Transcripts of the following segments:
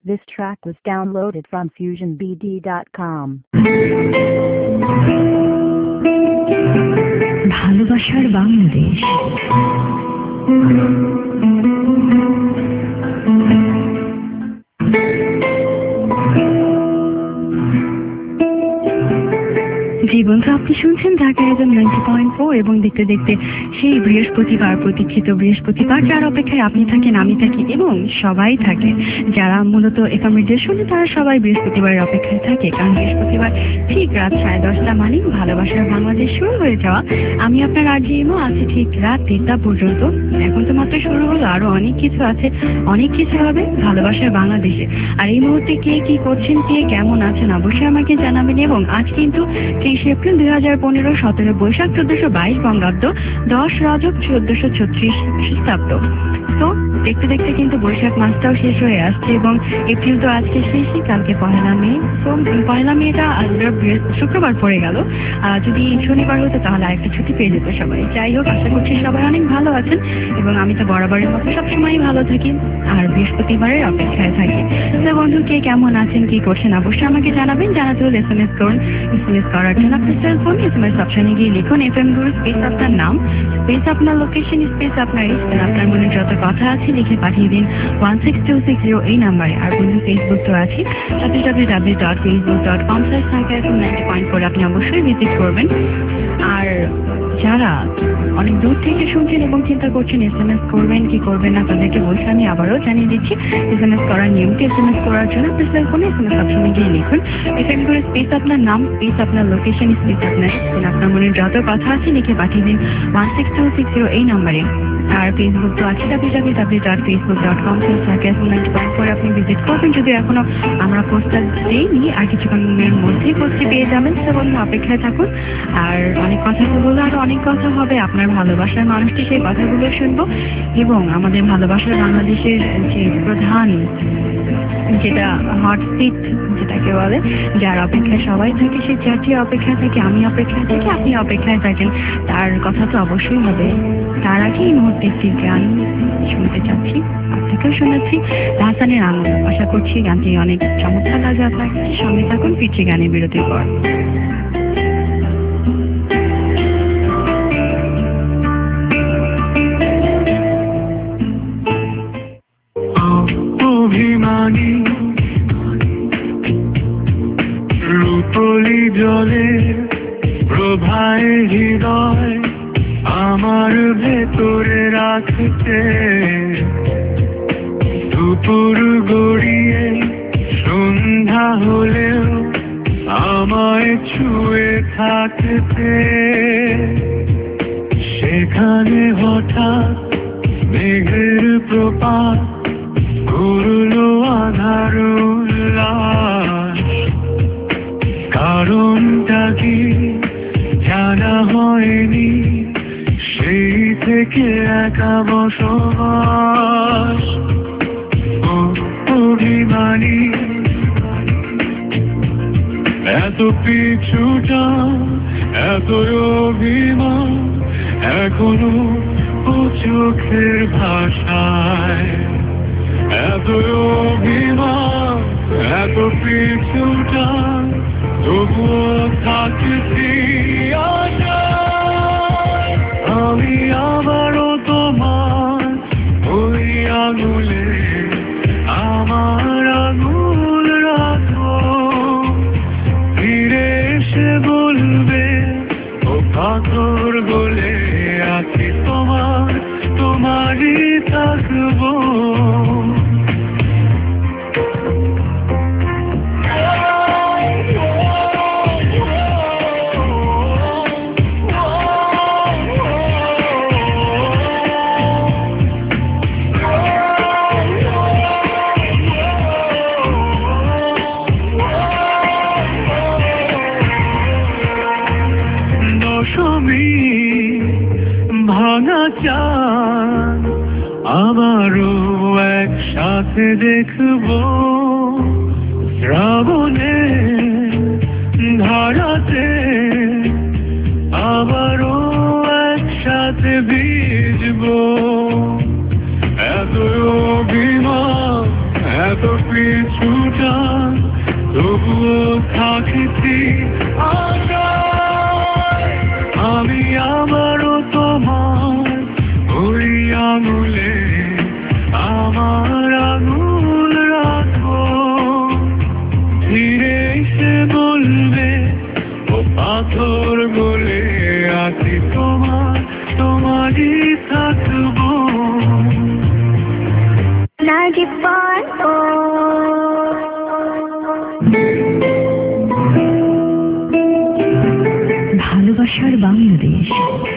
This track was downloaded from FusionBD.com. ভালোবাসার বাংলাদেশ। জি বন্ধু, আপনি শুনছেন ঢাকা FM 90.4 এবং দেখতে দেখতে সেই বৃহস্পতিবার, প্রতীক্ষিত বৃহস্পতিবার যার অপেক্ষায় আপনি থাকেন, আমি থাকি এবং সবাই থাকে। যারা মূলত এফএম রেডিও শুনে তারা সবাই বৃহস্পতিবারের অপেক্ষায় থাকে, কারণ বৃহস্পতিবার ঠিক রাত 10:30 মানে ভালোবাসার বাংলাদেশ শুরু হয়ে যাওয়া। আমি আপনার আরজি ইমো আছি ঠিক রাত 3টা পর্যন্ত। এখন তো মাত্র শুরু হলো, আরো অনেক কিছু আছে, অনেক কিছু হবে ভালোবাসার বাংলাদেশে। আর এই মুহূর্তে কে কি করছেন, কে কেমন আছেন অবশ্যই আমাকে জানাবেন। এবং আজ কিন্তু 30 এপ্রিল 2015, 17 বৈশাখ 1422 বঙ্গাব্দ, 10 রজব 1436 খ্রিস্টাব্দ। তো দেখতে দেখতে কিন্তু বৈশাখ মাসটাও শেষ হয়ে আসছে এবং এপ্রিল তো আজকে শেষই, কালকে পহেলা মে। তো পহেলা মেটা শুক্রবার পড়ে গেল। যদি শনিবার হতো তাহলে আরেকটা ছুটি পেয়ে যেত সবাই। যাই হোক, আশা করছি সবাই অনেক ভালো আছেন এবং আমি তো বরাবরের মতো সবসময় ভালো থাকি আর বৃহস্পতিবারের অপেক্ষায় থাকি। তো বন্ধু, কে কেমন আছেন, কি করছেন অবশ্যই আমাকে জানাবেন। জানাতে হলে SMS করুন। SMS করার জন্য আপনার সেলফোন SMS অপশনে গিয়ে লিখুন FM গুরু স্পেস আপনার নাম, স্পেস আপনার লোকেশন, স্পেস আপনার স্থান, আপনার মনে যত কথা আছে লিখে পাঠিয়ে দিন 16260 এই নাম্বারে। আর বন্ধু, ফেসবুক তো আছে, www.facebook.com/90.4 আপনি অবশ্যই ভিজিট করবেন। আর যারা অনেক দূর থেকে শুনছেন এবং চিন্তা করছেন SMS করবেন কি করবেন না, তাদেরকে বলছি, আমি আবারও জানিয়ে দিচ্ছি SMS করার নিয়মটি। SMS করার জন্য আপনার সেলফোনে SMS অপশনে গিয়ে লিখুন FM করে স্পেস আপনার নাম, স্পেস আপনার লোকেশন, স্পেস আপনার স্থান, আপনার মনে যত কথা আছে লিখে পাঠিয়ে দিন 16260 এই নাম্বারে। আর ফেসবুক তো আছে, www.facebook.com/90.4 আপনি ভিজিট করবেন। যদি এখনো আমরা পোস্টার দিইনি, আর কিছুক্ষণের মধ্যেই পোস্টে পেয়ে যাবেন। সে বন্ধু, অপেক্ষায় থাকুন। আর অনেক কথা তো বলবো, আরো অনেক কথা হবে। আপনার ভালোবাসার মানুষটি, সেই কথাগুলো শুনবো এবং আমাদের ভালোবাসার বাংলাদেশের যে প্রধান, যেটা হট সিট যেটাকে বলে, যার অপেক্ষায় সবাই থাকে, সেই চারটি অপেক্ষায় থাকে, আমি অপেক্ষায় থাকি, আপনি অপেক্ষায় থাকেন, তার কথা তো অবশ্যই হবে। তার আগে এই মুহূর্তে একটি গান শুনতে চাচ্ছি, আপনাকেও শোনাচ্ছি, হাসানের আনন্দ। আশা করছি গানটি অনেক চমৎকার লাগে আপনার কাছে। সঙ্গে থাকুন, ফিরছি গানের বিরতির পর। অভিমানী রূপলি জলে প্রভায় হৃদয় আমার ভেতরে রাখতে, দুপুর গড়িয়ে সন্ধ্যা হলেও আমায় ছুঁয়ে থাকতে, সেখানে হঠাৎ মেঘের প্রপাত করলো আধার উল্লাস। কারণটা কি জানা হয়নি, সেই থেকে একা বসবাস। অভিমানী এত পিছুটা, এত অভিমান এখনো ও চোখের ভাষায়, এত অভিমান এত পিছুটা, তবুও থাকছি আশায়। আমি আবারও তোমার ওই আঙুলে আমার আঙুল রাখো, ফিরে এসে বলবে ও পাথর বলে আছি তোমার, তোমারই থাকবো। ভাঙা চাঁদ আবারও একসাথে দেখবো, শ্রাবণে ধারাতে আবারও একসাথে ভিজবো। এত অভিমান এত পিছ কিছুটা তবুও থাকছি আশায়। আমি আমারও তোমার ওই আঙুলে আমার আঙুল রাখো, ফিরে এসে বলবে ও পাথর বলে আছি তোমার, তোমারই থাকবো। ভালোবাসার বাংলাদেশ।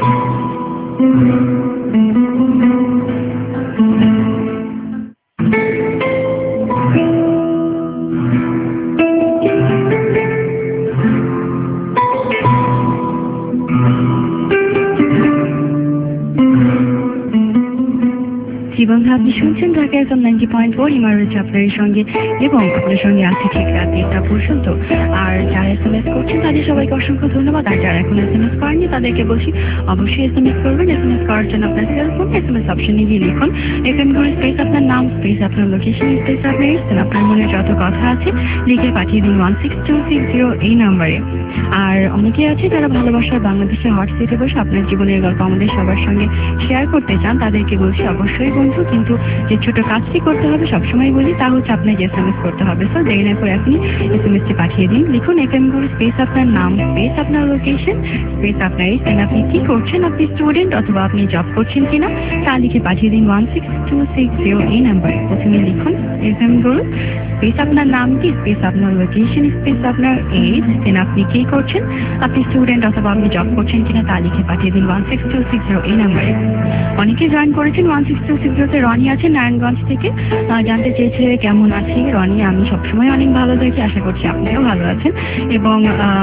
জীবন আপনি শুনছেন ঢাকা FM 90.4 হিমা রয়েছে আপনার সঙ্গে এবং আপনার সঙ্গে আছে ঠিক রাত 1টা পর্যন্ত। আর যারা SMS করছেন তাদের সবাইকে অসংখ্য ধন্যবাদ। আর যারা এখন SMS করেননি তাদেরকে বলছি অবশ্যই SMS করবেন। SMS করার জন্য আপনার সেলফোন SMS অপশনে গিয়ে লিখুন FM করে স্পেস আপনার নাম স্পেস আপনার লোকেশন স্পেস আপনার স্থান আপনার মনে যত কথা আছে লিখে পাঠিয়ে দিন 16260 এই নাম্বারে। আর অনেকে আছে যারা ভালোবাসার বাংলাদেশে হট সিটে বসে আপনার জীবনের গল্প আমাদের সবার সঙ্গে শেয়ার করতে চান তাদেরকে বলছি অবশ্যই বন্ধু, কিন্তু যে ছোট কাজটি করতে হবে সবসময় বলি তা হচ্ছে আপনাকে SMS করতে হবে। সো দেরি না করে আপনি SMS-টি পাঠিয়ে দিন। লিখুন FM করে স্পেস আপনার নাম স্পেস আপনার লোকেশন স্পেস আপনার স্থান আপনি কি করছেন, আপনি স্টুডেন্ট অথবা আপনি জব করছেন কিনা তা লিখে পাঠিয়ে দিন 16260 এই নাম্বারে। প্রথমে লিখুন FM করে স্পেস আপনার নাম কি স্পেস আপনার লোকেশন স্পেস আপনার এজ, দেন আপনি কি করছেন, আপনি স্টুডেন্ট অথবা আপনি জব করছেন কিনা তা লিখে পাঠিয়ে দিন 16260 এই নাম্বারে। অনেকে জয়েন করেছেন 16260-তে। রনি আছে নারায়ণগঞ্জ থেকে, জানতে চেয়েছে কেমন আছি। রনি আমি সবসময় অনেক ভালো থাকি, আশা করছি আপনিও ভালো আছেন। এবং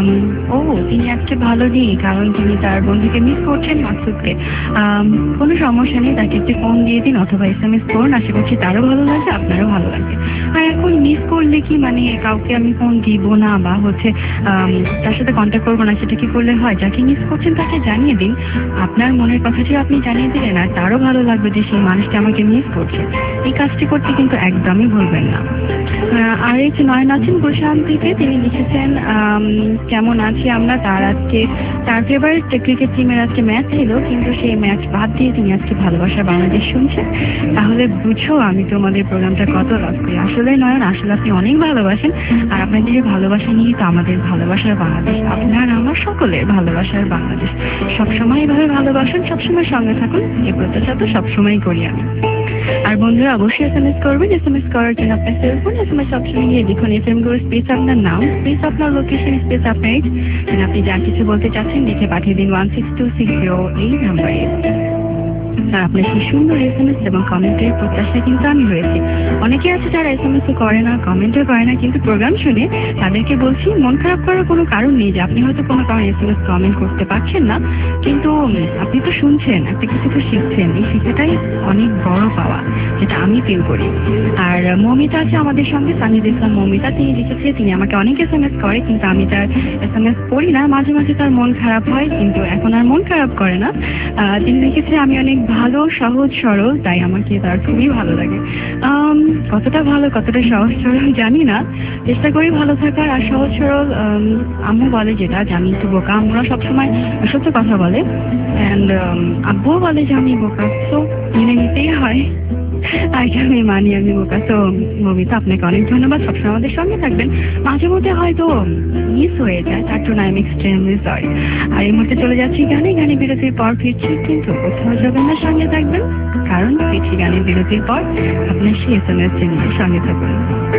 তিনি আজকে ভালো নেই কারণ তিনি তার বন্ধুকে মিস করছেন মাকসুদকে। কোনো সমস্যা নেই, তাকে একটি ফোন দিয়ে দিন অথবা SMS করুন, আশা করছি তারও ভালো লাগবে আপনারও ভালো লাগবে। আর এখন মিস করলে কি মানে কাউকে আমি ফোন দিব না বা হচ্ছে তার সাথে কন্ট্যাক্ট করবো না সেটা কি করলে হয়? যাকে মিস করছেন তাকে জানিয়ে দিন, আপনার মনের কথাটি আপনি জানিয়ে দিলেন আর তারও ভালো লাগবে যে সেই মানুষটা আমাকে মিস করছে। এই কাজটি করতে কিন্তু একদমই ভুলবেন না। আর এই যে নয়ন আছেন গুলশান থেকে, তিনি লিখেছেন কেমন আছি আমরা। তার ফেভারিট ক্রিকেট টিমের আজকে ম্যাচ ছিল কিন্তু সেই ম্যাচ বাদ দিয়ে তিনি আজকে ভালোবাসার বাংলাদেশ শুনছেন। তাহলে বুঝো আমি তোমাদের প্রোগ্রামটা কত লাভ করি। আসলে নয়ন, আসলে আপনি অনেক ভালোবাসেন আর আপনাদের ভালোবাসা নিয়ে তো আমাদের ভালোবাসার বাংলাদেশ, আপনার আমার সকলের ভালোবাসার বাংলাদেশ। সবসময় এভাবে ভালোবাসেন, সবসময় সঙ্গে থাকুন, এই প্রত্যাশা তো সবসময় করি আমি। আর বন্ধুরা অবশ্যই SMS করবেন। SMS করার জন্য আপনার সেলফোন SMS অপশনে গিয়ে লিখুন FM করে স্পেস আপনার নাম স্পেস আপনার লোকেশন স্পেস আপনার এজ, আপনি যা কিছু বলতে চাচ্ছেন লিখে পাঠিয়ে দিন 16260 এই নাম্বারে। আর আপনার সেই সুন্দর SMS এবং কমেন্টের প্রত্যাশা কিন্তু আমি রয়েছি। অনেকে আছে যারা SMS করে না, কমেন্টও করে না, কিন্তু প্রোগ্রাম শুনে তাদেরকে বলছি মন খারাপ করার কোনো কারণ নেই যে আপনি হয়তো কোনো কারণে SMS কমেন্ট করতে পারছেন না, কিন্তু আপনি তো শুনছেন, একটা কিছু তো শিখছেন। এই শিক্ষাটাই অনেক বড় পাওয়া, যেটা আমি ফিল করি। আর মমিতা আছে আমাদের সঙ্গে, সানিদ ইসলাম মমিতা, তিনি লিখেছে তিনি আমাকে অনেক SMS করে কিন্তু আমি তার SMS পড়ি না, মাঝে মাঝে তার মন খারাপ হয় কিন্তু এখন আর মন খারাপ করে না। তিনি লিখেছে আমি অনেক ভালো, সহজ সরল, তাই আমাকে তার খুবই ভালো লাগে। কতটা ভালো কতটা সহজ সরল জানি না, চেষ্টা করি ভালো থাকার। আর সহজ সরল আম্মু বলে যেটা যে আমি একটু বোকা, আমরা সবসময় সত্য কথা বলে, অ্যান্ড আব্বুও বলে যে আমি বোকা, তো মেনে নিতেই হয়। আগে আমি মানি আমি বোকা। তো মমিতা আপনাকে অনেক ধন্যবাদ, সবসময় আমাদের সঙ্গে থাকবেন। মাঝে মধ্যে হয়তো মিস হয়ে যায়, তার জন্য আই এম এক্সট্রিমলি সরি। আর এই মুহূর্তে চলে যাচ্ছি গানে বিরতির পর ফিরছি, কিন্তু কোথাও যাবেন না, সঙ্গে থাকবেন, কারণ ফিরছি গানে বিরতির পর। আপনার সেই SMS নিয়ে সঙ্গে থাকবেন।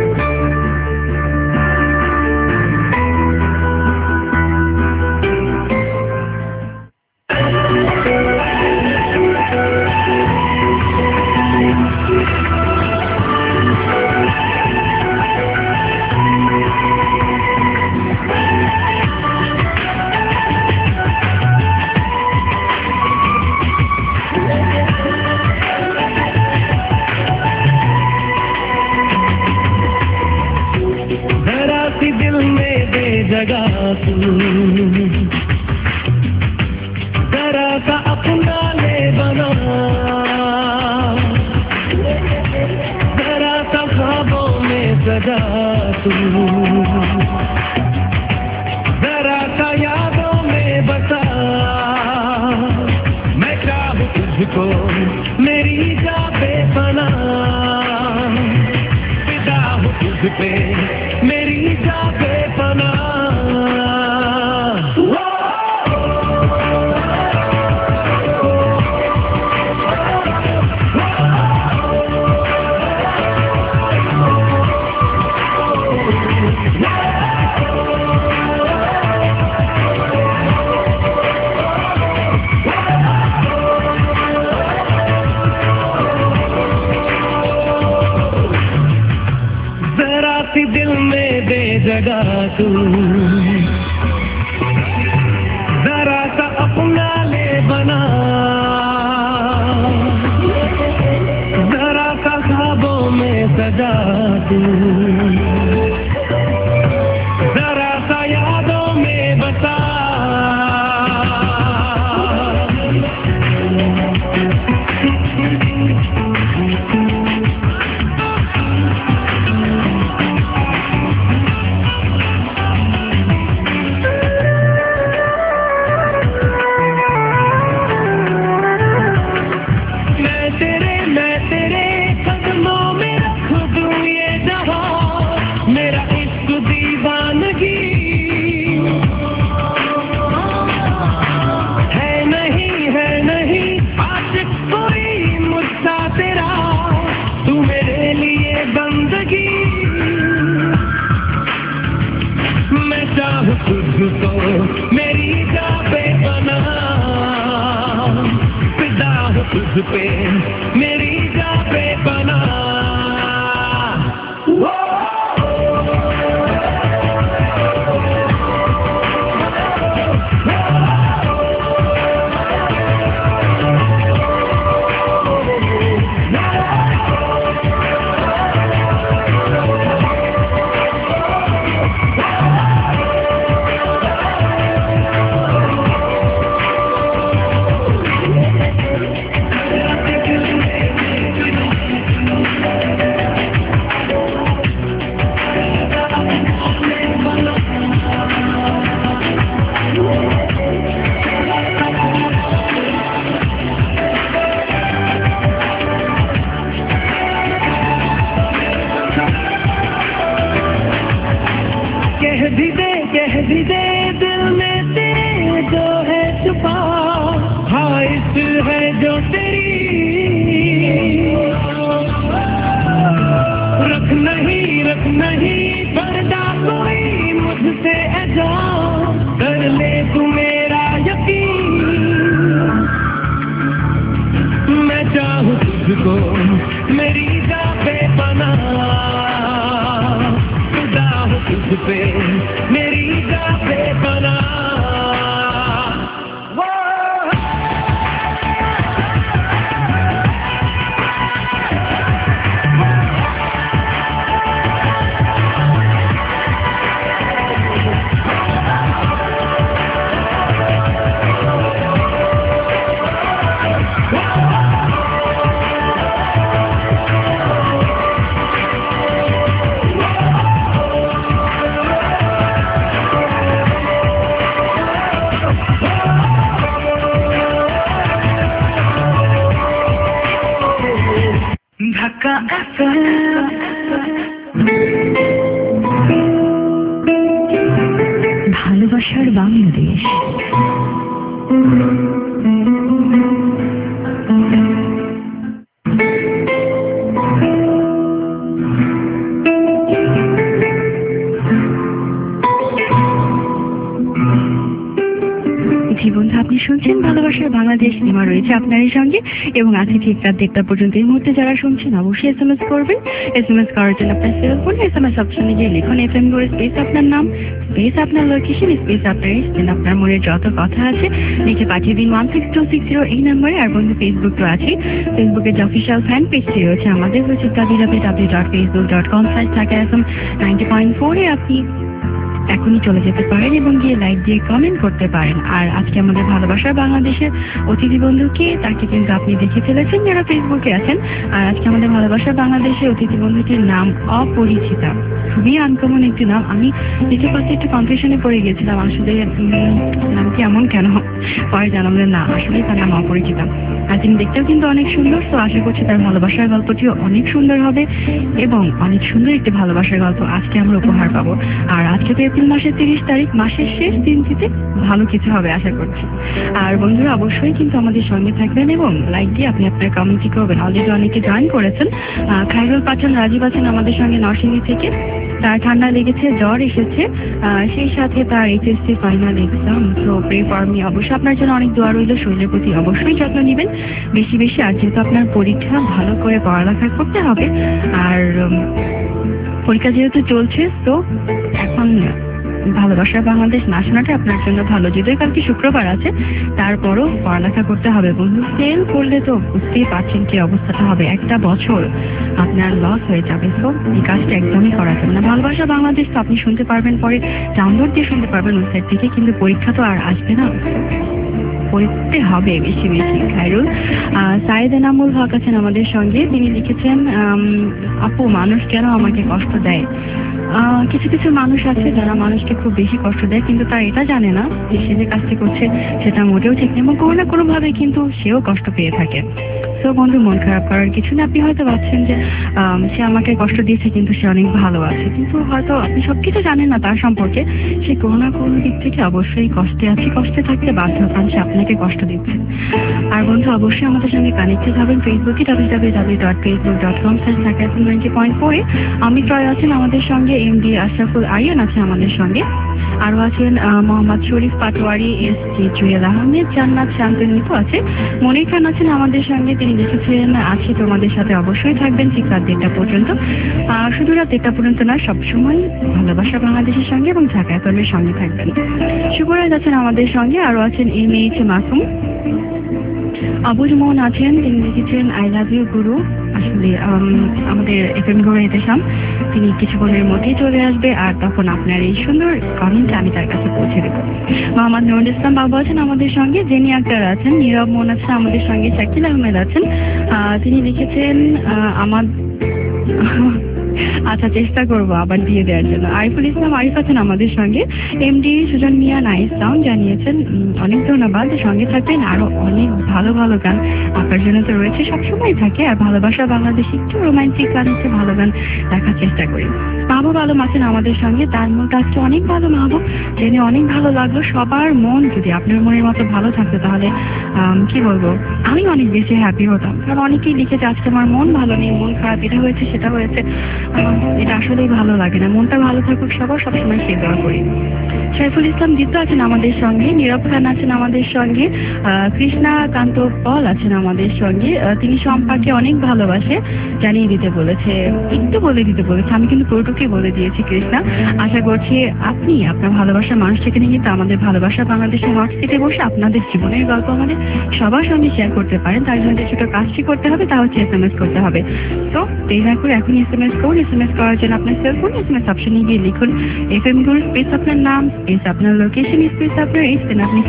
जरा सा अपना ले बना, जरा सा ख्वाबों में सजा तू, जरा सा यादों में बसा, मैं चाहूं तुझको मेरी जा बेपना, फिदा हूं तुझ पे मेरी जा बेपना। दिल में दे जगह तू, जरा सा अपना ले बना, जरा सा ख्वाबों में सजा तू, जरा सा यादों में बसा। तुझको मेरी जा बेपना, फिदा हूं तुझ पे मेरी जा बेपना। कह भी दे दिल में तेरे जो है छुपा, ख्वाहिश है जो तेरी, रख नहीं पर्दा कोई मुझसे ऐसा, कर ले तू मेरा यकीन, मैं चाहूं तुझको मेरी जा बेपना, खुदा हूं तुझ पे मेरी जा बेपना। ভালোবাসার বাংলাদেশ। বন্ধু আপনি শুনছেন ভালোবাসার বাংলাদেশ, নিমা রয়েছে আপনার সঙ্গে এবং আজকে ঠিক রাত 1টা পর্যন্ত। এই মুহূর্তে যারা শুনছেন অবশ্যই SMS করবেন। SMS করার জন্য আপনার সেল ফোনে SMS অপশনে গিয়ে লিখুন FM করে স্পেস আপনার নাম, স্পেস আপনার লোকেশন, স্পেস আপনার স্পেস আপনার মনের যত কথা আছে লিখে পাঠিয়ে দিন 16260 এই নম্বরে। আর বন্ধু ফেসবুক তো আছে, ফেসবুকের যে অফিসিয়াল ফ্যান পেজটি রয়েছে আমাদের হচ্ছে www.facebook.com/dhakafm90.4 এ আপনি এখনই চলে যেতে পারেন এবং গিয়ে লাইক দিয়ে কমেন্ট করতে পারেন। আর আজকে আমাদের ভালোবাসার বাংলাদেশের অতিথি বন্ধুকে তাকে কিন্তু আপনি দেখে ফেলেছেন যারা ফেসবুকে আছেন। আর আজকে আমাদের ভালোবাসার বাংলাদেশের অতিথি বন্ধুটির নাম অপরিচিতা। খুবই আনকমন একটি নাম। আমি দেখে পাচ্ছি একটু কনফিউশনে পড়ে গেছিলাম, আসলে নামটি এমন কেন। পরে জানালেন না, আসলে তার নাম অপরিচিতা। আর তিনি দেখতেও কিন্তু অনেক সুন্দর। তো আশা করছি তার ভালোবাসার গল্পটিও অনেক সুন্দর হবে এবং অনেক সুন্দর একটি ভালোবাসার গল্প আজকে আমরা উপহার পাবো। আর আজকে তো এপ্রিল মাসের 30 তারিখ, মাসের শেষ দিনটিতে ভালো কিছু হবে আশা করছি। আর বন্ধুরা অবশ্যই কিন্তু আমাদের সঙ্গে থাকবেন এবং লাইক দিয়ে আপনি আপনার কমেন্টটি করবেন। অলরেডি অনেকে জয়েন করেছেন। খায়রুল পাঠান রাজীব আছেন আমাদের সঙ্গে নরসিংদী থেকে। তার ঠান্ডা লেগেছে, জ্বর এসেছে, সেই সাথে তার এইচএসসি ফাইনাল এক্সাম। তো প্রে ফর মি। অবশ্যই আপনার জন্য অনেক দোয়া রইল। শরীরের প্রতি অবশ্যই যত্ন নেবেন বেশি বেশি। আর যেহেতু আপনার পরীক্ষা, ভালো করে পড়ালেখা করতে হবে। আর পরীক্ষা যেহেতু চলছে, তো এখন ভালোবাসার বাংলাদেশ না শোনাটা আপনার জন্য ভালো। যদিও কালকে শুক্রবার আছে, তারপরও পড়ালেখা করতে হবে বন্ধু। ফেল করলে তো বুঝতেই পারছেন কি অবস্থাটা হবে। একটা বছর আপনার লস হয়ে যাবে। তো এই কাজটা একদমই করা যাবে না। ভালোবাসা বাংলাদেশ তো আপনি শুনতে পারবেন, পরে ডাউনলোড দিয়ে শুনতে পারবেন ওয়েবসাইট থেকে, কিন্তু পরীক্ষা তো আর আসবে না, পড়তে হবে বেশি বেশি। খায়রুল সাইদ এনামুল হক আছেন আমাদের সঙ্গে। তিনি লিখেছেন, আপু মানুষ কেন আমাকে কষ্ট দেয়? কিছু কিছু মানুষ আছে যারা মানুষকে খুব বেশি কষ্ট দেয়, কিন্তু তার এটা জানে না যে সে যে কাজটি করছে সেটা মোটেও ঠিক নেই এবং কোনো না কোনো ভাবে কিন্তু সেও কষ্ট পেয়ে থাকে। তো বন্ধু মন খারাপ করার কিছু না। আপনি হয়তো ভাবছেন যে সে আমাকে কষ্ট দিয়েছে কিন্তু সে অনেক ভালো আছে, কিন্তু হয়তো আপনি সবকিছু জানেন না তার সম্পর্কে। সে কোনো না কোনো দিক থেকে অবশ্যই কষ্টে আছে, কষ্টে থাকতে বাধ্য, কারণ সে আপনাকে কষ্ট দিচ্ছে। আর বন্ধু অবশ্যই আমাদের সঙ্গে কানেক্টেড হবেন ফেসবুকে www.facebook.com/ঢাকা90.4। অমিত রয় আছেন আমাদের সঙ্গে, এমডি আশরাফুল আরিয়ান আছেন আমাদের সঙ্গে, আরো আছেন মোহাম্মদ শরীফ পাটোয়ারি, এস জি জুয়েল আহমেদ, জান্নাত শান্তনিপু আছে, মনির খান আছেন আমাদের সঙ্গে। তিনি লিখেছেন, আছি তোমাদের সাথে, অবশ্যই থাকবেন ঠিক রাত 1টা পর্যন্ত। শুধু রাত 1টা পর্যন্ত না, সবসময় ভালোবাসা বাংলাদেশের সঙ্গে এবং ঢাকা এফএমের সঙ্গে থাকবেন। শুভরাজ আছেন আমাদের সঙ্গে, আরো আছেন এম এইচ মাসুম, আবুল মোহন আছেন। তিনি লিখেছেন, আই লাভ ইউ গুরু। আসলে আমাদের এফএম গুরু এতেশাম, তিনি কিছুক্ষণের মধ্যেই চলে আসবে, আর তখন আপনার এই সুন্দর কমেন্ট আমি তার কাছে পৌঁছে দেব। মোহাম্মদ নুরুল ইসলাম বাবু আছেন আমাদের সঙ্গে, জেনি আক্তার আছেন, নীরব মোহন আছেন আমাদের সঙ্গে, শাকিল আহমেদ আছেন। তিনি লিখেছেন, আমার আচ্ছা চেষ্টা করবো আবার দিয়ে দেওয়ার জন্য। আরিফুল ইসলাম আরিফ আছেন আমাদের সঙ্গে, MD Sujon Miah nice sound জানিয়েছেন, অনেক ধন্যবাদ। সঙ্গে থাকবেন, আরো অনেক ভালো ভালো গান আপনার জন্য তো রয়েছে, সবসময় থাকে। আর ভালোবাসা বাংলাদেশে একটু রোমান্টিক গান হচ্ছে, ভালো গান দেখার চেষ্টা করি। মাহবুব আলম আছেন আমাদের সঙ্গে, তার মনটা আজকে অনেক ভালো। মাহবুব জেনে অনেক ভালো লাগলো। সবার মন যদি আপনার মনের মতো ভালো থাকতো তাহলে কি বলবো, আমি অনেক বেশি হ্যাপি হতাম। কারণ অনেকেই লিখেছে আজকে আমার মন ভালো নেই, মন খারাপ, এটা হয়েছে সেটা হয়েছে। এটা আসলেই ভালো লাগে না। মনটা ভালো থাকুক সবার, সবসময় সেই দোয়া করি। সাইফুল ইসলাম জিতু আছেন আমাদের সঙ্গে, নীরব খান আছেন আমাদের সঙ্গে, কৃষ্ণা কান্ত পল আছেন আমাদের সঙ্গে। তিনি সম্পর্কে অনেক ভালোবাসে জানিয়ে দিতে বলেছে, একটু বলে দিতে বলেছে, আমি কিন্তু পুরোটুকুই বলে দিয়েছি কৃষ্ণা। আশা করছি আপনি আপনার ভালোবাসার মানুষটাকে নিয়ে কিন্তু আমাদের ভালোবাসা বাংলাদেশের হট সিটে বসে আপনাদের জীবনের গল্প আমাদের সবার সঙ্গে শেয়ার করতে পারেন। তার জন্য ছোট কাজটি করতে হবে, তা হচ্ছে SMS করতে হবে। তো দেরি না করে এখন SMS করুন। SMS করার জন্য আপনার সেলফোন SMS অপশনে গিয়ে লিখুন এফএম গুরু, স্পেস আপনার নাম, স্পেস আপনার লোকেশন, স্পেস আপনার এইজ, দেন আপনি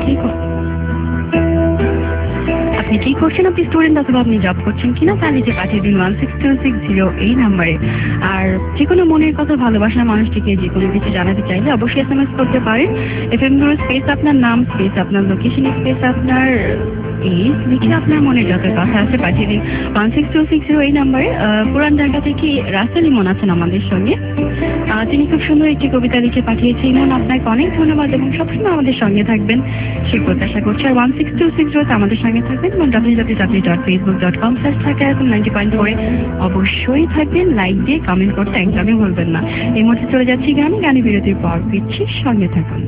কি করছেন, আপনি স্টুডেন্ট অথবা আপনি জব করছেন কিনা, তা নিজে পাঠিয়ে দিন 16260 এই নাম্বারে। আর যে কোনো মনের কথা, ভালোবাসার মানুষটিকে যে কোনো কিছু জানাতে চাইলে অবশ্যই SMS করতে পারেন। এফএম গুরু স্পেস আপনার নাম, স্পেস আপনার লোকেশন, স্পেস আপনার এইজ লিখে আপনার মনে যত কথা আছে পাঠিয়ে দিন 16260 এই নাম্বারে। পুরান ঢাকা থেকে রাসেল ইমন আছেন আমাদের সঙ্গে। তিনি খুব সুন্দর একটি কবিতা লিখে পাঠিয়েছে। ইমন আপনাকে অনেক ধন্যবাদ এবং সবসময় আমাদের সঙ্গে থাকবেন সেই প্রত্যাশা করছি। আর 16260 আমাদের সঙ্গে থাকবেন এবং www.facebook.com/ঢাকা90.4 অবশ্যই থাকবেন। লাইক দিয়ে কমেন্ট করতে একদমই ভুলবেন না। এই মুহূর্তে চলে যাচ্ছি গানে বিরতির পর ফিরছি, সঙ্গে থাকুন।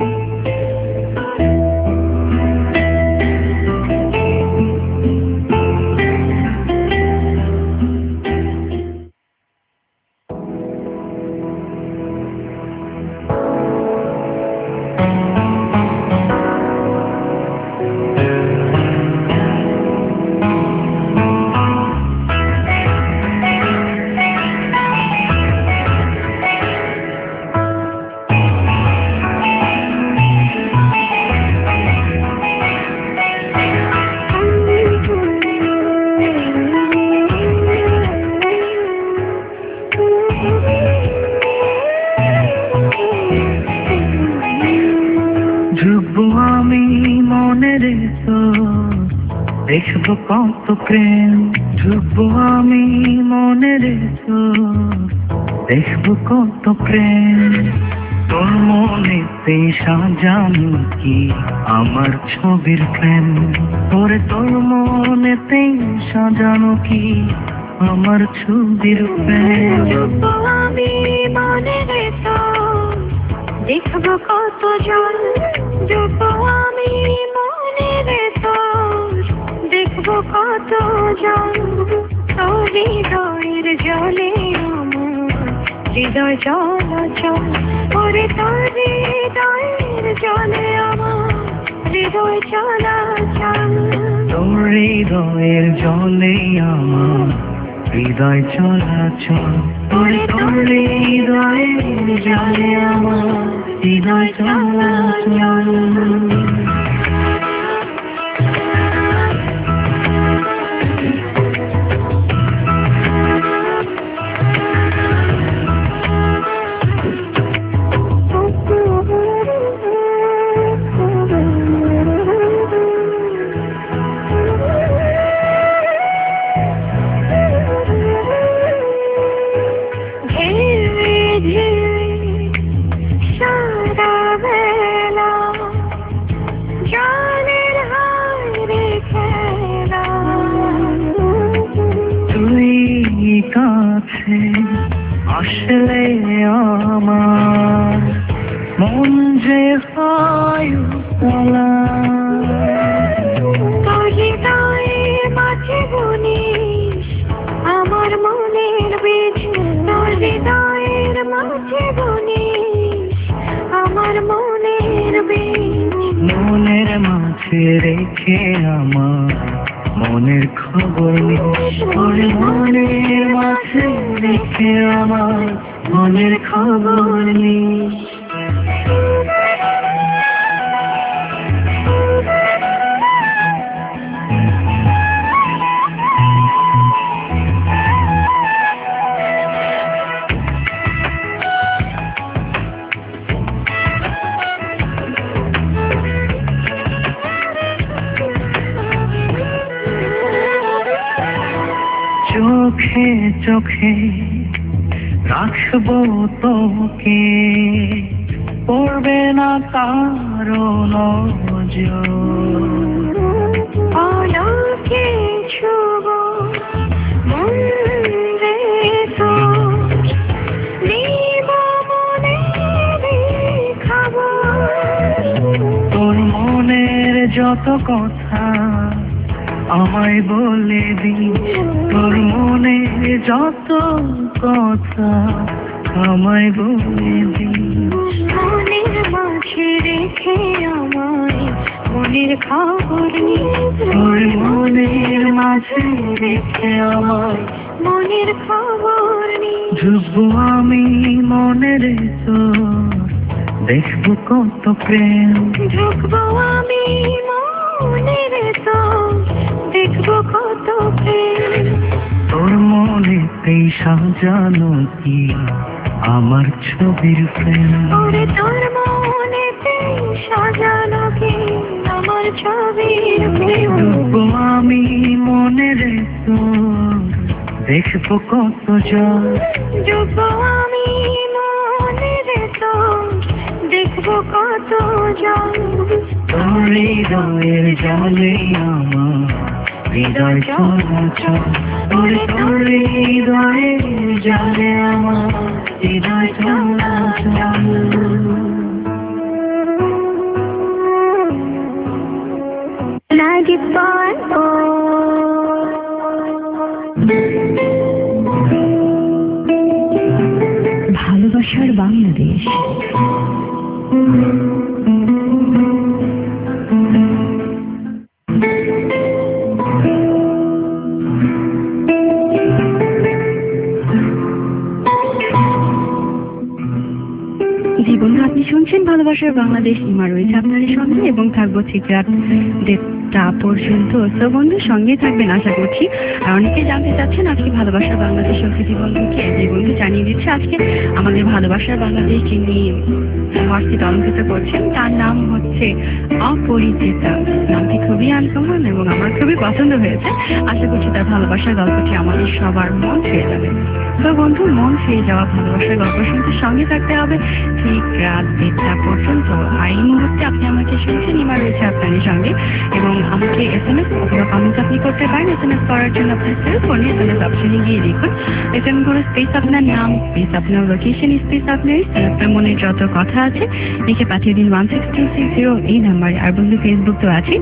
দেখবো কত প্রেম ঢুকবো আমি মনের চোখ দেখবো কত প্রেম তোর মনেতে সাজানো কি আমার ছবির প্রেম তোর মনেতে সাজানো কি আমার ছবির প্রেম আমি মনের চোখ দেখবো কত জন যুবো আমি মনের চোখ দেখবো কত জন তোর হৃদয়ের জলে আমার হৃদয় চলাচল ওরে তোর হৃদয়ের জলে আমার হৃদয় চলাচল তোর হৃদয়ের জলে আমার হৃদয় চলাচল ওরে তোর হৃদয়ের জলে আমার হৃদয় চলাচল কাছে আসলে আমার মন যে হয় উতলা মাঝে গুনিস আমার মনের বীজ তোর হৃদয়ের মাঝে গুনিস আমার মনের বীজ মনের মাঝে রেখে আমার মনের খবর নিস মনের মাঝে রেখে আমার মনের খবর নিস চোখে চোখে রাখবো তোকে পড়বে না কারো নজর আলোকে ছুব মন রে তোর নিব মনে খাবো তোর মনের যত কথা আমায় বলে দিস তোর মনের যত কথা আমায় বলে দিস মনের মাঝে রেখে আমায় মনের খবর নিস তোর মনের মাঝে রেখে আমায় মনের খবর নিস ঢুকবো আমি মনের চোখ দেখবো কত প্রেম ঢুকবো আমি মনের চোখ দেখবো কত প্রেম তোর মনেতেই সাজানো কি আমার ছবির প্রেম ওরে তোর মনেতে সাজানো কি আমার ছবির প্রেম ডুববো আমি মনের চোখ দেখবো কত জন ডুববো আমি মনের চোখ দেখবো কত জন তোর হৃদয়ের জলে আমার হৃদয় চলাচল ওরে তোর হৃদয়ের জলে আমার হৃদয় চলাচল 95.4 ভালোবাসার বাংলাদেশ। জি বন্ধু, আপনি শুনছেন ভালোবাসার বাংলাদেশ। ইমা রয়েছে আপনাদের সঙ্গে এবং থাকবো ঠিক রাত 1:30 পর্যন্ত। তো বন্ধু সঙ্গেই থাকবেন আশা করছি। আর অনেকে জানতে চাচ্ছেন আজকে ভালোবাসার বাংলাদেশ অতিথি বন্ধুকে। যে বন্ধু জানিয়ে দিচ্ছে আজকে আমাদের ভালোবাসার বাংলাদেশ যিনি হস্তিতে অলঙ্কৃত করছেন তার নাম হচ্ছে অপরিচিতা। নামটি খুবই আনকমন এবং আমার খুবই পছন্দ হয়েছে। আশা করছি তার ভালোবাসার গল্পটি আমাদের সবার মন ছুঁয়ে যাবে। তো বন্ধু, মন ছুঁয়ে যাওয়া ভালোবাসার গল্প শুনতে সঙ্গে থাকতে হবে ঠিক রাত 1:30 পর্যন্ত। আর এই মুহূর্তে আপনি আমাকে শুনছেন, ইমা রয়েছে আপনাদের সঙ্গে এবং আমাকে SMS অথবা কমেন্ট আপনি করতে পারেন। SMS করার জন্য আপনার সেল ফোনে SMS অপশনে গিয়ে লিখুন SMS করে স্পেস আপনার নাম, স্পেস আপনার লোকেশন, স্পেস আপনার মনে যত কথা আছে লিখে পাঠিয়ে দিন 16260 এই নাম্বারে। আর বন্ধু ফেসবুক তো আছে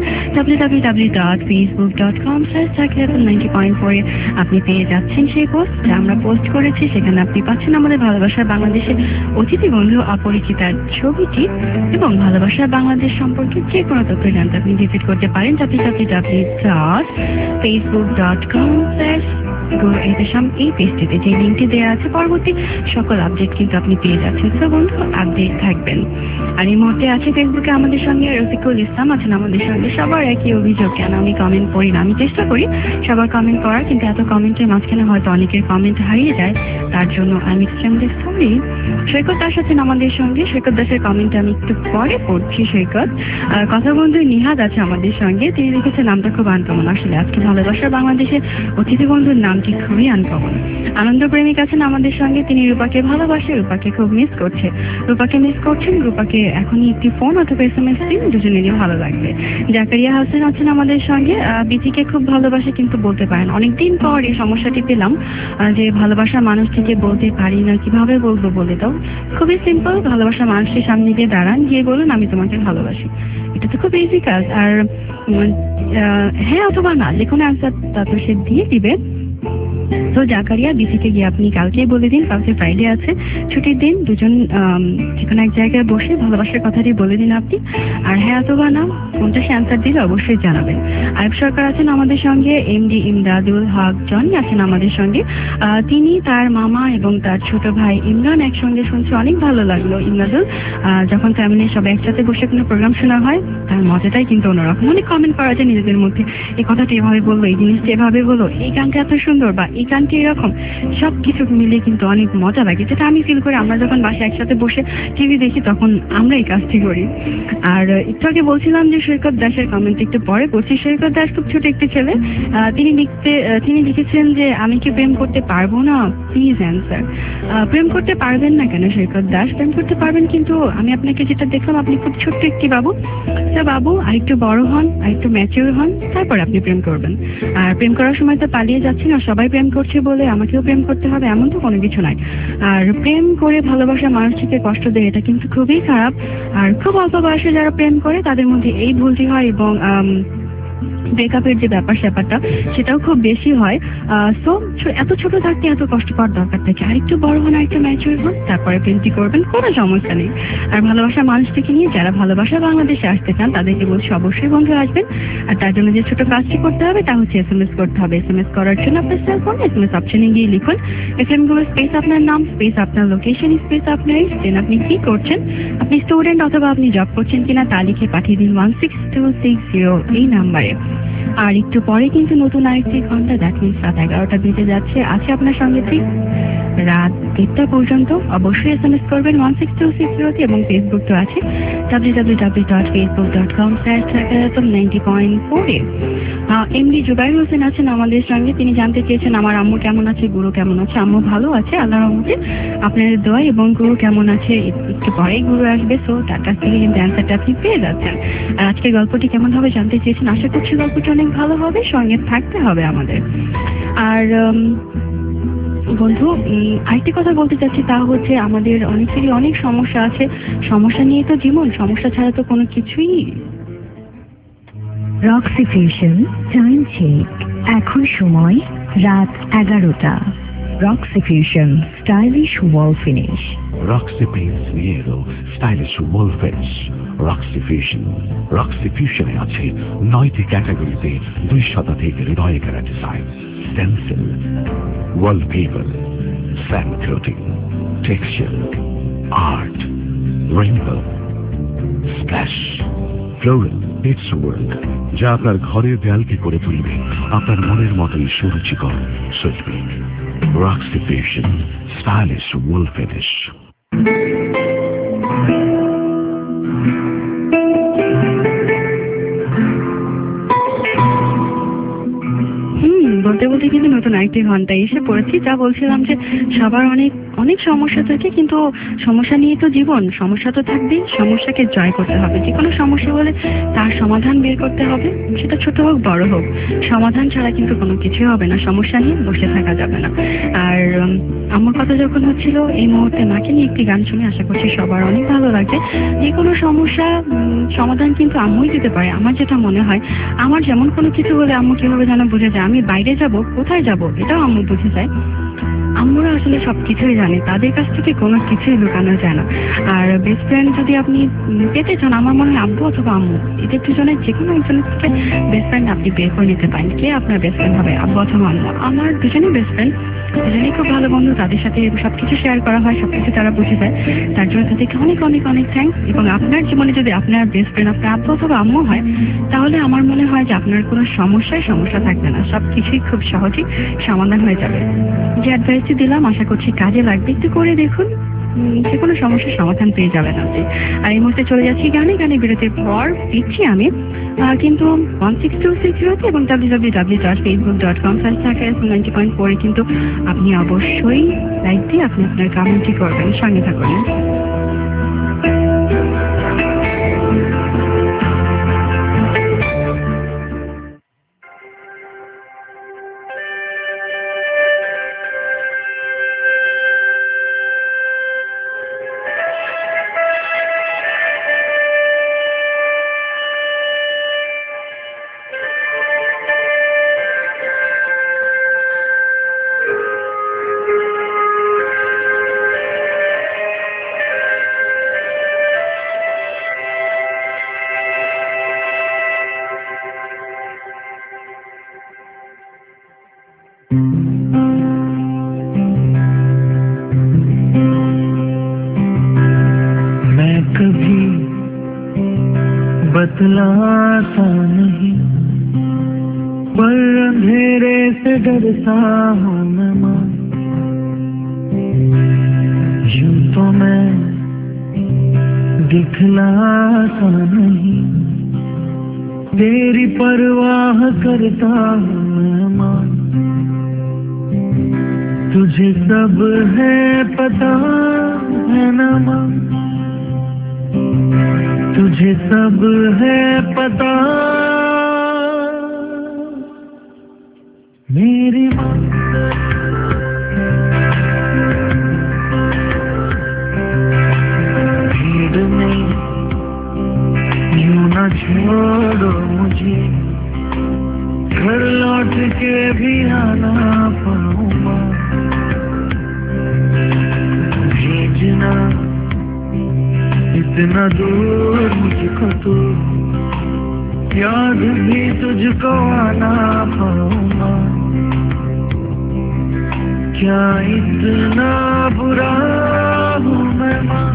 www.facebook.com/90.4 আপনি পেয়ে যাচ্ছেন সেই পোস্ট যা আমরা পোস্ট করেছি। সেখানে আপনি পাচ্ছেন আমাদের ভালোবাসার বাংলাদেশের অতিথি বন্ধু অপরিচিতার ছবিটি এবং ভালোবাসার বাংলাদেশ সম্পর্কে যে কোনো তথ্য জানতে আপনি ভিজিট করতে পারেন www.facebook.com/goetesham এই পেজটিতে যে লিঙ্কটি দেওয়া আছে। পরবর্তী সকল আপডেট কিন্তু আপনি পেয়ে যাচ্ছেন। তো বন্ধু আপডেট থাকবেন। আর এই মুহূর্তে আছে ফেসবুকে আমাদের সঙ্গে রফিকুল ইসলাম আছেন আমাদের সঙ্গে। সবার একই অভিযোগ, কেন আমি কমেন্ট পড়ি না। আমি চেষ্টা করি সবার কমেন্ট করার, কিন্তু এত কমেন্টের মাঝখানে হয়তো অনেকের কমেন্ট হারিয়ে যায়, তার জন্য আমি এক্সট্রিমলি সরি। সৈকত দাস আছেন আমাদের সঙ্গে। সৈকত দাসের কমেন্ট আমি একটু পরে পড়ছি। সৈকত কথা বন্ধু নিহাদ আছে আমাদের সঙ্গে। তিনি লিখেছেন নামটা খুব আনকমন। আসলে আজকে ভালোবাসার বাংলাদেশের অতিথি বন্ধুর নামটি খুবই আনকমন। আনন্দ প্রেমিক আছেন আমাদের সঙ্গে। তিনি রূপাকে ভালোবাসে, রূপাকে খুব মিস করছে। রূপাকে মিস করছেন, রূপাকে এখনই একটি ফোন অথবা SMS দিন, দুজনেরই ভালো লাগবে। জাকারিয়া হাসান আছেন আমাদের সঙ্গে। বিথিকে খুব ভালোবাসে কিন্তু বলতে পারেন। অনেকদিন পর এই সমস্যাটি পেলাম যে ভালোবাসা মানুষটিকে বলতে পারি না, কিভাবে বলবো বলে দাও। খুবই সিম্পল, ভালোবাসা মানুষটির সামনে গিয়ে দাঁড়ান, গিয়ে বলুন আমি তোমাকে ভালোবাসি। এটা তো খুব ইজি কাজ। আর হ্যাঁ অথবা না যে কোনো অ্যান্সার তারপর সে দিয়ে দিবে। তো জাকারিয়া বিথিকে গিয়ে আপনি কালকেই বলে দিন, কালকে ফ্রাইডে আছে, ছুটির দিন, দুজন যেখানে এক জায়গায় বসে ভালোবাসার কথাটি বলে দিন আপনি। আর হ্যাঁ অথবা না কোনটা সে অ্যান্সার দিলে অবশ্যই জানাবেন। আয়ুব সরকার আছেন আমাদের সঙ্গে। MD ইমদাদুল হক জনি আছেন আমাদের সঙ্গে। তিনি তার মামা এবং তার ছোট ভাই ইমরান একসঙ্গে শুনছে, অনেক ভালো লাগলো। ইমদাদুল যখন ফ্যামিলির সবাই একসাথে বসে কোনো প্রোগ্রাম শোনা হয় তার মজাটাই কিন্তু অন্যরকম। অনেক কমেন্ট করা যায় নিজেদের মধ্যে, এই কথাটি এভাবে বললো, এই জিনিসটা এভাবে বললো, এই গানটা এত সুন্দর বা এই গানটি এরকম, সব কিছু মিলিয়ে কিন্তু অনেক মজা লাগে। যেটা আমি ফিল করি আমরা যখন বাসায় একসাথে বসে টিভি দেখি তখন আমরা এই কাজটি করি। আর একটু আগে বলছিলাম যে সৈকত দাসের কমেন্ট একটু পরে করছি। সৈকত দাস খুব ছোট একটি ছেলে। তিনি লিখেছেন যে আমি কি প্রেম করতে পারবো না, প্লিজ অ্যান্সার। প্রেম করতে পারবেন না কেন সৈকত দাস? প্রেম করতে পারবেন, কিন্তু আমি আপনাকে যেটা দেখলাম আপনি খুব ছোট্ট একটি বাবু। তা বাবু আরেকটু বড় হন, আরেকটু ম্যাচিউর হন, তারপর আপনি প্রেম করবেন। আর প্রেম করার সময় তো পালিয়ে যাচ্ছি না, সবাই প্রেম করছে বলে আমাকেও প্রেম করতে হবে এমন তো কোনো কিছু নাই। আর প্রেম করে ভালোবাসা মানুষটিকে কষ্ট দেয়, এটা কিন্তু খুবই খারাপ। আর খুব অল্প বয়সে যারা প্রেম করে তাদের মধ্যে এই ভুলটি হয় এবং ব্রেকআপের যে ব্যাপারটা সেটাও খুব বেশি হয়। সো এত ছোট থাকতে এত কষ্ট পাওয়ার দরকার থাকে। আরেকটু বড় হন, আরেকটু ম্যাচিউর হন, তারপরে প্রেমটি করবেন, কোনো সমস্যা নেই। আর ভালোবাসা মানুষটিকে নিয়ে যারা ভালোবাসা বাংলাদেশে আসতে চান তাদেরকে বলছি অবশ্যই বন্ধু আসবেন। আর তার জন্য যে ছোট কাজটি করতে হবে তা হচ্ছে SMS করতে হবে। SMS করার জন্য আপনার সেল ফোন SMS অপশনে গিয়ে লিখুন FM গুলো স্পেস আপনার নাম, স্পেস আপনার লোকেশন, স্পেস আপনার দেন আপনি কি করছেন, আপনি স্টুডেন্ট অথবা আপনি জব করছেন কিনা তা লিখে পাঠিয়ে দিন 16260 এই নাম্বারে। আর একটু পরে কিন্তু নতুন আরেকটি ঘন্টা, দ্যাট মিনস রাত 11টা বেজে যাচ্ছে, আছে আপনার সঙ্গে ঠিক রাত 1:30 পর্যন্ত। অবশ্যই SMS করবেন 16260 এবং ফেসবুক তো আছে www.facebook.com/90.4 MD জুবাইর হোসেন আছেন আমাদের সঙ্গে। তিনি জানতে চেয়েছেন আমার আম্মু কেমন আছে, গুরু কেমন আছে। আম্মু ভালো আছে আল্লাহর রহমতে, আপনাদের দোয়া। এবং গুরু কেমন আছে, একটু পরেই গুরু আসবে, সো তার কাছ থেকে কিন্তু অ্যান্সারটা আপনি পেয়ে যাচ্ছেন। আর আজকের গল্পটি কেমন হবে জানতে চেয়েছেন, আশা করছি গল্পটি অনেক ভালো হবে, সঙ্গে থাকতে হবে আমাদের। আর বন্ধু আরেকটি কথা বলতে চাচ্ছি, তা হচ্ছে আমাদের অনেকেরই অনেক সমস্যা আছে। সমস্যা নিয়ে তো জীবন, সমস্যা ছাড়া তো কোনো কিছুই। রক্সি ফিউশন টাইম চেক, এখন সময় রাত 11টা। Roxy fusion stylish wall finish. Roxy Paints নিয়ে এলো stylish wall finish Roxy fusion. রক্সি ফিউশনে আছে 9টি ক্যাটাগরিতে 2 শতাধিক হৃদয় কেড়া design, stencil, wallpaper, sand coating, texture, art, rainbow splash floral pets world, যা আপনার ঘরের দেয়ালকে করে তুলবে আপনার মনের মতোই সুরুচিকর। সুইটবি Roxy fusion stylish wall finish. বলতে বলতে কিন্তু নতুন আরেকটি ঘন্টায় এসে পড়েছি। যা বলছিলাম যে সবার অনেক অনেক সমস্যা থাকে, কিন্তু সমস্যা নিয়ে তো জীবন, সমস্যা তো থাকবেই। সমস্যাকে জয় করতে হবে। যে কোনো সমস্যা হলে তার সমাধান বের করতে হবে, সেটা ছোট হোক বড় হোক। সমাধান ছাড়া কিন্তু কোনো কিছুই হবে না। সমস্যা নিয়ে বসে থাকা যাবে না। আর আমার কথা যখন হচ্ছিল, এই মুহূর্তে মাকে নিয়ে একটি গান শুনে আশা করছি সবার অনেক ভালো লাগবে। যে কোনো সমস্যা সমাধান কিন্তু আম্মুই দিতে পারে। আমার যেটা মনে হয়, আমার যেমন কোনো কিছু হলে আম্মু কিভাবে যেন বুঝে যায় আমি বাইরে যাব, কোথায় যাব এটাও আম্মু বুঝে যায়। আম্মুরা আসলে সবকিছুই জানে, তাদের কাছ থেকে কোনো কিছুই লুকানো যায় না। আর বেস্ট ফ্রেন্ড যদি আপনি পেতে চান, আমার মনে হয় আব্বু অথবা আম্মু, এদের দুজনের যে কোনো একজনের থেকে বেস্ট ফ্রেন্ড আপনি বের করে নিতে পারেন। কে আপনার বেস্ট ফ্রেন্ড হবে, আব্বু অথবা আম্মু? আমার দুজনেই বেস্ট ফ্রেন্ড, দুজনেই খুব ভালো বন্ধু। তাদের সাথে সবকিছু শেয়ার করা হয়, সবকিছু তারা বুঝে যায়। তার জন্য তাদেরকে অনেক অনেক অনেক থ্যাঙ্কস। এবং আপনার জীবনে যদি আপনার বেস্ট ফ্রেন্ড আপনার আব্বু অথবা আম্মু হয়, তাহলে আমার মনে হয় যে আপনার কোনো সমস্যা থাকবে না। সবকিছুই খুব সহজেই সমাধান হয়ে যাবে। যে অ্যাডভাইসটি দিলাম আশা করছি কাজে লাগবে। একটু করে দেখুন, যে কোনো সমস্যার সমাধান পেয়ে যাবেন আপনি। আর এই মুহূর্তে চলে যাচ্ছি গানে বিরতির পর দিচ্ছি আমি কিন্তু 16260 এবং www.facebook.com/90.4 কিন্তু আপনি অবশ্যই লাইক দিয়ে আপনি আপনার কমেন্টটি করবেন। সঙ্গে থাকুন। बतलाता नहीं, पर अंधेरे से डरता हूँ मैं माँ। यूं तो मैं दिखलाता नहीं, तेरी परवाह करता हूँ मैं माँ। तुझे सब है पता है ना माँ, तुझे सब है पता मेरी माँ। भीड़ में यूं न छोड़ो मुझे, घर लौट के भी आना पड़ूंगा। भेजना इतना दूर मुझको तो, याद भी तुझको आना पड़ूंगा। क्या इतना बुरा हूँ मैं माँ,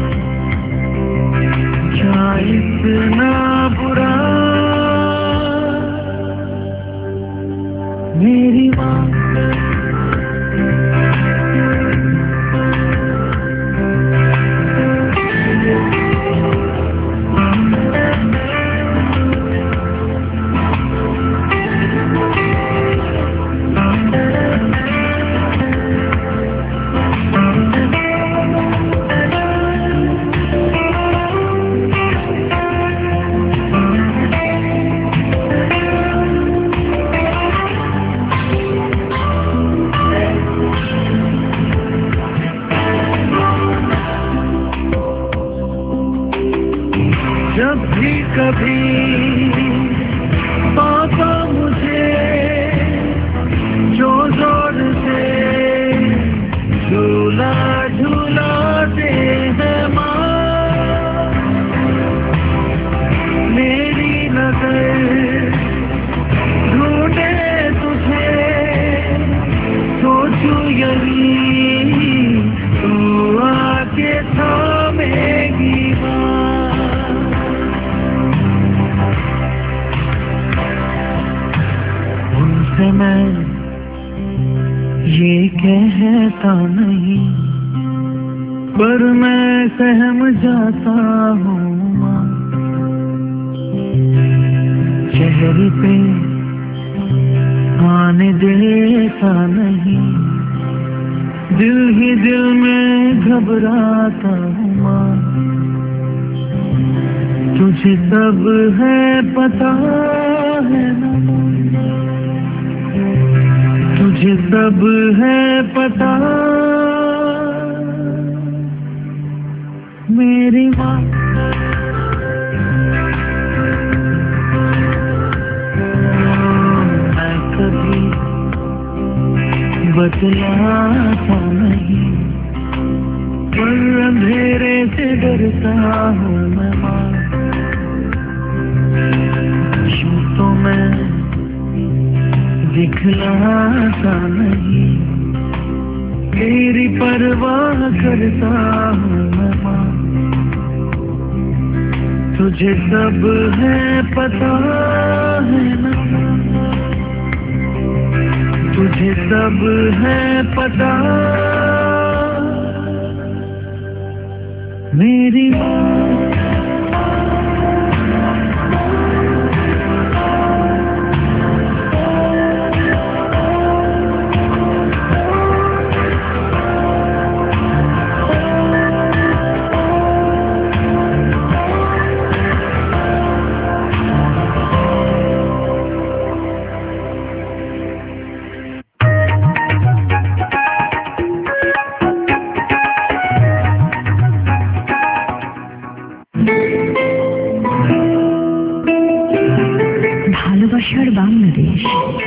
क्या इतना बुरा मेरी माँ। जब भी कभी पापा मुझे जो जोर से झूला झूलाते हैं माँ, मेरी नजर ढूंढे तुझे, सोचूं यही तू आके था थमेगी उनसे मैं ये कहता नहीं, पर मैं सहम जाता हूँ माँ। चेहरे पे आने देता नहीं, दिल ही दिल में घबराता हूँ माँ। तुझे सब है पता है ना, तुझे सब है पता मेरी माँ। मैं कभी बतलाता नहीं, पर अंधेरे से डरता हूँ मैं माँ। यूं तो मैं दिखलाता नहीं, तेरी परवाह करता हूँ मैं माँ। तुझे सब है पता है ना, तुझे सब है पता मेरी माँ। ভালোবাসার বাংলাদেশ।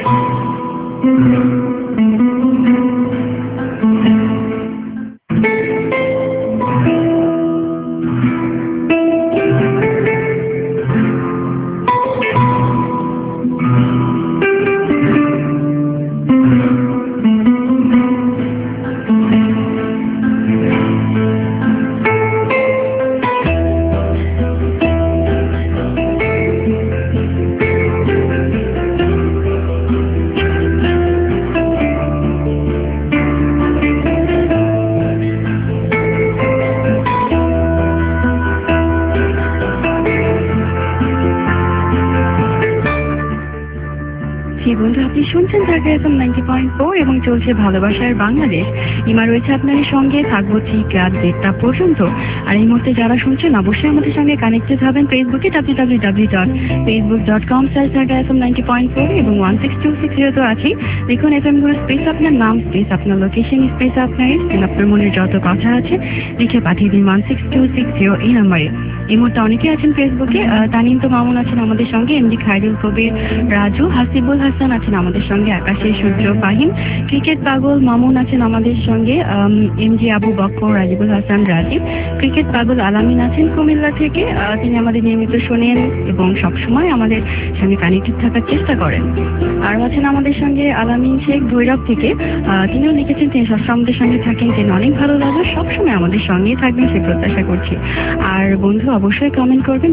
বন্ধু আপনি শুনছেন ঢাকা এফএম 90.4 এবং চলছে ভালোবাসার বাংলাদেশ। ইমা রয়েছে আপনাদের সঙ্গে, থাকবো ঠিক রাত 1টা পর্যন্ত। আর এই মুহূর্তে যারা শুনছেন অবশ্যই আমাদের সঙ্গে কানেক্টেড হবেন ফেসবুকে www.facebook.com/ঢাকা-fm90.4 এবং 16260 তো আছি। দেখুন এফএম গুলো স্পেস আপনার নাম, স্পেস আপনার লোকেশন, স্পেস আপনার আপনার মনের যত কথা আছে লিখে পাঠিয়ে দিন 16260 এই নম্বরে। এই মুহূর্তে অনেকে আছেন ফেসবুকে, তানিম তো মামুন আছেন আমাদের সঙ্গে, এমডি খায়রুল কবির রাজু, হাসিবুল হাসান আছেন আমাদের সঙ্গে, আকাশের সূর্য ফাহিম, ক্রিকেট পাগল মামুন আছেন আমাদের সঙ্গে, এমজি আবু বক্কর, রাজিবুল হাসান রাজীব, ক্রিকেট পাগল আলামিন আছেন কুমিল্লা থেকে। তিনি আমাদের নিয়মিত শোনেন এবং সবসময় আমাদের সঙ্গে কানেক্টেড থাকার চেষ্টা করেন। আর আছেন আমাদের সঙ্গে আলামিন শেখ ভৈরব থেকে, তিনিও লিখেছেন তিনি সবসময় আমাদের সঙ্গে থাকেন, তিনি অনেক ভালো লাগে, সবসময় আমাদের সঙ্গেই থাকবেন সে প্রত্যাশা করছি। আর বন্ধু অবশ্যই কমেন্ট করবেন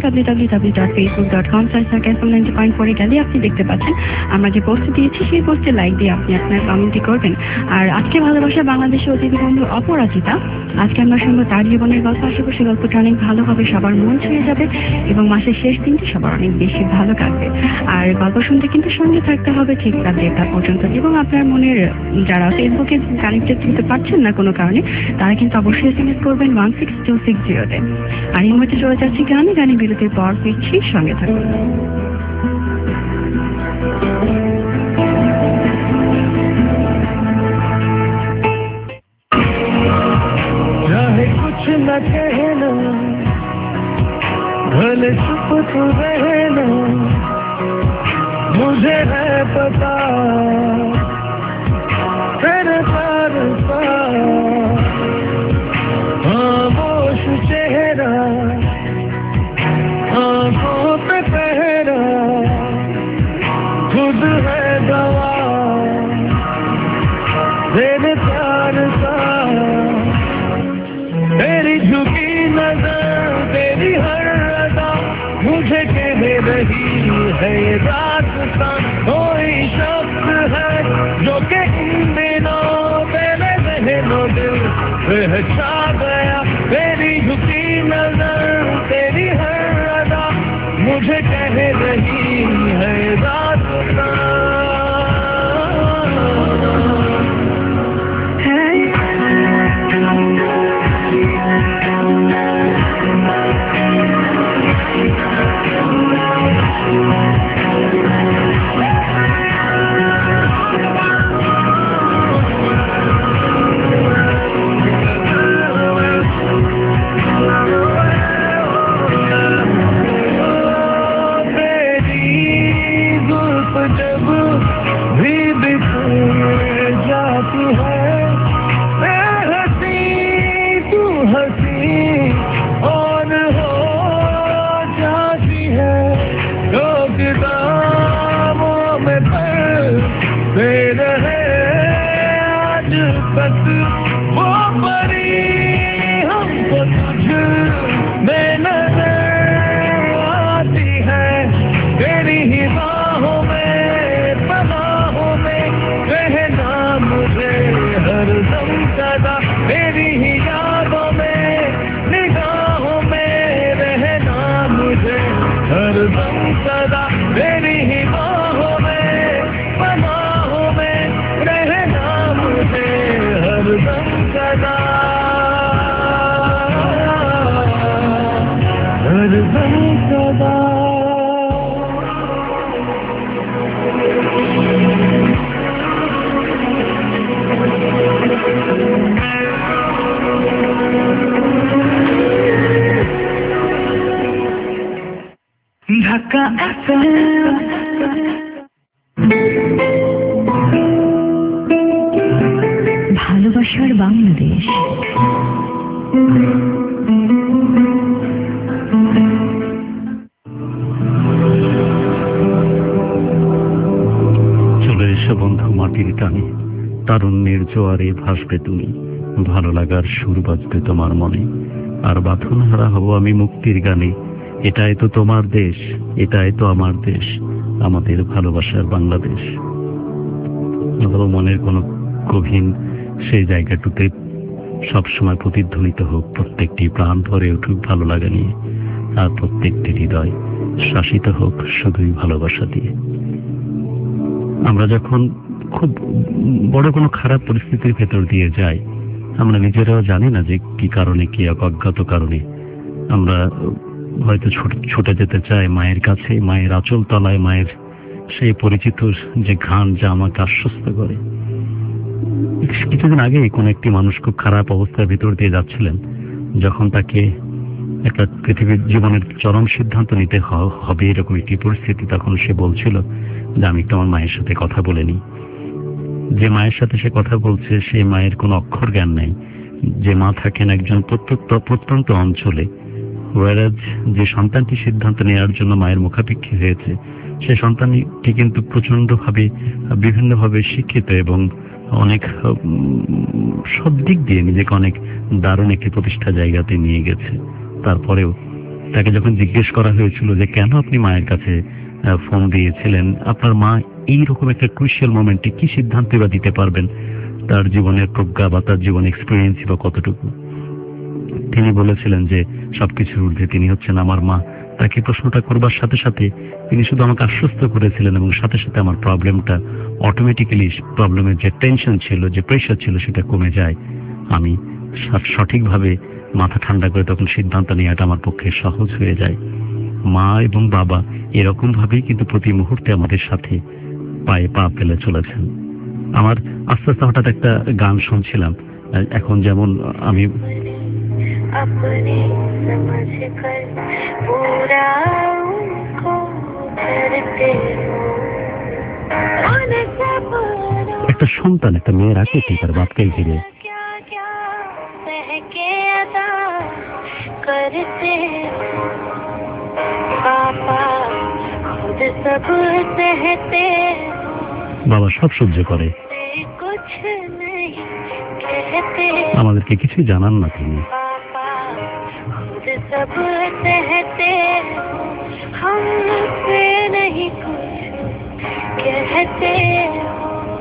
www.facebook.com/ঢাকা-fm90.4 গেলে আপনি দেখতে পাচ্ছেন আমরা যে পোস্ট দিয়েছি সেই পোস্টে লাইক দিয়ে আপনি আপনার কমেন্টটি করবেন। আর আজকে ভালোবাসা বাংলাদেশের অতিথি বন্ধু অপরাজিতা, আজকে আমরা শুনবো তার জীবনের গল্প। আশা করছি গল্পটা অনেক ভালো হবে, সবার মন ছুঁয়ে যাবে এবং মাসের শেষ দিনটি সবার অনেক বেশি ভালো কাটবে। আর গল্প শুনতে কিন্তু সঙ্গে থাকতে হবে ঠিক রাত 1টা পর্যন্ত। এবং আপনার মনের যারা ফেসবুকে কানেক্টেড হতে পারছেন না কোনো কারণে, তারা কিন্তু অবশ্যই এসএমএস করবেন 16260-তে। আর এই মুহূর্তে চলে যাচ্ছি গানে বিরতির পর ফিরছি, সঙ্গে থাকুন। चाहे कुछ न कहना, भले चुप तो रहना, मुझे है पता तेरे प्यार का खामोश चेहरा, आंखों पे पहरा, खुद है गवा तेरे प्यार का। तेरी झुकी न नजर तेरी हर अदा मुझे कह रही है ये दास्तां कोई शब्द है जो कि इन दिनों तेरे ज़हनो दिल पे छा गया तेरी झुकी नजर तेरी हर अदा मुझे कह रही है ये दास्तां ভালোবাসার বাংলাদেশ। চলে এসো বন্ধু মাটির টানে, তারুণ্যের জোয়ারে ভাসবে তুমি, ভালো লাগার সুর বাজবে তোমার মনে, আর বাঁধনহারা হব আমি মুক্তির গানে। এটাই তো তোমার দেশ, এটাই তো আমার দেশ, আমাদের ভালোবাসার বাংলাদেশ। অথবা মনের কোনো গভীর সেই জায়গাটুতে সবসময় প্রতিধ্বনিত হোক, প্রত্যেকটি প্রাণ ভরে উঠুক ভালো লাগা নিয়ে, আর প্রত্যেকটি হৃদয় শাসিত হোক শুধুই ভালোবাসা দিয়ে। আমরা যখন খুব বড় কোনো খারাপ পরিস্থিতির ভেতর দিয়ে যাই, আমরা নিজেরাও জানি না যে কি কারণে, কি অজ্ঞাত কারণে আমরা হয়তো ছুটে যেতে চাই মায়ের কাছে, মায়ের আঁচল তলায়, মায়ের সেই পরিচিত যে ঘ্রাণ যা আমাকে আশ্বস্ত করে। কিছুদিন আগে কোন একটি মানুষ খুব খারাপ অবস্থার ভিতর দিয়ে যাচ্ছিলেন, যখন তাকে একটা পৃথিবীর জীবনের চরম সিদ্ধান্ত নিতে হবে এরকম একটি পরিস্থিতি, তখন সে বলছিল যে আমি একটু আমার মায়ের সাথে কথা বলে নিই। যে মায়ের সাথে সে কথা বলছে সেই মায়ের কোনো অক্ষর জ্ঞান নেই, যে মা থাকেন একজন প্রত্যন্ত অঞ্চলে, ওয়ারাজ যে সন্তানটি সিদ্ধান্ত নেওয়ার জন্য মায়ের মুখাপেক্ষী হয়েছে, সেই সন্তানটি কিন্তু প্রচন্ডভাবে বিভিন্নভাবে শিক্ষিত এবং অনেক সব দিক দিয়ে নিজেকে অনেক দারুণ একটি প্রতিষ্ঠা জায়গাতে নিয়ে গেছে। তারপরেও তাকে যখন জিজ্ঞেস করা হয়েছিল যে কেন আপনি মায়ের কাছে ফোন দিয়েছিলেন, আপনার মা এইরকম একটা ক্রুশিয়াল মোমেন্টে কি সিদ্ধান্ত বা দিতে পারবেন, তার জীবনের প্রজ্ঞা বা তার জীবন এক্সপিরিয়েন্স বা কতটুকু, তিনি বলেছিলেন যে সবকিছুর ঊর্ধ্বে তিনি হচ্ছেন আমার মা। তাকে প্রশ্নটা করবার সাথে সাথে তিনি শুধু আমাকে আশ্বস্ত করেছিলেন এবং সাথে সাথে আমার প্রবলেমটা অটোমেটিক্যালি, প্রবলেমের যে টেনশন ছিল, যে প্রেশার ছিল, সেটা কমে যায়। আমি সঠিকভাবে মাথা ঠান্ডা করে তখন সিদ্ধান্ত নেওয়াটা আমার পক্ষে সহজ হয়ে যায়। মা এবং বাবা এরকম ভাবেই কিন্তু প্রতি মুহূর্তে আমাদের সাথে পায়ে পা ফেলে চলেছেন। আমার আস্তে আস্তে হঠাৎ একটা গান শুনছিলাম, এখন যেমন আমি अपने समझ कर पूरा उनको करते একটা সন্তান, একটা মেয়ের আকৃতি তার বাপকে ঘিরে करते पापा खुद सब सहते, বাবা সব সহ্য করে, कुछ नहीं कहते, আমাদেরকে কিছুই জানান না তিনি। पापा खुद सब सहते हो, हम से नहीं कुछ कहते हो।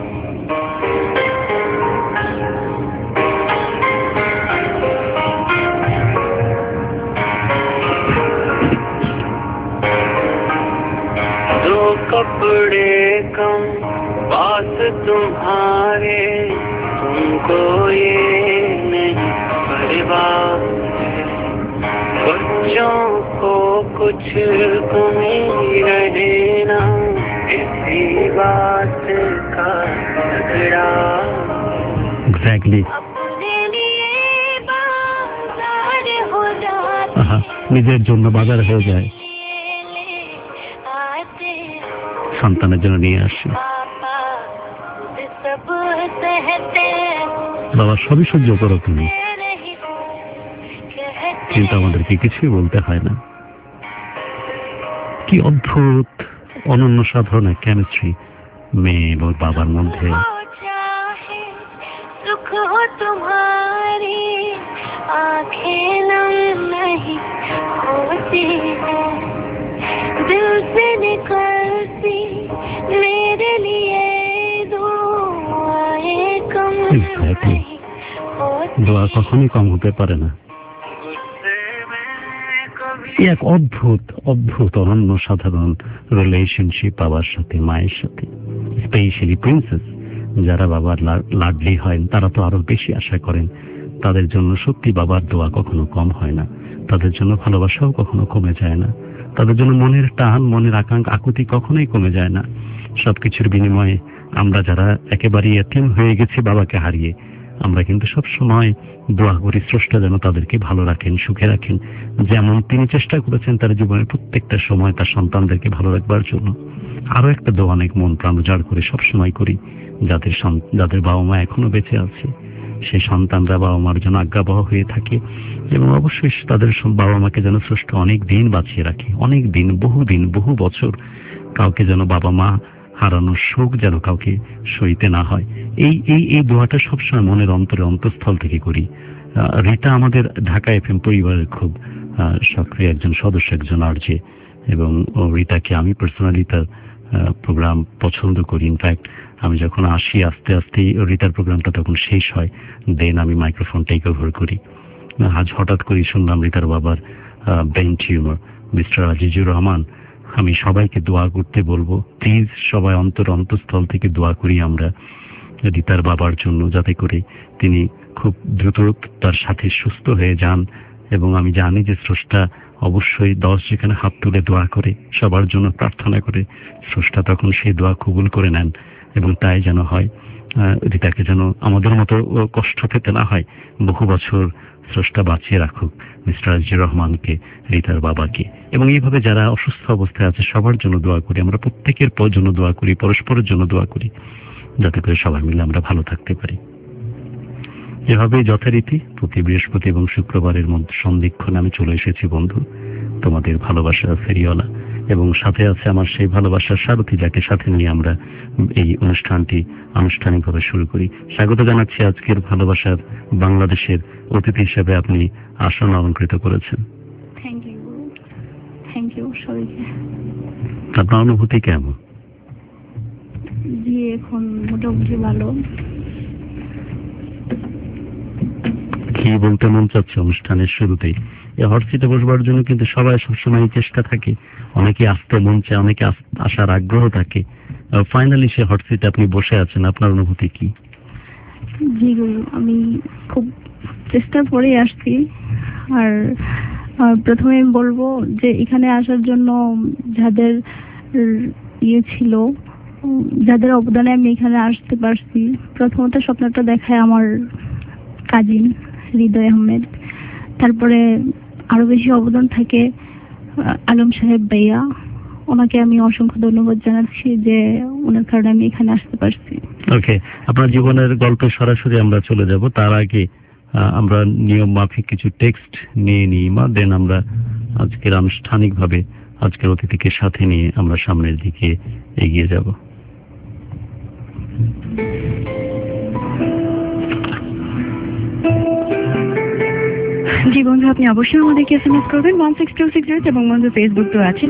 दो कपड़े कम पास तुम्हारे, तुमको ये नहीं परवाह है, बच्चों को कुछ कमी रहे ना, इसी बात का झगड़ा। एग्जैक्टली अपने लिए बाजार हो जाते, নিজের জন্য বাজার হয়ে যায়, आते সন্তানের জন্য নিয়ে আসি। पापा खुद सब सहते हो, বাবা সবই সহ্য করো তুমি, नहीं कहते কিন্তু আমাদেরকে কিছুই বলতে হয় না। কি অদ্ভুত অনন্য সাধারণ কেমিস্ট্রি মেয়ে এবং বাবার মধ্যে। हो चाहे सुख हो तुम्हारी, आंखें नम नहीं होती है, दिल से निकलती मेरे लिए दुआएं कम Exactly. नहीं होती। দোয়া কখনোই কম হতে পারে না। এই এক অদ্ভুত অদ্ভুত অনন্য সাধারণ রিলেশনশিপ বাবার সাথে মায়ের সাথে, স্পেশালি প্রিন্সেস যারা বাবার লাডলি হয় তারা তো আরো বেশি আশা করেন। তাদের জন্য সত্যি বাবার দোয়া কখনো কম হয় না, তাদের জন্য ভালোবাসাও কখনো কমে যায় না, তাদের জন্য মনের টান মনের আকাঙ্ক্ষা আকুতি কখনোই কমে যায় না। সবকিছুর বিনিময়ে আমরা যারা একেবারে এতিম হয়ে গেছি বাবাকে হারিয়ে, আমরা কিন্তু সব সময় দোয়া করি স্রষ্টা যেন তাদেরকে ভালো রাখেন, সুখে রাখেন, যেমন তিনি চেষ্টা করেছেন তার জীবনের প্রত্যেকটা সময় তার সন্তানদেরকে ভালো রাখবার জন্য। আরো একটা দোয়া অনেক মন প্রাণ উজাড় করে সবসময় করি, যাদের বাবা মা এখনো বেঁচে আছে সেই সন্তানরা বাবা মার জন্য আজ্ঞাবহ হয়ে থাকে, এবং অবশ্যই তাদের বাবা মাকে যেন স্রষ্টা অনেক দিন বাঁচিয়ে রাখে, অনেক দিন, বহু বছর কাউকে যেন বাবা মা হারানোর শোক যেন কাউকে সইতে না হয়। এই দোয়াটা সবসময় মনের অন্তঃস্থল থেকে করি। রিতা আমাদের ঢাকা এফএম পরিবারের খুব সক্রিয় একজন সদস্য, একজন আরজে, এবং রিতাকে আমি পার্সোনালি তার প্রোগ্রাম পছন্দ করি। ইনফ্যাক্ট আমি যখন আসি আস্তে আস্তে রিতার প্রোগ্রামটা তখন শেষ হয়, দেন আমি মাইক্রোফোন টেক ওভার করি। আজ হঠাৎ করে শুনলাম রিতার বাবার brain tumour, mister Azizur Rahman. আমি সবাইকে দোয়া করতে বলবো, প্লিজ সবাই অন্তঃস্থল থেকে দোয়া করি আমরা রিতার বাবার জন্য, যাতে করে তিনি খুব দ্রুত তার সাথে সুস্থ হয়ে যান। এবং আমি জানি যে স্রষ্টা অবশ্যই 10 যেখানে হাত তুলে দোয়া করে সবার জন্য প্রার্থনা করে, স্রষ্টা তখন সেই দোয়া কবুল করে নেন, এবং তাই যেন হয় রিতাকে যেন আমাদের মতো কষ্ট পেতে না হয়। বহু বছর স্রষ্টা বাঁচিয়ে রাখুক মিস্টার আজিজুর রহমানকে, রিতার বাবাকে, এবং এইভাবে যারা অসুস্থ অবস্থায় আছে সবার জন্য দোয়া করি। আমরা প্রত্যেকের জন্য দোয়া করি, পরস্পরের জন্য দোয়া করি, যাতে করে সবাই মিলে আমরা ভালো থাকতে পারি। এভাবেই যথারীতি প্রতি বৃহস্পতি এবং শুক্রবারের মধ্যে সন্ধিক্ষণে আমি চলে এসেছি বন্ধু, তোমাদের ভালোবাসার ফেরিওয়ালা, এবং সাথে আছে আমার সেই ভালোবাসার সারথী, যাকে সাথে নিয়ে আমরা এই অনুষ্ঠানটি আনুষ্ঠানিকভাবে শুরু করি। স্বাগত জানাচ্ছি আজকের ভালোবাসার বাংলাদেশের অতিথি হিসেবে আপনি আসন অলঙ্কৃত করেছেন। থ্যাংক ইউ সবাইকে। আপনার অনুভূতি কেমন? জি, এখন মোটামুটি ভালো। কি বলতে মন চাচ্ছে অনুষ্ঠানের শুরুতেই? এই হট সিটে বসবার জন্য কিন্তু সবাই সবসময় চেষ্টা থাকে, অনেকে আসতে মন চায়, অনেকে আসার আগ্রহ থাকে। ফাইনালি সে হট সিটে আপনি বসে আছেন, আপনার অনুভূতি কি? জি, আমি খুব চেষ্টার পরেই আসছি। আর প্রথমে বলবো যে এখানে আসার জন্য যাদের ছিল, যাদের অবদানে আমি এখানে আসতে পারছি, প্রথমত স্বপ্নটা দেখায় আমার কাজিন হৃদয় আহমেদ। তারপরে আরো বেশি অবদান থাকে আলম সাহেব ভাইয়া, ওনাকে আমি অসংখ্য ধন্যবাদ জানাচ্ছি যে ওনার কারণে আমি এখানে আসতে পারছি। ওকে, আপনার জীবনের গল্পে সরাসরি আমরা চলে যাব। তার আগে আমরা নিয়ম মাফিক কিছু টেক্সট নিয়ে নিই মা, দেন আমরা আজকের আনুষ্ঠানিকভাবে আজকের অতিথিকে সাথে নিয়ে আমরা সামনের দিকে এগিয়ে যাব। জি বন্ধু, আপনি অবশ্যই আমাদেরকে SMS করবেন 16260 এবং বন্ধু ফেসবুক তো আছে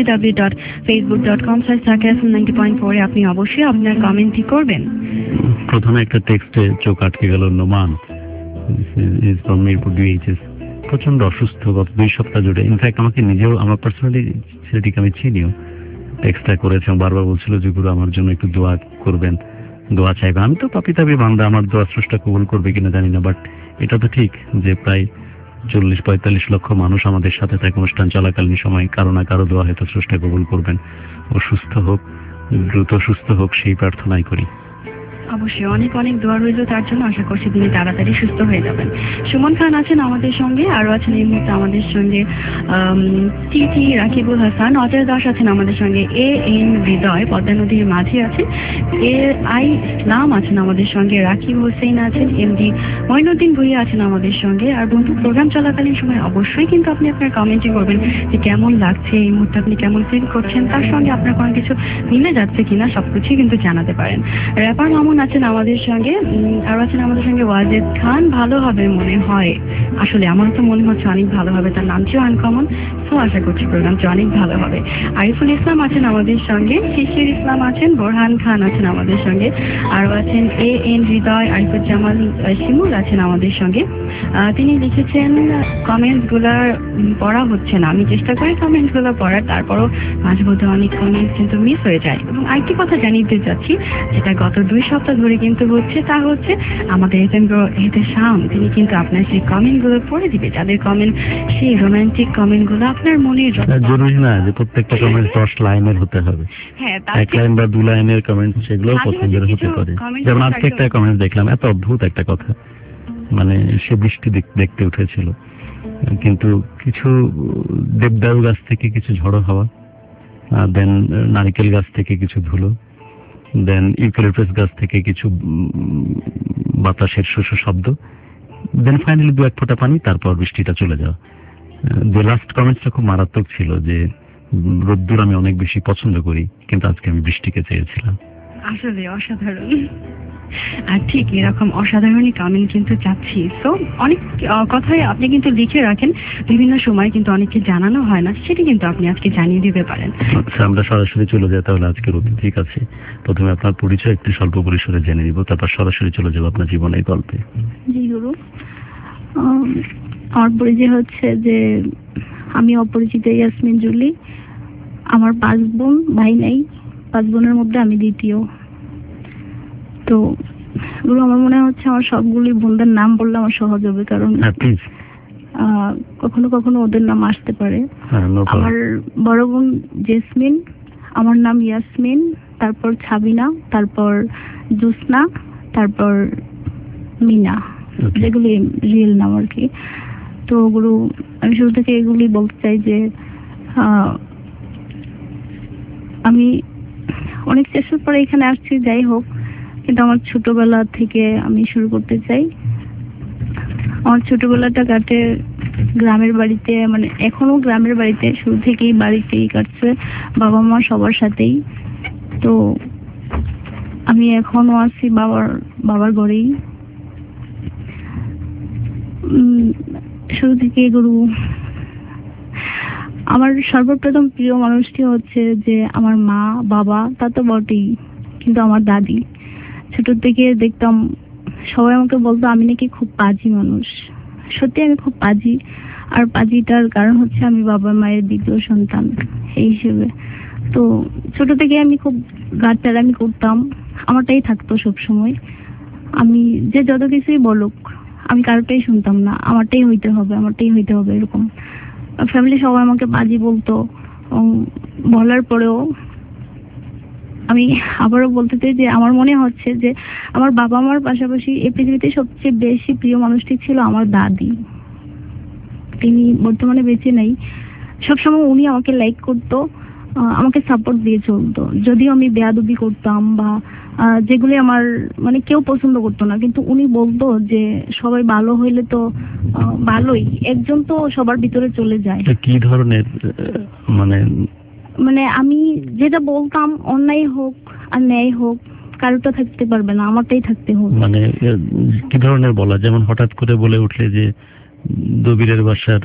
www.facebook.com/zakfm90.4 এ আপনি অবশ্যই আপনার কমেন্টটি করবেন। প্রথমে একটা টেক্সটে চোখ আটকে গেল। Noman is from Mirpur DHS, প্রচন্ড অসুস্থ গত 2 সপ্তাহ জুড়ে। ইনফ্যাক্ট আমাকে নিজেও, আমার পার্সোনালি ছেলেটিকে আমি চিনিও, টেক্সটটা করেছে, বারবার বলছিল যে গুরু আমার জন্য একটু দোয়া করবেন, দোয়া চাইবে। আমি তো পাপি তাবি বান্দা, আমার দোয়া স্রষ্টা কবুল করবে কিনা জানি না, বাট এটা তো ঠিক যে প্রায় 40-45 লক্ষ মানুষ আমাদের সাথে থাকে অনুষ্ঠান চলাকালীন সময়, কারো না কারো দোয়া হয়তো স্রষ্টা কবুল করবেন। ও সুস্থ হোক, দ্রুত সুস্থ হোক, সেই প্রার্থনাই করি। অবশ্যই অনেক অনেক দোয়া রইল তার জন্য, আশা করছি তিনি তাড়াতাড়ি সুস্থ হয়ে যাবেন। সুমন খান আছেন আমাদের সঙ্গে, আরো আছেন এই মুহূর্তে আমাদের সঙ্গে টিটি রাকিবুল হাসান, অজয় দাস আছেন আমাদের সঙ্গে, AN হৃদয় পদ্মা নদীর মাঝে আছেন, AI ইসলাম আছেন আমাদের সঙ্গে, রাকিব হোসেন আছেন, MD মঈনুদ্দিন ভুইয়া আছেন আমাদের সঙ্গে। আর বন্ধু, প্রোগ্রাম চলাকালীন সময় অবশ্যই কিন্তু আপনি আপনার কমেন্টে করবেন যে কেমন লাগছে এই মুহূর্তে, আপনি কেমন ফিল করছেন, তার সঙ্গে আপনার কোনো কিছু মিলে যাচ্ছে কিনা সবকিছুই কিন্তু জানাতে পারেন। র্যাপার মামুন আছেন আমাদের সঙ্গে, আর আছেন আমাদের সঙ্গে ওয়াজেদ খান। ভালো হবে মনে হয়, আসলে আমার তো মনে হচ্ছে অনেক ভালো হবে, তার নামটিও আনকমন, তো আশা করছি প্রোগ্রামটি অনেক ভালো হবে। আরিফুল ইসলাম আছেন আমাদের সঙ্গে, শিশির ইসলাম আছেন, বোরহান খান আছেন আমাদের সঙ্গে, আরও আছেন AN হৃদয়, আরিফুজ্জামান শিমুল আছেন আমাদের সঙ্গে। তিনি লিখেছেন কমেন্টসগুলো পড়া হচ্ছে না, আমি চেষ্টা করি কমেন্টসগুলো পড়ার, তারপরও মাঝে মধ্যে অনেক কমেন্টস কিন্তু মিস হয়ে যায়। এবং আরেকটি কথা জানিয়ে চাচ্ছি, যেটা গত 2 সপ্তাহ ধরে কিন্তু হচ্ছে, তা হচ্ছে আমাদের এহতেশাম, তিনি কিন্তু আপনার সেই কমেন্টগুলো পড়ে দিবে, যাদের কমেন্ট সেই রোমান্টিক কমেন্টগুলো আপনার মনে জরুরি না যে প্রত্যেকটা কমেন্ট 10 লাইনের হতে হবে। হ্যাঁ, 1 লাইন বা 2 লাইনের কমেন্ট, সেগুলো পছন্দের হতে পারে। যেমন আজকে একটা কমেন্ট দেখলাম, এত অদ্ভুত একটা কথা, মানে সে বৃষ্টি দেখতে উঠেছিল, কিন্তু কিছু দেবদারু গাছ থেকে কিছু ঝড়ো হাওয়া, দেন নারিকেল গাছ থেকে কিছু ধুলো, দেন ইউক্যালিপটাস গাছ থেকে কিছু বাতাসের শোষ শব্দ, দেন ফাইনালি 2-1 ফোঁটা পানি, তারপর বৃষ্টিটা চলে যাওয়া। যে লাস্ট কমেন্টটা খুব মারাত্মক ছিল, যে রোদ্দুর আমি অনেক বেশি পছন্দ করি, কিন্তু আজকে আমি বৃষ্টিকে চেয়েছিলাম। আসলে অসাধারণ। আর ঠিক এরকম অসাধারণই কমেন্ট কিন্তু চাচ্ছি। তো অনেক কথাই আপনি কিন্তু লিখে রাখেন, বিভিন্ন সময় কিন্তু অনেককে জানানো হয় না, সেটি কিন্তু আপনি আজকে জানিয়ে দিতে পারেন। আচ্ছা, আমরা সরাসরি চলে যাই তাহলে আজকের অতিথি। ঠিক আছে, প্রথমে আপনার পরিচয় একটু স্বল্প পরিসরে জেনে নিব, তারপর সরাসরি চলে যাবো আপনার জীবনের গল্পে। জি গুরু, আমার পরিচয় হচ্ছে যে আমি অপরিচিত ইয়াসমিন জুলি। আমার 5 বোন, ভাই নাই। 5 বোনের মধ্যে আমি দ্বিতীয়। তো গুরু, আমার মনে হচ্ছে আমার সবগুলি বোনদের নাম বললে আমার সহজ হবে, কারণ কখনো কখনো ওদের নাম আসতে পারে। আমার বড় বোন জেসমিন, আমার নাম ইয়াসমিন, তারপর ছাবিনা, তারপর জুসনা, তারপর মিনা, যেগুলি রিয়েল নাম আর কি। তো গুরু, আমি শুরু থেকে এগুলি বলতে চাই যে আমি অনেক চেষ্টার পরে এখানে আসছি, যাই হোক, কিন্তু আমার ছোটবেলা থেকে আমি শুরু করতে চাই। আমার ছোটবেলাটা কাটে গ্রামের বাড়িতে, মানে এখনো গ্রামের বাড়িতে, শুরু থেকেই বাড়িতেই কাটছে, বাবা মা সবার সাথেই। তো আমি এখনো আছি বাবার ঘরেই। শুরু থেকে গুরু, আমার সর্বপ্রথম প্রিয় মানুষটি হচ্ছে যে আমার মা, বাবা, তা তো বটেই, কিন্তু আমার দাদি। ছোট থেকে দেখতাম সবাই আমাকে বলতো আমি নাকি খুব পাজি মানুষ। সত্যি আমি খুব পাজি, আর পাজিটার কারণ হচ্ছে আমি বাবা মায়ের দ্বিতীয় সন্তান এই হিসেবে। তো ছোট থেকে আমি খুব গাছটারামি করতাম, আমারটাই থাকতো সব সময়। আমি যে যত কিছুই বলুক, আমি কারোটাই শুনতাম না, আমারটাই হইতে হবে, আমারটাই হইতে হবে, এরকম। ফ্যামিলি সবাই আমাকে বাজি বলতো। বলার পরেও আমি আবারও বলতে চাই যে আমার মনে হচ্ছে যে আমার বাবা মার পাশাপাশি এই পৃথিবীতে সবচেয়ে বেশি প্রিয় মানুষটি ছিল আমার দাদি। তিনি বর্তমানে বেঁচে নেই। সবসময় উনি আমাকে লাইক করতো, আমাকে সাপোর্ট দিয়ে চলতো। যদিও আমি বেয়াদবি করতাম বা যেগুলি আমার মানে কেউ পছন্দ করতো না, কিন্তু উনি বলতো যে সবাই ভালো হইলে তো ভালোই, একজন তো সবার ভিতরে চলে যায়। কি ধরনের মানে আমি যেটা বলতাম, অন্যায় হোক আর ন্যায় হোক, কারোটা থাকতে পারবে না, আমারটাই থাকতে হবে। মানে কি ধরনের বলা? যেমন হঠাৎ করে বলে উঠলে যে দবিরের বাসার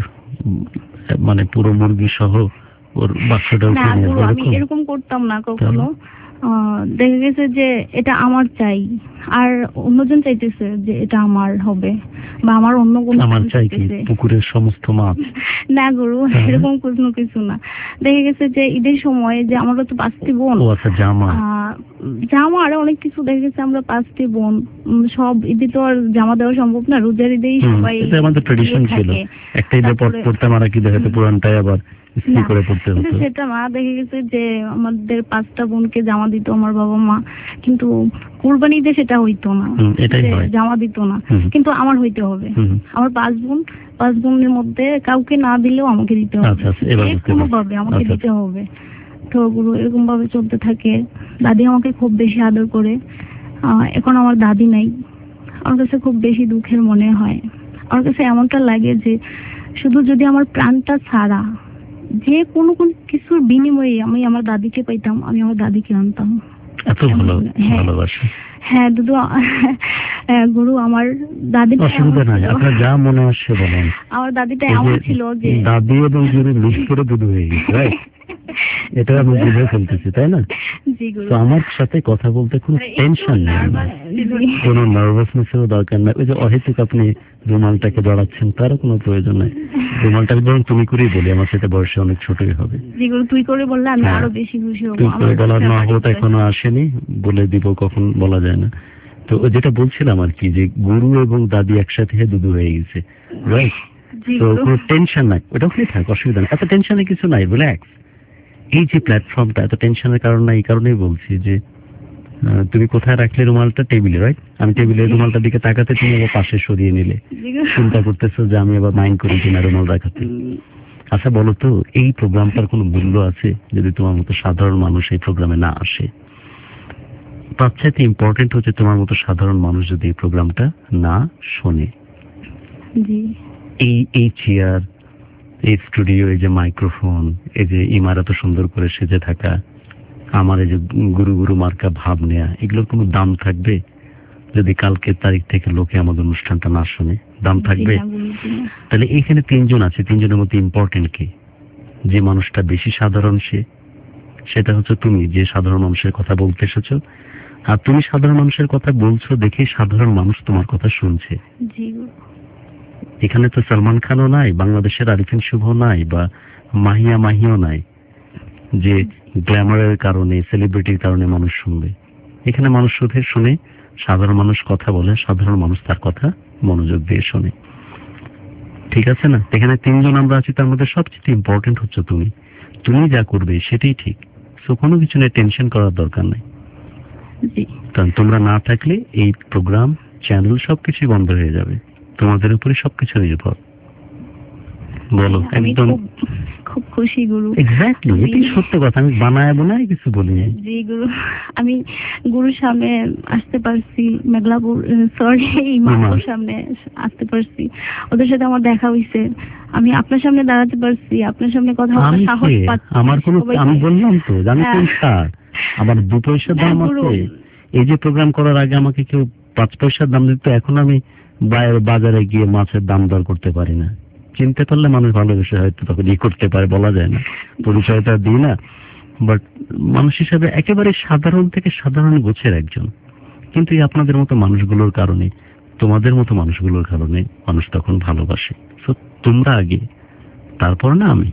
মানে পুরো মুরগি সহ ওর বাচ্চাটা না উঠে নিয়ে গুরু, আসবে আমি এরকম করতাম না কখনো। দেখা গেছে যে এটা আমার চাই, আর অন্যজন চাইতেছে যে এটা আমার হবে, বা আমার অন্য কোনো আমার কিছু চাই কি চাইতেছে। পুকুরের সমস্ত মাছ? না গুরু, এরকম কোনো কিছু না। দেখা গেছে যে ঈদের সময় যে আমরা তো 5টি বোন, ও আচ্ছা, জামা জামা আরো অনেক কিছু। দেখা গেছে আমরা 5টি বোন, সব ঈদে তো আর জামা দেওয়া সম্ভব না, রোজার ঈদেই সবাই এটা আমাদের ট্রেডিশন ছিল, একটা ঈদের পর পড়তাম আর কি, দেখাতে পুরানটাই আবার ইস্ত্রি করে পড়তে হতো। সেটা না, দেখা গেছে যে আমাদের 5টা বোনকে জামা দিত আমার বাবা মা, কিন্তু কুরবানি ঈদে সেটা হইতো না, জামা দিত না, কিন্তু আমার হইতে হবে। আমার 5 বোনের মধ্যে কাউকে না দিলেও আমাকে দিতে হবে, কোনো ভাবে আমাকে দিতে হবে। তো গুরু এরকম ভাবে চলতে থাকে। দাদি আমাকে খুব বেশি আদর করে। এখন আমার দাদি নাই, আমার কাছে খুব বেশি দুঃখের মনে হয়। আমার কাছে এমনটা লাগে যে শুধু যদি আমার প্রাণটা ছাড়া যে কোনো কিছুর বিনিময়ে আমি আমার দাদিকে পাইতাম, আমি আমার দাদিকে আনতাম। এত ভালোবাসা। হ্যাঁ দুদু, গুরু আমার দাদি, অসুবিধা নাই, আপনার যা মনে আসছে বলেন। আমার দাদিটা এমন ছিল যে দাদি এবং যদি লিস্ট করে দুধ হয়ে গেছে, রাইট? এটা আমি বুঝে ফেলতেছি, তাই না? তো আমার সাথে কথা বলতে কোনো টেনশন নেই, কোনো নার্ভাসনেসেরও দরকার নাই। ওই যে অহেতুক আপনি রুমালটাকে জড়াচ্ছেন, তারও কোনো প্রয়োজন নাই। রুমালটাকে বরং তুমি করেই বলি, আমার সাথে বয়সে অনেক ছোটই হবে। তুই করে বললে আমি আরো বেশি খুশি হব। তুই করে বলার নহবত এখনো আসেনি, বলে দিব কখন বলা যায় না। তো যেটা বলছিলাম আর কি, যে গুরু এবং দাদি একসাথে দুধু হয়ে গেছে, রাইট? তো কোনো টেনশন নাই, ওটা ওখানে থাক, অসুবিধা নেই, এত টেনশনের কিছু নাই, রিল্যাক্স। এই যে প্ল্যাটফর্মটা, এত টেনশনের কারণ নাই, এই কারণেই বলছি যে তুমি কোথায় রাখলে রুমালটা? টেবিলে, রাইট? আমি টেবিলের রুমালটার দিকে তাকাতে তুমি আবার পাশে সরিয়ে নিলে, চিন্তা করতেছো যে আমি আবার মাইন্ড করি কিনা রুমাল রাখাতে। আচ্ছা বলো তো, এই প্রোগ্রামটার কোনো মূল্য আছে যদি তোমার মতো সাধারণ মানুষ এই প্রোগ্রামে না আসে? তার চাইতে ইম্পর্টেন্ট হচ্ছে তোমার মতো সাধারণ মানুষ যদি এই প্রোগ্রামটা না শোনে। এই চেয়ার, এই স্টুডিও, এই যে মাইক্রোফোন, এই যে ইমারত সুন্দর করে সেজে থাকা, আমার এই যে গুরু মার্কা ভাব নেয়া, এগুলোর কোনো দাম থাকবে যদি কালকের তারিখ থেকে লোকে আমাদের অনুষ্ঠানটা না শোনে? দাম থাকবে? তাহলে এখানে 3জন আছে, 3জনের মধ্যে ইম্পর্টেন্ট কি? যে মানুষটা বেশি সাধারণ সেটা হচ্ছে তুমি, যে সাধারণ মানুষের কথা বলতে এসেছো। আর তুমি সাধারণ মানুষের কথা বলছো দেখে সাধারণ মানুষ তোমার কথা শুনছে। এখানে তো সালমান খানও নাই, বাংলাদেশের আরিফিন শুভ নাই, বা মাহিয়াও নাই যে গ্ল্যামারের কারণে, সেলিব্রিটির কারণে মানুষ শুনবে। এখানে মানুষ শুনে, সাধারণ মানুষ কথা বলে, সাধারণ মানুষ তার কথা মনোযোগ দিয়ে শোনে, ঠিক আছে না? এখানে 3জন আমরা আছি, তার মধ্যে সবচেয়ে ইম্পর্টেন্ট হচ্ছে তুমি যা করবে সেটাই ঠিক। সো কোনো কিছু নিয়ে টেনশন করার দরকার নেই। কারণ তোমরা না থাকলে এই প্রোগ্রাম, চ্যানেল সবকিছুই বন্ধ হয়ে যাবে, তোমাদের উপরে সবকিছু নির্ভর। বলো, একদম খুব খুশি গুরু। এক্স্যাক্টলি, এটাই সত্য কথা, আমি বানায় কিছু বলিনি। জি গুরু, আমি গুরুর সামনে আসতে পারছি, মেঘলাপুর মামার সামনে আসতে পারছি, ওদের সাথে আমার দেখা হইছে, আমি আপনার সামনে দাঁড়াতে পারছি, আপনার সামনে কথা বলার সাহস পাচ্ছি। আমার কোনো, আমি বললাম তো জানি কোন স্যার, আমার 2 পয়সার দাম আছে। এই যে প্রোগ্রাম করার আগে আমাকে কেউ 5 পয়সার দাম দিত, এখন আমি বাজারে গিয়ে মাছের দাম দর করতে পারি না। চিনতে পারলে মানুষ ভালোবেসে হয়তো তখন করতে পারে, বলা যায় না, পরিচয়টা দিই না। বাট মানুষ হিসাবে একেবারে সাধারণ থেকে সাধারণ গোছের একজন, কিন্তু এই আপনাদের মতো মানুষগুলোর কারণে, তোমাদের মতো মানুষগুলোর কারণে মানুষ তখন ভালোবাসে। তো তোমরা আগে, তারপর না আমি।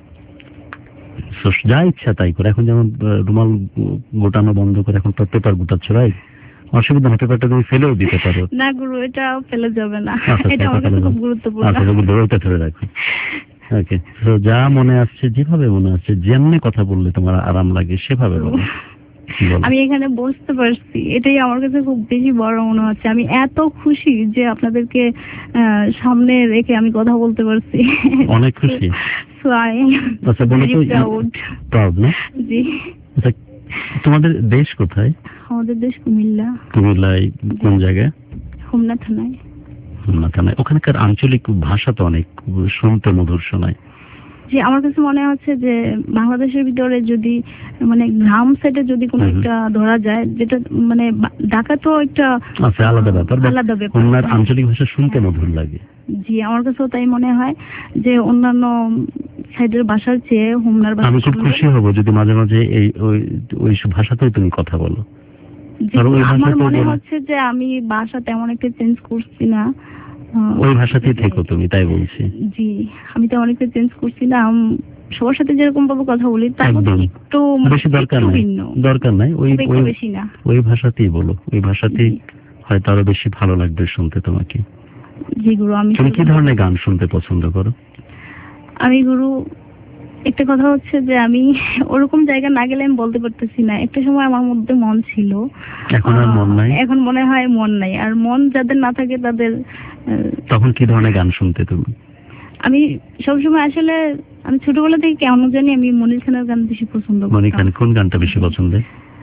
যা ইচ্ছা তাই করে। এখন যেমন রুমাল গোটানো বন্ধ করে এখন পেপার গোটাচ্ছ, রাইট? অসুবিধা না, পেপারটা তুমি ফেলেও দিতে পারো। না গুরু, এটা ফেলে যাবে না, এটা আমার কাছে খুব গুরুত্বপূর্ণ। ওইটা ধরে রাখো। ওকে, তো যা মনে আসছে, যেভাবে মনে আসছে, যেমনি কথা বললে তোমার আরাম লাগে সেভাবে বলো। আমি এখানে বসতে পারছি, এটাই আমার কাছে খুব বেশি বড় মনে হচ্ছে। আমি এত খুশি যে আপনাদেরকে সামনে রেখে আমি কথা বলতে পারছি, অনেক খুশি। আচ্ছা বলো তো, প্রাউড না? জি। আচ্ছা, তোমাদের দেশ কোথায়? আমাদের দেশ কুমিল্লা। কুমিল্লায় কোন জায়গায়? হোমনা থানায়। হোমনা থানায়। ওখানকার আঞ্চলিক ভাষা তো অনেক শুনতে মধুর শোনায়। যে আমার কাছে মনে হচ্ছে যে বাংলাদেশের ভিতরে যদি মানে গ্রাম সাইডে যদি কোনো একটা ধরা যায়, যেটা মানে ঢাকা তো একটা আলাদা ব্যাপার, হোমনার আঞ্চলিক ভাষা শুনতে মধুর লাগে। জি, আমার কাছেও তাই মনে হয় যে অন্যান্য সাইডের ভাষার চেয়ে হোমনার ভাষা আমি খুব সুন্দর। খুশি হব যদি মাঝে মাঝে এই ওই ভাষাতেই তুমি কথা বলো। জি, আর ওই আমার ভাষাতেই মনে বলো। হচ্ছে যে আমি ভাষা তেমন একটা চেঞ্জ করছি না। ওই ভাষাতেই থেকো তুমি, তাই বলছি। জি, আমি তেমন একটা চেঞ্জ করছি না। সবার সাথে যেরকম ভাবে কথা বলি তার মধ্যে একদম। একটু বেশি দরকার একটু নাই, ভিন্ন, দরকার নাই। ওই খুব একটা ওই বেশি না। ওই ভাষাতেই বলো, ওই ভাষাতেই জি। হয়তো আরো বেশি ভালো লাগবে শুনতে তোমাকে। জি গুরু, আমি তুমি কি ধরনের গান শুনতে পছন্দ করো? আমি গুরু একটা কথা হচ্ছে যে আমি ওরকম জায়গা না গেলে আমি বলতে পারতেছি না। একটা সময় আমার মধ্যে মন ছিল, এখন আর মন নাই? এখন মনে হয় মন নাই। আর মন যাদের না থাকে তাদের তখন কি ধরনের গান শুনতে তুমি? আমি সবসময় আসলে আমি ছোটবেলা থেকে কেমন জানি আমি মনির খানের গান বেশি পছন্দ করি। মনির খান কোন গানটা বেশি পছন্দ?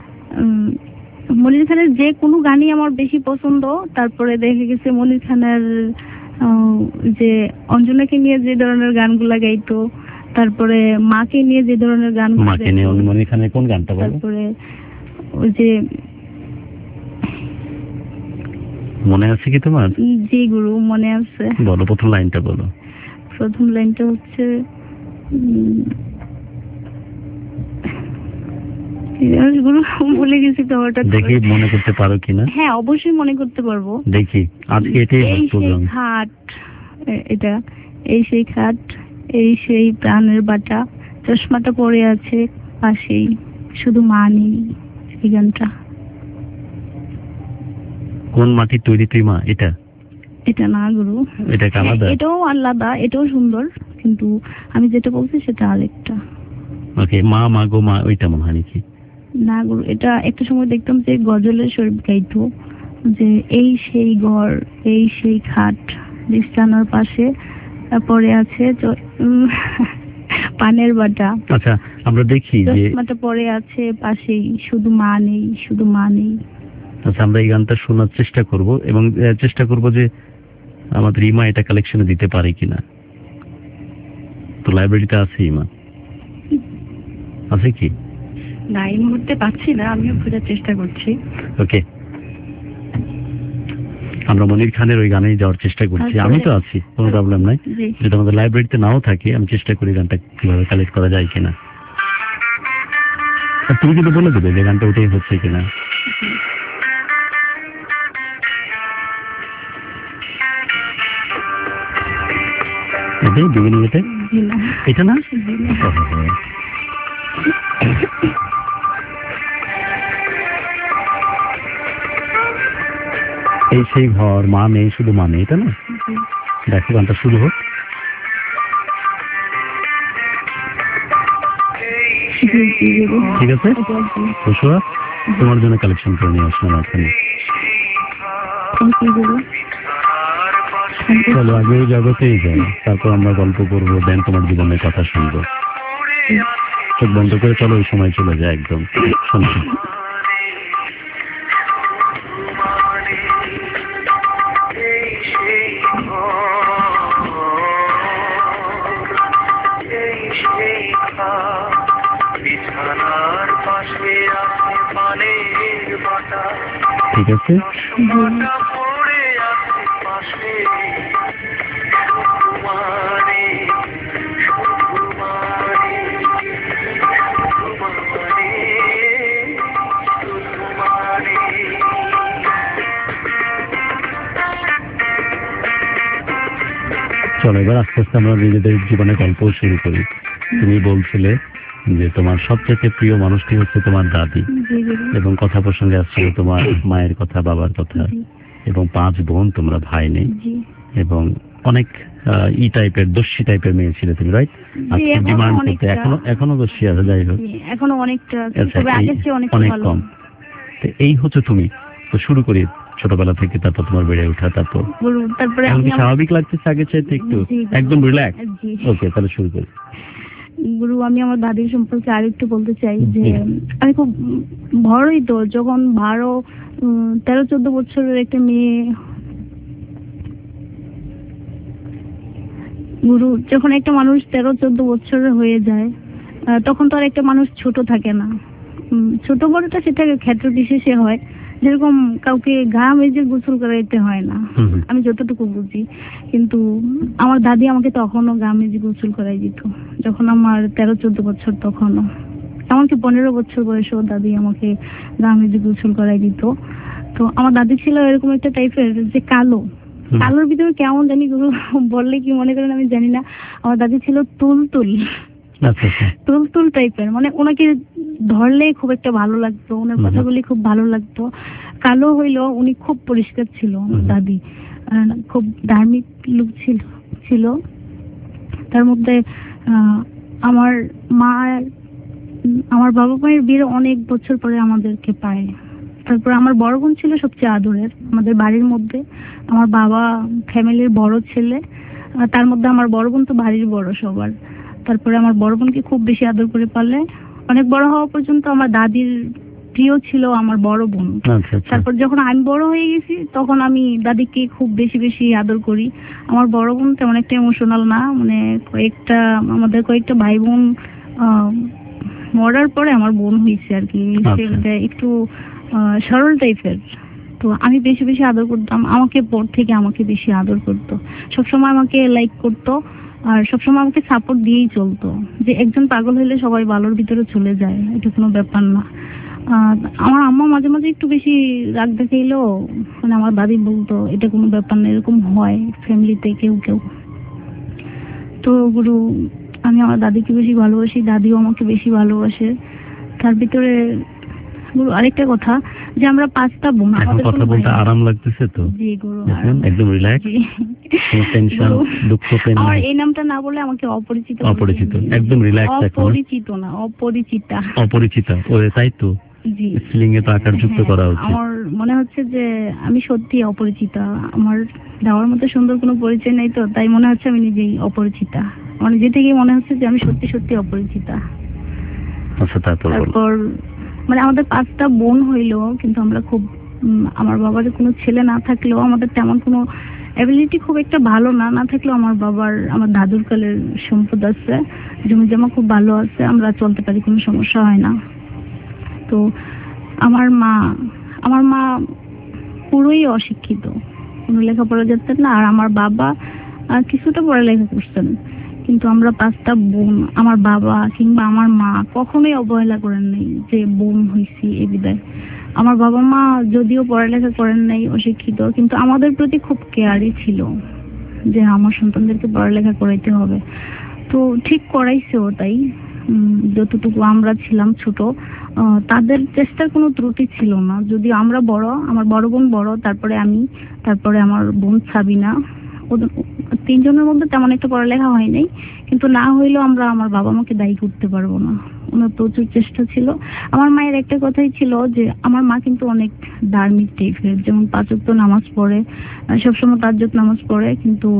মনির খানের যে কোনো গানই আমার বেশি পছন্দ। তারপরে দেখে গেছে মনির খানের যে অঞ্জনাকে নিয়ে যে ধরনের গানগুলা গাইতো, তারপরে মাকে নিয়ে যে ধরনের গান, মাকে নিয়ে মনির খানের কোন গানটা বলো? তারপরে ওই যে মনে আছে কি তোমার? জি গুরু, মনে আছে। বলো, প্রথম লাইনটা বলো। প্রথম লাইনটা হচ্ছে গুরু ভুলে গেছি তো হঠাৎ করে। দেখি মনে করতে পারো কিনা। হ্যাঁ, অবশ্যই মনে করতে পারবো। দেখি, আজকে এটাই এই সেই প্রোগ্রাম। খাট, এটা এই সেই খাট, এই সেই প্রাণের বাটা, চশমাটা পড়ে আছে পাশেই, শুধু মা নেই। এই গানটা। কোন মাটির তৈরি তুই মা? এটা এটা না গুরু, এটা আলাদা। এটাও আলাদা, এটাও সুন্দর, কিন্তু আমি যেটা বলছি সেটা আরেকটা। ওকে, মা মা গো মা, ওইটা মনে হয় নাকি? না গুরু, এটা একটা সময় দেখতাম যে গজলের শরীফ গাইতো যে এই সেই ঘর, এই সেই খাট, বিছানার পাশে পড়ে আছে পানের বাটা। আচ্ছা, আমরা দেখি যে চশমাটা পড়ে আছে পাশেই, শুধু মা নেই, শুধু মা নেই। আচ্ছা, আমরা এই গানটা শোনার চেষ্টা করব এবং চেষ্টা করব যে আমাদের ইমা এটা কালেকশনে দিতে পারে কিনা। তো লাইব্রেরিতে আছে ইমা? আছে কি? না, এই মুহূর্তে পাচ্ছি না, আমিও খোঁজার চেষ্টা করছি। ওকে, আমরা মনির খানের ওই গানেই যাওয়ার চেষ্টা করছি। আচ্ছা। আমি তো আছি, কোনো প্রবলেম নাই। জি। যদি আমাদের লাইব্রেরিতে নাও থাকে, আমি চেষ্টা করি গানটা কিভাবে কালেক্ট করা যায় কিনা। আর তুমি কিন্তু বলে দেবে যে গানটা ওটাই হচ্ছে কিনা। এটাই বিগিনিং, এটা জি না, এটা না? জি না। ওহো। এই সেই ঘর, মা নেই, শুধু মা নেই, এটা না? জি। দেখো, গানটা শুরু হোক। জি, জি, গুরু। ঠিক আছে, এটা জি। খুশুয়া, তোমার জন্য কালেকশন করে নিয়ে আসলাম এখানে। Thank you, গুরু। চলো, আগে ওই জগতেই যাই, তারপর আমরা গল্প করবো, দেন তোমার জীবনের কথা শুনবো। চোখ বন্ধ করে চলো, ওই সময় চলে যায় একদম। শুনছি। বিছানার পাশে আছে পানের বাটা, ঠিক আছে, চশমাটা পড়ে আছে পাশে, শুধু মানে, শুধু মানে, শুধু মানে, শুধু মানে। চলো এবার আস্তে আস্তে আমরা নিজেদের জীবনে গল্প শুরু করি। তুমি বলছিলে যে তোমার সবচেয়ে প্রিয় মানুষটি হচ্ছে তোমার দাদি, জি, গুরু। এবং কথা প্রসঙ্গে আসছিল তোমার মায়ের কথা, বাবার কথা, জি, এবং 5 বোন, তোমরা ভাই নেই, জি। এবং অনেক ই টাইপের দস্যি টাইপের মেয়ে ছিলে তুমি, রাইট? আজকে এখনো ডিমান্ড করতে অনেকটা। এখনো দস্যি আছে, যাই হোক। জি, এখনো অনেকটা আছে, আচ্ছা, তবে আগের চেয়ে অনেক অনেক ভালো। কম। তো এই হচ্ছে তুমি। তো শুরু করি ছোটবেলা থেকে, তারপর তোমার বেড়ে ওঠা, তারপর গুরু, তারপরে এখন কি আমি স্বাভাবিক লাগতেছে আগের চাইতে একটু? জি, গুরু। একদম রিল্যাক্স? জি। ওকে, তাহলে শুরু করি। গুরু, আমি আমার দাদির সম্পর্কে আরেকটু বলতে চাই যে জি। আমি খুব বড়ই তো, যখন 13-14 বছরের একটা মেয়ে, গুরু, যখন একটা মানুষ 13-14 বছরের হয়ে যায়, তখন তো আর একটা মানুষ ছোট থাকে না। ছোট বড়টা সেটা ক্ষেত্র বিশেষে হয়, যেরকম কাউকে গা মেজে গোসল করাইতে হয় না, আমি যতটুকু বুঝি। কিন্তু আমার দাদি আমাকে তখনও গা মেজে গোসল করাই দিত, যখন আমার 13-14 বছর, তখনও এমনকি 15 বছর বয়সেও দাদি আমাকে গা মেজে গোসল করাই দিত। তো আমার দাদি ছিল এরকম একটা টাইপের যে কালোর ভিতরে কেমন জানি গুরু বললে কি মনে করেন আমি জানি না, আমার দাদি ছিল তুলতুল টাইপের, মানে ওনাকে ধরলে খুব একটা ভালো লাগতো, ওনার কথাগুলি খুব ভালো লাগতো। কালো হইলো উনি খুব পরিষ্কার ছিল আমার দাদি, খুব ধার্মিক লোক ছিল। তার মধ্যে আমার বাবা মায়ের বিয়ের অনেক বছর পরে আমাদেরকে পায়। তারপর আমার বড় বোন ছিল সবচেয়ে আদরের আমাদের বাড়ির মধ্যে। আমার বাবা ফ্যামিলির বড় ছেলে, তার মধ্যে আমার বড় বোন তো বাড়ির বড় সবার। তারপরে আমার বড় বোনকে খুব বেশি আদর করে পারলে, অনেক বড় হওয়া পর্যন্ত আমার দাদির প্রিয় ছিল আমার বড় বোন। তারপর যখন আমি বড় হয়ে গেছি তখন আমি দাদিকে খুব বেশি বেশি আদর করি। আমার বড় বোন তেমন একটা ইমোশনাল না, মানে আমাদের কয়েকটা ভাই বোন মরার পরে আমার বোন হয়েছে আর কি, সেটা একটু সরল টাইপের। তো আমি বেশি বেশি আদর করতাম, আমাকে পর থেকে আমাকে বেশি আদর করতো, সবসময় আমাকে লাইক করতো, আর সবসময় আমাকে সাপোর্ট দিয়েই চলতো। যে একজন পাগল হইলে সবাই ভালোর ভিতরে চলে যায়, এটা কোনো ব্যাপার না। আমার আম্মা মাঝে মাঝে একটু বেশি রাগ দেখাইলেও মানে আমার দাদি বলতো এটা কোনো ব্যাপার না, এরকম হয় ফ্যামিলিতে কেউ কেউ। তো গুরু আমি আমার দাদিকে বেশি ভালোবাসি, দাদিও আমাকে বেশি ভালোবাসে। তার ভিতরে গুরু আরেকটা কথা, যে আমরা 5টা বোন। আমাদের কথা বলতে আরাম লাগতেছে তো? জি গুরু, একদম রিল্যাক্স, কোনো টেনশন দুঃখ পেন না। আর এই নামটা না বলে আমাকে অপরিচিত একদম রিল্যাক্স থাকুন। অপরিচিত না, অপরিচিতা। ওরে তাই তো, জি স্পেলিং এ তো আকার যুক্ত করা উচিত। আমার মনে হচ্ছে যে আমি সত্যি অপরিচিতা, আমার দেওয়ার মতো সুন্দর কোনো পরিচয় নেই, তো তাই মনে হচ্ছে আমি নিজেই অপরিচিতা। মানে যে থেকে মনে হচ্ছে যে আমি সত্যি সত্যি অপরিচিতা। আচ্ছা, তারপর মানে আমাদের 5টা বোন হইলো, কিন্তু আমরা খুব আমার বাবার কোনো ছেলে না থাকলেও আমাদের তেমন কোনো অ্যাবিলিটি খুব একটা ভালো না থাকলেও আমার দাদুর কালের সম্পদ আছে, জমি জমা খুব ভালো আছে, আমরা চলতে পারি, কোনো সমস্যা হয় না। তো আমার মা পুরোই অশিক্ষিত, কোনো লেখাপড়া জানতেন না, আর আমার বাবা কিছুটা পড়ালেখা করছেন। কিন্তু আমরা 5টা বোন, আমার বাবা কিংবা আমার মা কখনোই অবহেলা করেন নাই যে বোন হইছি এই বিদায়। আমার বাবা মা যদিও পড়ালেখা করেন নাই, অশিক্ষিত, কিন্তু আমাদের প্রতি খুব কেয়ারই ছিল যে আমার সন্তানদেরকে পড়ালেখা করাইতে হবে। তো ঠিক করাইছেও তাই। যতটুকু আমরা ছিলাম ছোট, তাদের চেষ্টার কোনো ত্রুটি ছিল না। যদি আমরা বড়, আমার বড় বোন বড়, তারপরে আমি, তারপরে আমার বোন সাবিনা, 3 জনের মধ্যে তেমন একটা পড়ালেখা হয় নাই, কিন্তু না হইলেও আমরা আমার বাবা মাকে দায়ী করতে পারবো না, ওনার প্রচুর চেষ্টা ছিল। আমার মায়ের একটা কথাই ছিল যে আমার মা কিন্তু অনেক ধার্মিক টাইপের, যেমন 5 ওয়াক্ত নামাজ পড়ে, সবসময় তাহাজ্জুদ নামাজ পড়ে, কিন্তু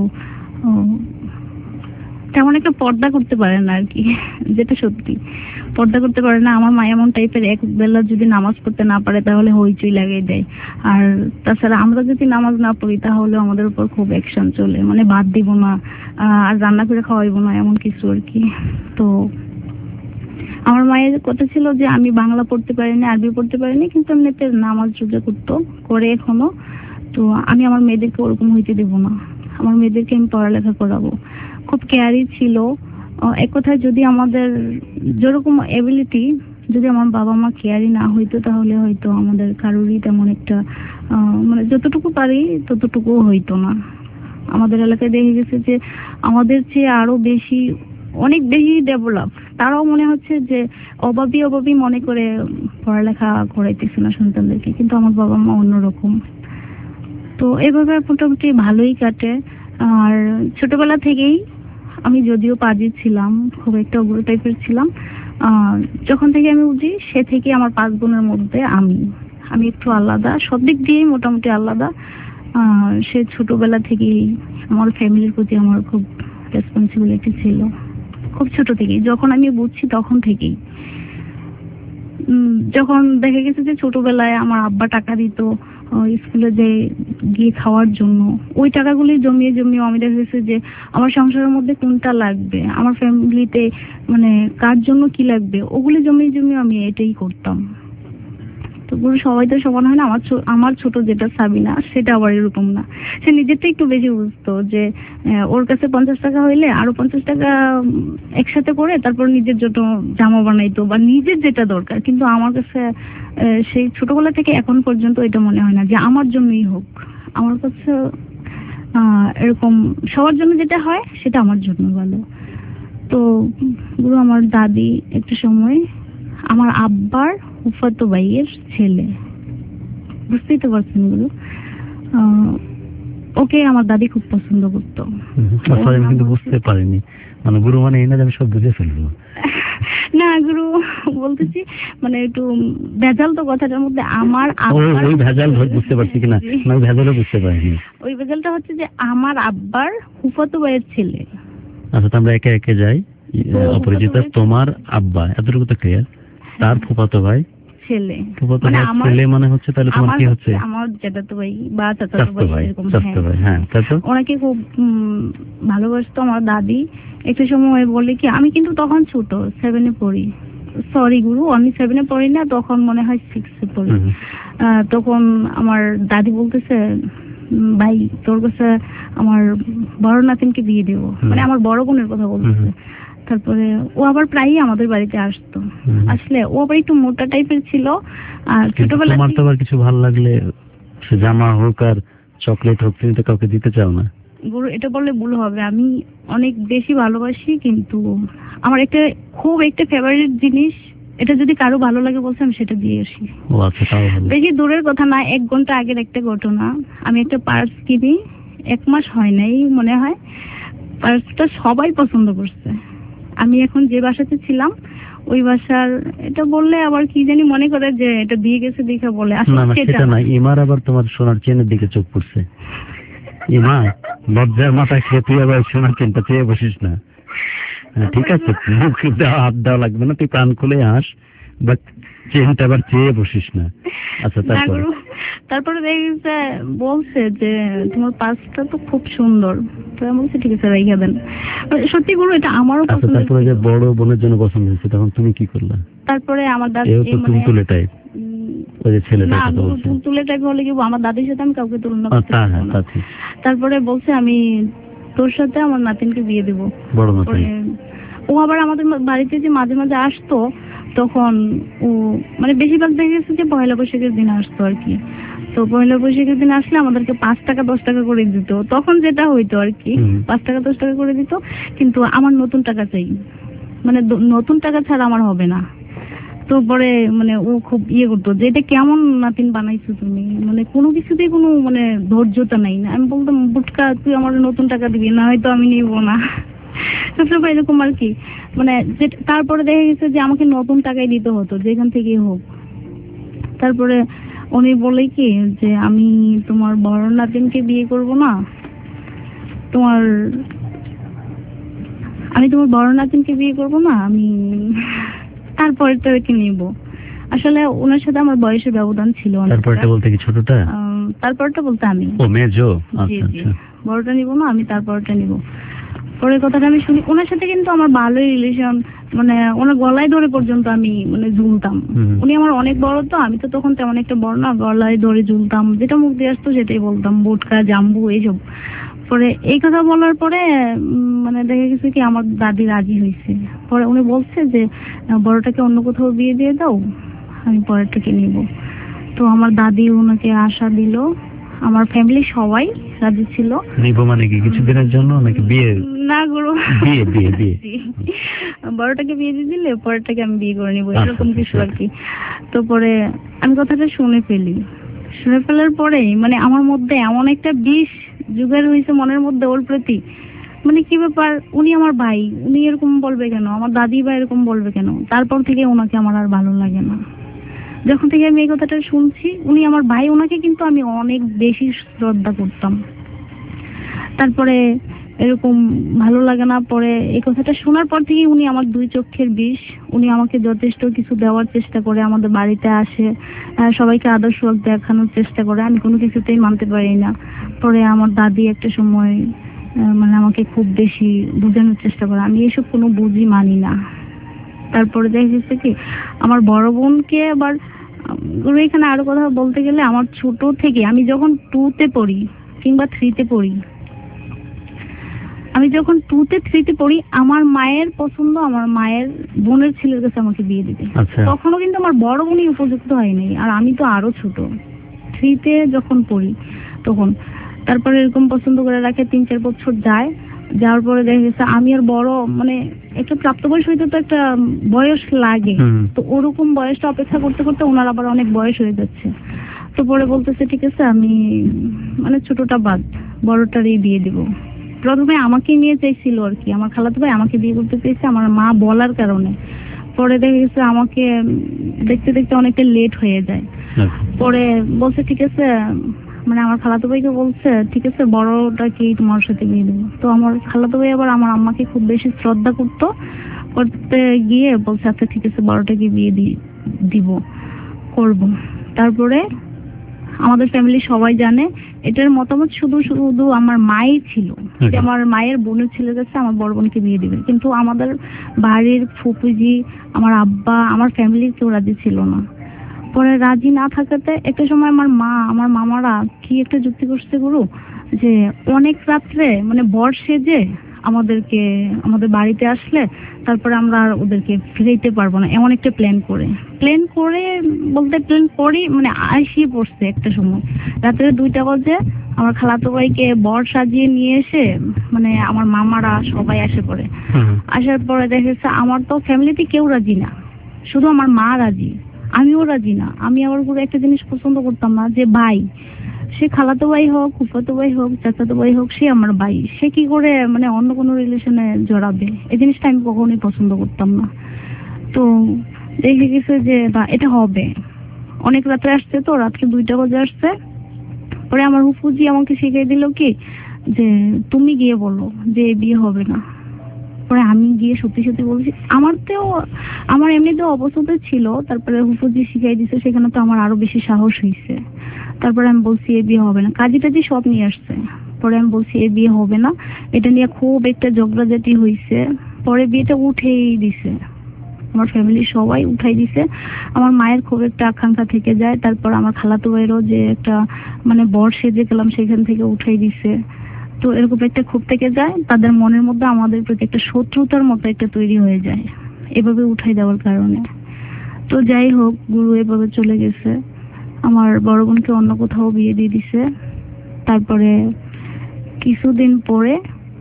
তেমন একটা পর্দা করতে পারে না আর কি, যেটা সত্যি পর্দা করতে পারে না। আমার মা এমন টাইপের, এক বেলা যদি নামাজ পড়তে না পারে তাহলে হইচই লাগিয়ে দেয়। আর তাছাড়া আমরা যদি নামাজ না পড়ি তাহলে আমাদের উপর খুব অ্যাকশন চলে, মানে ভাত দিব না আর রান্না করে খাওয়াইবো না, এমন কিছু আর কি। তো আমার মায়ের কথা ছিল যে আমি বাংলা পড়তে পারিনি, আরবি পড়তে পারিনি, কিন্তু এমনিতে নামাজ রোজা করে এখনো। তো আমি আমার মেয়েদেরকে ওরকম হইতে দেবো না, আমার মেয়েদেরকে আমি পড়ালেখা করাবো। খুব কেয়ারি ছিল। এক কথায় যদি আমাদের যেরকম এবিলিটি, যদি আমার বাবা মা কেয়ারি না হইতো তাহলে হয়তো আমাদের কারোরই তেমন একটা মানে যতটুকু পারি ততটুকু হইতো না। আমাদের এলাকায় দেখে গেছে যে আমাদের চেয়ে আরো বেশি, অনেক বেশি ডেভেলপ, তারাও মনে হচ্ছে যে অভাবী মনে করে পড়ালেখা করাইতেছে না সন্তানদেরকে, কিন্তু আমার বাবা মা অন্যরকম। তো এইভাবে মোটামুটি ভালোই কাটে। আর ছোটবেলা থেকেই আমি যদিও পাজি ছিলাম, খুব একটা উগ্র টাইপের ছিলাম, যখন থেকে আমি বুঝি সে থেকে আমার 5 বোনের মধ্যে আমি একটু আলাদা, সব দিক দিয়েই মোটামুটি আলাদা। সে ছোটবেলা থেকেই আমার ফ্যামিলির প্রতি আমার খুব রেসপন্সিবিলিটি ছিল, খুব ছোট থেকেই, যখন আমি বুঝছি তখন থেকেই। যখন দেখা গেছে যে ছোটবেলায় আমার আব্বা টাকা দিত স্কুলে গিয়ে খাওয়ার জন্য, ওই টাকাগুলি জমিয়ে আমি দেখা গেছে যে আমার সংসারের মধ্যে কোনটা লাগবে, আমার ফ্যামিলিতে মানে কার জন্য কি লাগবে, ওগুলি জমিয়ে আমি এটাই করতাম। তো গুরু সবাই তো সমান হয় না, আমার ছোট যেটা সাবিনা সেটা আবার এরকম না। সে নিজেরটা একটু বেশি বুঝতো যে ওর কাছে 50 টাকা হইলে আরো 50 টাকা একসাথে করে তারপর নিজের জন্য জামা বানাইতো বা নিজের যেটা দরকার। কিন্তু আমার কাছে সেই ছোটবেলা থেকে এখন পর্যন্ত এটা মনে হয় না যে আমার জন্যই হোক। আমার কাছে এরকম সবার জন্য যেটা হয় সেটা আমার জন্য ভালো। তো গুরু আমার দাদি একটা সময় আমার আব্বার ফুফাতো ভাইয়ের ছেলে, বুঝতেই তো পারছেন গুরু, ওকে আমার দাদি খুব পছন্দ করতো। আমি কিন্তু বুঝতে পারিনি, মানে গুরু মানে এই না যে আমি সব বুঝে ফেলবো না গুরু বলতেছি মানে একটু ভেজাল তো কথাটার মধ্যে। আমার ওই ভেজাল বুঝতে পারছি কিনা, আমি ভেজালও বুঝতে পারিনি। ওই ভেজালটা হচ্ছে যে আমার আব্বার ফুফাতো ভাইয়ের ছেলে। আচ্ছা, আমরা একে একে যাই। অপরিচিত, তোমার আব্বা এতটুকু তো ক্লিয়ার, তার ফুফাতো ভাই ছেলে, ফুফাতো ভাই ছেলে মানে হচ্ছে তাহলে তোমার কি হচ্ছে? আমার জ্যাঠাতো ভাই বা চাচাতো ভাই এরকম। চাচাতো ভাই, হ্যাঁ। তারপর ওনাকে খুব ভালোবাসতো আমার দাদি। একটা সময় বলে কি, আমি কিন্তু তখন ছোট, 7-এ পড়ি। সরি গুরু, আমি 7-এ পড়ি না, তখন মনে হয় 6-এ পড়ি। তখন আমার দাদি বলতেছে, ভাই তোর কাছে আমার বড় নাতিনকে বিয়ে দেবো, মানে আমার বড় বোনের কথা বলতেছে। তারপরে ও আবার প্রায়ই আমাদের বাড়িতে আসতো। আসলে ও আবার একটু মোটা টাইপের ছিল। আর ছোটবেলায় তোমার তো আবার কিছু ভালো লাগলে সে জামা হোক আর চকলেট হোক, তুমি তো কাউকে দিতে চাও না। গুরু এটা বললে ভুল হবে, আমি অনেক বেশি ভালোবাসি, কিন্তু আমার খুব একটা ফেভারিট জিনিস, এটা যদি কারো ভালো লাগে বলছে আমি সেটা দিয়ে আসি। ও আচ্ছা, তাও ভালো। বেশি দূরের কথা না, 1 ঘন্টা আগের একটা ঘটনা। আমি একটা পার্স কিনি, 1 মাস হয় নাই মনে হয়। পার্সটা সবাই পছন্দ করছে। আমি এখন যে বাসাতে ছিলাম ওই বাসার, এটা বললে আবার কি জানি মনে করে যে এটা দিয়ে গেছে দেখে বলে, আসলে সেটা না। ইমার আবার তোমার সোনার চেনের দিকে চোখ পড়ছে। ইমা, লজ্জার মাথায় খেয়ে তুই আবার সোনার চেনটা চেয়ে বসিস না। ঠিক আছে, হাত দেওয়া লাগবে না, তুই প্রাণ খুলে আস, বাট চেনটা আবার চেয়ে বসিস না। আচ্ছা, তারপরে দেখেছে বলছে যে তোমার পাঁচটা তো খুব সুন্দর। তো আমি বলছি ঠিক আছে রেখে দেন। সত্যি গুরু এটা আমারও পছন্দ। তারপরে যে বড় বোনের জন্য পছন্দ হয়েছে, তখন তুমি কি করলা? তারপরে আমার দাদি তুলে টাইপ, ওই যে ছেলেটা কথা বলছে তুলে টাইপ হলে কি, আমার দাদির সাথে আমি কাউকে তুলনা করতে পারবো না। তারপরে বলছে আমি তোর সাথে আমার নাতিনকে বিয়ে দেবো, বড় নাতিন। ও আবার আমাদের বাড়িতে যে মাঝে মাঝে আসতো, তখন ও মানে বেশিরভাগ দেখা গেছে যে পয়লা বৈশাখের দিন আসতো আর কি। তো পয়লা বৈশাখের দিন আসলে আমাদেরকে 5 টাকা 10 টাকা করে দিত। তখন যেটা হইতো আর কি, 5 টাকা 10 টাকা করে দিত, কিন্তু আমার নতুন টাকা চাই, মানে নতুন টাকা ছাড়া আমার হবে না। তো পরে মানে ও খুব করতো যে এটা কেমন নাতিন বানাইছো তুমি, মানে কোনো কিছুতেই কোনো মানে ধৈর্যতা নাই। না আমি বলতাম বুটকা তুই আমার নতুন টাকা দিবি, না হয়তো আমি নিব না। সবসময় এরকম আর কি, মানে তারপরে দেখা গেছে যে আমাকে নতুন টাকাই দিতে হতো যেখান থেকেই হোক। তারপরে উনি বলে কি যে আমি তোমার বড় নাতিনকে বিয়ে করব না, আমি তোমার বড় নাতিনকে বিয়ে করব না, আমি তারপরেরটাকে নিব। আসলে ওনার সাথে আমার বয়সের ব্যবধান ছিল। তারপরটা বলতে কি ছোটটা? তারপরটা বলতে আমি। ও মেজো। আচ্ছা আচ্ছা, বড়টা নিব না, আমি তারপরটা নিব। পরের কথাটা আমি শুনি, ওনার সাথে কিন্তু আমার ভালোই রিলেশন, মানে ওনার গলায় ধরে পর্যন্ত আমি মানে ঝুলতাম। উনি আমার অনেক বড়, তো আমি তো তখন তেমন একটা বড় না, গলায় ধরে ঝুলতাম, যেটা মুখ দিয়ে আসতো সেটাই বলতাম, বুটকা জাম্বু এইসব। পরে এই কথা বলার পরে মানে দেখা গেছে কি আমার দাদি রাজি হয়েছে। পরে উনি বলছে যে বড়টাকে অন্য কোথাও বিয়ে দিয়ে দাও, আমি পরেরটাকে নিব। তো আমার দাদি ওনাকে আশা দিল, আমার ফ্যামিলি সবাই রাজি ছিল। নিব মানে কি কিছুদিনের জন্য নাকি বিয়ে? না গুরু, বিয়ে বিয়ে বিয়ে বড়টাকে বিয়ে দিয়ে দিলে পরেরটাকে আমি বিয়ে করে নিবো, এরকম কিছু আর কি। তো পরে আমি কথাটা শুনে ফেলার পরে মানে আমার মধ্যে এমন একটা বিষ জোগাড় হয়েছে মনের মধ্যে ওর প্রতি, মানে কি ব্যাপার, উনি আমার ভাই, উনি এরকম বলবে কেন, আমার দাদি বা এরকম বলবে কেন। তারপর থেকে ওনাকে আমার আর ভালো লাগে না। যখন থেকে আমি এই কথাটা শুনছি, উনি আমার ভাই, ওনাকে কিন্তু আমি অনেক বেশি শ্রদ্ধা করতাম। তারপরে এরকম ভালো লাগে না। পরে এই কথাটা শোনার পর থেকে উনি আমার 2 চোখের বিষ। উনি আমাকে যথেষ্ট কিছু দেওয়ার চেষ্টা করে, আমাদের বাড়িতে আসে, সবাইকে আদর্শ দেখানোর চেষ্টা করে, আমি কোনো কিছুতেই মানতে পারি না। পরে আমার দাদি একটা সময় মানে আমাকে খুব বেশি বোঝানোর চেষ্টা করে, আমি এসব কোনো বুঝি মানি না। তারপরে দেখা গেছে কি আমার বড় বোনকে আবার গুরু এখানে আরো কথা বলতে গেলে আমার ছোট থেকে আমি যখন 2-তে পড়ি কিংবা 3-তে পড়ি, আমি যখন 2-তে 3-তে পড়ি আমার মায়ের পছন্দ আমার মায়ের বোনের ছেলের কাছে আমাকে বিয়ে দিবে। তখনও কিন্তু আমার বড় বোনই উপযুক্ত হয়নি, আর আমি তো আরো ছোট 3-তে যখন পড়ি তখন। তারপরে এরকম পছন্দ করে রাখে, 3-4 বছর যায়, যাওয়ার পরে দেখা গেছে আমি আর বড় মানে একটা প্রাপ্তবয়স হইতে তো একটা বয়স লাগে, তো ওরকম বয়সটা অপেক্ষা করতে করতে ওনার আবার অনেক বয়স হয়ে যাচ্ছে। তো পরে বলতেছে ঠিক আছে আমি মানে ছোটটা বাদ বড়টারই বিয়ে দিব। প্রথমে আমাকে নিয়ে চাইছিল আর কি, আমার খালাতো ভাই আমাকে বিয়ে করতে চাইছে আমার মা বলার কারণে। পরে দেখা গেছে আমাকে দেখতে দেখতে অনেকটা লেট হয়ে যায়। পরে বলছে ঠিক আছে মানে আমার খালাতো ভাইকে বলছে ঠিক আছে বড়টাকে তোমার সাথে বিয়ে দেবো। তো আমার খালাতো ভাই আবার আমার আম্মাকে খুব বেশি শ্রদ্ধা করতে গিয়ে বলছে আচ্ছা ঠিক আছে বড়টাকে বিয়ে করব। তারপরে আমাদের ফ্যামিলি সবাই জানে এটার মতামত শুধু আমার মাই ছিল যে আমার মায়ের বোনের ছেলে কাছে আমার বড় বোনকে বিয়ে দিবে, কিন্তু আমাদের বাড়ির ফুপুজি আমার আব্বা আমার ফ্যামিলির কেউ রাজি ছিল না। পরে রাজি না থাকাতে একটা সময় আমার মামারা কি একটা যুক্তি করছে গুরু যে অনেক রাত্রে মানে বর সেজে আমাদের বাড়িতে আসলে তারপরে আমরা আর ওদেরকে ফিরাইতে পারবো না, এমন একটা প্ল্যান করি মানে আসিয়ে পড়ছে একটা সময় রাত্রে 2টা বাজে আমার খালাতো ভাইকে বর সাজিয়ে নিয়ে এসে মানে আমার মামারা সবাই আসে পড়ে। আসার পরে দেখেছে আমার তো ফ্যামিলিতে কেউ রাজি না, শুধু আমার মা রাজি, আমিও রাজি না। আমি আবার পুরো একটা জিনিস পছন্দ করতাম না যে ভাই সে খালাতো ভাই হোক ফুফাতো ভাই হোক চাচাতো ভাই হোক সে আমার ভাই, সে কি করে মানে অন্য কোনো রিলেশনে জড়াবে, এই জিনিসটা আমি কখনোই পছন্দ করতাম না। তো দেখে গেছে যে এটা হবে, অনেক রাত্রে আসছে তো রাত্রে 2টা বাজে আসছে। পরে আমার ফুফুজি আমাকে শিখিয়ে দিল কি যে তুমি গিয়ে বলো যে বিয়ে হবে না। পরে আমি গিয়ে সত্যি সত্যি বলছি, আমার এমনিতেও অবস্থা ছিল, তারপরে হুফুজি শিখাই দিছে, সেখানে তো আমার আরো বেশি সাহস হয়েছে। তারপরে আমি বলছি এ বিয়ে হবে না, কাজী টাজি সব নিয়ে আসছে। পরে আমি বলছি এ বিয়ে হবে না, এটা নিয়ে খুব একটা ঝগড়াঝাটি হয়েছে। পরে বিয়েটা উঠেই দিছে, আমার ফ্যামিলি সবাই উঠাই দিছে। আমার মায়ের খুব একটা আকাঙ্ক্ষা থেকে যায়, তারপর আমার খালাতো ভাইয়েরও যে একটা মানে বর সেজে গেলাম সেখান থেকে উঠাই দিছে। তো এরকম একটা ক্ষোভ থেকে যায়, তাদের মনের মধ্যে আমাদের প্রতি একটা শত্রুতার মতো একটা তৈরি হয়ে যায় এভাবে উঠাই দেওয়ার কারণে। তো যাই হোক গুরু এভাবে চলে গেছে, আমার বড় বোনকে অন্য কোথাও বিয়ে দিয়ে দিছে। তারপরে কিছুদিন পরে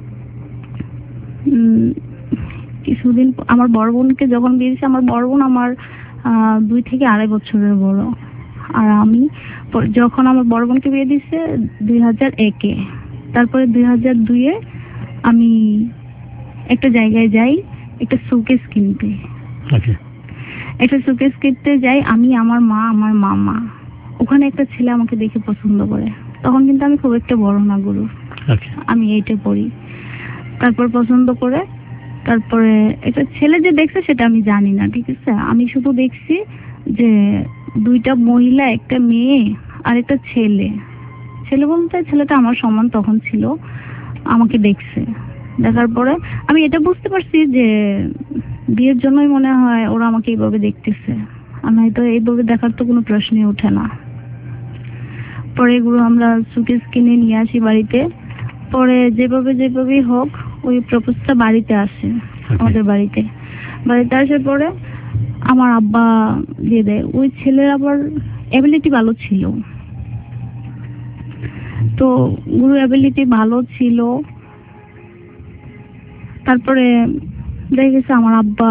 আমার বড় বোনকে যখন বিয়ে দিছে, আমার বড় বোন আমার 2 থেকে 2.5 বছরের বড়। আর আমি যখন আমার বড় বোনকে বিয়ে দিছে 2001-এ, তারপরে 2002-এ আমি একটা জায়গায় যাই একটা শোকেস কিনতে। একটা শোকেস কিনতে যাই আমি, আমার মা, আমার মামা। ওখানে একটা ছেলে আমাকে দেখে পছন্দ করে, তখন কিন্তু আমি খুব একটা বড় না গুরু, আমি 8-এ পড়ি। তারপর পছন্দ করে, তারপরে একটা ছেলে যে দেখছে সেটা আমি জানি না, ঠিক আছে। আমি শুধু দেখছি যে 2টা মহিলা, একটা মেয়ে আর একটা ছেলে বলতে ছেলেটা আমার সমান তখন ছিল, আমাকে দেখছে। দেখার পরে আমি এটা বুঝতে পারছি যে বিয়ের জন্যই মনে হয় ওরা আমাকে এইভাবে দেখতেছে, আমি হয়তো এইভাবে দেখার তো কোনো প্রশ্নই ওঠে না। পরে এগুলো আমরা সুকেস কিনে নিয়ে আসি বাড়িতে। পরে যেভাবেই হোক ওই প্রপোজটা বাড়িতে আসে, আমাদের বাড়িতে আসার পরে আমার আব্বা দিয়ে দেয়। ওই ছেলের আবার অ্যাবিলিটি ভালো ছিল, তো গুরু অ্যাবিলিটি ভালো ছিল। তারপরে দেখা গেছে আমার আব্বা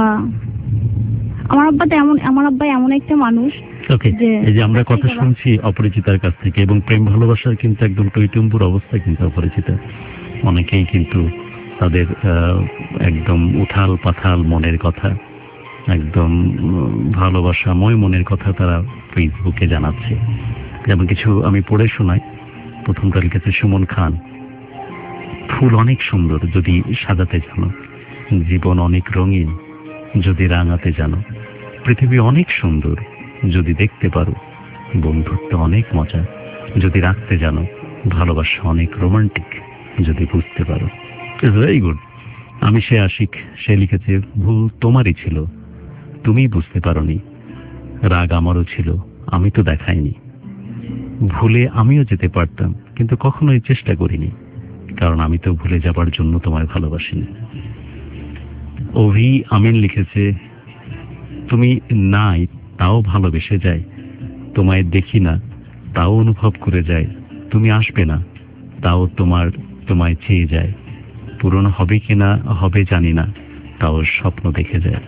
এমন একটা মানুষ এই যে আমরা কথা শুনছি অপরিচিতার কাছ থেকে, এবং প্রেম ভালোবাসার কিন্তু একদম টইটুম্বুর অবস্থা কিন্তু অপরিচিতা। অনেকেই কিন্তু তাদের একদম উথাল পাথাল মনের কথা, একদম ভালোবাসাময় মনের কথা তারা ফেসবুকে জানাচ্ছে। যেমন কিছু আমি পড়ে শোনাই। প্রথমটা লিখেছে সুমন খান, ফুল অনেক সুন্দর যদি সাজাতে জানো, জীবন অনেক রঙিন যদি রাঙাতে জানো, পৃথিবী অনেক সুন্দর যদি দেখতে পারো, বন্ধুত্ব অনেক মজা যদি রাখতে জানো, ভালোবাসা অনেক রোমান্টিক যদি বুঝতে পারো। Very good. আমি সে আশিক, সে লিখেছে ভুল তোমারই ছিল, তুমি বুঝতে পারোনি, রাগ আমারও ছিল, আমি তো দেখাইনি। ভুলে আমিও যেতে পারতাম, কিন্তু কখনোই চেষ্টা করিনি, কারণ আমি তো ভুলে যাবার জন্য তোমায় ভালোবাসিনি। অভি আমিন লিখেছে, তুমি নাই তাও ভালোবেসে যায়, তোমায় দেখি না তাও অনুভব করে যায়, তুমি আসবে না তাও তোমায় চেয়ে যায়, পূরণ হবে কিনা হবে জানি না, তাও স্বপ্ন দেখে যায়।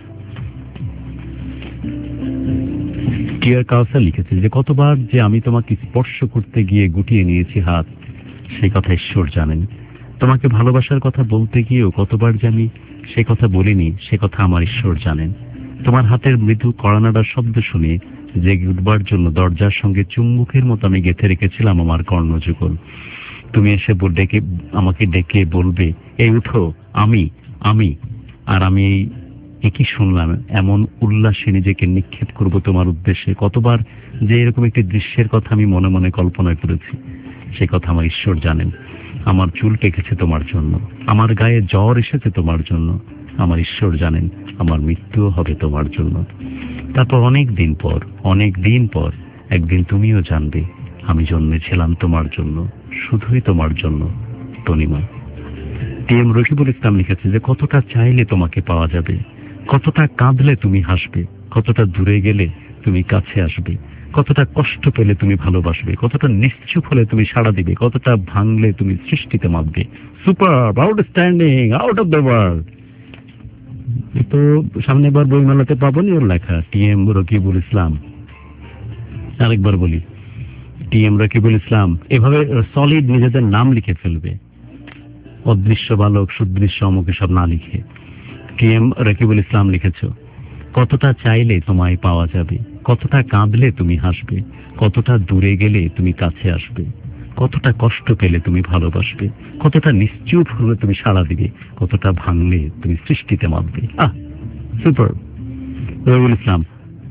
টিয়ার কাউসার লিখেছে যে কতবার যে আমি তোমাকে স্পর্শ করতে গিয়ে গুটিয়ে নিয়েছি হাত, সেই কথা ঈশ্বর জানেন। তোমাকে ভালোবাসার কথা বলতে গিয়েও কতবার যে আমি সে কথা বলিনি, সে কথা আমার ঈশ্বর জানেন। তোমার হাতের মৃদু কড়ানাড়ার শব্দ শুনে জেগে উঠবার জন্য দরজার সঙ্গে চুম্বকের মতো আমি গেঁথে রেখেছিলাম আমার কর্ণযুগল। তুমি এসে আমাকে ডেকে বলবে, এই উঠো, আমি আমি আর আমি একই শুনলাম, এমন উল্লাসে নিজেকে নিক্ষেপ করব তোমার উদ্দেশ্যে। কতবার যে এরকম একটি দৃশ্যের কথা আমি মনে মনে কল্পনা করেছি, সে কথা আমার ঈশ্বর জানেন। আমার চুল পেকেছে তোমার জন্য, আমার গায়ে জ্বর এসেছে তোমার জন্য, আমার ঈশ্বর জানেন আমার মৃত্যুও হবে তোমার জন্য। তারপর অনেক দিন পর একদিন তুমিও জানবে আমি জন্মেছিলাম তোমার জন্য, শুধুই তোমার জন্য। তনিমা। টিএম রকিবুল ইসলাম লিখেছে যে কতটা চাইলে তোমাকে পাওয়া যাবে, কতটা কাঁদলে তুমি হাসবে, কতটা দূরে গেলে তুমি কাছে আসবে, কতটা কষ্ট পেলে তুমি ভালোবাসবে, কতটা নিশ্চুপ হলে তুমি সাড়া দিবে, কতটা ভাঙলে তুমি সৃষ্টিতে মাপবে। Super, outstanding, out of the world. তো সামনে বার বইমেলাতে পাবনি ওর লেখা। টিএম রকিবুল ইসলাম। আরেকবার বলি, টিএম রকিবুল ইসলাম এভাবে সলিড নিজেদের নাম লিখে ফেলবে, অদৃশ্য বালক সুদৃশ্য অমুকে সব না লিখে। টিএম রকিবুল ইসলাম লিখেছ, কতটা চাইলে তোমায় পাওয়া যাবে, কতটা কাঁদলে তুমি হাসবে, কতটা দূরে গেলে তুমি কাছে আসবে, কতটা কষ্ট পেলে তুমি ভালোবাসবে, কতটা নিশ্চুপ হলে তুমি সাড়া দিবে, কতটা ভাঙলে তুমি সৃষ্টিতে মাপবে। সুপার। রবিউল ইসলাম।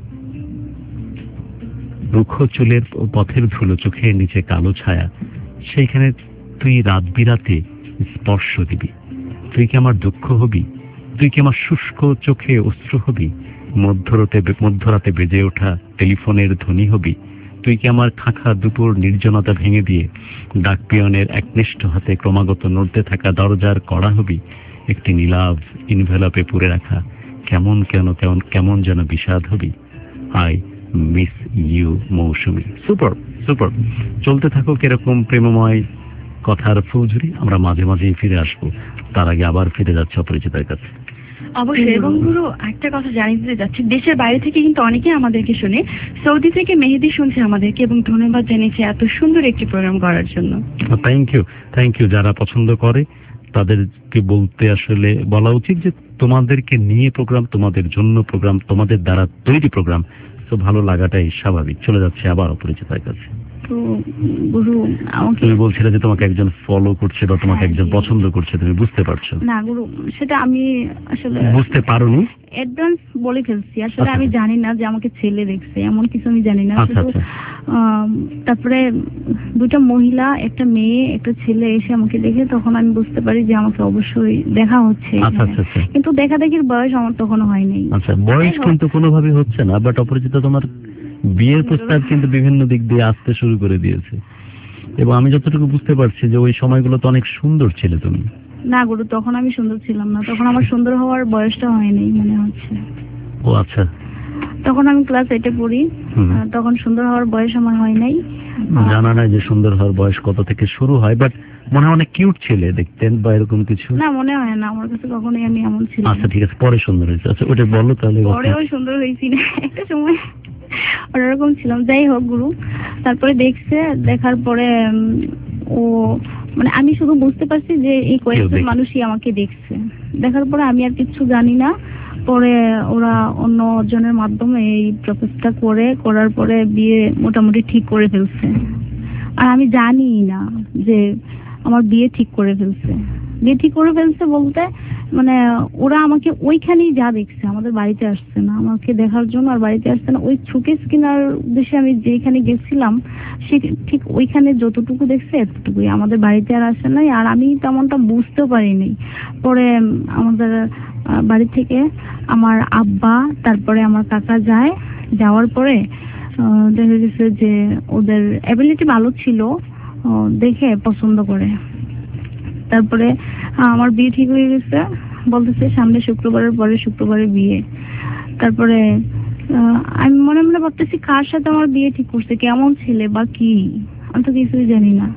রুক্ষ চুলের পথের ধুলো, চোখের নিচে কালো ছায়া, সেইখানে তুই রাত বিরাতে স্পর্শ দিবি। তুই কি আমার দুঃখ হবি, তুই কি আমার শুষ্ক চোখে অশ্রু হবি, মধ্যরাতে বেজে ওঠা টেলিফোনের ধ্বনি হবি। তুই কি আমার খাঁখা দুপুর নির্জনতা ভেঙে দিয়ে ডাক পিয়নের একনিষ্ঠ হাতে ক্রমাগত নড়তে থাকা দরজার কড়া হবি। একটি নীলাভ ইনভেলপে পুরে রাখা কেমন যেন বিষাদ হবি। I miss you Mousumi. Super super. চলতে থাকুক এরকম প্রেমময় কথার ফুলঝুরি, আমরা মাঝে মাঝেই ফিরে আসবো। তার আগে আবার ফিরে যাচ্ছে অপরিচিতার কাছে। অবশ্যই। এবং গুরু, একটা কথা জানিয়ে দিতে যাচ্ছি, দেশের বাইরে থেকে কিন্তু অনেকে আমাদেরকে শুনে। সৌদি থেকে মেহেদি শুনছে আমাদেরকে এবং ধন্যবাদ জানিয়েছে এত সুন্দর একটি প্রোগ্রাম করার জন্য। Thank you. যারা পছন্দ করে তাদেরকে বলা উচিত যে তোমাদেরকে নিয়ে প্রোগ্রাম, তোমাদের জন্য প্রোগ্রাম, তোমাদের দ্বারা তৈরি প্রোগ্রাম, তো ভালো লাগাটাই স্বাভাবিক। চলে যাচ্ছে আবার অপরিচিতার কাছে। তো গুরু, আমাকে তুমি বলছিলে যে তোমাকে একজন ফলো করছে বা তোমাকে একজন পছন্দ করছে, তুমি বুঝতে পারছো না গুরু? সেটা আমি আসলে বুঝতে পারোনি, অ্যাডভান্স বলে ফেলছি। আসলে আমি জানি না যে আমাকে ছেলে দেখছে, এমন কিছু আমি জানি না। তারপরে দুটা মহিলা, একটা মেয়ে, একটা ছেলে এসে আমাকে দেখে, তখন আমি বুঝতে পারি যে আমাকে অবশ্যই দেখা হচ্ছে। কিন্তু দেখা দেখির বয়স আমার তখনও হয়নি। আচ্ছা, বয়স কিন্তু কোনোভাবে হচ্ছে না, বাট অপরিচিত তোমার বিয়ের প্রস্তাব কিন্তু বিভিন্ন দিক দিয়ে আসতে শুরু করে দিয়েছে। এবং আমি যতটুকু বুঝতে পারছি যে ওই সময়গুলো তো অনেক সুন্দর ছিল তুমি। না গুরু, তখন আমি সুন্দর ছিলাম না, তখন আমার সুন্দর হওয়ার বয়সটা হয়নি মনে হচ্ছে। ও আচ্ছা। তখন আমি ক্লাস 8-এ পড়ি, তখন সুন্দর হওয়ার বয়স আমার হয় নাই। জানা নাই যে সুন্দর হওয়ার বয়স কত থেকে শুরু হয়, বাট মনে হয় অনেক কিউট ছেলে দেখতেন বা এরকম কিছু? না, মনে হয় না, আমার কাছে কখনোই আমি এমন ছিলাম। আচ্ছা ঠিক আছে, পরে সুন্দর হয়েছে। আচ্ছা ওটা বলো তাহলে। পরেও সুন্দর হয়েছি না, একটা সময় ওরকম ছিলাম। যাই হোক গুরু, তারপরে দেখার পরে ও মানে আমি শুধু বুঝতে পারছি যে এই কয়েকজন মানুষই আমাকে দেখছে। দেখার পরে আমি আর কিছু জানি না। পরে ওরা অন্য জনের মাধ্যমে এই প্রপোজটা করার পরে বিয়ে মোটামুটি ঠিক করে ফেলছে। আর আমি জানি না যে আমার বিয়ে ঠিক করে ফেলছে। বিয়ে ঠিক করে ফেলছে বলতে মানে ওরা আমাকে ওইখানেই যা দেখছে, আমাদের বাড়িতে আসছে না আমাকে দেখার জন্য, আর বাড়িতে আসছে না। ওই শোকেস কেনার উদ্দেশ্যে আমি যেখানে গেছিলাম সে ঠিক ওইখানে যতটুকু দেখছে এতটুকুই, আমাদের বাড়িতে আর আসে নাই। আর আমি তেমনটা বুঝতেও পারিনি। পরে আমাদের বাড়ি থেকে আমার আব্বা, তারপরে আমার কাকা যাওয়ার পরে দেখা গেছে যে ওদের অ্যাবিলিটি ভালো ছিল, দেখে পছন্দ করে। তারপরে আমার বিয়ে ঠিক হয়ে গেছে, বলতেছে সামনে শুক্রবারের পরে শুক্রবারে বিয়ে। তারপরে আমি মনে মনে ভাবতেছি কার সাথে আমার বিয়ে ঠিক করছে, কেমন ছেলে বা কি, আমি তো কিছুই জানি না।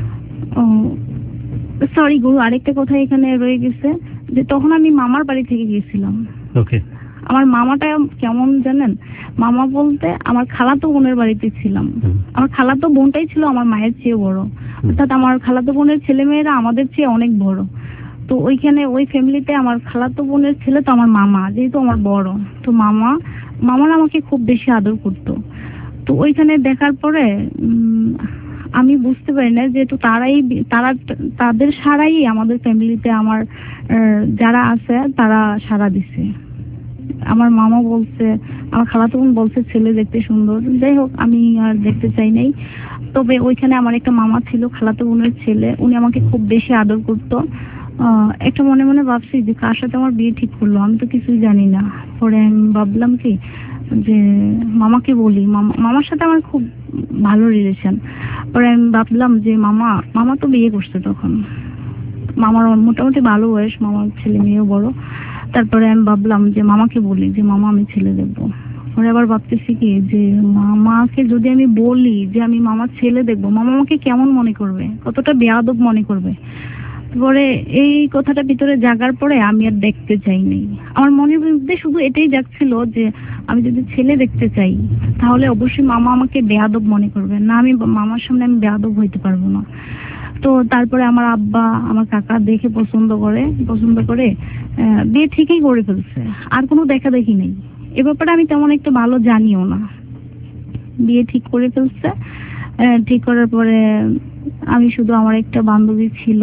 সরি গুরু, আরেকটা কথা এখানে রয়ে গেছে যে তখন আমি মামার বাড়ি থেকে গিয়েছিলাম। ওকে। আমার মামাটা কেমন জানেন, মামা বলতে আমার খালাতো বোনের বাড়িতে ছিলাম। আমার খালাতো বোনটাই ছিল আমার মায়ের চেয়ে বড়, অর্থাৎ আমার খালাতো বোনের ছেলে মেয়েরা আমাদের চেয়ে অনেক বড়। তো ওইখানে ওই ফ্যামিলিতে আমার খালাতো বোনের ছেলে তো আমার মামা, যেহেতু আমার বড়, তো মামারা আমাকে খুব বেশি আদর করতো। তো ওইখানে দেখার পরে আমি বুঝতে পারি না, যেহেতু তাদের সারাই আমাদের ফ্যামিলিতে আমার যারা আছে তারা সারা দিছে। আমার মামা বলছে, আমার খালাতো বোন বলছে ছেলে দেখতে সুন্দর। যাই হোক, আমি আর দেখতে চাই নাই। তবে ওইখানে আমার একটা মামা ছিল, খালাতো বোনের ছেলে, উনি আমাকে খুব বেশি আদর করতো। একটা মনে মনে ভাবছি যে কার সাথে আমার বিয়ে ঠিক করলো, আমি তো কিছুই জানি না। পরে আমি ভাবলাম কি যে মামাকে বলি, মামার সাথে আমার খুব ভালো রিলেশন। পরে আমি ভাবলাম যে মামা তো বিয়ে করছে তখন, মামার মোটামুটি ভালো বয়স, মামার ছেলে মেয়েও বড়। তারপরে আমি ভাবলাম যে মামাকে বলি যে মামা আমি ছেলে দেখবো। পরে আবার ভাবতেছি কি যে মামাকে যদি আমি বলি যে আমি মামার ছেলে দেখবো, মামা আমাকে কেমন মনে করবে, কতটা বেয়াদব মনে করবে। পরে এই কথাটা ভিতরে জাগার পরে আমি আর দেখতে চাইনি। আমার মনের মধ্যে শুধু এটাই জাগছিল যে আমি যদি ছেলে দেখতে চাই তাহলে অবশ্যই মামা আমাকে বেয়াদব মনে করবে, না আমি মামার সামনে আমি বেয়াদব হইতে পারবো না। তো তারপরে আমার আব্বা আমার কাকা দেখে পছন্দ করে বিয়ে ঠিকই করে ফেলছে, আর কোনো দেখা দেখি নেই। এ ব্যাপারে আমি তেমন একটা ভালো জানিও না। বিয়ে ঠিক করে ফেলছে। ঠিক করার পরে আমি শুধু, আমার একটা বান্ধবী ছিল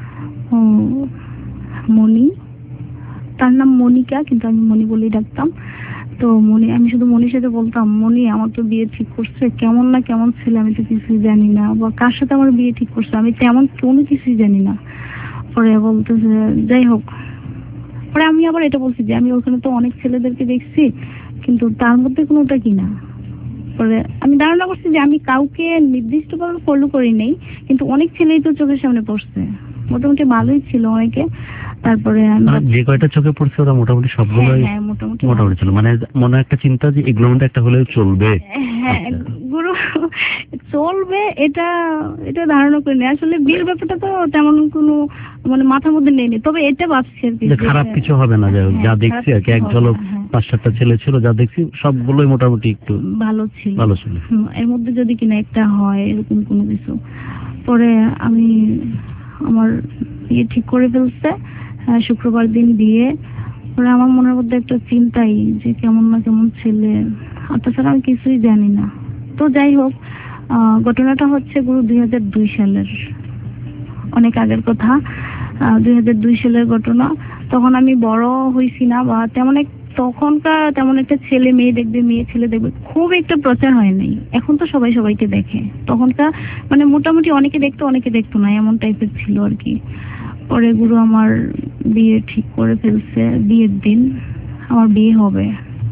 মনি, তার নাম মনিকা, কিন্তু আমি মনি বলেই ডাকতাম। তো আমি শুধু মনির সাথে বলতাম, মনি আমার তো বিয়ে ঠিক করছে, কেমন না কেমন ছেলে আমি তো কিছুই জানি না, বা কার সাথে আমার বিয়ে ঠিক করছে আমি তেমন কোনো কিছুই জানি না। পরে বলতেছে যাই হোক, পরে আমি আবার এটা বলছি যে আমি ওখানে তো অনেক ছেলেদেরকে দেখছি, কিন্তু তার মধ্যে কোনোটা কিনা। পরে আমি ধারণা করছি যে আমি কাউকে নির্দিষ্টভাবে ফলো করি নাই, কিন্তু অনেক ছেলেই তো চোখের সামনে পড়ছে, মোটামুটি ভালোই ছিল অনেকে। তারপরে যে কয়টা চোখে পড়ছে ওরা মোটামুটি সবগুলোই মোটামুটি ছিল, মানে মনে একটা চিন্তা যে এগুলোর মধ্যে একটা হলেও চলবে। হ্যাঁ গুরু, চলবে এটা ধারণা করিনি আসলে। বিয়ের ব্যাপারটা তো তেমন কোনো মানে মাথার মধ্যে নেই, তবে এটা ভাবছি আর কি খারাপ কিছু হবে না। যা দেখছি আর কি, এক ঝলক 5-7টা ছেলে ছিল, যা দেখছি সবগুলোই মোটামুটি একটু ভালো ছিল। এর মধ্যে যদি কিনা একটা হয় এরকম কোনো কিছু। পরে আমি আমার বিয়ে ঠিক করে ফেলছে, শুক্রবার দিন বিয়ে। পরে আমার মনের মধ্যে একটা চিন্তাই যে কেমন না কেমন ছেলে, আর তাছাড়া আমি কিছুই জানি না। তো যাই হোক, ঘটনাটা হচ্ছে গুরু 2002 সালের, অনেক আগের কথা। 2002 সালের ঘটনা। তখন আমি বড় হয়েছি না, বা তখনকার তেমন একটা ছেলে মেয়ে দেখবে, মেয়ে ছেলে দেখবে খুব একটা প্রচার হয় নাই। এখন তো সবাই সবাইকে দেখে, তখনকার মানে মোটামুটি অনেকে দেখতো অনেকে দেখতো না, এমন টাইপের ছিল আর কি। পরে গুরু আমার বিয়ে ঠিক করে ফেলছে, বিয়ের দিন আমার বিয়ে হবে।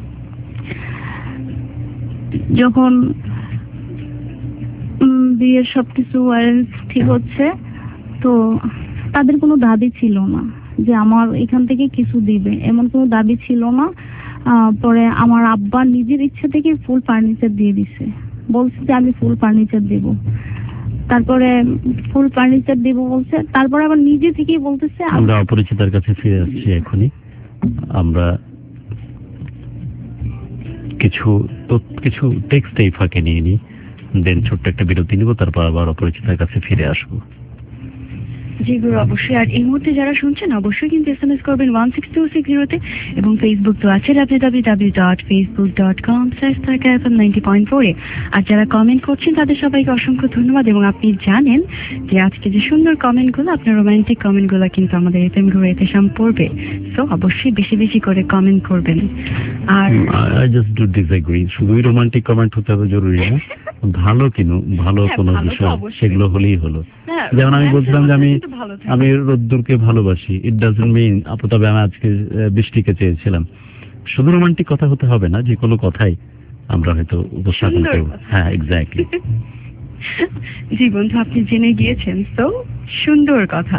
যখন বিয়ের সবকিছু অ্যারেঞ্জ ঠিক হচ্ছে, তো তাদের কোনো দাবি ছিল না যে আমার এখান থেকে কিছু দিবে, এমন কোনো দাবি ছিল না। পরে আমার আব্বা নিজের ইচ্ছা থেকে ফুল ফার্নিচার দিয়ে দিছে, বলছে যে আমি ফুল ফার্নিচার দেব। তারপরে ফুল ফার্নিচার দেব বলছে, তারপরে আবার নিজে থেকেই বলতেছে। আমরা অপরিচিতার কাছে ফিরে আসছি এখনই। আমরা কিছু টেক্সট এই ফাঁকে নিয়ে নিই, দেন ছোট্ট একটা বিরতি নিব, তারপর আবার অপরিচিতার কাছে ফিরে আসবো। জি গুরু, অবশ্যই। আর এই মুহূর্তে যারা শুনছেন অবশ্যই কিন্তু SMS করবেন 16260-তে, এবং ফেসবুক তো আছে www.facebook.com/tarkafm90.4-এ। আর যারা কমেন্ট করছেন তাদের সবাইকে অসংখ্য ধন্যবাদ। এবং আপনি জানেন যে আজকে যে সুন্দর কমেন্টগুলো, আপনার রোমান্টিক কমেন্টগুলো কিন্তু আমাদের FM ঘুরে এফএম পড়বে, তো অবশ্যই বেশি বেশি করে কমেন্ট করবেন। আর I just do disagree, শুধুই রোমান্টিক কমেন্ট হতে হবে জরুরি না, ভালো কোনো বিষয় সেগুলো হলেই হলো। যেমন আমি বলছিলাম যে আমি রোদ্দুরকে ভালোবাসি, ইট ডাজন্ট মিন তবে আমি আজকে বৃষ্টিকে চেয়েছিলাম। শুধু রোমান্টিক কথা হতে হবে না, যে কোনো কথাই আমরা হয়তো উপস্থাপন সুন্দর করব। কথা। হ্যাঁ, এক্স্যাক্টলি। জি বন্ধু, আপনি জেনে গিয়েছেন, তো সুন্দর কথা।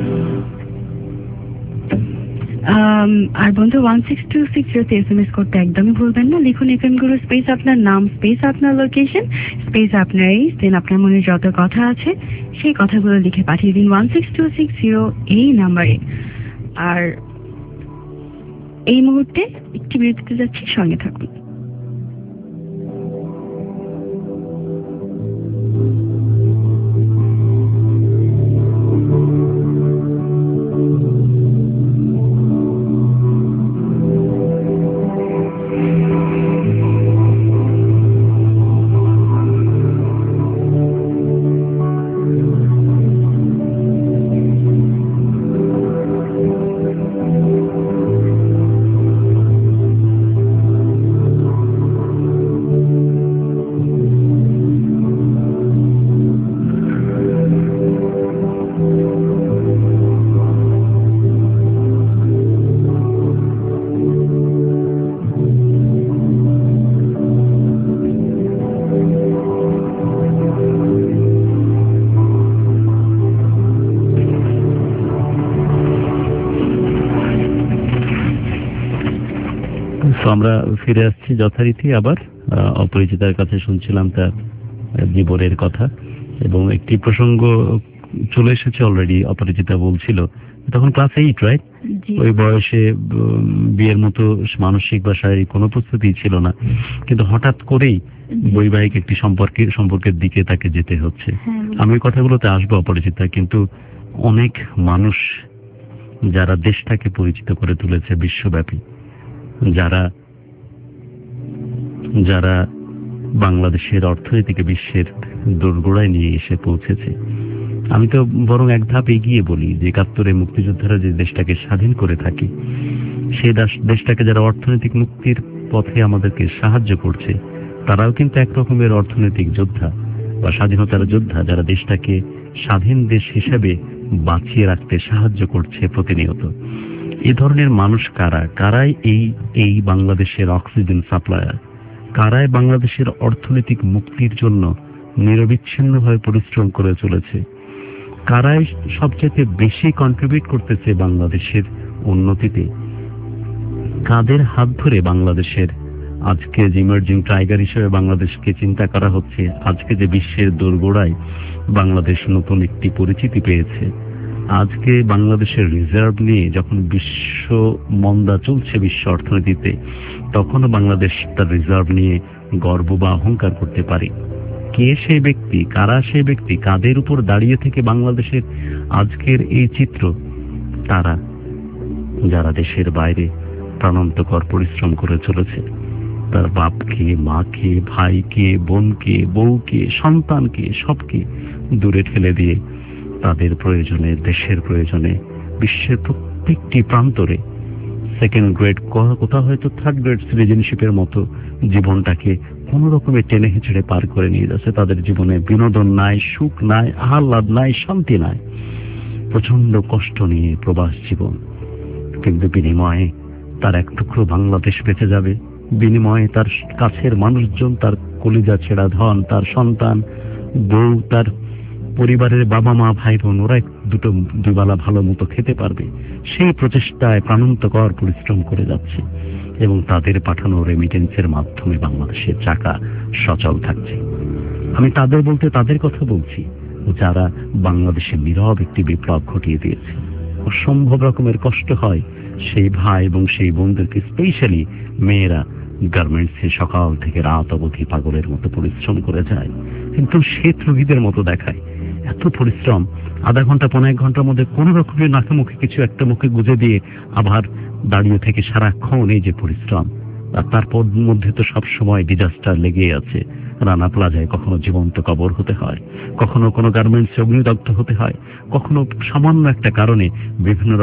আর বন্ধু 16260 SMS করতে একদমই ভুলবেন না। লিখুন FM গুরু স্পেস আপনার নাম স্পেস আপনার লোকেশন স্পেস আপনার এইজ, দেন আপনার মনে যত কথা আছে সেই কথাগুলো লিখে পাঠিয়ে দিন 16260 এই নাম্বারে। আর এই মুহূর্তে একটি বিরতিতে যাচ্ছি, সঙ্গে থাকুন। আমরা ফিরে আসছি যথারীতি আবার। অপরিচিতার কাছে শুনছিলাম তার জীবনের কথা, এবং একটি প্রসঙ্গ চলে এসেছে অলরেডি। অপরিচিতা বলছিল তখন ক্লাস 8, রাইট? ওই বয়সে বিয়ের মতো মানসিক বা শারীরিক কোনো প্রস্তুতি ছিল না, কিন্তু হঠাৎ করেই বৈবাহিক একটি সম্পর্কের দিকে তাকে যেতে হচ্ছে। আমি ওই কথাগুলোতে আসবো অপরিচিতা, কিন্তু অনেক মানুষ যারা দেশটাকে পরিচিত করে তুলেছে বিশ্বব্যাপী, যারা বাংলাদেশের অর্থনীতিকে বিশ্বের দোরগোড়ায় নিয়ে এসে পৌঁছেছে। আমি তো বরং এক ধাপ এগিয়ে বলি যে 71-এ মুক্তিযোদ্ধারা যে দেশটাকে স্বাধীন করে থাকে, সেই দেশটাকে যারা অর্থনৈতিক মুক্তির পথে আমাদেরকে সাহায্য করছে, তারাও কিন্তু এক রকমের অর্থনৈতিক যোদ্ধা বা স্বাধীনতার যোদ্ধা, যারা দেশটাকে স্বাধীন দেশ হিসেবে বাঁচিয়ে রাখতে সাহায্য করছে প্রতিনিয়ত। এই ধরনের মানুষ কারাই এই বাংলাদেশের অক্সিজেন সাপ্লায়ার, কারাই বাংলাদেশের অর্থনৈতিক মুক্তির জন্য নিরবিচ্ছিন্নভাবে পরিশ্রম করে চলেছে, কারাই সবচেয়ে বেশি কন্ট্রিবিউট করতেছে বাংলাদেশের উন্নতিতে, কাদের হাত ধরে বাংলাদেশের আজকে যে ইমার্জিং টাইগার হিসেবে বাংলাদেশকে চিন্তা করা হচ্ছে, আজকে যে বিশ্বের দোরগোড়ায় বাংলাদেশ নতুন একটি পরিচিতি পেয়েছে, আজকে বাংলাদেশের রিজার্ভ নিয়ে যখন বিশ্ব মন্দা চলছে বিশ্ব অর্থনীতিতে, তখনও বাংলাদেশ তার রিজার্ভ নিয়ে গর্ব বা অহংকার করতে পারে। কে সেই ব্যক্তি, কারা সেই ব্যক্তি, কাদের উপর দাঁড়িয়ে থেকে বাংলাদেশের আজকের এই চিত্র? তারা যারা দেশের বাইরে প্রাণান্তকর পরিশ্রম করে চলেছে, তার বাপকে, মাকে, ভাইকে, বোনকে, বউকে, সন্তানকে, সবকে দূরে ঠেলে দিয়ে তাদের প্রয়োজনে, দেশের প্রয়োজনে বিশ্বের প্রত্যেকটি প্রান্তরে সেকেন্ড গ্রেড, কোথাও হয়তো থার্ড গ্রেড সিটিজেনশিপের মতো জীবনটাকে কোন রকমের টেনে হেঁচড়ে পার করে নিয়ে যাচ্ছে। তাদের জীবনে বিনোদন নাই, সুখ নাই, আহ্লাদ নাই, শান্তি নাই, প্রচন্ড কষ্ট নিয়ে প্রবাস জীবন। কিন্তু বিনিময়ে তার এক টুকরো বাংলাদেশ বেঁচে যাবে, বিনিময়ে তার কাছের মানুষজন, তার কলিজা ছেঁড়া ধন, তার সন্তান, বউ, তার পরিবারের বাবা মা, ভাই বোন, ওরা দুবেলা ভালো মতো খেতে পারবে, সেই প্রচেষ্টায় প্রাণান্তকর পরিশ্রম করে যাচ্ছে, এবং তাদের পাঠানো রেমিটেন্সের মাধ্যমে বাংলাদেশের চাকা সচল থাকছে। আমি তাদের বলতে তাদের কথা বলছি যারা বাংলাদেশে নীরব একটি বিপ্লব ঘটিয়ে দিয়েছে। অসম্ভব রকমের কষ্ট হয় সেই ভাই এবং সেই বোনদেরকে, স্পেশালি মেয়েরা গার্মেন্টসে সকাল থেকে রাত অবধি পাগলের মতো পরিশ্রম করে যায়, কিন্তু শ্বেত রোগীদের মতো দেখায়। এত পরিশ্রম, আধা ঘন্টা 1 ঘন্টার মধ্যে কোন রকমের নাকে মুখে কিছু একটা মুখে গুজে দিয়ে আবার দাঁড়িয়ে থেকে সারাক্ষণ এই যে পরিশ্রম। আর তারপর মধ্যে তো সব সময় ডিজাস্টার লেগেই আছে। রানা প্লাজায় কখনো জীবন্ত কবর হতে হয়, কখনো কোনো গার্মেন্টসে অগ্নিদগ্ধ হতে হয়, কখনো সামান্য একটা কারণে বিভিন্ন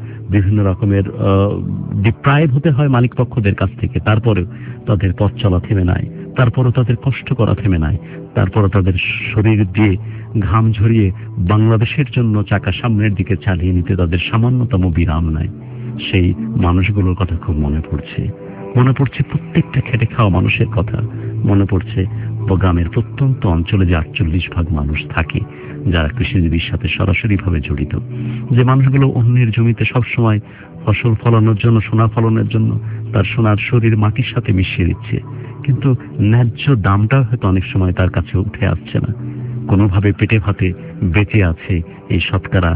রকমের ডিপ্রাইভ হতে হয় মালিক পক্ষদের কাছ থেকে। তারপরেও তাদের পথ চলা থেমে নাই, তারপরও তাদের কষ্ট করা থেমে নাই, তারপরও তাদের শরীর দিয়ে ঘাম ঝরিয়ে বাংলাদেশের জন্য চাকা সামনের দিকে চালিয়ে নিতে তাদের সামান্যতম বিরাম নাই। সেই মানুষগুলোর কথা খুব মনে পড়ছে। মনে পড়ছে প্রত্যেকটা খেটে খাওয়া মানুষের কথা, মনে পড়ছে গ্রামের প্রত্যন্ত অঞ্চলে যে 48% মানুষ থাকে যারা কৃষিজীবীর সাথে সরাসরি ভাবে জড়িত, যে মানুষগুলো অন্যের জমিতে সবসময় ফসল ফলানোর জন্য, সোনা ফলনের জন্য তার সোনার শরীর মাটির সাথে মিশিয়ে দিচ্ছে, কিন্তু ন্যায্য দামটা হয়তো অনেক সময় তার কাছে উঠে আসছে না। কোনোভাবে পেটে ভাতে বেঁচে আছে এই শতকরা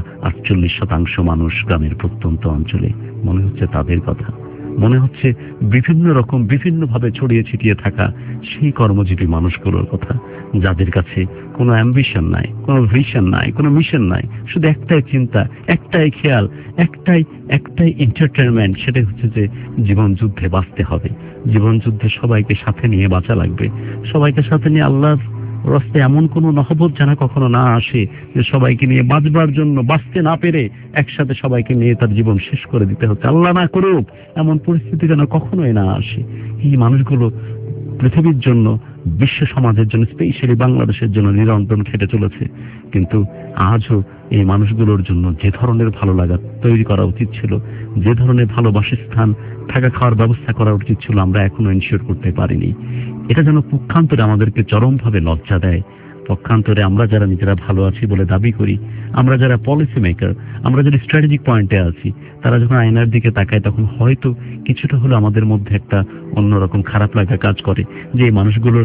48% মানুষ গ্রামের প্রত্যন্ত অঞ্চলে। মনে হচ্ছে তাদের কথা, মনে হচ্ছে বিভিন্ন রকম বিভিন্নভাবে ছড়িয়ে ছিটিয়ে থাকা সেই কর্মজীবী মানুষগুলোর কথা, যাদের কাছে কোনো অ্যাম্বিশন নাই, কোনো ভিশন নাই, কোনো মিশন নাই, শুধু একটাই চিন্তা, একটাই খেয়াল, একটাই এন্টারটেনমেন্ট, সেটা হচ্ছে যে জীবন যুদ্ধে বাঁচতে হবে, জীবন যুদ্ধে সবাইকে সাথে নিয়ে বাঁচা লাগবে, সবাইকে সাথে নিয়ে আল্লাহর রাস্তায় এমন কোনো নহবত যেন কখনো না আসে যে সবাইকে নিয়ে বাঁচবার জন্য বাঁচতে না পেরে একসাথে সবাইকে নিয়ে তার জীবন শেষ করে দিতে হচ্ছে। আল্লাহ না করুক এমন পরিস্থিতি যেন কখনোই না আসে। এই মানুষগুলো পৃথিবীর জন্য, বিশ্ব সমাজের জন্য, স্পেশালি বাংলাদেশের জন্য নিরন্তর খেটে চলেছে, কিন্তু আজও এই মানুষগুলোর জন্য যে ধরনের ভালো লাগা তৈরি করা উচিত ছিল, যে ধরনের ভালোবাসার স্থান, থাকা খাওয়ার ব্যবস্থা করা উচিত ছিল, আমরা এখনো এনশিওর করতে পারিনি। এটা যেন পক্ষান্তরে আমাদেরকে চরমভাবে লজ্জা দেয়। পক্ষান্তরে আমরা যারা নিজেরা ভালো আছি বলে দাবি করি, আমরা যারা পলিসি মেকার, আমরা যারা স্ট্র্যাটেজিক পয়েন্টে আছি, তারা যখন আয়নার দিকে তাকায় তখন হয়তো কিছুটা হলো আমাদের মধ্যে একটা অন্যরকম খারাপ লাগা কাজ করে যে এই মানুষগুলোর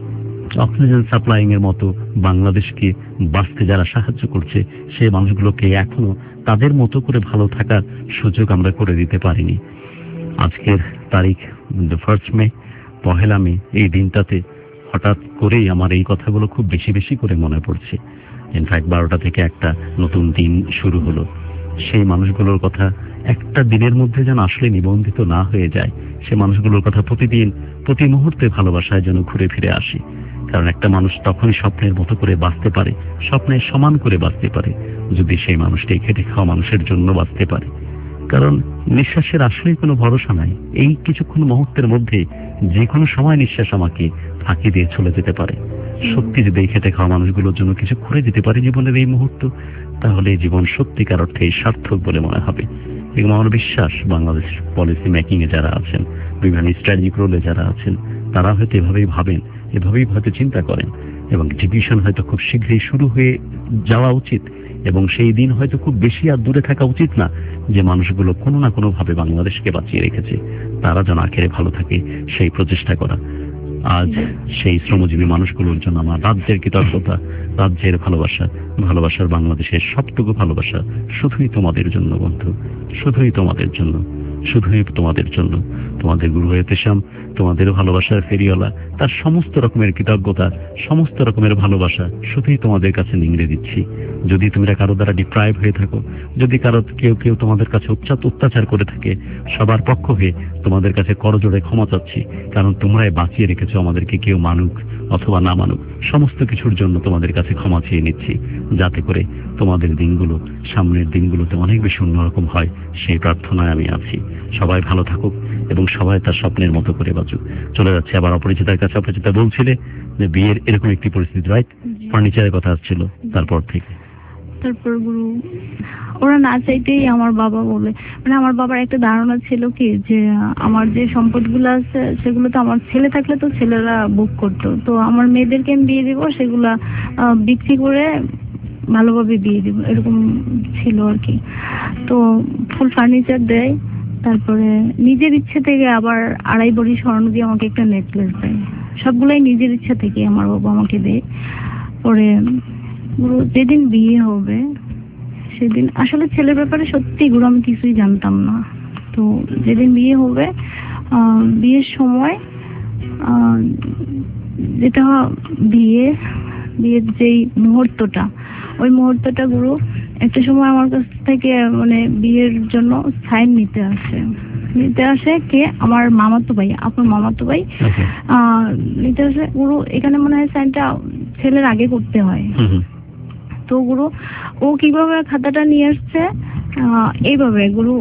অক্সিজেন সাপ্লাইং এর মতো বাংলাদেশকে বাঁচতে যারা সাহায্য করছে সেই মানুষগুলোকে এখনো তাদের মতো করে ভালো থাকার সুযোগ আমরা করে দিতে পারিনি। আজকের তারিখ 1 মে, 1 মে, এই দিনটাতে হঠাৎ করেই আমার এই কথাগুলো খুব বেশি বেশি করে মনে পড়ছে। ইনফ্যাক্ট 12টা থেকে একটা নতুন দিন শুরু হলো। সেই মানুষগুলোর কথা একটা দিনের মধ্যে যেন আসলে নিবন্ধিত না হয়ে যায়, সে মানুষগুলোর কথা প্রতিদিন প্রতি মুহূর্তে ভালোবাসায় যেন ঘুরে ফিরে আসি। কারণ একটা মানুষ তখনই স্বপ্নের মতো করে বাঁচতে পারে, স্বপ্নের সমান করে বাঁচতে পারে, যদি সেই মানুষটি খেটে খাওয়া মানুষের জন্য বাঁচতে পারে। কারণ নিঃশ্বাসের আসলেই কোনো ভরসা নাই। এই কিছুক্ষণ মুহূর্তের মধ্যে যে কোনো সময় নিঃশ্বাস আমাকে ফাঁকি দিয়ে চলে যেতে পারে। সত্যি যদি এই খেটে খাওয়া মানুষগুলোর জন্য কিছু করে দিতে পারি জীবনের এই মুহূর্ত, তাহলে জীবন সত্যিকার অর্থে সার্থক বলে মনে হবে। এবং আমার বিশ্বাস বাংলাদেশ পলিসি মেকিং এ যারা আছেন, বিভিন্ন স্ট্র্যাটেজিক রোলে যারা আছেন, তারা হয়তো এভাবেই ভাবেন, এভাবেই হয়তো চিন্তা করেন, এবং ডিভিশন হয়তো খুব শীঘ্রই শুরু হয়ে যাওয়া উচিত, এবং সেই দিন হয়তো খুব বেশি আর দূরে থাকা উচিত না যে মানুষগুলো কোনো না কোনো ভাবে বাংলাদেশকে বাঁচিয়ে রেখেছে তারা যেন আখেরে ভালো থাকে, সেই প্রচেষ্টা করা। আজ সেই শ্রমজীবী মানুষগুলোর জন্য আমার রাজ্যের কৃতজ্ঞতা, রাজ্যের ভালোবাসা, ভালোবাসার বাংলাদেশের সবটুকু ভালোবাসা শুধুই তোমাদের জন্য বন্ধু, শুধুই তোমাদের জন্য, শুধুই তোমাদের জন্য। তোমাদের গুরু এতেশাম, তোমাদের ভালোবাসার ফেরিওয়ালা, তার সমস্ত রকমের কৃতজ্ঞতা, সমস্ত রকমের ভালোবাসা শুধুই তোমাদের কাছে নিংড়ে দিচ্ছি। যদি তোমরা কারো দ্বারা ডিপ্রাইভ হয়ে থাকো, যদি কারো কেউ তোমাদের কাছে অত্যাচার করে থাকে, সবার পক্ষ হয়ে তোমাদের কাছে করজোড়ে ক্ষমা চাচ্ছি। কারণ তোমরাই বাঁচিয়ে রেখেছো আমাদেরকে, কেউ মানুক অথবা না মানুক, সমস্ত কিছুর জন্য তোমাদের কাছে ক্ষমা চেয়ে নিচ্ছি, যাতে করে তোমাদের দিনগুলো সামনের দিনগুলোতে অনেক বেশি অন্যরকম হয়, সেই প্রার্থনায় আমি আছি। সবাই ভালো থাকুক এবং সবাই তার স্বপ্নের মতো করে বাঁচুক। চলে যাচ্ছে আবার অপরিচিতার কাছে। অপরিচিতা বলছিলে যে বিয়ের এরকম একটি পরিস্থিতি, রাইট? ফার্নিচারের কথা আসছিল, তারপর থেকে তারপর গুরু ওরা না চাইতেই আমার বাবা বলে, মানে আমার বাবার একটা ধারণা ছিল কি যে আমার যে সম্পদগুলো আছে সেগুলো তো আমার ছেলে থাকলে তো ছেলেরা বুক করতো, তো আমার মেয়েদেরকে আমি বিয়ে দিব, সেগুলা বিক্রি করে ভালোভাবে বিয়ে দিব, এরকম ছিল আর কি। তো ফুল ফার্নিচার দেয়, তারপরে নিজের ইচ্ছে থেকে আবার 2.5 ভরি স্বর্ণ দিয়ে আমাকে একটা নেকলেস দেয়। সবগুলাই নিজের ইচ্ছা থেকে আমার বাবা আমাকে দেয়। পরে গুরু যেদিন বিয়ে হবে সেদিন আসলে ছেলের ব্যাপারে সত্যি গুরু আমি কিছুই জানতাম না। তো যেদিন বিয়ে হবে, বিয়ের সময় যেটা বিয়ের যেই মুহূর্তটা, ওই মুহূর্তটা গুরু একটা সময় আমার কাছ থেকে মানে বিয়ের জন্য সাইন নিতে আসে কে? আমার মামাতো ভাই, আপনার মামাতো ভাই নিতে আসে গুরু। এখানে মনে হয় সাইনটা ছেলের আগে করতে হয়। তো গুরু ও কিভাবে খাতাটা নিয়ে আসছে, এইভাবে গুরু,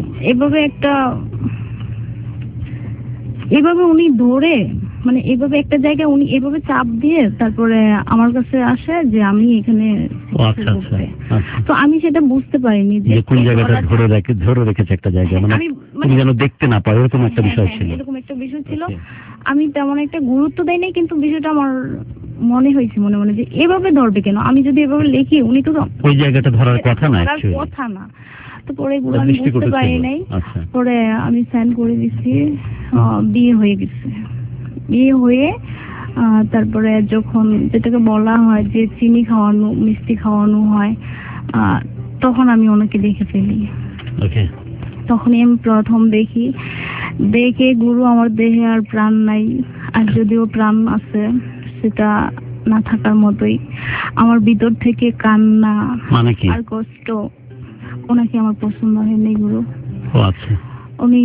এইভাবে উনি ধরে, মানে এইভাবে একটা জায়গায় উনি এইভাবে চাপ দিয়ে তারপরে আমার কাছে আসে যে আমি এখানে আচ্ছা আচ্ছা আচ্ছা। তো আমি সেটা বুঝতে পারিনি যে কোন জায়গাটা ধরে রেখেছে একটা জায়গা, মানে তুমি যেন দেখতে না পাও এরকম একটা বিষয় ছিল। এরকম একটা বিষয় ছিল। Okay. আমি তেমন একটা গুরুত্ব দেই নাই, কিন্তু বিষয়টা আমার মনে হয়েছে মনে মনে যে এভাবে ধরবে কেন, আমি যদি এভাবে লিখি উনি তো ওই জায়গাটা ধরার কথা না, ধরার actually। কথা না। তো পরে এগুলো আমি বুঝতে দৃষ্টিকটু পারি ছিল। নাই। আচ্ছা পরে আমি সাইন করে দিচ্ছি, বিয়ে হয়ে গেছে। বিয়ে হয়ে তারপরে যখন যেটাকে বলা হয় যে চিনি খাওয়ানো মিষ্টি খাওয়ানো হয়, তখন আমি ওনাকে দেখে ফেলি। ওকে। তখনই আমি প্রথম দেখে গুরু আমার দেহে আর প্রাণ নাই, আর যদিও প্রাণ আছে সেটা না থাকার মতোই। আমার ভিতর থেকে কান্না মানে কি? আর কষ্ট। ওনাকে আমার পছন্দ হয়নি গুরু। ও আচ্ছা। উনি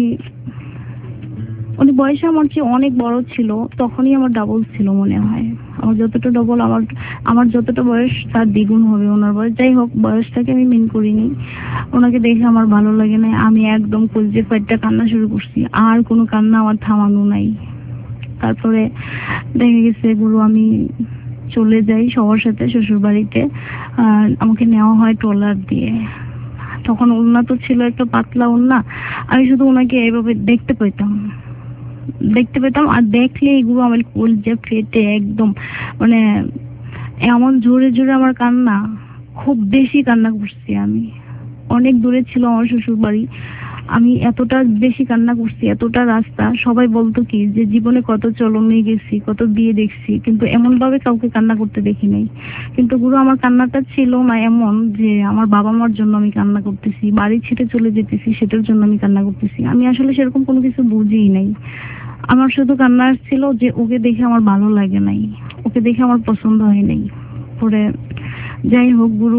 বয়সে আমার চেয়ে অনেক বড় ছিল, তখনই আমার ডাবল ছিল মনে হয়। আমার যতটা ডাবল, আমার যতটা বয়স তার দ্বিগুণ হবে ওনার বয়স। যাই হোক, বয়সটাকে আমি মেন করিনি। ওনাকে দেখে আমার ভালো লাগে না, আমি একদম কলজে ফাইটটা কান্না শুরু করছি, আর কোনো কান্না আমার থামানো নাই। তারপরে দেখে গেছে গুরু আমি চলে যাই সবার সাথে শ্বশুর বাড়িতে। আমাকে নেওয়া হয় ট্রলার দিয়ে। তখন ওড়না তো ছিল একটা পাতলা ওড়না, আমি শুধু ওনাকে এইভাবে দেখতে পেতাম, আর দেখলে এগুলো আমার কলজে ফেটে একদম, মানে এমন জোরে জোরে আমার কান্না, খুব বেশি কান্না করছি আমি। অনেক দূরে ছিল আমার শ্বশুর বাড়ি, আমি এতটা বেশি কান্না করছি, এতটা রাস্তা। সবাই বলতো কি যে জীবনে কত চলনে গেছি, কত বিয়ে দেখছি, কিন্তু এমন ভাবে কাউকে কান্না করতে দেখি নাই। কিন্তু গুরু আমার কান্নাটা ছিল না এমন যে আমার বাবা মার জন্য আমি কান্না করতেছি, বাড়ি ছেড়ে চলে যেতেছি সেটার জন্য আমি কান্না করতেছি। আমি আসলে সেরকম কোনো কিছু বুঝিই নাই। আমার শুধু কান্না আসছিল যে ওকে দেখে আমার ভালো লাগে নাই, ওকে দেখে আমার পছন্দ হয় নাই। পরে যাই হোক গুরু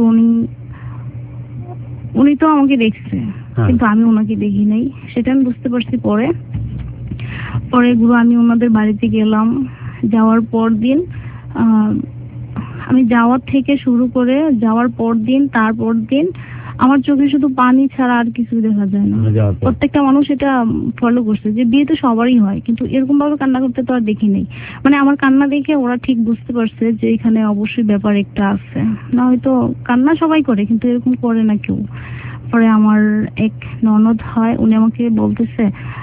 উনি তো আমাকে দেখছে, কিন্তু আমি ওনাকে দেখি নাই, সেটা আমি বুঝতে পারছি পরে। গুরু আমি ওনাদের বাড়িতে গেলাম। যাওয়ার পর দিন আমি যাওয়ার থেকে শুরু করে যাওয়ার পর দিন, তারপর দিন আমার চোখে শুধু পানি ছাড়া আর কিছু দেখা যায় না। প্রত্যেকটা মানুষ এটা ফলো করছে যে বিয়ে তো সবারই হয়, কিন্তু এরকম ভাবে কান্না করতে তো আর দেখি নাই। মানে আমার কান্না দেখে ওরা ঠিক বুঝতে পারছে যে এখানে অবশ্যই ব্যাপার একটা আছে, না হয়তো কান্না সবাই করে কিন্তু এরকম করে না কেউ। পরে আমার এক ননদ হয়, উনি আমাকে বলতেছে,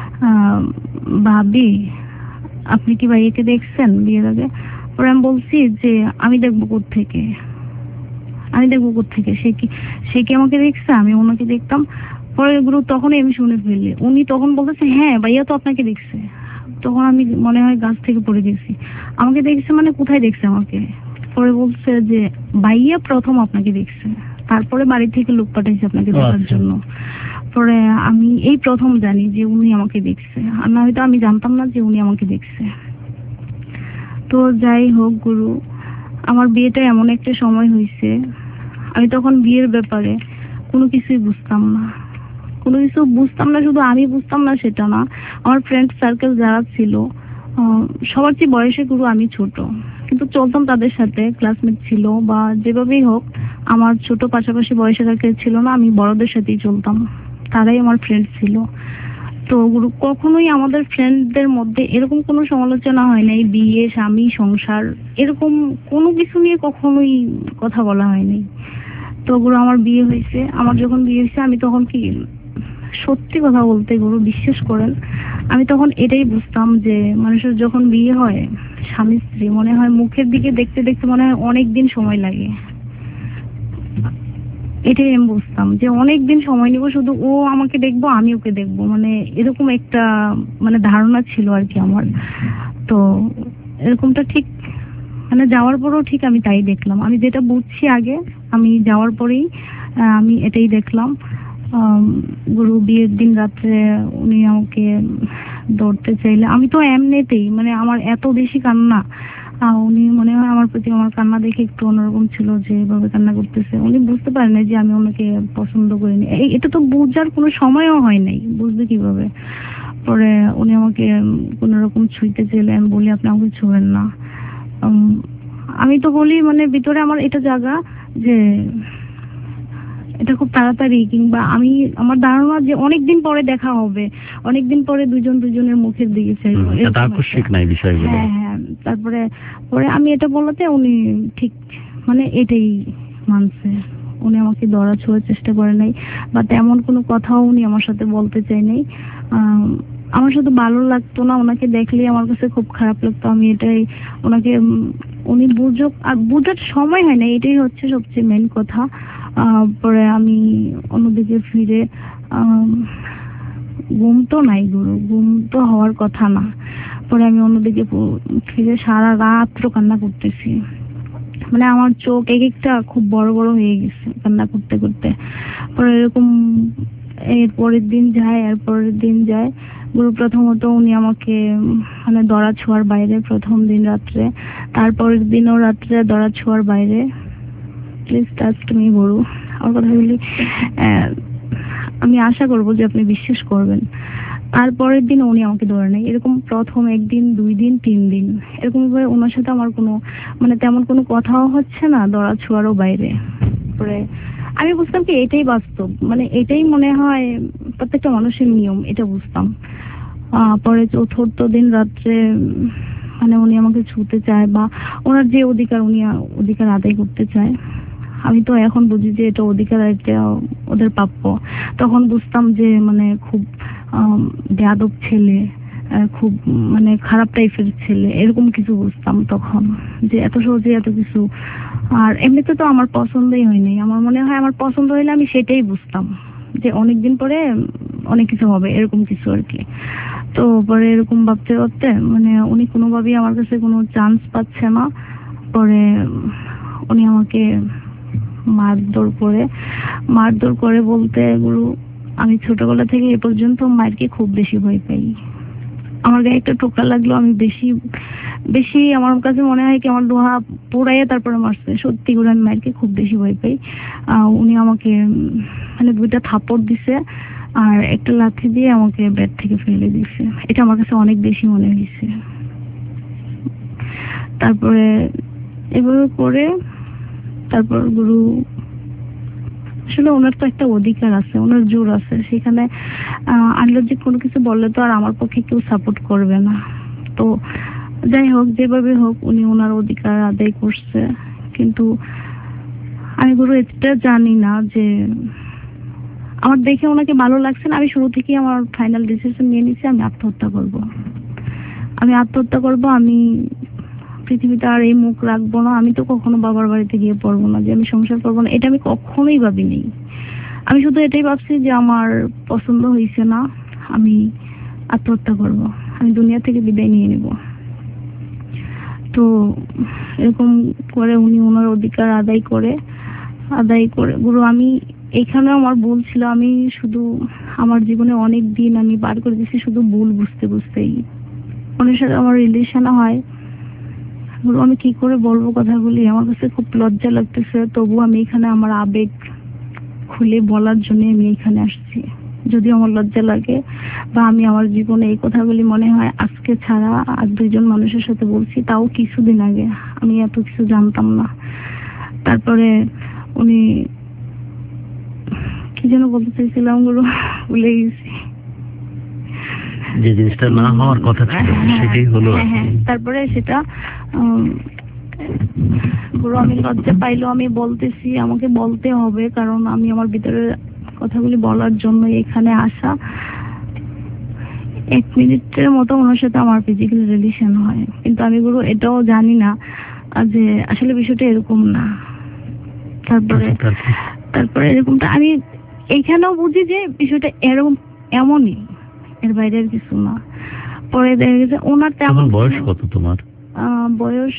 ভাবি আপনি কি ভাইয়াকে দেখছেন বিয়ের আগে? পরে আমি বলছি যে আমি দেখবো কোত্থেকে, সে কি আমাকে দেখছে, আমি ওনাকে দেখতাম। পরে গুরু তখনই আমি শুনে ফেললি, উনি তখন বলতেছে হ্যাঁ ভাইয়া তো আপনাকে দেখছে। তখন আমি মনে হয় গাছ থেকে পড়ে গেছি, আমাকে দেখছে মানে কোথায় দেখছে আমাকে? পরে বলছে যে ভাইয়া প্রথম আপনাকে দেখছে, তারপরে বাড়ি থেকে লোক পাঠাইছে আপনাকে দেখার জন্য। পরে আমি এই প্রথম জানি যে উনি আমাকে দেখছে, আর না হয়তো আমি জানতাম না যে উনি আমাকে দেখছে। তো যাই হোক গুরু, আমার বিয়েটা এমন একটা সময় হয়েছে, আমি তখন বিয়ের ব্যাপারে কোনো কিছুই বুঝতাম না। শুধু আমি বুঝতাম না সেটা না, আমার ফ্রেন্ড সার্কেল যারা ছিল সবার চেয়ে বয়সে গুরু আমি ছোট, কিন্তু চলতাম তাদের সাথে, ক্লাসমেট ছিল বা যেভাবেই হোক, আমার ছোট পাশাপাশি বয়সের আর কেউ ছিল না, আমি বড়দের সাথেই চলতাম, তারাই আমার ফ্রেন্ড ছিল। তো গুরু কখনোই আমাদের ফ্রেন্ডদের মধ্যে এরকম কোনো সমালোচনা হয় নাই, বিয়ে স্বামী সংসার এরকম কোনো কিছু নিয়ে কখনোই কথা বলা হয়নি। তো গুরু আমার বিয়ে হয়েছে, যখন বিয়ে হয়েছে আমি তখন কি, সত্যি কথা বলতে গুরু বিশ্বাস করেন, আমি তখন এটাই বুঝতাম যে মানুষের যখন বিয়ে হয় স্বামী স্ত্রী, মনে হয় মুখের দিকে দেখতে দেখতে মনে হয় অনেক দিন সময় লাগে। এটাই আমি বুঝতাম যে অনেক দিন সময় নিব, শুধু ও আমাকে দেখবো আমি ওকে দেখবো, মানে এরকম একটা ধারণা ছিল আর কি আমার। তো এরকমটা ঠিক যাওয়ার পরেও ঠিক আমি তাই দেখলাম, আমি যেটা বুঝছি আগে আমি যাওয়ার পরেই আমি এটাই দেখলাম। গুরু বিয়ের দিন রাত্রে উনি আমাকে ধরতে চাইলে, আমি তো এমনিতেই আমার এত বেশি কান্না, উনি মনে হয় আমার প্রতি আমার কান্না দেখে একটু অন্যরকম ছিল যে এভাবে কান্না করতেছে। উনি বুঝতে পারেন না যে আমি ওনাকে পছন্দ করিনি, এটা তো বোঝার কোনো সময়ও হয় নাই, বুঝবে কিভাবে। পরে উনি আমাকে কোনো রকম ছুঁইতে চাইলে আমি বলি আপনি আমাকে ছুঁবেন না। আমি তো বলি ভিতরে আমার এটা জায়গা যে এটা খুব তাড়াতাড়ি, কিংবা আমার ধারণা যে অনেকদিন পরে দেখা হবে, অনেকদিন পরে দুজনের মুখের দিকে চাইবো। হ্যাঁ, তারপরে আমি এটা বলাতে উনি ঠিক এটাই মানছে। উনি আমাকে ধরা ছোঁয়ার চেষ্টা করে নাই বা তেমন কোনো কথাও উনি আমার সাথে বলতে চাই নাই। আমার শুধু ভালো লাগতো না, ওনাকে দেখলেই আমার কাছে খুব খারাপ লাগতো। আমি এটাই ওনাকে উনি বুঝুক, আর বুঝার সময় হয় না, এটাই হচ্ছে সবচেয়ে মেন কথা। পরে আমি অন্যদিকে ফিরে ঘুম তো নাই গুরু, ঘুম তো হওয়ার কথা না। পরে আমি অন্যদিকে ফিরে সারা রাত্র কান্না করতেছি, মানে আমার চোখ এক একটা খুব বড় বড় হয়ে গেছে কান্না করতে করতে। পরে এরকম এর পরের দিন যায় গুরু। প্রথমত উনি আমাকে মানে দড়া ছোঁয়ার বাইরে প্রথম দিন রাত্রে, তারপরের দিনও রাত্রে দড়া ছোঁয়ার বাইরে। প্লিজ ট্রাস্ট মি গুরু, আমার কথাগুলি আমি আশা করবো যে আপনি বিশ্বাস করবেন। তারপরের দিন উনি আমাকে ধরে নেয়। এরকম প্রথম একদিন, 2 দিন, 3 দিন এরকম ভাবে ওনার সাথে আমার কোনো মানে তেমন কোনো কথাও হচ্ছে না, দড়া ছোঁয়ারও বাইরে। পরে আমি বুঝতাম কি এটাই বাস্তব, মানে এটাই মনে হয় প্রত্যেকটা মানুষের নিয়ম, এটা বুঝতাম। পরে চতুর্থ দিন রাত্রে মানে উনি আমাকে ছুঁতে চায় বা ওনার যে অধিকার, উনি অধিকার আদায় করতে চায়। আমি তো এখন বুঝি যে এটা অধিকার, এটা ওদের প্রাপ্য। তখন বুঝতাম যে মানে খুব বেয়াদব ছেলে, খুব মানে খারাপ টাইপের ছেলে, এরকম কিছু বুঝতাম তখন, যে এত সহজে এত কিছু। আর এমনিতে তো আমার পছন্দই হয়নি। আমার মনে হয় আমার পছন্দ হইলে আমি সেটাই বুঝতাম যে অনেকদিন পরে অনেক কিছু হবে, এরকম কিছু আর কি। তো পরে এরকম ভাবতে ভাবতে মানে উনি কোনোভাবেই আমার কাছে কোনো চান্স পাচ্ছে না। পরে উনি আমাকে মারধর করে বলতে গুরু, আমি ছোটবেলা থেকে এ পর্যন্ত মায়েরকে খুব বেশি ভয় পাই। আমার গায়ে একটা টোকা লাগলো, আমি বেশি আমার কাছে মনে হয় কি আমার লোহা পোড়াইয়া তারপরে মারছে। সত্যি করে আমি মায়েরকে খুব বেশি ভয় পাই। উনি আমাকে মানে 2টা থাপ্পড় দিছে আর একটা লাথি দিয়ে আমাকে বেড থেকে ফেলে দিছে। এটা আমার কাছে অনেক বেশি মনে হয়েছে। তারপরে এভাবে করে তারপর গুরু আসলে ওনার তো একটা অধিকার আছে, ওনার জোর আছে, সেখানে আনলজিক কোনো কিছু বললে তো আর আমার পক্ষে কেউ সাপোর্ট করবে না। তো যাই হোক, যেভাবে হোক উনি ওনার অধিকার আদায় করছে। কিন্তু আমি গুরু এটা জানি না যে আমার দেখে ওনাকে ভালো লাগছে না। আমি শুরু থেকেই আমার ফাইনাল ডিসিশন নিয়ে নিয়েছি, আমি আত্মহত্যা করব। আমি পৃথিবীতে আর এই মুখ রাখবো না। আমি তো কখনো বাবার বাড়িতে গিয়ে পড়বো না, যে আমি সংসার করবো না, এটা আমি কখনোই ভাবিনি। আমি শুধু এটাই ভাবছি যে আমার পছন্দ হয়েছে না, আমি আত্মহত্যা করব, আমি দুনিয়া থেকে বিদায় নিয়ে নেব। তো এরকম করে উনি ওনার অধিকার আদায় করে গুরু, আমি এখানেও আমার ভুল ছিল। আমি শুধু আমার জীবনে অনেক দিন আমি পার করে দিয়েছি শুধু ভুল বুঝতেই। ওনার সাথে আমার রিলেশন হয়, আমি কি করে বলবো কথাগুলি, আমার কাছে খুব লজ্জা লাগতেছে। তবু আমি এখানে আমার আবেগ খুলে বলার জন্য আমি এখানে আসছি। যদি আমার লজ্জা লাগে বা আমি আমার জীবনে এই কথাগুলি মনে হয় আজকে ছাড়া আর 2জন মানুষের সাথে বলছি, তাও কিছুদিন আগে, আমি এত কিছু জানতাম না। তারপরে উনি কি যেন বলতে চাইছিলাম গুরু, ভুলে গেছি। যে জিনিসটা না হওয়ার কথা ছিল সেটাই হলো। তারপরে সেটা গুরু আমি লজ্জা পাইলেও আমি বলতেছি, আমাকে বলতে হবে, কারণ আমি আমার ভিতরে কথাগুলি বলার জন্য এখানে আসা। 1 মিনিটের মতো ওনার সাথে আমার ফিজিক্যাল রিলেশন হয়, কিন্তু আমি গুরু এটাও জানি না যে আসলে বিষয়টা এরকম না। তারপরে এরকমটা আমি এখানেও বুঝি যে বিষয়টা এমনই, এর বাইরে আর কিছু না। পরে দেখা গেছে ওনার তেমন বয়স কত তোমার? বয়স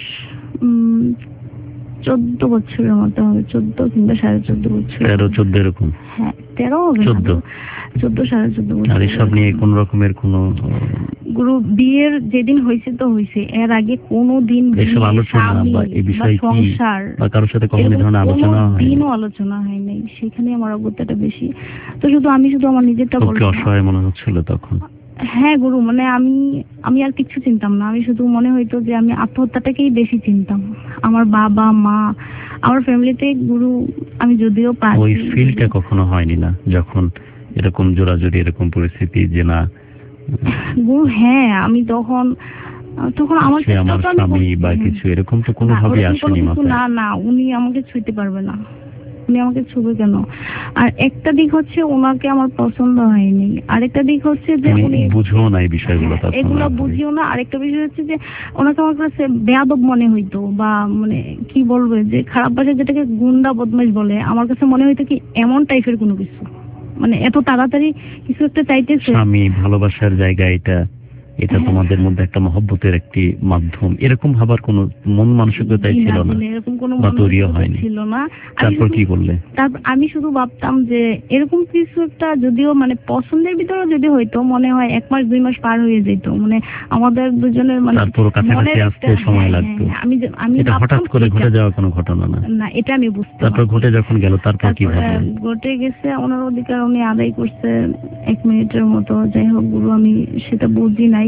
14 বছরের মতো হবে, 14 কিংবা 14.5 বছর। 13-14 এরকম? হ্যাঁ 13 হবে, 14 14.5 বছর। আর এসব নিয়ে কোন রকমের কোনো গুরু বিয়ের যেদিন হয়েছে তো হয়েছে, এর আগে কোনোদিন এসব আলোচনা বা এই বিষয়ে কি বা কারোর সাথে কখনো ধরনের আলোচনা হয়? দিনও আলোচনা হয় নাই, সেখানে আমার অজ্ঞতাটা বেশি। তো আমি শুধু আমার নিজেরটা বলছি। অসহায় মনে হচ্ছিল তখন? হ্যাঁ গুরু, মানে আমি আর কিছু চিনতাম না। আমি শুধু মনে হইতো যে আমি আত্মহত্যাটাকেই বেশি চিনতাম। আমার বাবা মা, আমার ফ্যামিলিতে গুরু আমি যদিও পাই, ওই ফিলটা কখনো হয়নি না যখন এরকম জোরাজোরি এরকম পরিস্থিতি যে না? গুরু হ্যাঁ, আমি তখন তখন আমার সে আমার চেষ্টাও তো আমি স্বামী বা করছি। কিছু এরকম তো না, কোনোভাবেই ওরকম কোনো আসেনি কিছু মাথায়। না, না, উনি আমাকে ছুঁতে পারবে না, উনি আমাকে ছুবে কেন? আর একটা দিক হচ্ছে ওনাকে আমার পছন্দ হয়নি, আরেকটা দিক হচ্ছে যে তুমি উনি বুঝো না এই বিষয়গুলো হ্যাঁ, তখন এগুলো আর। বুঝিও না। আরেকটা বিষয় হচ্ছে যে ওনাকে আমার কাছে বেয়াদব মনে হইতো, বা মানে কি বলবো, যে খারাপ ভাষায় যেটাকে গুন্ডা বদমাইশ বলে, আমার কাছে মনে হইতো কি এমন টাইপের কোনো কিছু, মানে এত তাড়াতাড়ি কিছু একটা চাইতেছে। স্বামী ভালোবাসার জায়গা এটা, এটা হ্যাঁ। তোমাদের মধ্যে একটা মহব্বতের একটি মাধ্যম, এরকম ভাবার কোনো মন মানসিকতাই ছিল না এরকম কোনো বা তৈরিও মানসিকতা হয়নি। ছিল না। তারপর কি করলে? তারপর আমি শুধু ভাবতাম যে এরকম কিছু একটা যদিও মানে পছন্দের ভিতরে যদি হইতো, মনে হয় 1 মাস 2 মাস পার হয়ে যেত, মানে আমাদের দুজনের মানে তারপর কাছাকাছি মনের আসতে একটা- সময় হ্যাঁ, লাগতো। হ্যাঁ, আমি এটা ভাবতাম হঠাৎ করে এটা- ঘটে যাওয়া কোনো ঘটনা না। না, এটা আমি বুঝতে তারপর পারছি। ঘটে যখন গেল তারপর কি তারপরে ভাবলেন? ঘটে গেছে, ওনার অধিকার উনি আদায় করছে 1 মিনিটের মতো, যাই হোক গুরু, আমি সেটা বুঝি নাই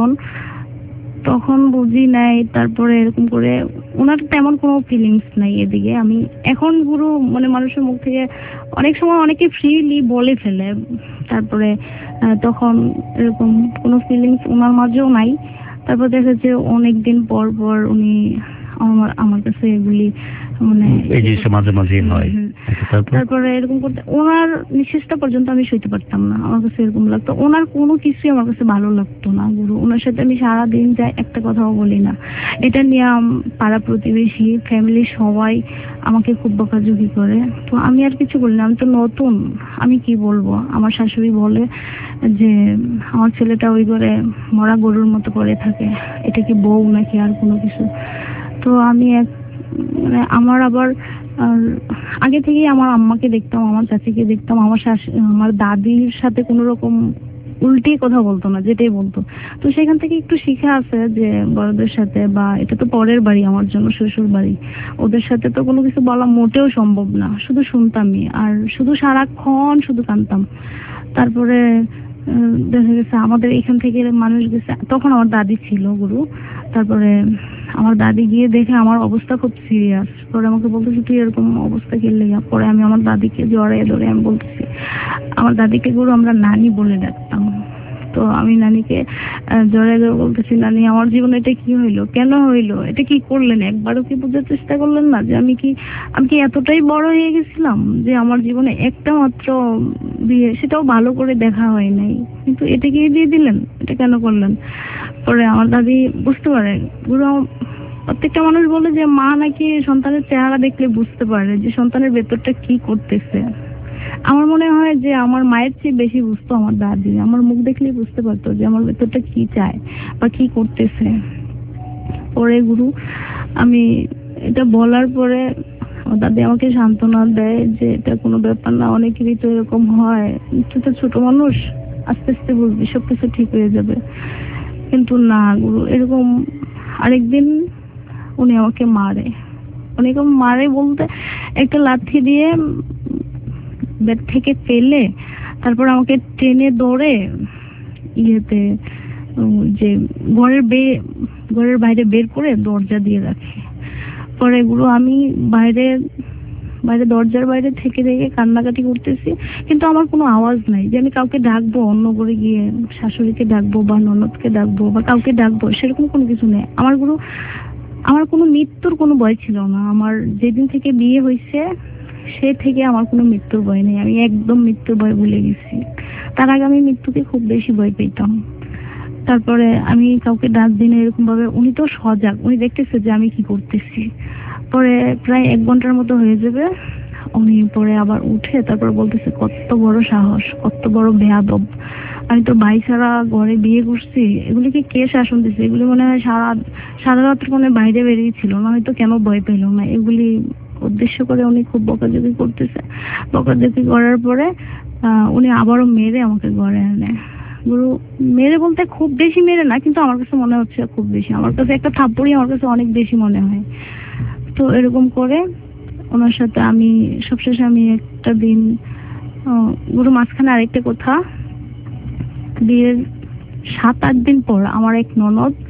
তখন বুঝি নাই। তারপরে এরকম করে ওনার তেমন কোনো ফিলিংস নাই এদিকে। আমি এখন গুরু মানে মানুষের মুখ থেকে অনেক সময় অনেকে ফ্রিলি বলে ফেলে, তারপরে তখন এরকম কোনো ফিলিংস ওনার মাঝেও নাই। তারপর দেখা যাচ্ছে অনেকদিন পর পর উনি আমার কাছে এগুলি মানে এই জিনিসটা মাঝে মাঝে হয়। হুম, হুম। আচ্ছা, তারপর? তারপরে এরকম করতে ওনার নিঃশ্বাসটা পর্যন্ত আমি সইতে পারতাম না, আমার কাছে এরকম লাগতো। ওনার কোনো কিছুই আমার কাছে ভালো লাগতো না গুরু। ওনার সাথে আমি সারাদিন যাই, একটা কথাও বলি না। এটা নিয়ে পাড়া প্রতিবেশী ফ্যামিলি সবাই আমাকে খুব বকাঝকি করে, তো আমি আর কিছু বলি না, আমি তো নতুন, আমি কি বলবো। আমার শাশুড়ি বলে যে আমার ছেলেটা ওই ঘরে মরা গরুর মতো পড়ে থাকে, এটা কি বউ নাকি আর কোনো কিছু। তো আমি মানে আমার আবার আগে থেকেই আমার আম্মাকে দেখতাম, আমার চাচিকে দেখতাম, আমার দাদির সাথে কোনো রকম উল্টে কথা বলতো না, যেটাই বলতো। তো সেখান থেকে একটু শিখে আছে যে বড়দের সাথে, বা এটা তো পরের বাড়ি আমার জন্য, শ্বশুর বাড়ি, ওদের সাথে তো কোনো কিছু বলা মোটেও সম্ভব না, শুধু শুনতামই আর শুধু সারাক্ষণ শুধু কাঁদতাম। তারপরে দেখা গেছে আমাদের এখান থেকে মানুষ গেছে, তখন আমার দাদি ছিল গুরু। তারপরে আমার দাদি গিয়ে দেখে আমার অবস্থা খুব সিরিয়াস, পরে আমাকে বলতেছে তুই এরকম অবস্থা খেললে। পরে আমি আমার দাদিকে জড়াই ধরে আমি বলতেছি, আমার দাদিকে গুরু আমরা নানি বলে ডাকতাম, তো আমি নানিকে জড়াই ধরে বলতেছি, নানি আমার জীবনে এটা কি হইলো, কেন হইলো, এটা কি করলেন, একবারও কি বোঝার চেষ্টা করলেন না যে আমি কি এতটাই বড় হয়ে গেছিলাম যে আমার জীবনে একটা মাত্র বিয়ে, সেটাও ভালো করে দেখা হয় নাই, কিন্তু এটাকে দিয়ে দিলেন, এটা কেন করলেন। পরে আমার দাদি বুঝতে পারে গুরু, প্রত্যেকটা মানুষ বলে যে মা নাকি সন্তানের চেহারা দেখলে বুঝতে পারে যে সন্তানের ভেতরটা কি করতেছে। আমার মনে হয় যে আমার মায়ের চেয়ে বেশি বুঝতো আমার দাদি, আমার মুখ দেখলেই বুঝতে পারতো যে আমার ভেতরটা কি চায় বা কি করতেছে। পরে গুরু আমি এটা বলার পরে আমার দাদি আমাকে সান্ত্বনা দেয় যে এটা কোনো ব্যাপার না, অনেকেরই তো এরকম হয়, তুই তো ছোট মানুষ, আস্তে আস্তে বুঝবি, সবকিছু ঠিক হয়ে যাবে। কিন্তু না গুরু, এরকম আরেকদিন উনি আমাকে মারে, অনেকম মারে বলতে একটা লাঠি দিয়ে বেড থেকে ফেলে তারপর আমাকে টেনে দৌড়ে ইয়েতে যে ঘরের বাইরে বের করে দরজা দিয়ে রাখে। পরে এগুলো আমি বাইরে দরজার বাইরে থেকে কান্নাকাটি করতেছি, কিন্তু আমার কোনো আওয়াজ নাই যে আমি কাউকে ডাকবো, অন্য ঘরে গিয়ে শাশুড়িকে ডাকবো বা ননদকে ডাকবো বা কাউকে ডাকবো, সেরকম কোনো কিছু নেই। আমার কোনো মৃত্যুর কোনো ভয় ছিল না। আমার যেদিন থেকে বিয়ে হয়েছে সে থেকে আমার কোনো মৃত্যুর ভয় নেই, আমি একদম মৃত্যুর ভয় ভুলে গেছি। তার আগে আমি মৃত্যুকে খুব বেশি ভয় পেতাম। তারপরে আমি কাউকে ডাক দিনে এরকম ভাবে, উনি তো সজাগ, উনি দেখতেছে যে আমি কি করতেছি। পরে প্রায় 1 ঘন্টার মতো হয়ে যাবে, উনি পরে আবার উঠে তারপর বলতেছে কত বড় সাহস, কত বড় বেয়াদব, আমি তো ভাই ছাড়া ঘরে বিয়ে করছি, এগুলিকে কে শাসন দিচ্ছে, এগুলি মনে হয় সারা রাত মনে বাইরে বেরিয়েছিল না, হয়তো কেন ভয় পেল না, এগুলি উদ্দেশ্য করে উনি খুব বকাঝকি করতেছে। বকাঝকি করার পরে উনি আবারও মেরে আমাকে ঘরে আনে। গুরু মেরে বলতে খুব বেশি মেরে না, কিন্তু আমার কাছে মনে হচ্ছে খুব বেশি, আমার কাছে একটা থাপ্পড়ই আমার কাছে অনেক বেশি মনে হয়। তো এরকম করে ওনার সাথে আমি সবশেষে আমি একটা দিন গুরু মাঝখানে আরেকটা কথা, বিয়ের 7-8 দিন পর আমার এক ননদ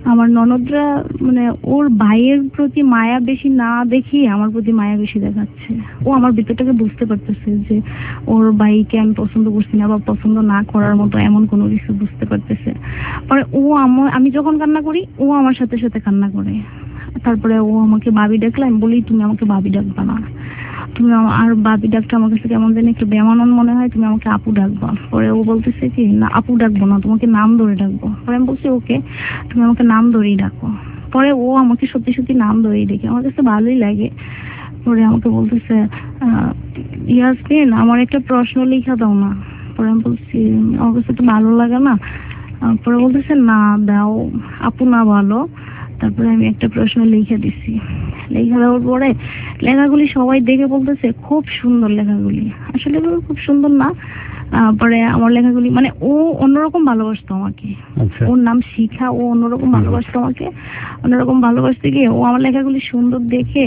আমার ননদরা মানে ওর ভাইয়ের প্রতি মায়া বেশি না দেখিয়ে আমার প্রতি মায়া বেশি দেখাচ্ছে। ও আমার ভিতরটাকে বুঝতে পারতেছে যে ওর ভাইকে আমি পছন্দ করছি না বা পছন্দ না করার মতো এমন কোনো কিছু বুঝতে পারতেছে। পরে ও আমি যখন কান্না করি ও আমার সাথে সাথে কান্না করে। তারপরে ও আমাকে ভাবি ডাকলে, আমি বলি তুমি আমাকে ভাবি ডাকবা না, তুমি আর ভাবি ডাকটা আমার কাছে কেমন জানি একটু বেমানান মনে হয়, তুমি আমাকে আপু ডাকবা। পরে ও বলতেছে কি না আপু ডাকবো না, তোমাকে নাম ধরে ডাকবো। পরে আমি বলছি ওকে, তুমি আমাকে নাম ধরেই ডাকো। পরে ও আমাকে সত্যি সত্যি নাম ধরেই ডেকে, আমার কাছে ভালোই লাগে। পরে আমাকে বলতেছে ইয়াসমিন আমার একটা প্রশ্ন লিখা দাও না। পরে আমি বলছি আমার কাছে তো ভালো লাগে না। পরে বলতেছে না দাও, আপু না ভালো। তারপরে আমি একটা প্রশ্ন লিখে দিছি। লেখা দেওয়ার পরে লেখাগুলি সবাই দেখে বলতেছে খুব সুন্দর লেখাগুলি, আসলে খুব সুন্দর না। পরে আমার লেখাগুলি মানে ও অন্যরকম ভালোবাসতো আমাকে। ওর নাম শিখা, ও অন্যরকম ভালোবাসতো আমাকে। অন্যরকম ভালোবাসতে গিয়ে ও আমার লেখাগুলি সুন্দর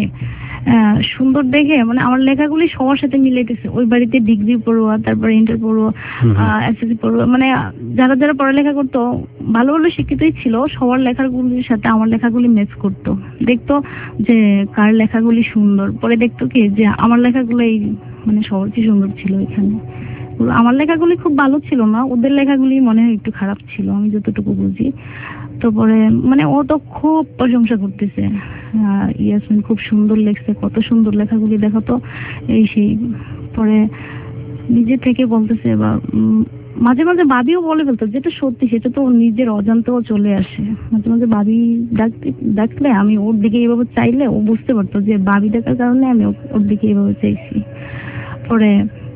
দেখে মানে আমার লেখাগুলি সবার সাথে মিলাইতেছে। ওই বাড়িতে ডিগ্রি পড়ুয়া, তারপরে ইন্টার পড়ুয়া, এসএসসি পড়ুয়া, মানে যারা যারা পড়ালেখা করতো ভালো ভালো শিক্ষিতই ছিল, সবার লেখাগুলির সাথে আমার লেখাগুলি ম্যাচ করতো। দেখতো যে কার লেখাগুলি সুন্দর। পরে দেখতো কি যে আমার লেখাগুলোই মানে সবার চেয়ে সুন্দর ছিল এখানে। আমার লেখাগুলি খুব ভালো ছিল না, ওদের লেখাগুলি মনে হয় একটু খারাপ ছিল আমি যতটুকু বুঝি। তো পরে মানে ও তো খুব প্রশংসা করতেছে, ইয়াসমিন খুব সুন্দর লেখছে, কত সুন্দর লেখাগুলি দেখো তো এই সেই। পরে নিজে থেকে বলতেছে বা মাঝে মাঝে ভাবিও বলে ফেলতো, যেটা সত্যি সেটা তো নিজের অজান্তেও চলে আসে। মাঝে মাঝে ভাবি ডাকলে আমি ওর দিকে এইভাবে চাইলে ও বুঝতে পারতো যে ভাবি ডাকার কারণে আমি ওর দিকে এইভাবে চাইছি। পরে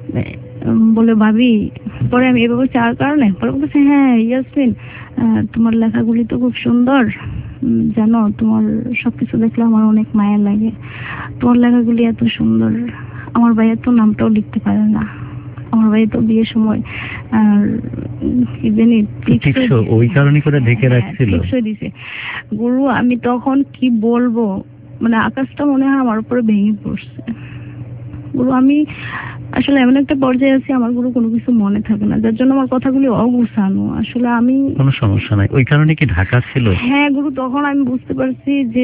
বলে ভাবি, পরে আমি এভাবে চাওয়ার কারণে পরে বলতেছে হ্যাঁ ইয়াসমিন তোমার লেখাগুলি তো খুব সুন্দর, জানো তোমার সবকিছু দেখলে আমার অনেক মায়া লাগে, তোমার লেখাগুলি এত সুন্দর। আমার ভাইয়ের তো নামটাও লিখতে পারে না, আমার ভাই তো বিয়ের সময় আর কি জানি ওই কারণে করে ঢেকে রাখছিল দিছে গুরু। আমি তখন কি বলবো, মানে আকাশটা মনে হয় আমার উপরে ভেঙে পড়ছে গুরু। আমি আসলে এমন একটা পর্যায়ে আছি আমার গুরু কোনো কিছু মনে থাকে না, যার জন্য আমার কথাগুলি অগুছানো। আসলে আমি কোনো সমস্যা নাই, ওই কারণে কি ঢাকা ছিল? হ্যাঁ গুরু, তখন আমি বুঝতে পারছি যে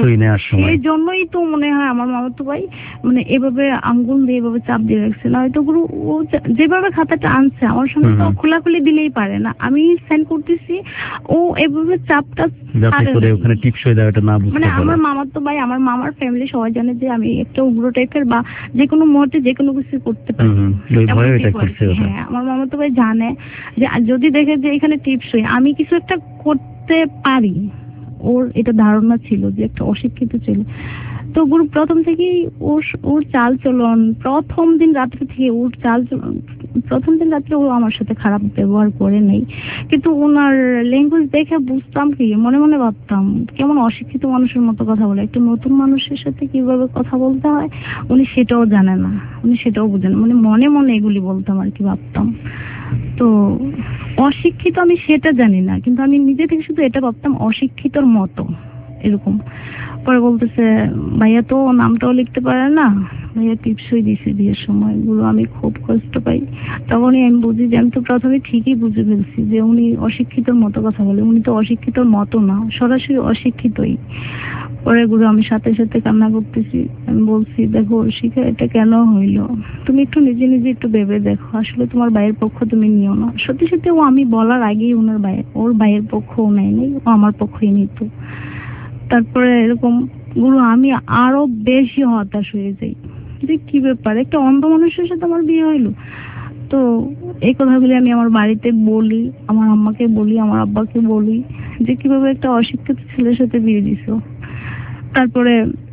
এই জন্যই তো মনে হয় আমার মামাতো ভাই মানে এভাবে আঙ্গুল দিয়ে এভাবে চাপ দিয়ে রাখছে। না হয়তো গুরু ও যেভাবে খাতাটা আনছে আমার সঙ্গে তো খোলাখুলি দিলেই পারে না, আমি সাইন করতেছি, ও এভাবে চাপটা ওখানে টিপসই দেওয়াটা না বুঝতে মানে আমার মামাতো ভাই, আমার মামার ফ্যামিলি সবাই জানে যে আমি একটা উগ্র টাইপের বা যে কোনো মুহূর্তে যে কোনো কিছু করতে পারি। হ্যাঁ আমার মামাতো ভাই জানে যে যদি দেখে যে এখানে টিপসই আমি কিছু একটা করতে পারি, ওর এটা ধারণা ছিল যে একটা অশিক্ষিত ছিল। তো গুরু প্রথম থেকেই ওর চাল চলন, প্রথম দিন রাত্রে থেকে ওর চাল চলন, প্রথম দিন রাত্রে ও আমার সাথে খারাপ ব্যবহার করে নেই, কিন্তু ওনার ল্যাঙ্গুয়েজ দেখে বুঝতাম কি মনে মনে ভাবতাম কেমন অশিক্ষিত মানুষের মতো কথা বলে। একটা নতুন মানুষের সাথে কিভাবে কথা বলতে হয় উনি সেটাও জানে না, উনি সেটাও বুঝেন, মানে মনে মনে এগুলি বলতাম আর কি, ভাবতাম। তো অশিক্ষিত আমি সেটা জানি না, কিন্তু আমি নিজে থেকে শুধু এটা ভাবতাম অশিক্ষিতর মতো এরকম। পরে বলতেছে ভাইয়া তো নামটাও লিখতে পারে না, ভাইয়া টিপসই দিছে বিয়ের সময়। গুরু আমি খুব কষ্ট পাই, তখনই আমি বুঝি যে আমি তো প্রথমে ঠিকই বুঝে ফেলছি যে উনি অশিক্ষিতর মতো কথা বলে, উনি তো অশিক্ষিতর মতো না, সরাসরি অশিক্ষিতই। পরে গুরু আমি সাথে সাথে কান্না করতেছি, আমি বলছি দেখো শিখা এটা কেন হইলো, তুমি একটু নিজে নিজে একটু ভেবে দেখো, আসলে তোমার ভাইয়ের পক্ষ তুমি নিও না। সত্যি সত্যি ও আমি বলার আগেই ওর ভাইয়ের পক্ষ ও নেয়নি, ও আমার পক্ষই নিত। তারপরে এরকম গুরু আমি আরো বেশি হতাশ হয়ে যাই যে কি ব্যাপার, একটা অন্ধ মানুষের সাথে আমার বিয়ে হইলো। তো এই কথাগুলি আমি আমার বাড়িতে বলি, আমার আম্মাকে বলি, আমার আব্বাকে বলি যে কিভাবে একটা অশিক্ষিত ছেলের সাথে বিয়ে দিছো। তারপরে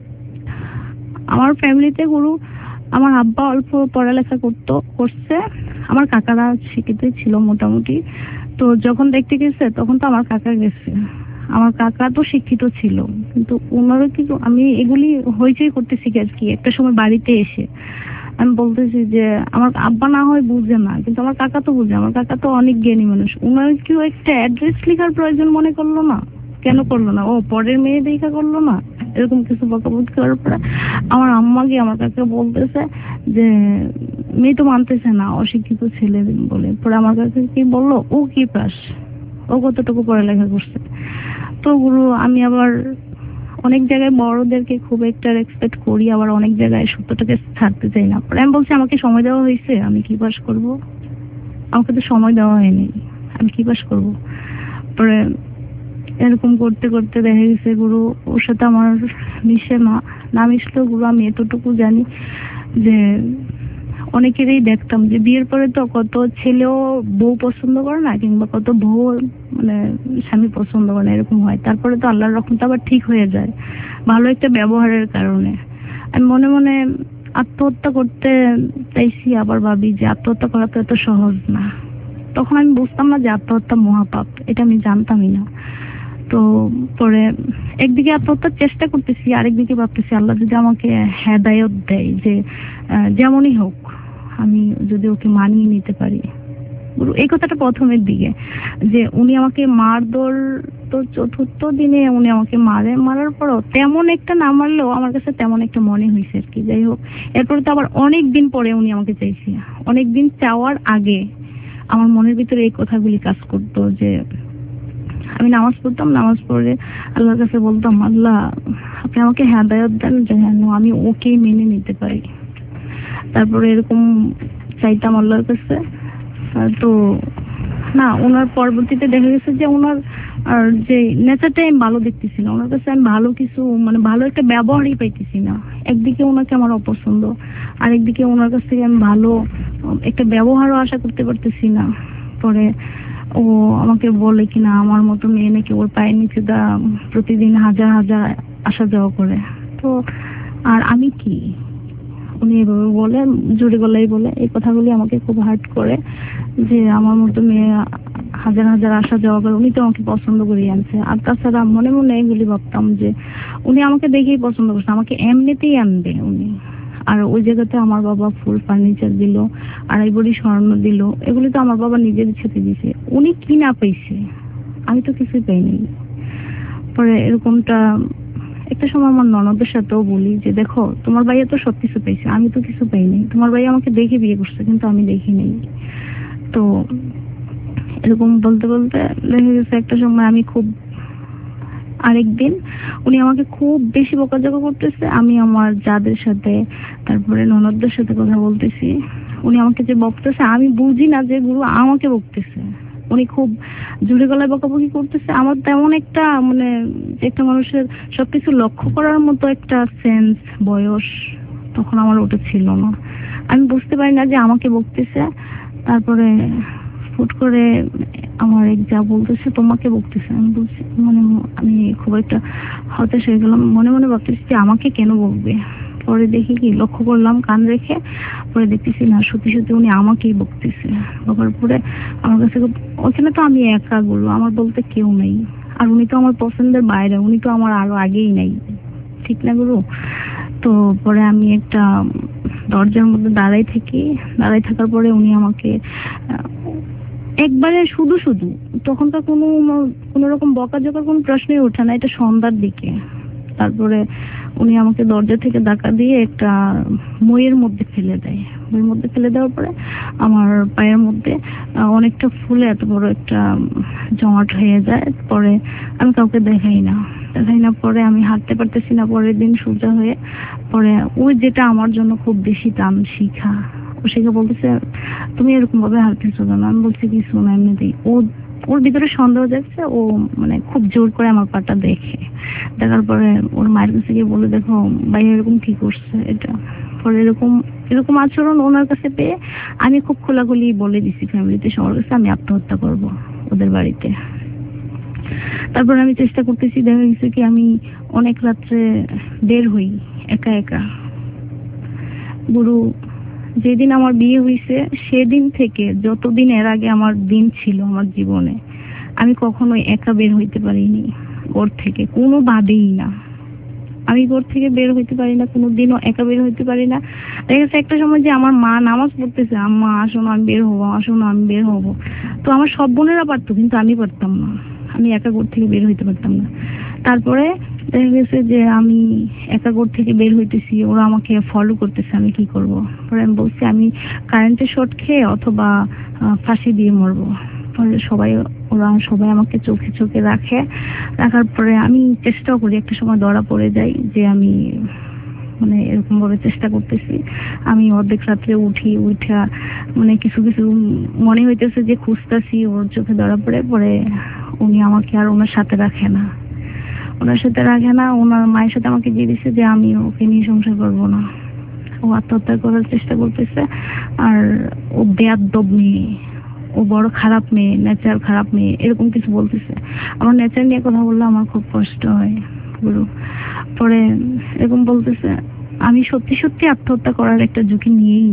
আমার ফ্যামিলিতে গুরু আমার আব্বা অল্প পড়ালেখা করছে, আমার কাকারা শিক্ষিতই ছিল মোটামুটি। তো যখন দেখতে গেছে তখন তো আমার কাকা গেছে, আমার কাকা তো শিক্ষিত ছিল, কিন্তু ওনারও কিন্তু আমি এগুলি হইচই করতেছি আর কি। একটা সময় বাড়িতে এসে আমি বলতেছি যে আমার আব্বা না হয় বুঝে না, কিন্তু আমার কাকা তো বুঝে, আমার কাকা তো অনেক জ্ঞানী মানুষ, ওনার কেউ একটা অ্যাড্রেস লেখার প্রয়োজন মনে করলো না, কেন করলো না, ও পরের মেয়ে দেখা করলো না, এরকম কিছু বকাবকি করার পরে আমার আম্মা গিয়ে আমার কাকে বলতেছে যে মেয়ে তো মানতেছে না অশিক্ষিত ছেলে বলে। পরে আমার কাছে কি বললো, ও কি পাস, ও কতটুকু পড়ালেখা করছে। তো গুরু আমি আবার অনেক জায়গায় বড়দেরকে খুব একটা রেসপেক্ট করি, আবার অনেক জায়গায় সত্যটাকে ছাড়তে চাই না। পরে আমি বলছি আমাকে সময় দেওয়া হয়েছে, আমি কি পাস করব? আমাকে তো সময় দেওয়া হয়নি, আমি কি পাস করব? পরে এরকম করতে করতে দেখা গেছে গুরু ওর সাথে আমার মিশে না মিশলেও গুরু আমি এতটুকু জানি যে অনেকেরই দেখতাম যে বিয়ের পরে তো কত ছেলেও বউ পছন্দ করে না, কিংবা কত বউ মানে স্বামী পছন্দ করে না, এরকম হয়। তারপরে তো আল্লাহর রহমতে আবার ঠিক হয়ে যায় ভালো একটা ব্যবহারের কারণে। আমি মনে মনে আত্মহত্যা করতে চাইছি, আবার ভাবি যে আত্মহত্যা করা তো এত সহজ না। তখন আমি বুঝতাম না যে আত্মহত্যা মহাপাপ, এটা আমি জানতামই না। তো পরে একদিকে আত্মহত্যার চেষ্টা করতেছি, আরেকদিকে ভাবতেছি আল্লাহ যদি আমাকে হেদায়েত দেয় যে যেমনই হোক আমি যদি ওকে মানিয়ে নিতে পারি। এই কথাটা প্রথমের দিকে যে উনি আমাকে মারধর, তো চতুর্থ দিনে উনি আমাকে মারার পরও তেমন একটা না মারলেও আমার কাছে তেমন একটা মনে হয়েছে আর কি। যাই হোক, এরপরে তো আবার অনেক দিন পরে উনি আমাকে চাইছে। অনেক দিন চাওয়ার আগে আমার মনের ভিতরে এই কথাগুলি কাজ করতো যে আমি নামাজ পড়তাম, নামাজ পড়ে আল্লাহর কাছে বলতাম আল্লাহ আপনি আমাকে হেদায়েত দেন যেন আমি ওকে মেনে নিতে পারি। তারপরে এরকম চাইতাম আল্লাহর কাছে। তো না, ওনার পরবর্তীতে দেখা গেছে যে ওনার আর যে নেচারটাই আমি ভালো দেখতেছি না, ওনার কাছে আমি ভালো কিছু মানে ভালো একটা ব্যবহারই পাইতেছি না। একদিকে ওনাকে আমার অপছন্দ, আরেকদিকে ওনার কাছ থেকে আমি ভালো একটা ব্যবহারও আশা করতে পারতেছি না। পরে ও আমাকে বলে কিনা আমার মতো মেয়ে নাকি ওর পায়ের নিচে প্রতিদিন হাজার হাজার আসা যাওয়া করে। তো আর আমি কি, উনি এভাবে বলে জোরে গলায় বলে এই কথাগুলি আমাকে খুব হার্ট করে যে আমার মতো মেয়ে হাজার হাজার আসা যাওয়া করে, উনি তো আমাকে পছন্দ করে আনছে। আর তাছাড়া মনে মনে এগুলি ভাবতাম যে উনি আমাকে দেখেই পছন্দ করছে, আমাকে এমনিতেই আনবে উনি। আর ওই জায়গাতে আমার বাবা ফুল ফার্নিচার দিল, 2.5 ভরি স্বর্ণ দিল, এগুলি তো আমার বাবা নিজের ইচ্ছাতে দিছে। উনি কি না পাইছে, আমি তো কিছুই পাইনি। পরে এরকমটা একটা সময় আমার ননদের সাথেও বলি যে দেখো তোমার ভাইয়া তো সবকিছু পাইছে, আমি তো কিছু পাইনি। তোমার ভাইয়া আমাকে দেখে বিয়ে করছে কিন্তু আমি দেখি নাই। তো এরকম বলতে বলতে দেখা গেছে একটা সময় আমি খুব, আরেকদিন উনি আমাকে খুব বেশি বকাঝকা করতেছে। আমি আমার যাদের সাথে তারপরে ননদদের সাথে কথা বলতেছি, উনি আমাকে যে বকতেছে আমি বুঝি না যে গুরু আমাকে বকতেছে। উনি খুব জোরে গলায় বকাবকি করতেছে। আমার তেমন একটা মানে একটা মানুষের সবকিছু লক্ষ্য করার মতো একটা সেন্স বয়স তখন আমার ওটা ছিল না। আমি বুঝতে পারি না যে আমাকে বকতেছে। তারপরে হুট করে আমার এক যা বলতেছে তোমাকে বকতেছে। আমি বলছি মানে আমি খুব একটা হতাশ হয়ে গেলাম, মনে মনে ভাবতেছি যে আমাকে কেন বকবে। পরে দেখি কি লক্ষ্য করলাম কান রেখে, পরে দেখতেছি না সত্যি সত্যি উনি আমাকেই বকতেছে। বকার পরে আমার কাছে ওখানে তো আমি একা গুরু, আমার বলতে কেউ নেই। আর উনি তো আমার পছন্দের বাইরে, উনি তো আমার আরো আগেই নেই, ঠিক না গুরু? তো পরে আমি একটা দরজার মধ্যে দাঁড়াই থাকার পরে উনি আমাকে একবারে শুধু শুধু, তখনকার কোনো রকম বকাঝকার কোনো প্রশ্নই ওঠে না, এটা সন্ধ্যার দিকে। তারপরে উনি আমাকে দরজা থেকে ধাক্কা দিয়ে একটা মইয়ের মধ্যে ফেলে দেয়। মইয়ের মধ্যে ফেলে দেওয়ার পরে আমার পায়ের মধ্যে অনেকটা ফুলে এত বড় একটা জমাট হয়ে যায়। পরে আমি কাউকে দেখাই না। পরে আমি হাঁটতে পারতেছি না পরের দিন সোজা হয়ে। পরে ওই যেটা আমার জন্য খুব বেশি দাম, শিখা বলতেছে তুমি এরকম ভাবে হাঁটতেছো কেন? আমি বলছি কিছু না এমনিতেই। ওর ভিতরে সন্দেহ যাচ্ছে, ও মানে খুব জোর করে আমার পাটা দেখার পরে ওর মায়ের কাছে গিয়ে বলে দেখো ভাই এরকম কি করছে এটা। পরে এরকম আচরণ ওনার কাছে পেয়ে আমি খুব খোলাখুলি বলে দিছি ফ্যামিলিতে সবার কাছে আমি আত্মহত্যা করব ওদের বাড়িতে। তারপর আমি চেষ্টা করতেছি, দেখা গেছে কি আমি অনেক রাত্রে বের হই একা একা। গুরু যেদিন আমার বিয়ে হয়েছে সেদিন থেকে যতদিন এর আগে আমার দিন ছিল আমার জীবনে, আমি কখনোই একা বের হইতে পারিনি ঘর থেকে, কোনোভাবেই না। আমি ঘর থেকে বের হইতে পারি না, কোনোদিনও একা বের হইতে পারি না। দেখা গেছে একটা সময় যে আমার মা নামাজ পড়তেছে, আম্মা আসো না আমি বের হবো, আসো না আমি বের হবো। তো আমার সব বোনেরা পারতো কিন্তু আমি পারতাম না, আমি একা ঘর থেকে বের হইতে পারতাম না। তারপরে দেখা গেছে যে আমি একা ঘর থেকে বের হইতেছি, ওরা আমাকে ফলো করতেছে, আমি কি করব। পরে আমি বলছি আমি কারেন্টের শর্ট খেয়ে অথবা ফাঁসি দিয়ে মরবো। পরে সবাই ওরা সবাই আমাকে চোখে চোখে রাখার পরে আমি চেষ্টাও করি, একটা সময় ধরা পড়ে যাই যে আমি মানে এরকম ভাবে চেষ্টা করতেছি। আমি অর্ধেক রাত্রে উঠা মানে কিছু কিছু মনে হইতেছে যে খুঁজতেছি, ওর চোখে ধরা পড়ে উনি আমাকে আর ওনার সাথে রাখে না, ওনার মায়ের সাথে আমাকে দিয়ে দিচ্ছে যে আমি ওকে নিয়ে সংসার করবো না। ও আত্মহত্যা করার চেষ্টা করতেছে। আর ও বেয়াদব মেয়ে, ও বড় খারাপ মেয়ে, নেচার খারাপ মেয়ে, এরকম কিছু বলতেছে। আমার নেচার নিয়ে কথা বললে আমার খুব কষ্ট হয় গুরু। পরে এরকম বলতেছে, আমি সত্যি সত্যি আত্মহত্যা করার একটা ঝুঁকি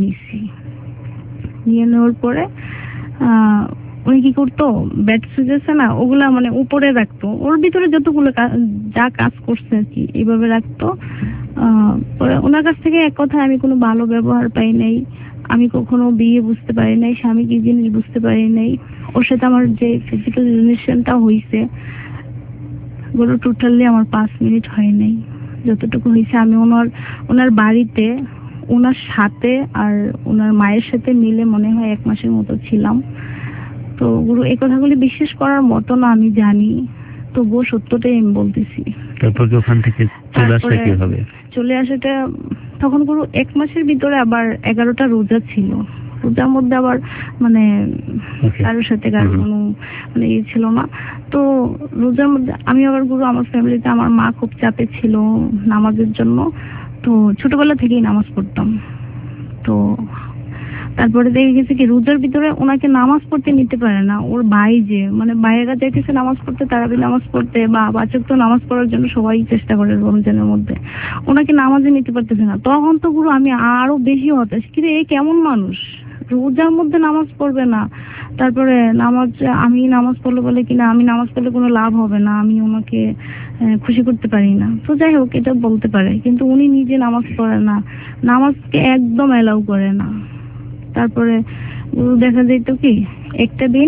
নিয়ে নেওয়ার পরে উনি কি করতো, ব্যাট সুইচ আছে না, ওগুলা মানে উপরে রাখতো, ওর ভিতরে যতগুলো যা কাজ করছে আর কি এইভাবে রাখতো। পরে ওনার কাছ থেকে এক কথা আমি কোনো ভালো ব্যবহার পাই নাই, আমি কখনো বিয়ে বুঝতে পারি নাই, স্বামী কি জিনিস বুঝতে পারি নাই। ওর সাথে আমার যে ফিজিক্যাল রিলেশনটা হয়েছে গুলো টোটালি আমার 5 মিনিট হয় নাই। যতটুকু হয়েছে আমি ওনার বাড়িতে ওনার সাথে আর ওনার মায়ের সাথে মিলে মনে হয় 1 মাসের মতো ছিলাম। তো গুরু এই কথাগুলি বিশ্বাস করার মতো না আমি জানি, তবুও সত্যটাই আমি বলতেছি। তারপর ওখান থেকে চলে আসাটা তখন গুরু 1 মাসের ভিতরে আবার 11টা রোজা ছিল। রোজার মধ্যে আবার মানে কারোর সাথে কারোর কোনো মানে ইয়ে ছিল না। তো রোজার মধ্যে আমি আবার গুরু আমার ফ্যামিলিতে আমার মা খুব চাপে ছিল নামাজের জন্য। তো ছোটবেলা থেকেই নামাজ পড়তাম। তো তারপরে দেখে গেছে কি রোজার ভিতরে ওনাকে নামাজ পড়তে নিতে পারে না। ওর ভাই যে মানে ভাইয়েরা যাইতেছে নামাজ পড়তে, তারাবি নামাজ পড়তে বা বাচক তো নামাজ পড়ার জন্য সবাই চেষ্টা করে রমজানের মধ্যে, ওনাকে নামাজে নিতে পারতেছে না। তখন তো গুরু আমি আরো বেশি হতাশ, কিন্তু এই কেমন মানুষ রোজার মধ্যে নামাজ পড়বে না। তারপরে আমি নামাজ পড়লে বলে কিনা আমি নামাজ পড়লে কোনো লাভ হবে না, আমি ওনাকে খুশি করতে পারি না। তো যাই হোক এটা বলতে পারে, কিন্তু উনি নিজে নামাজ পড়ে না, নামাজকে একদম অ্যালাউ করে না। তারপরে দেখা যেত কি একটা দিন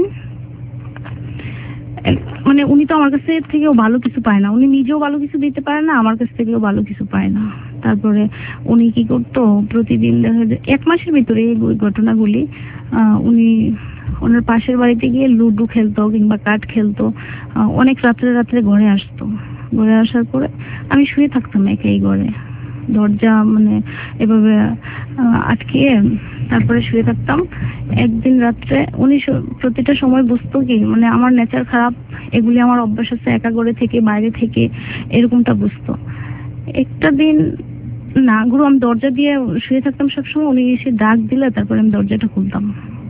মানে উনি তো আমার কাছ থেকেও ভালো কিছু পায় না, উনি নিজেও ভালো কিছু দিতে পারে না, আমার কাছ থেকেও ভালো কিছু পায় না। তারপরে উনি কি করতো, প্রতিদিন দেখা যায় 1 মাসের ভিতরে এই ঘটনাগুলি উনি ওনার পাশের বাড়িতে গিয়ে লুডো খেলতো কিংবা কাঠ খেলতো। অনেক রাত্রে ঘরে আসতো। ঘরে আসার পরে আমি শুয়ে থাকতাম একাই ঘরে, দরজা মানে এভাবে আটকিয়ে তারপরে শুয়ে থাকতাম। একদিন রাত্রে উনি প্রতিটা সময় বুঝতো কি মানে আমার নেচার খারাপ, এগুলি আমার অভ্যাস আছে একা ঘরে থেকে বাইরে থেকে, এরকমটা বুঝতো। একটা দিন না গুরু আমি দরজা দিয়ে শুয়ে থাকতাম সবসময়, উনি এসে ডাক দিলে তারপরে আমি দরজাটা খুলতাম।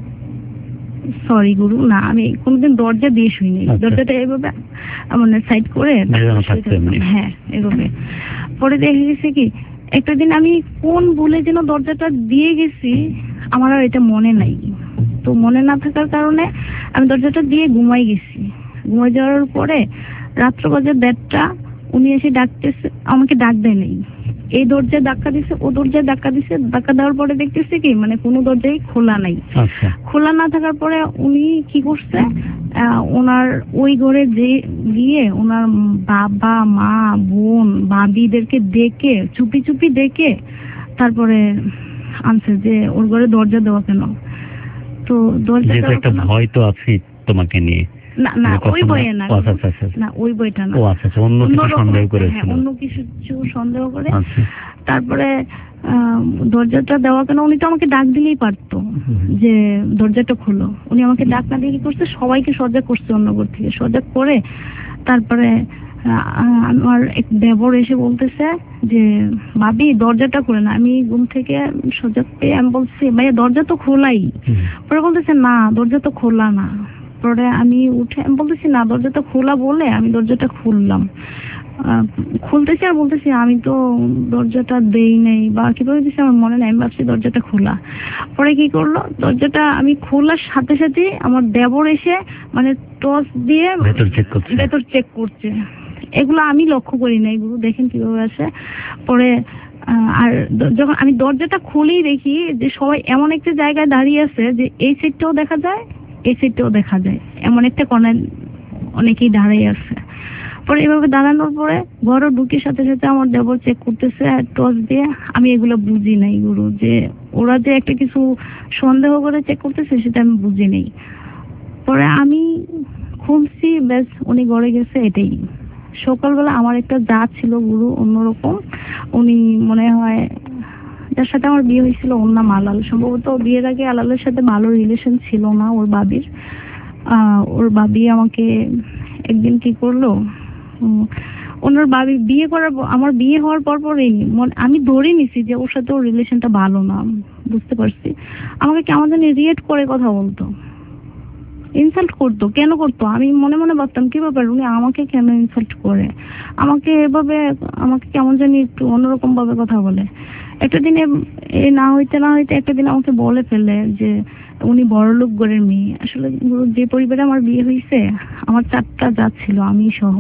সরি গুরু, না আমি কোনোদিন দরজা দিয়ে শুইনি, দরজাটা এভাবে মানে সাইড করে হ্যাঁ এভাবে। পরে দেখে গেছে কি একটা দিন আমি কোন ভুলে যেন দরজাটা দিয়ে গেছি, আমার আর এটা মনে নাই। তো মনে না থাকার কারণে আমি দরজাটা দিয়ে ঘুমাই গেছি। ঘুমাই যাওয়ার পরে রাত্র বাজে 1:30টা, উনি এসে ডাকতেছে, আমাকে ডাক দেয় নাই, এই দরজায় ধাক্কা দিছে, ও দরজায় ধাক্কা দিছে। ধাক্কা দেওয়ার পরে দেখতেছে কি মানে কোনো দরজাই খোলা নাই। খোলা না থাকার পরে উনি কি করছে, ওনার ওই ঘরে গিয়ে ওনার বাবা মা বোন ভাবিদেরকে ডেকে চুপি চুপি ডেকে তারপরে আনছে যে ওর ঘরে দরজা দেওয়া কেন। তো দরজা একটা ভয় তো আছে তোমাকে নিয়ে, না ওই বইয়ে না, না ওই বইটা না, অন্য কিছু সন্দেহ করে, অন্য কিছু সন্দেহ করে। তারপরে দরজাটা দেওয়া কেন, উনি তো আমাকে ডাক দিলেই পারতো যে দরজাটা খোলো। উনি আমাকে ডাক না দিয়ে কি করছে, সবাইকে সজাগ করছে অন্য ঘর থেকে, সজাগ করে তারপরে আমার এক দেবর এসে বলতেছে যে ভাবি দরজাটা খুলে না। আমি ঘুম থেকে সজাগ পেয়ে আমি বলছি ভাইয়া দরজা তো খোলাই। পরে বলতেছে না দরজা তো খোলা না। পরে আমি উঠে আমি বলতেছি না দরজাটা খোলা বলে আমি দরজাটা খুললাম, খুলতেছি আর বলতেছি আমি তো দরজাটা দেই নাই বা কিভাবে দিচ্ছি আমার মনে নাই, আমি ভাবছি দরজাটা খোলা। পরে কি করলো, দরজাটা আমি খোলার সাথে সাথে আমার দেবর এসে মানে টর্চ দিয়ে ভেতর চেক করছে। এগুলো আমি লক্ষ্য করি না, এগুলো দেখেন কিভাবে আসে। পরে আর যখন আমি দরজাটা খুলেই দেখি যে সবাই এমন একটা জায়গায় দাঁড়িয়ে আছে যে এই সাইডটাও দেখা যায় এই সাইডটাও দেখা যায়, এমন একটা কোণায় অনেকেই দাঁড়িয়ে আছে। পরে এভাবে দাঁড়ানোর পরে ঘরও ঢুকে সাথে সাথে আমার দেবর চেক করতেছে টর্চ দিয়ে। আমি এগুলো বুঝি নাই গুরু, যে ওরা যে একটা কিছু সন্দেহ করে চেক করতেছে সেটা আমি বুঝি নাই। পরে আমি খুলছি, ব্যাস উনি ঘরে গেছে, এটাই। সকালবেলা আমার একটা যা ছিল গুরু অন্যরকম, উনি মনে হয় যার সাথে আমার বিয়ে হয়েছিল ওর নাম আলাল, সম্ভবত বিয়ের আগে আলালের সাথে ভালো রিলেশন ছিল না ওর বাবির। ওর বাবি আমাকে একদিন কি করলো, ওনার বাবি বিয়ে করার আমার বিয়ে হওয়ার পরই আমি ধরে নিছি যে ওর সাথে ওর রিলেশনটা ভালো না, বুঝতে পারছি। আমাকে কেমন জানি রিয়েক্ট করে কথা বলতো, ইনসাল্ট করতো। কেন করতো আমি মনে মনে ভাবতাম কি ব্যাপার, উনি আমাকে কেন ইনসাল্ট করে, আমাকে এভাবে আমাকে কেমন জানি একটু অন্যরকম ভাবে কথা বলে। একটা দিনে না হইতে একটা দিন আমাকে বলে ফেলে যে উনি বড়লোক ঘরের মেয়ে। আসলে যে পরিবারে আমার বিয়ে হয়েছে, আমার 4টা জাত ছিল, আমি সহ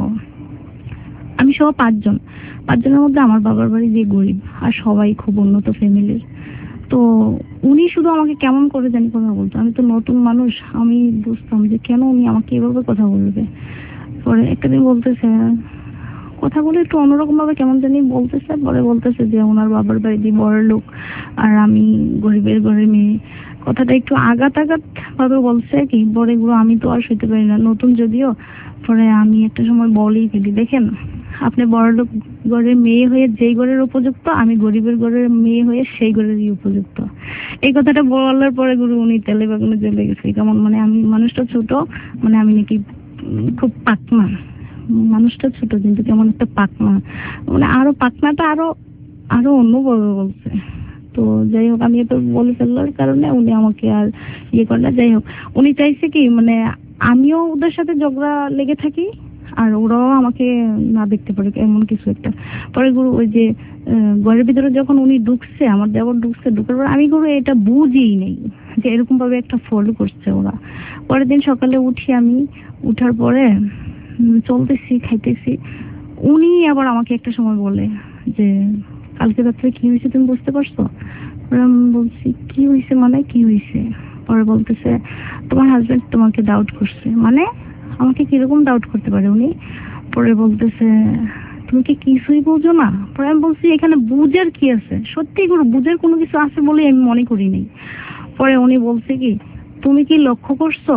5জনের মধ্যে আমার বাবার বাড়ি দিয়ে গরিব, আর সবাই খুব উন্নত ফ্যামিলির। তো উনি শুধু আমাকে কেমন করে জানি কথা বলতো। আমি তো নতুন মানুষ, আমি বুঝতাম যে কেন উনি আমাকে এভাবে কথা বলবে। পরে একটা দিন বলতেছে, কথাগুলো একটু অন্যরকম ভাবে কেমন জানি বলতেছে, পরে বলতেছে যে ওনার বাবার বাড়ি দিয়ে বড় লোক আর আমি গরিবের ঘরের মেয়ে। কথাটা একটু আঘাত ভাবে বলছে কি, পরে এগুলো আমি তো আর সইতে পারি না, নতুন যদিও। পরে আমি একটা সময় বলেই ফেলি, দেখেন আপনি বড়লোক ঘরের মেয়ে হয়ে যেই ঘরের উপযুক্ত, আমি গরিবের ঘরের মেয়ে হয়ে সেই ঘরেরই উপযুক্ত। এই কথাটা বলার পরে গুরু উনি তেলে বেগুনে জ্বলে গেছে। কেমন মানে আমি মানুষটা ছোট, মানে আমি নাকি খুব পাকনা, মানুষটা ছোট কিন্তু কেমন একটা পাকনা, মানে আরো পাকনাটা আরো অন্যভাবে বলছে। তো যাই হোক, আমি তো বলে ফেললার কারণে উনি আমাকে আর ইয়ে করে না। যাই হোক, উনি চাইছে কি মানে আমিও ওদের সাথে ঝগড়া লেগে থাকি আর ওরাও আমাকে না দেখতে পারে, এমন কিছু একটা। পরে গুরু ওই যে ঘরের ভিতরে যখন উনি ঢুকছে, আমার দেবর ঢুকছে, ঢুকার পর আমি গুরু এটা বুঝিই নেই যে এরকম ভাবে একটা ফলো করছে ওরা। পরের দিন সকালে উঠি, আমি উঠার পরে চলতেছি, খাইতেছি, উনি আবার আমাকে একটা সময় বলে যে কালকে রাত্রে কি হয়েছে তুমি বুঝতে পারছো? আমি বলছি কি হয়েছে, মানে কি হয়েছে? পরে বলতেছে তোমার হাজবেন্ড তোমাকে ডাউট করছে। মানে আমাকে কিরকম ডাউট করতে পারে উনি? পরে বলতেছে তুমি কি কিছুই বুঝো না? পরে আমি বলছি এখানে বুঝার কি আছে, সত্যি করে বুঝার কোনো কিছু আছে বলে আমি মনে করি নাই। পরে উনি বলছে কি তুমি কি লক্ষ্য করছো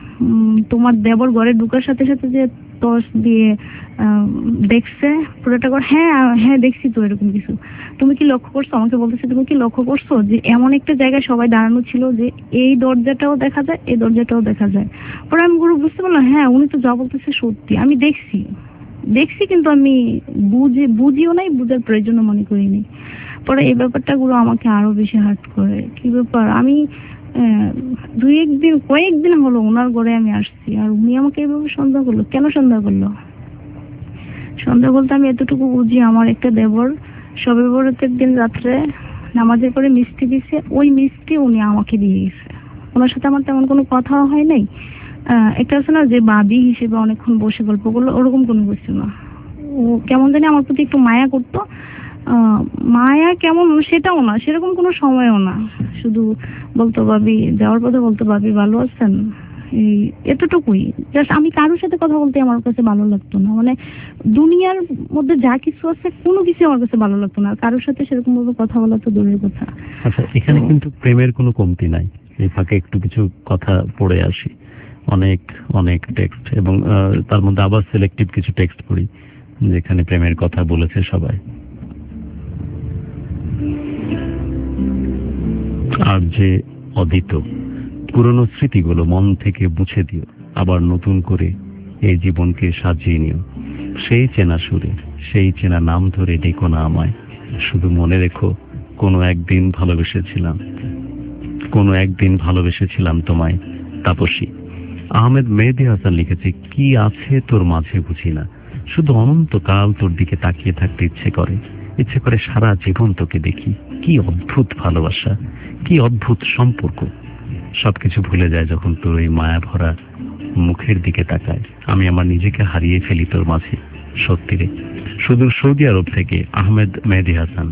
তোমার দেবর ঘরে ঢুকার সাথে সাথে যে টস দিয়ে দেখছে পুরোটা ঘর? হ্যাঁ দেখছি তো এরকম কিছু। তুমি কি লক্ষ্য করছো? আমাকে বলতেছে তুমি কি লক্ষ্য করছো যে এমন একটা জায়গায় সবাই দাঁড়ানো ছিল যে এই দরজাটাও দেখা যায়, এই দরজাটাও দেখা যায়। পরে আমি গুরু বুঝতে পারলাম, হ্যাঁ উনি তো যা বলতেছে সত্যি, আমি দেখছি কিন্তু আমি বুঝিও নাই, বুঝার প্রয়োজনও মনে করিনি। পরে এই ব্যাপারটা গুলো আমাকে আরো বেশি হার্ট করে। কি ব্যাপার, আমি কয়েকদিন হলো ওনার ঘরে আমি আসছি, আর উনি আমাকে এইভাবে সন্দেহ করলো। কেন সন্দেহ করলো? সন্দেহ বলতে আমি এতটুকু বুঝি, আমার একটা দেবর সবে বরাতের দিন রাত্রে নামাজের পরে মিষ্টি দিছে, ওই মিষ্টি উনি আমাকে দিয়ে গেছে। ওনার সাথে আমার তেমন কোনো কথা হয় নাই। একটা আছে না যে বাবি হিসেবে অনেকক্ষণ বসে গল্প করলো, ওরকম কোনো কিছু না। ও কেমন জানি আমার প্রতি একটু মায়া করতো, মায়া কেমন সেটাও না, সেরকম কোনো সময়ও না। শুধু বলতো ভাবি, যাওয়ার পথে বলতো ভাবি ভালো আছেন, এই এতটুকুই। জাস্ট আমি কারোর সাথে কথা বলতে আমার কাছে ভালো লাগতো না, মানে দুনিয়ার মধ্যে যা কিছু আছে কোনো কিছু আমার কাছে ভালো লাগতো না, আর কারোর সাথে সেরকম ভাবে কথা বলা তো দূরের কথা। আচ্ছা, এখানে কিন্তু প্রেমের কোনো কমতি নাই। এই ফাঁকে একটু কিছু কথা পড়ে আসি, অনেক টেক্সট, এবং তার মধ্যে আবার সিলেক্টিভ কিছু টেক্সট পড়ি যেখানে প্রেমের কথা বলেছে সবাই। আর যে অদিত পুরনো স্মৃতিগুলো মন থেকে মুছে দিও, আবার নতুন করে এই জীবনকে সাজিয়ে নিও। সেই চেনা সুরে, সেই চেনা নাম ধরে ডেকো না আমায়, শুধু মনে রেখো কোনো একদিন ভালোবেসেছিলাম তোমায়। তাপসী। আহমেদ মেহেদী হাসান লিখেছে, কি আছে তোর মাঝে বুঝি না, শুধু অনন্তকাল তোর দিকে তাকিয়ে থাকতে ইচ্ছে করে সারা জীবন তোকে দেখি। কি অদ্ভুত ভালোবাসা, কি অদ্ভুত সম্পর্ক। সবকিছু ভুলে যায় যখন তোর এই মায়া ভরা মুখের দিকে তাকায়। আমি আমার নিজেকে হারিয়ে ফেলি তোর মাঝে, সত্যি রে। সুদূর সৌদি আরব থেকে আহমেদ মেহেদী হাসান।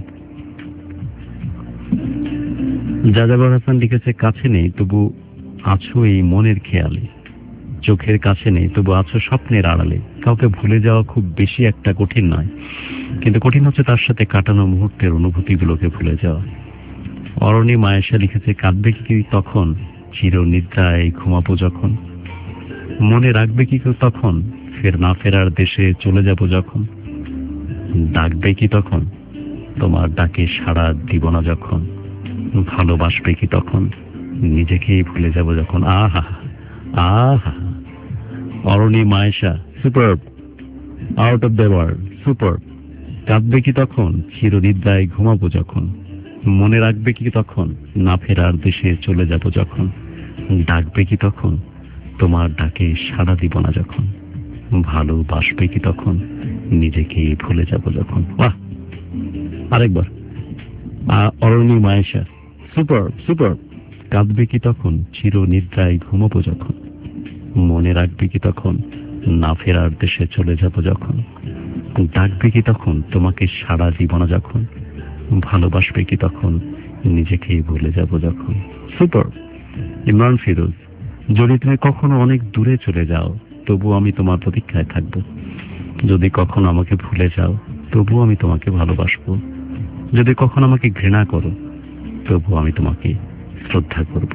যাযাবর হাসান লিখেছে, কাছে নেই তবু আছো এই মনের খেয়ালে, চোখের কাছে নেই তবু আছো স্বপ্নের আড়ালে। কাউকে ভুলে যাওয়া খুব বেশি একটা কঠিন নয়, কিন্তু কঠিন হচ্ছে তার সাথে কাটানো মুহূর্তের অনুভূতিগুলোকে ভুলে যাওয়া। অরণি মায়েশা লিখেছে, কাঁদবে কি তখন চির নিদ্রায় ঘুমাবো যখন। মনে রাখবে কি তখন ফের না ফেরার দেশে চলে যাব যখন? ডাকবে কি তখন তোমার ডাকে সাড়া দিব না যখন? ভালোবাসবে কি তখন নিজেকেই ভুলে যাব যখন? আহা আহা, Aroni Mayesha, super, out of the world, super. কাঁদবে কি তখন চিরনিদ্রায় ঘুমাবো যখন? মনে রাখবে কি তখন না ফেরার দেশে চলে যাব যখন? ডাকবে কি তখন তোমার ডাকে সাড়া দিব না যখন? ভালোবাসবে কি তখন নিজেকে ভুলে যাব যখন? বাহ, আরেকবার। Aroni Mayesha, super super. কাঁদবে কি তখন চিরনিদ্রায় ঘুমাবো যখন? মনে রাখবে কি তখন না ফেরার দেশে চলে যাব যখন? ডাকবে কি তখন তোমাকে সাড়া দিব না যখন? ভালোবাসবে কি তখন নিজেকেই ভুলে যাব যখন? সুপার। ইমরান ফিরোজ, যদি তুমি কখনো অনেক দূরে চলে যাও তবু আমি তোমার প্রতীক্ষায় থাকব। যদি কখনো আমাকে ভুলে যাও তবু আমি তোমাকে ভালোবাসবো। যদি কখনো আমাকে ঘৃণা করো তবু আমি তোমাকে শ্রদ্ধা করব।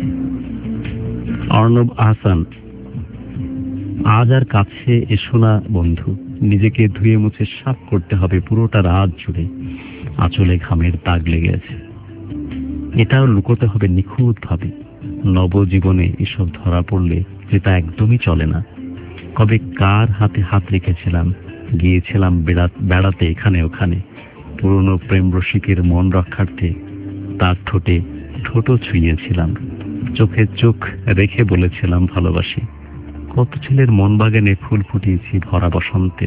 অর্ণব আহসান, আজ আর কাছে এসো না বন্ধু, নিজেকে ধুয়ে মুছে সাফ করতে হবে পুরোটা রাত জুড়ে। আঁচলে ঘামের দাগ লেগে আছে, এটাও লুকোতে হবে নিখুঁত ভাবে। নবজীবনে এসব ধরা পড়লে যেটা একদমই চলে না। কবে কার হাতে হাত রেখেছিলাম, গিয়েছিলাম বেড়াতে এখানে ওখানে, পুরনো প্রেম রসিকের মন রক্ষার্থে তার ঠোঁটে ঠোঁটও ছুঁয়েছিলাম, চোখে চোখ রেখে বলেছিলাম ভালোবাসি। কত ছেলের মন বাগানে ফুল ফুটিয়েছি ভরা বসন্তে,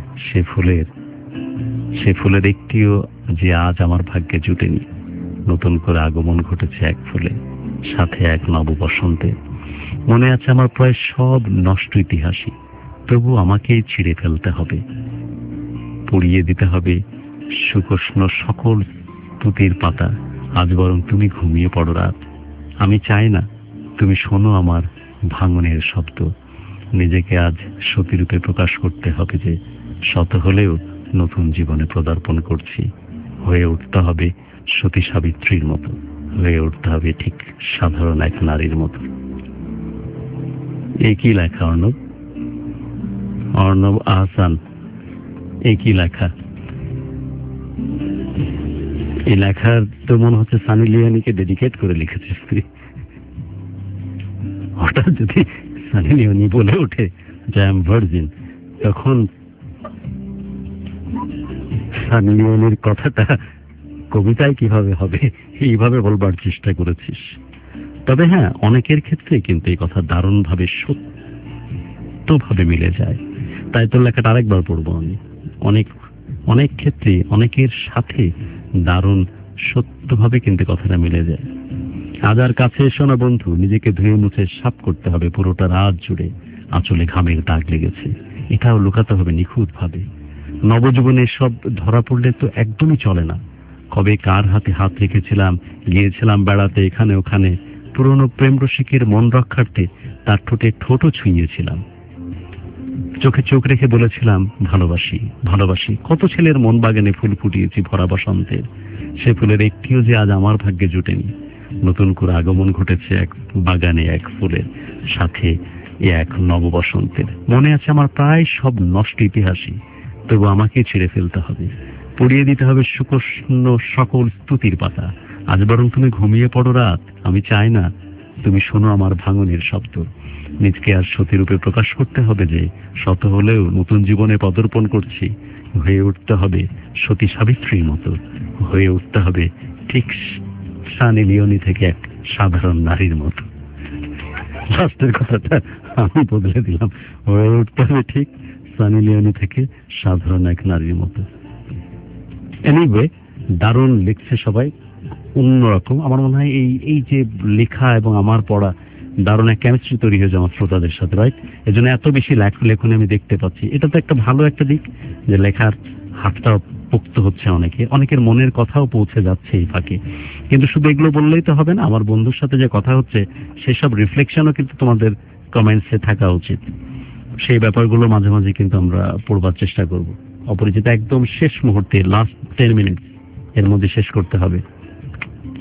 সে ফুলের একটিও যে আজ আমার ভাগ্যে জুটেনি। নতুন করে আগমন ঘটেছে এক ফুলে, সাথে এক নব বসন্তে। মনে আছে আমার প্রায় সব নষ্ট ইতিহাসই, তবু আমাকেই ছিঁড়ে ফেলতে হবে, পুড়িয়ে দিতে হবে সুকোষ্ণ সকল তুতির পাতা। আজ বরং তুমি ঘুমিয়ে পড়ো রাত, আমি চাই না তুমি শোনো আমার ভাঙনের শব্দ। নিজেকে আজ সতীরূপে প্রকাশ করতে হবে যে শত হলেও নতুন জীবনে পদার্পণ করছি। হয়ে উঠতে হবে সতী সাবিত্রীর মতো, হয়ে উঠতে হবে ঠিক সাধারণ এক নারীর মতো। একই লেখা অর্ণব, অর্ণব আহসান, একই লেখা। এই লেখার তো মনে হচ্ছে সানি লিওনিকে ডেডিকেট করে লিখেছিস তুই। হঠাৎ যদি সানি লিওনি বলে ওঠে যে আই এম ভার্জিন, তখন সানি লিওনির কথাটা কবিতায় কিভাবে হবে এইভাবে বলবার চেষ্টা করেছিস। তবে হ্যাঁ, অনেকের ক্ষেত্রে কিন্তু এই কথা দারুণভাবে সত্যভাবে মিলে যায়। তাই তো লেখাটা আরেকবার পড়বো আমি। অনেক ক্ষেত্রে অনেকের সাথে দারুণ সত্যভাবে কিন্তু কথাটা মিলে যায়। আজ আর কাছে এসো না বন্ধু, নিজেকে ধুয়ে মুছে সাফ করতে হবে পুরোটা রাত জুড়ে। আঁচলে ঘামের দাগ লেগেছে, এটাও লুকাতে হবে নিখুঁত ভাবে। নবজীবনে সব ধরা পড়লে তো একদমই চলে না। কবে কার হাতে হাত রেখেছিলাম, গিয়েছিলাম বেড়াতে এখানে ওখানে, পুরনো প্রেম রসিকের মন রক্ষার্থে তার ঠোঁটে ঠোঁটও ছুঁয়েছিলাম, চোখে চোখ রেখে বলেছিলাম ভালোবাসি ভালোবাসি। কত ছেলের মন বাগানে ফুল ফুটিয়েছি ভরা বসন্তের, সে ফুলের একটিও যে আজ আমার ভাগ্যে জুটেনি। নতুন করে আগমন ঘটেছে এক বাগানে এক ফুলের, সাথে এক নব বসন্তের। মনে আছে আমার প্রায় সব নষ্ট ইতিহাসই, তবু আমাকে ছেড়ে ফেলতে হবে, পুড়িয়ে দিতে হবে সুকোষ্ণ সকল স্তুতির পাতা। আজ বরং তুমি ঘুমিয়ে পড়ো রাত, আমি চাই না তুমি শোনো আমার ভাঙনের শব্দ। নিজকে আর সতীরূপে প্রকাশ করতে হবে যে শত হলেও নতুন জীবনে পদার্পণ করছি। হয়ে উঠতে হবে সতী সাবিত্রীর মতো, হয়ে উঠতে হবে ঠিক সানি লিওনি থেকে এক সাধারণ নারীর মতো। লাস্টের কথাটা আমি বদলে দিলাম, হয়ে উঠতে হবে ঠিক সানি লিওনি থেকে সাধারণ এক নারীর মতো। এনিওয়ে, দারুণ লিখছে সবাই, অন্যরকম। আমার মনে হয় এই যে লেখা এবং আমার পড়া দারুণ এক কেমিস্ট্রি তৈরি হয়েছে আমার শ্রোতাদের সাথে, রাইট? এই জন্য এত বেশি লেখনী আমি দেখতে পাচ্ছি। এটা তো একটা ভালো একটা দিক যে লেখার হাতটা পোক্ত হচ্ছে, অনেকের মনের কথাও পৌঁছে যাচ্ছে এই ফাঁকে। কিন্তু শুধু এগুলো বললেই তো হবে না, আমার বন্ধুর সাথে যে কথা হচ্ছে সেসব রিফ্লেকশনও কিন্তু তোমাদের কমেন্টসে থাকা উচিত। সেই ব্যাপারগুলো মাঝে মাঝে কিন্তু আমরা পড়বার চেষ্টা করব। অপরিচিত একদম শেষ মুহূর্তে, লাস্ট 10 মিনিট এর মধ্যে শেষ করতে হবে।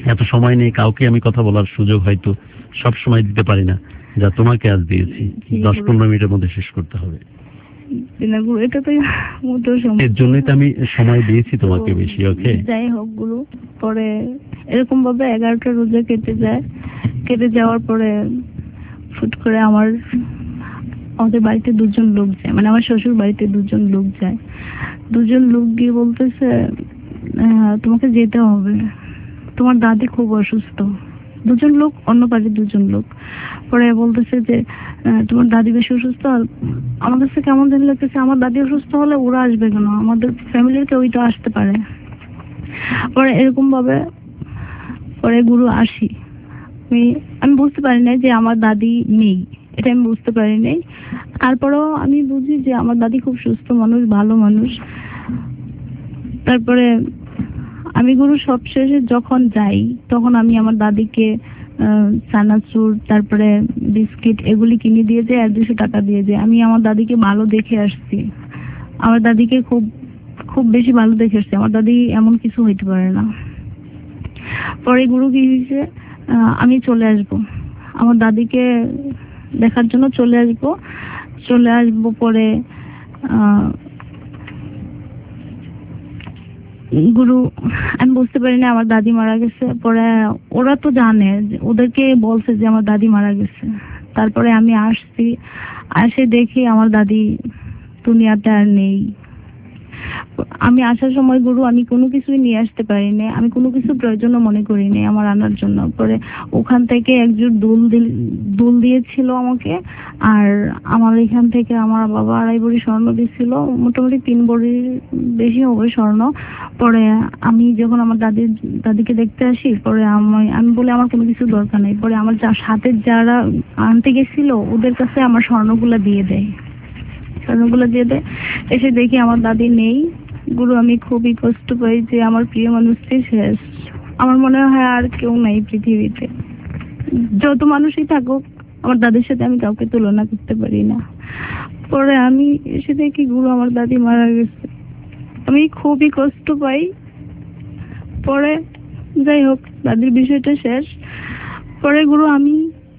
এত সময় নেই, কাউকে আমি কথা বলার সুযোগ হয়তো সব সময় দিতে পারি না, যা তোমাকে আজ দিয়েছি। 10-15 মিনিটের মধ্যে শেষ করতে হবে। গুরু, এটা তো মোটেও সম্ভব এর জন্যই তো আমি সময় দিয়েছি তোমাকে বেশি। ওকে, যাই হোক গুরু, পরে এরকম ভাবে 11টা রোজা কেটে যায়। কেটে যাওয়ার পরে ফুট করে আমাদের বাড়িতে 2জন লোক যায়, মানে আমার শ্বশুর বাড়িতে 2জন লোক যায়। 2জন লোক গিয়ে বলতেছে তোমাকে যেতে হবে, তোমার দাদি খুব অসুস্থ। 2জন লোক, অন্য বাড়ির 2জন লোক। পরে বলতেছে যে তোমার দাদি বেশি অসুস্থ। আমার কাছে কেমন জানি লাগতেছে, আমার দাদি অসুস্থ হলে ওরা আসবে কেন, আমাদের ফ্যামিলির কেউই তো আসতে পারে। পরে এরকম ভাবে পরে গুরু আসি। আমি বুঝতে পারি না যে আমার দাদি নেই, এটা আমি বুঝতে পারি নাই। তারপরেও আমি বুঝি যে আমার দাদি খুব সুস্থ মানুষ, ভালো মানুষ। তারপরে আমি গুরু সবশেষে যখন যাই, তখন আমি আমার দাদিকে চানাচুর, তারপরে বিস্কিট এগুলি কিনে দিয়ে যাই আর 200 টাকা দিয়ে যাই। আমি আমার দাদিকে ভালো দেখে আসছি, আমার দাদিকে খুব খুব বেশি ভালো দেখে আসছি। আমার দাদি এমন কিছু হইতে পারে না। পরে গুরু কি হয়েছে, আমি চলে আসব, আমার দাদিকে দেখার জন্য চলে আসব। পরে গুরু, আমি বুঝতে পারি না আমার দাদি মারা গেছে। পরে ওরা তো জানে, ওদেরকে বলছে যে আমার দাদি মারা গেছে। তারপরে আমি আসে দেখি আমার দাদি দুনিয়াতে আর নেই। আমি আসার সময় গুরু আমি কোনো কিছুই নিয়ে আসতে পারিনি, আমি কোনো কিছু প্রয়োজনও মনে করিনি আমার আনার জন্য। পরে ওখান থেকে একজোড় দুল দিয়েছিল আমাকে, আর আমার এখান থেকে আমার বাবা 2.5 ভরি স্বর্ণ দিয়েছিল, মোটামুটি 3 ভরির বেশি হবে স্বর্ণ। পরে আমি যখন আমার দাদিকে দেখতে আসি, পরে আমি বলে আমার কোনো কিছু দরকার নেই। পরে আমার সাথে যারা আনতে গেছিল ওদের কাছে আমার স্বর্ণগুলো দিয়ে দেয়। এসে দেখি আমার দাদি নেই। গুরু, আমি খুবই কষ্ট পাই যে আমার প্রিয় মানুষটি শেষ। আমার মনে হয় আর কেউ নাই পৃথিবীতে, যত মানুষই থাকুক আমার দাদির সাথে আমি কাউকে তুলনা করতে পারি না। পরে আমি এসে দেখি গুরু আমার দাদি মারা গেছে, আমি খুবই কষ্ট পাই। পরে যাই হোক, দাদির বিষয়টা শেষ। পরে গুরু আমি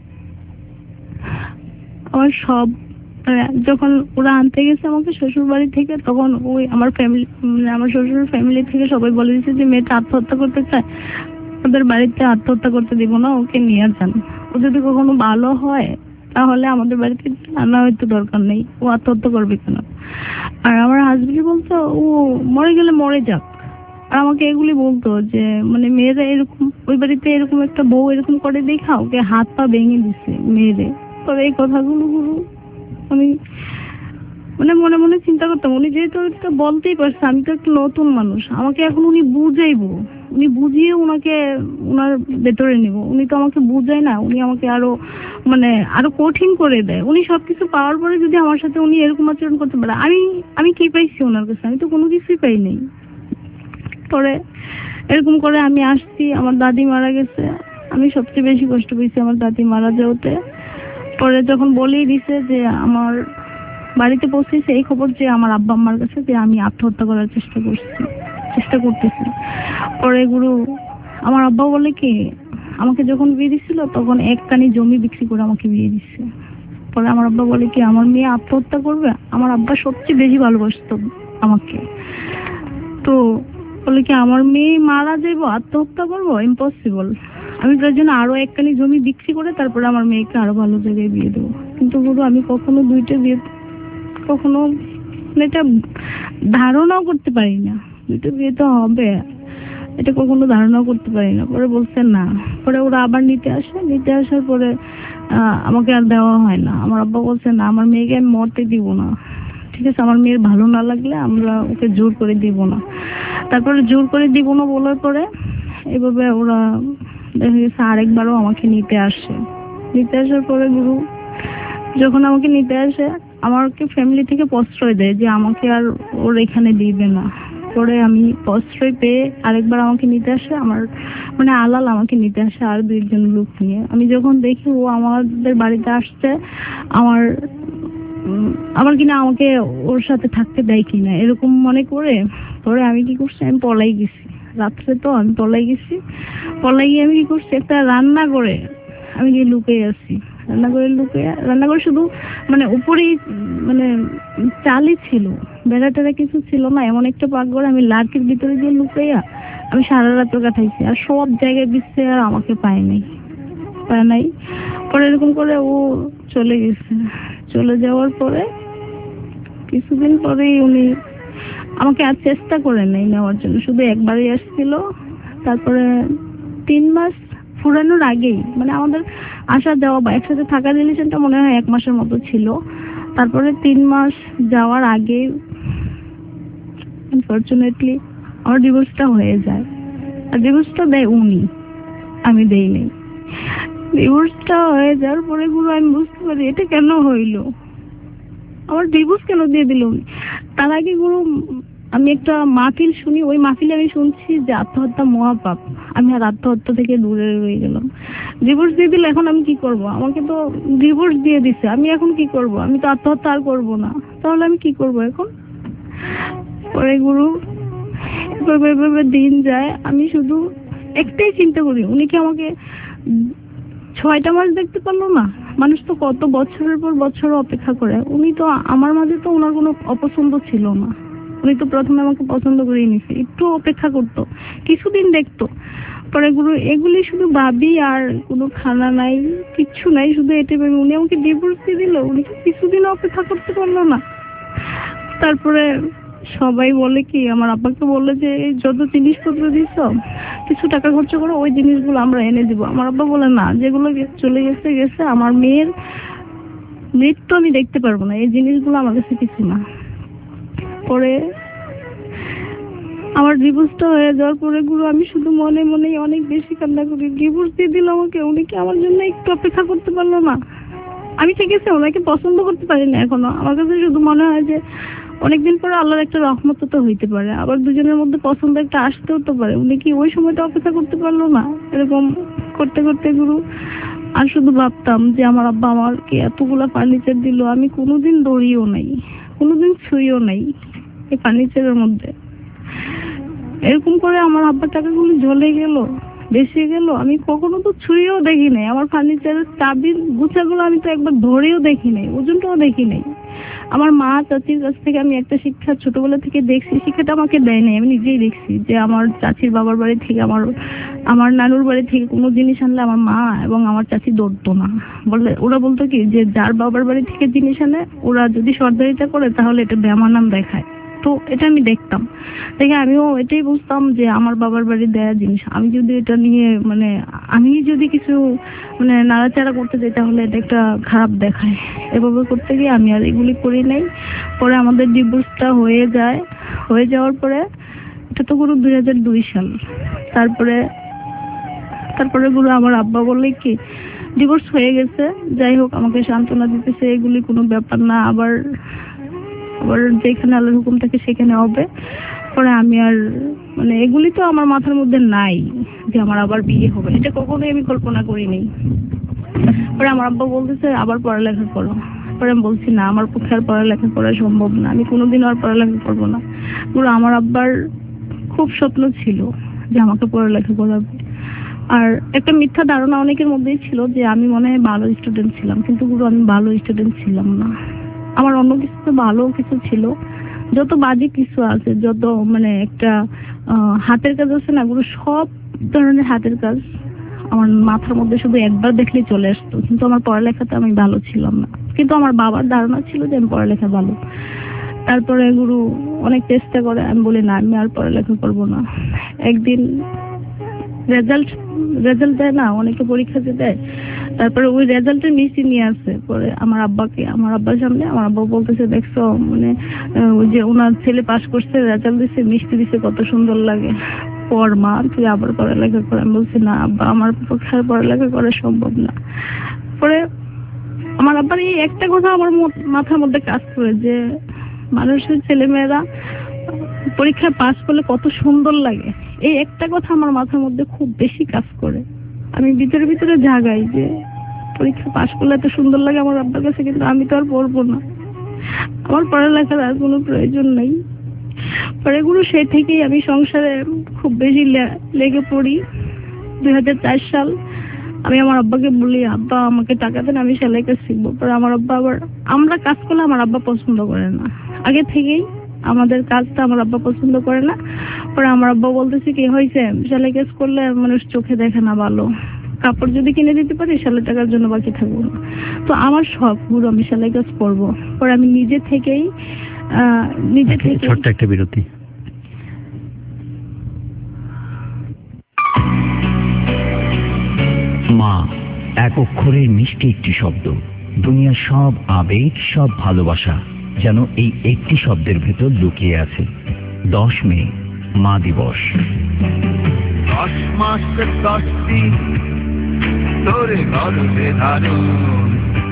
আমার সব, যখন ওরা আনতে গেছে আমাকে শ্বশুর বাড়ি থেকে, তখন ওই আমার শ্বশুর ফ্যামিলি থেকে সবাই বলে দিচ্ছে যে মেয়েটা আত্মহত্যা করতে চায়, ওদের বাড়িতে আত্মহত্যা করতে দিব না, ওকে নিয়ে যান। ও যদি কখনো ভালো হয় তাহলে আমাদের বাড়িতে আনা হয়তো দরকার নেই, ও আত্মহত্যা করবে কেন। আর আমার হাজবেন্ড বলতো ও মরে গেলে মরে যাক। আর আমাকে এগুলি বলতো যে মানে মেয়েরা এরকম, ওই বাড়িতে এরকম একটা বউ এরকম করে দেখা ওকে হাত পা ভেঙে দিচ্ছে মেয়েরে। তবে এই কথাগুলো গুরু আমি মানে মনে মনে চিন্তা করতাম, উনি যেহেতু একটা বলতেই পারছে, আমি তো একটা নতুন মানুষ, আমাকে এখন উনি বুঝাইবো, উনি বুঝিয়ে ওনাকে ওনার ভেতরে নিব। উনি তো আমাকে বুঝায় না, উনি আমাকে আরো কঠিন করে দেয়। উনি সবকিছু পাওয়ার পরে যদি আমার সাথে উনি এরকম আচরণ করতে পারে, আমি কি পাইছি ওনার কাছে? আমি তো কোনো কিছুই পাই নাই। পরে এরকম করে আমি আসছি, আমার দাদি মারা গেছে। আমি সবচেয়ে বেশি কষ্ট পেয়েছি আমার দাদি মারা যাওয়াতে। পরে যখন বলেই দিছে যে আমার বাড়িতে পৌঁছেছে এই খবর যে আমার আব্বা আম্মার কাছে যে আমি আত্মহত্যা করার চেষ্টা করতেছি। পরে গুরু আমার আব্বা বলে কি, আমাকে যখন বিয়ে দিছিল তখন 1 কানি জমি বিক্রি করে আমাকে বিয়ে দিচ্ছে। পরে আমার আব্বা বলে কি আমার মেয়ে আত্মহত্যা করবে। আমার আব্বা সবচেয়ে বেশি ভালোবাসতো আমাকে, তো বলে কি আমার মেয়ে মারা যাইবো, আত্মহত্যা করবো, ইম্পসিবল। আমি তার জন্য আরো 1 কানি জমি বিক্রি করে তারপরে আমার মেয়েকে আরো ভালো জায়গায় বিয়ে দেবো। কিন্তু গুরু আমি কখনো 2টা বিয়ে কখনো এটা ধারণাও করতে পারি না, 2টা বিয়ে তো হবে এটা কখনো ধারণাও করতে পারি না। পরে বলছে না। পরে ওরা আবার নিতে আসার পরে আমাকে আর দেওয়া হয় না। আমার আব্বা বলছে না, আমার মেয়েকে আমি মরতে দিব না, ঠিক আছে, আমার মেয়ের ভালো না লাগলে আমরা ওকে জোর করে দিব না। তারপরে জোর করে দিব না বলার পরে এভাবে ওরা দেখা গেছে আরেকবারও আমাকে নিতে আসার পরে গুরু যখন আমাকে নিতে আসে, আমাকে ফ্যামিলি থেকে প্রশ্রয় দেয় যে আমাকে আর ওর এখানে দিবে না। পরে আমি প্রশ্রয় পেয়ে আরেকবার আমাকে নিতে আসে, আমার আলাল আমাকে নিতে আসে আর 2জন লোক নিয়ে। আমি যখন দেখি ও আমাদের বাড়িতে আসছে, আমার কিনা আমাকে ওর সাথে থাকতে দেয় কিনা এরকম মনে করে, পরে আমি কি করছি, আমি পলাই গেছি রাত্রে তো আমি পলাই গেছি, পলাই গিয়ে আমি কি করছি, একটা রান্না করে আমি গিয়ে লুকিয়ে আছি। রান্না করে শুধু মানে উপরেই মানে চালই ছিল, বেড়া টেরা কিছু ছিল না, এমন একটা পাকঘর, আমি লার্কির ভিতরে গিয়ে লুকাইয়া আমি সারা রাত কাটাইছি। আর সব জায়গায় দিচ্ছে, আর আমাকে পায় নাই। পরে এরকম করে ও চলে গেছে। চলে যাওয়ার পরে কিছুদিন পরেই উনি আমাকে আর চেষ্টা করে নেওয়ার জন্য, শুধু একবারই আসছিল। তারপরে 3 মাস ফুরানোর আগেই, মানে আমাদের আসা যাওয়া বা একসাথে থাকার রিলেশনটা মনে হয় 1 মাসের মতো ছিল। তারপরে 3 মাস যাওয়ার আগে আনফরচুনেটলি আমার ডিভোর্সটা হয়ে যায়। আর ডিভোর্সটা দেয় উনি, আমি দেইনি। ডিভোর্সটা হয়ে যাওয়ার পরে গুরু আমি বুঝতে পারি এটা কেন হইলো, আমার ডিভোর্স কেন দিয়ে দিল উনি। তার আগে গুরু আমি একটা মাহফিল শুনি, ওই মাহফিলে আমি শুনছি যে আত্মহত্যা মহাপাপ। আমি আর আত্মহত্যা থেকে দূরে রয়ে গেলাম। ডিভোর্স দিয়ে দিল, এখন আমি কি করব? আমাকে তো ডিভোর্স দিয়ে দিছে, আমি এখন কি করব? আমি তো আত্মহত্যা আর করব না, তাহলে আমি কি করব এখন? পরে গুরু এভাবে দিন যায়, আমি শুধু একটাই চিন্তা করি, উনি কি আমাকে 6টা মাস দেখতে পারলো না? মানুষ তো কত বছরের পর বছর অপেক্ষা করে। উনি তো আমার মাঝে তো ওনার কোনো অপছন্দ ছিল না, উনি তো প্রথমে আমাকে পছন্দ করে নিছে, একটু অপেক্ষা করতো, কিছুদিন দেখতো। পরে গুরু এগুলি শুধু ভাবি, আর কোনো খানা নাই, কিচ্ছু নাই, শুধু এটা ভেবে উনি আমাকে ডিভোর্স দিয়ে দিল। উনি কিছুদিন অপেক্ষা করতে পারলো না। তারপরে সবাই বলে কি, আমার আব্বাকে বললে যে যত জিনিসপত্র দিছ কিছু টাকা খরচ করো, ওই জিনিসগুলো আমরা এনে দিব। আমার আব্বা বলে না, যেগুলো চলে গেছে, আমার মেয়ের মৃত্যু আমি দেখতে পারবো না, এই জিনিসগুলো আমার কাছে কিছু না। পরে আমার ডিভোর্সটা হয়ে যাওয়ার পরে গুরু আমি শুধু মনে মনেই অনেক বেশি কান্না করি। ডিভোর্স দিয়ে দিল আমাকে, উনি কি আমার জন্য একটু অপেক্ষা করতে পারলো না? আমি ঠিক আছে ওনাকে পছন্দ করতে পারি না এখনো, আমার কাছে শুধু মনে হয় যে অনেকদিন পরে আল্লাহর একটা রহমত তো হইতে পারে, আবার দুজনের মধ্যে পছন্দ একটা আসতেও তো পারে। উনি কি ওই সময়টা অপেক্ষা করতে পারলো না? এরকম করতে করতে গুরু আর শুধু ভাবতাম যে আমার আব্বা আমাকে এতগুলা ফার্নিচার দিল, আমি কোনোদিন দৌড়িও নাই, কোনোদিন ছুঁইও নাই এই ফার্নিচারের মধ্যে। এরকম করে আমার আব্বার টাকাগুলো জ্বলে গেল, বেশি গেল, আমি কখনো তো ছুঁয়েও দেখি নাই। আমার ফার্নিচারের চাবির গুছাগুলো আমি তো একবার ধরেও দেখি নাই, ওজনটাও দেখি নাই। আমার মা চাচির কাছ থেকে আমি একটা শিক্ষা ছোটবেলা থেকে দেখছি, শিক্ষাটা আমাকে দেয় নাই, আমি নিজেই দেখছি যে আমার চাচির বাবার বাড়ি থেকে, আমার নানুর বাড়ি থেকে কোনো জিনিস আনলে আমার মা এবং আমার চাচি দৌড়তো না। ওরা বলতো কি যে যার বাবার বাড়ি থেকে জিনিস আনে, ওরা যদি সর্দারিটা করে তাহলে এটা বেমানান দেখায়। তো এটা আমি দেখতাম, দেখে আমিও এটাই বুঝতাম যে আমার বাবার বাড়ি দেয়া জিনিস আমি যদি এটা নিয়ে মানে আমি যদি কিছু মানে নাড়াচাড়া করতে যাই তাহলে এটা একটা খারাপ দেখায়। এভাবে করতে গিয়ে আমি আর এগুলি করি নাই। পরে আমাদের ডিভোর্সটা হয়ে যাওয়ার পরে, এটা তো গুরু 2002 সাল। তারপরে গুরু আমার আব্বা বলে কি ডিভোর্স হয়ে গেছে, যাই হোক আমাকে সান্ত্বনা দিতেছে, এগুলি কোনো ব্যাপার না, আবার যেখানে আল্লাহর হুকুম থাকে সেখানে হবে। পরে আমি আর মানে এগুলি তো আমার মাথার মধ্যে নাই যে আমার আবার বিয়ে হবে, এটা কখনোই আমি কল্পনা করিনি। পরে আমার আব্বা বলতেছে আবার পড়ালেখা করো। পরে আমি বলছি না, আমার পক্ষে আর পড়ালেখা করা সম্ভব না, আমি কোনোদিন আর পড়ালেখা করবো না। পুরো আমার আব্বার খুব স্বপ্ন ছিল যে আমাকে পড়ালেখা করাবে। আর একটা মিথ্যা ধারণা অনেকের মধ্যেই ছিল যে আমি মনে হয় ভালো স্টুডেন্ট ছিলাম, কিন্তু গুরু আমি ভালো স্টুডেন্ট ছিলাম না। আমার অন্য কিছু তো ভালো কিছু ছিল, যত বাজে কিছু আছে, যত মানে একটা হাতের কাজ আছে না গুরু, সব ধরনের হাতের কাজ আমার মাথার মধ্যে শুধু একবার দেখলেই চলে আসতো। কিন্তু আমার পড়ালেখাতে আমি ভালো ছিলাম না, কিন্তু আমার বাবার ধারণা ছিল যে আমি পড়ালেখা ভালো। তারপরে গুরু অনেক চেষ্টা করে, আমি বলি না আমি আর পড়ালেখা করবো না। একদিন রেজাল্ট দেয় না, অনেকে পরীক্ষা দেয়, তারপরে ওই রেজাল্টের মিষ্টি নিয়ে আসে। পরে আমার আব্বার সামনে আমার আব্বা বলতেছে দেখছো মানে ওই যে ওনার ছেলে পাস করছে, রেজাল্ট দিছে, মিষ্টি দিছে, কত সুন্দর লাগে, পর মা তুই আবার পড়ালেখা করে। আমি বলছি না আব্বা, আমার পক্ষে আর পড়ালেখা করা সম্ভব না। পরে আমার আব্বার এই একটা কথা আমার মাথার মধ্যে কাজ করে যে মানুষের ছেলেমেয়েরা পরীক্ষায় পাস করলে কত সুন্দর লাগে, এই একটা কথা আমার মাথার মধ্যে খুব বেশি কাজ করে। আমি ভিতরে জাগাই যে পরীক্ষা পাস করলে এত সুন্দর লাগে আমার আব্বার কাছে, কিন্তু আমি তো আর পড়বো না, আমার পড়ালেখার আর কোনো প্রয়োজন নেই। পরে গুরু সেই থেকেই আমি সংসারে খুব বেশি লেগে পড়ি। 2004 সাল আমি আমার আব্বাকে বলি, আব্বা আমাকে টাকা দেন, আমি সেলাই কাজ শিখবো। পরে আমার আব্বা আবার, আমরা কাজ করলে আমার আব্বা পছন্দ করে না, আগে থেকেই আমাদের কাজটা আমার আব্বা পছন্দ করে না। পরে আমার আব্বা বলতেছে কি হয়েছে, সেলাই কাজ করলে মানুষ চোখে দেখে না ভালো, কাপড় যদি কিনে দিতে পারি সেলাই টাকার জন্য বাকি থাকবো না। তো আমার শখ গুরু আমি সেলাই কাজ করবো। পরে আমি নিজে থেকেই ছোট্ট একটা বিরতি। মা এক অক্ষরের মিষ্টি একটি শব্দ, দুনিয়ার সব আবেগ, সব ভালোবাসা যেন এই একটি শব্দের ভেতর লুকিয়ে আছে। 10 মে মা দিবস। 10 মাস 10 দিন তোরে গর্ভে ধারণ,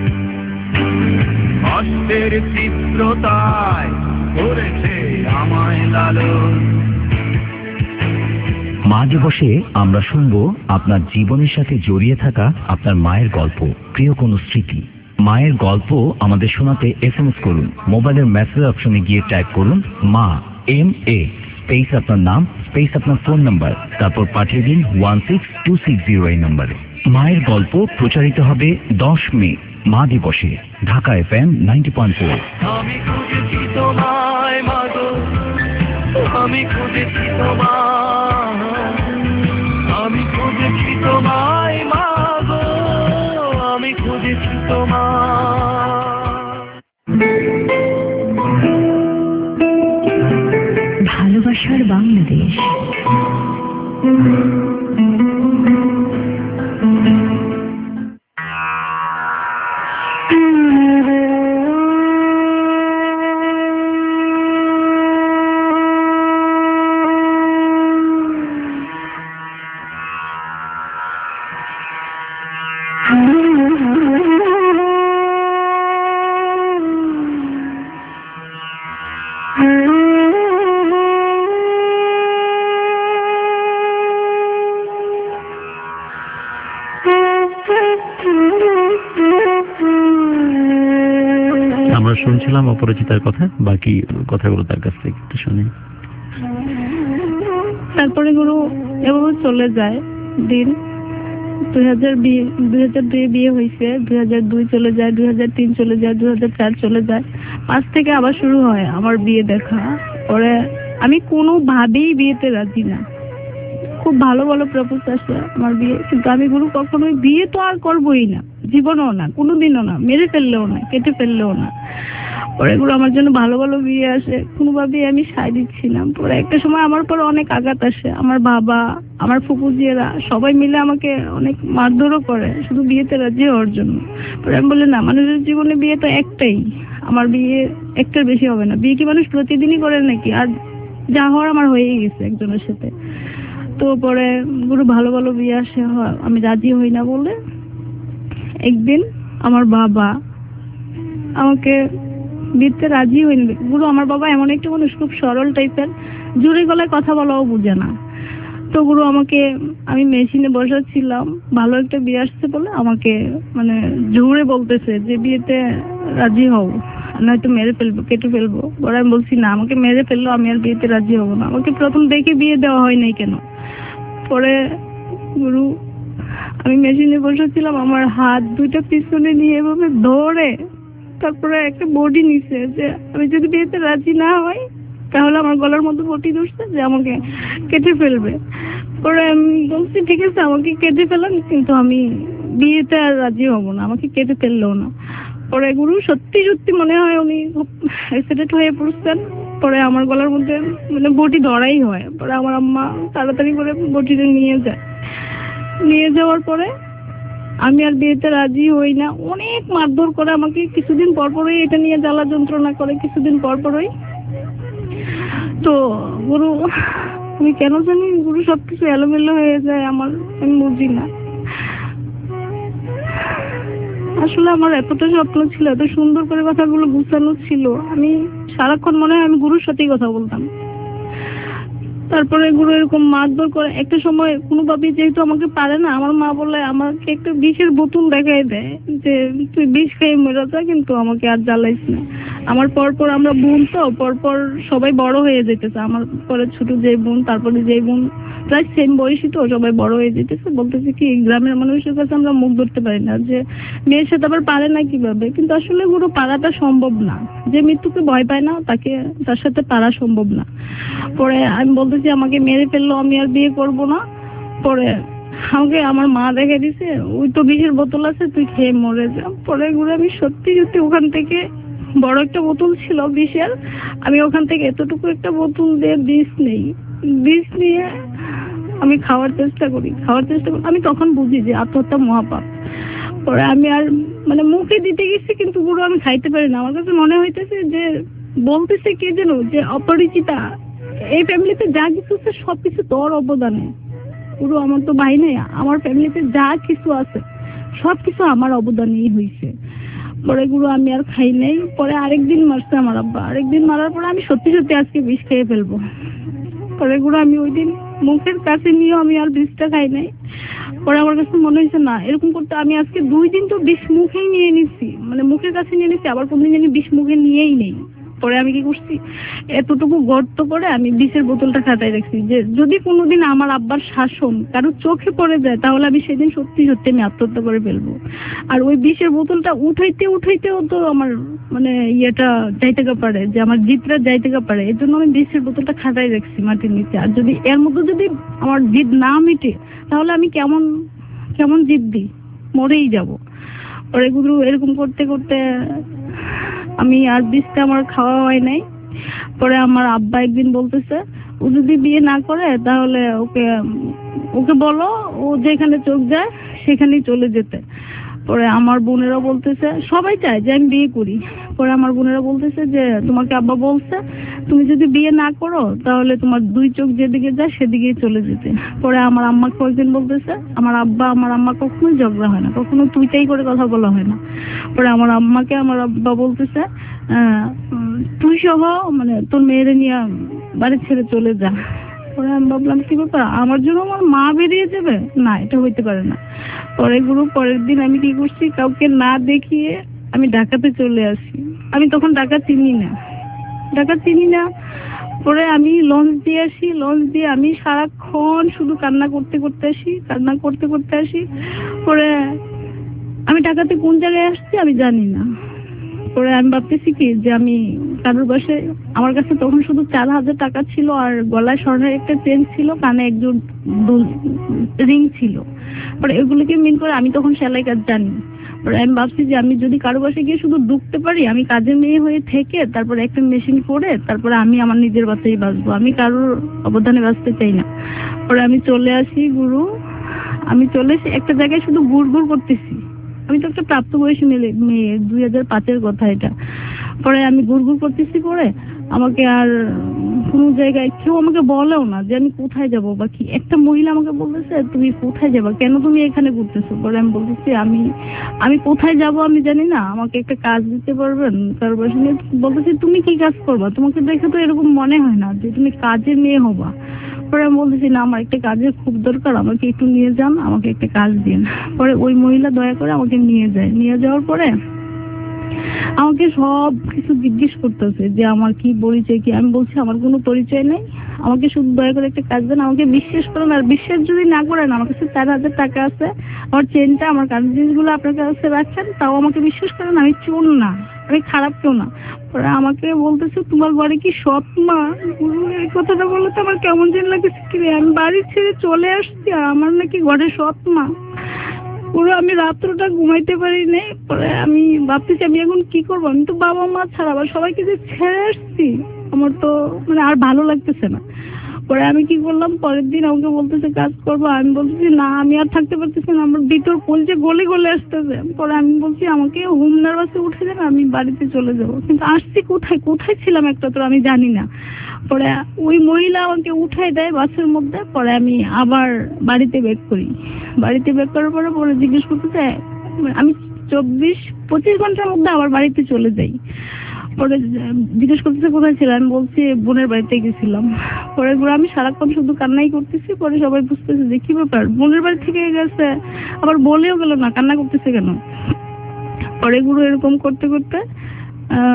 কষ্টের তীব্রতায় করেছে আমায় লালন। মা দিবসে আমরা শুনবো আপনার জীবনের সাথে জড়িয়ে থাকা আপনার মায়ের গল্প, প্রিয় কোনো স্মৃতি। মায়ের গল্প আমাদের শোনাতে SMS করুন। মোবাইলের মেসেজ অপশনে গিয়ে টাইপ করুন মা, MA, স্পেস আপনার নাম, স্পেস আপনার ফোন নাম্বার, তারপর পাঠিয়ে দিন 16260 এই নম্বরে। মায়ের গল্প প্রচারিত হবে 10 মে মা দিবসে ঢাকা FM 90.4। আমি খুঁজেছি তোমায় মাগো, আমি খুঁজেছি তোমায়, আমি খুঁজেছি তোমায় মাগো, আমি খুঁজেছি তোমায়। ভালোবাসার বাংলাদেশ। আমরা শুনছিলাম অপরিচিতার কথা, বাকি কথাগুলো তার কাছ থেকে একটু শুনি। তারপরে গুরু এভাবে চলে যায় দিন। 2002 বিয়ে হয়েছে, 2002 চলে যায়, 2003 চলে যায়, 2004 চলে যায়। 5 থেকে আবার শুরু হয় আমার বিয়ে দেখা। পরে আমি কোনোভাবেই বিয়েতে রাজি না। খুব ভালো ভালো প্রপোজ আসে আমার বিয়ে, কিন্তু আমি গুরু কখনোই বিয়ে তো আর করবোই না, জীবনেও না, কোনোদিনও না, মেরে ফেললেও না, কেটে ফেললেও না। পরে গুরু আমার জন্য ভালো ভালো বিয়ে আসে, কোনোভাবেই আমি সায় দিচ্ছিলাম। পরে একটা সময় আমার পর অনেক আঘাত আসে। আমার বাবা, আমার ফুপুজিয়েরা সবাই মিলে আমাকে অনেক মারধরও করে শুধু বিয়েতে রাজি হওয়ার জন্য। পরে আমি বলি না, মানুষের জীবনে বিয়ে তো একটাই, আমার বিয়ে একটার বেশি হবে না। বিয়ে কি মানুষ প্রতিদিনই করে নাকি? আর যা হওয়ার আমার হয়েই গেছে একজনের সাথে। তো পরে গুরু ভালো ভালো বিয়ে আসে, আমি রাজি হই না বলে একদিন আমার বাবা আমাকে বিয়েতে রাজি হয়নি। গুরু আমার বাবা এমন একটা মানুষ, খুব সরল টাইপের, জোরে গলায় কথা বলাও বুঝে না। তো গুরু আমাকে, আমি মেশিনে বসাচ্ছিলাম, ভালো একটা বিয়ে আসছে বলে আমাকে মানে জোরে বলতেছে যে বিয়েতে রাজি হও, নয়তো মেরে ফেলবো, কেটে ফেলবো। পরে আমি বলছি না, আমাকে মেরে ফেললো, আমি আর বিয়েতে রাজি হবো না। আমাকে প্রথম দেখে বিয়ে দেওয়া হয় নাই কেন? পরে গুরু আমি মেশিনে বসেছিলাম, আমার হাত দুইটা পিছনে নিয়ে এভাবে ধরে তারপরে একটা বডি নিছে যে আমি যদি বিয়েতে রাজি না হই তাহলে আমার গলার মধ্যে বটি ধরছে যে আমাকে কেটে ফেলবে। পরে আমি বলছি ঠিক আছে আমাকে কেটে ফেলান, কিন্তু আমি বিয়েতে আর রাজি হব না, আমাকে কেটে ফেললেও না। পরে গুরু সত্যি সত্যি মনে হয় উনি খুব এক্সাইটেড হয়ে পড়ছেন। পরে আমার গলার মধ্যে মানে বটি ধরাই হয়। পরে আমার আম্মা তাড়াতাড়ি করে বটিটা নিয়ে যায়। নিয়ে যাওয়ার পরে আমি আর বিয়েতে রাজি হই না। অনেক মারধর করে আমাকে, কিছুদিন পরপরই এটা নিয়ে জ্বালা যন্ত্রণা করে, কিছুদিন পরপরই। তো গুরু আমি কেন জানি গুরু সবকিছু এলোমেলো হয়ে যায় আমার, আমি বুঝি না। আসলে আমার এতটা স্বপ্ন ছিল, এত সুন্দর করে কথাগুলো গুছানো ছিল, আমি সারাক্ষণ মনে হয় আমি গুরুর সাথেই কথা বলতাম। তারপরে গুরু এরকম মারধর করে। একটা সময় কোনোভাবে যেহেতু আমাকে পারে না, আমার মা বলে আমাকে একটা বিষের বোতল দেখাই দেয় যে তুই বিষ খেয়ে মরে যা, কিন্তু আমাকে আর জ্বালাইস না। আমার পরপর আমরা বোন, তো পরপর সবাই বড় হয়ে যেতেছে। আমার পরে ছোট যে বোন, তারপরে যে বোন, প্রায় সেম বয়সী, তো সবাই বড় হয়ে যেতেছে। বলতেছে কি গ্রামের মানুষের কাছে আমরা মুখ ধরতে পারি না, যে মেয়ের সাথে আবার পারে না কিভাবে। কিন্তু আসলে পুরো পারাটা সম্ভব না। যে মৃত্যুকে ভয় পায় না তাকে তার সাথে পারা সম্ভব না। পরে আমি বলতেছি আমাকে মেরে ফেললো, আমি আর বিয়ে করব না। পরে আমাকে আমার মা দেখে দিছে, ওই তো বিষের বোতল আছে, তুই খেয়ে মরে যা। পরে ঘুরে আমি সত্যি সত্যি ওখান থেকে, বড় একটা বোতল ছিল বিষের, আমি ওখান থেকে এতটুকু একটা বোতল দিয়ে বিষ নিয়ে আমি খাওয়ার চেষ্টা করি। আমি তখন বুঝি যে আত্মহত্যা মহাপাপ। পরে আমি আর মানে মুখে দিতে গেছি, কিন্তু পুরো আমি খাইতে পারি না। আমার কাছে মনে হইতেছে যে বলতেছে কে যেন, যে অপরিচিতা, এই ফ্যামিলিতে যা কিছু আছে সবকিছু তোর অবদানে। পুরো আমার তো ভাই নেই, আমার ফ্যামিলিতে যা কিছু আছে সবকিছু আমার অবদানেই হয়েছে। পরে গুলো আমি আর খাই নাই। পরে আরেকদিন মারছে আমার আব্বা। আরেকদিন মারার পরে আমি সত্যি সত্যি আজকে বিষ খেয়ে ফেলবো। পরে গুলো আমি ওই দিন মুখের কাছে নিয়েও আমি আর বিষটা খাই নাই। পরে আমার কাছে মনে হয়েছে না, এরকম করতে আমি আজকে 2 দিন তো বিষ মুখেই নিয়ে নিচ্ছি, মানে মুখের কাছে নিয়ে নিচ্ছি, আবার কোনদিন জানি বিষ মুখে নিয়েই নেই। পরে আমি কি করছি, এতটুকু গর্ত করে আমি বিষের বোতলটা খাতায় রাখছি, যে যদি কোনোদিন আমার আব্বার শাসন কারো চোখে পড়ে যায় তাহলে আমি সেদিন সত্যি সত্যি আমি আত্মহত্যা করে ফেলবো। আর ওই বিষের বোতলটা উঠাইতেও তো আমার মানে ইয়েটা যাইতে পারে, যে আমার জিদটা যাইতে পারে। এর জন্য আমি বিষের বোতলটা খাতায় রাখছি মাটির নিচে। আর যদি এর মধ্যে যদি আমার জিদ না মিটে তাহলে আমি কেমন জিদ দিই, মরেই যাব। পরে গুরু এরকম করতে করতে আমি আর বিষটা আমার খাওয়া হয় নাই। পরে আমার আব্বা একদিন বলতেছে, ও যদি বিয়ে না করে তাহলে ওকে বলো ও যেখানে চোখ যায় সেখানেই চলে যেতে। পরে আমার বোনেরা বলতেছে, সবাই চায় যে আমি বিয়ে করি। পরে আমার বোনেরা বলতেছে যে তোমাকে আব্বা বলছে তুমি যদি বিয়ে না করো তাহলে তোমার 2 চোখ যেদিকে যায় সেদিকেই চলে যেতে। পরে আমার আম্মাকে কয়েকদিন বলতেছে, আমার আম্মা কখনোই ঝগড়া হয় না, কখনো তুইটাই করে কথা বলা হয় না। পরে আমার আম্মাকে আমার আব্বা বলতেছে তুই সহ মানে তোর মেয়েরে নিয়ে বাড়ি ছেড়ে চলে যা। পরে আমি ভাবলাম কি ব্যাপার, আমার জন্য আমার মা বেরিয়ে যাবে? না, এটা হইতে পারে না। পরের দিন আমি কি করছি, কাউকে না দেখিয়ে আমি ঢাকাতে চলে আসি। আমি তখন ঢাকা চিনি না। পরে আমি লঞ্চ দিয়ে আসি, লঞ্চ দিয়ে আমি সারাক্ষণ শুধু কান্না করতে আসি। পরে আমি ঢাকাতে কোন জায়গায় আসছি আমি জানি না। পরে আমি ভাবতেছি কি যে আমি কারোর বাসায়, আমার কাছে তখন শুধু 4000 টাকা ছিল, আর গলায় স্বর্ণের একটা চেন ছিল, কানে একজন রিং ছিল। পরে এগুলোকে মিল করে আমি তখন সেলাই কাজ জানি। পরে আমি ভাবছি যে আমি যদি কারো বাসায় গিয়ে শুধু ঢুকতে পারি, আমি কাজের মেয়ে হয়ে থেকে তারপরে একটা মেশিন করে তারপরে আমি আমার নিজের বাসায় বাঁচবো, আমি কারোর অবদানে বাঁচতে চাই না। পরে আমি চলে আসি একটা জায়গায় শুধু গুড় করতেছি। আমি তো একটা প্রাপ্তবয়স্ক মেয়ে, 2005-এর কথা এটা। পরে আমি গুড় করতেছি। পরে আমাকে আর কোনো জায়গায় কেউ আমাকে বলেও না যে আমি কোথায় যাব বা কি। একটা মহিলা আমাকে বলতেছে তুমি কোথায় যাবা, কেন তুমি এখানে ঘুরতেছো? পরে আমি বলতেছি আমি কোথায় যাব আমি জানি না, আমাকে একটা কাজ দিতে পারবেন? তারপর বলতেছি তুমি কি কাজ করবা? তোমাকে দেখে তো এরকম মনে হয় না যে তুমি কাজের মেয়ে হবা। পরে আমি বলতেছি না, আমার একটা কাজের খুব দরকার, আমাকে একটু নিয়ে যান, আমাকে একটা কাজ দিন। পরে ওই মহিলা দয়া করে আমাকে নিয়ে যাওয়ার পরে আমাকে সব কিছু জিজ্ঞেস করতেছে যে আমার কি পরিচয় কি। আমি বলছি আমার কোনো পরিচয় নেই, আমাকে শুধু দয়া করে একটা কাজ দেন, আমাকে বিশ্বাস করেন। আর বিশ্বাস যদি না করেন, আমার কাছে 4000 টাকা আছে, আমার চেনটা, আমার কাজের জিনিসগুলো আপনার কাছে রাখেন, তাও আমাকে বিশ্বাস করেন, আমি চোর না, আমি খারাপ কেউ না। পরে আমাকে বলতেছে তোমার ঘরে কি সৎ মা? এই কথাটা বললে তো আমার কেমন যেন লাগতেছে, কি আমি বাড়ি ছেড়ে চলে আসছি আর আমার নাকি ঘরে সৎ মা। পুরো আমি রাত্রটা ঘুমাইতে পারি নাই। পরে আমি ভাবতেছি আমি এখন কি করবো, আমি তো বাবা মা ছাড়া আবার সবাইকে যে ছেড়ে আসছি, আমার তো মানে আর ভালো লাগতেছে না। পরে আমি কি করলাম, পরের দিন আমাকে বলতেছে কাজ করবো, আমি বলতেছি না আমি আর থাকতে পারতেছি না, আমার ভিতর কলজে গলে আসতেছে। পরে আমি বলছি আমাকে হোমনার বাসে উঠে যাবে, আমি বাড়িতে চলে যাবো। কিন্তু আসছি কোথায় ছিলাম একটা তো আমি জানি না। পরে ওই মহিলা আমাকে উঠাই দেয় বাসের মধ্যে। পরে আমি আবার বাড়িতে ব্যাক করার পরে জিজ্ঞেস করতেছে, আমি 24-25 ঘন্টার মধ্যে আবার বাড়িতে চলে যাই। পরে জিজ্ঞেস করতেছে কোথায় ছিল, আমি বলছি বোনের বাড়িতে গেছিলাম। পরে আমি সারাক্ষণ শুধু কান্নাই করতেছি। পরে সবাই বুঝতেছে যে কি ব্যাপার, বোনের বাড়ি থেকে গেছে আবার বলেও গেল না, কান্না করতেছে কেন। পরে এরকম করতে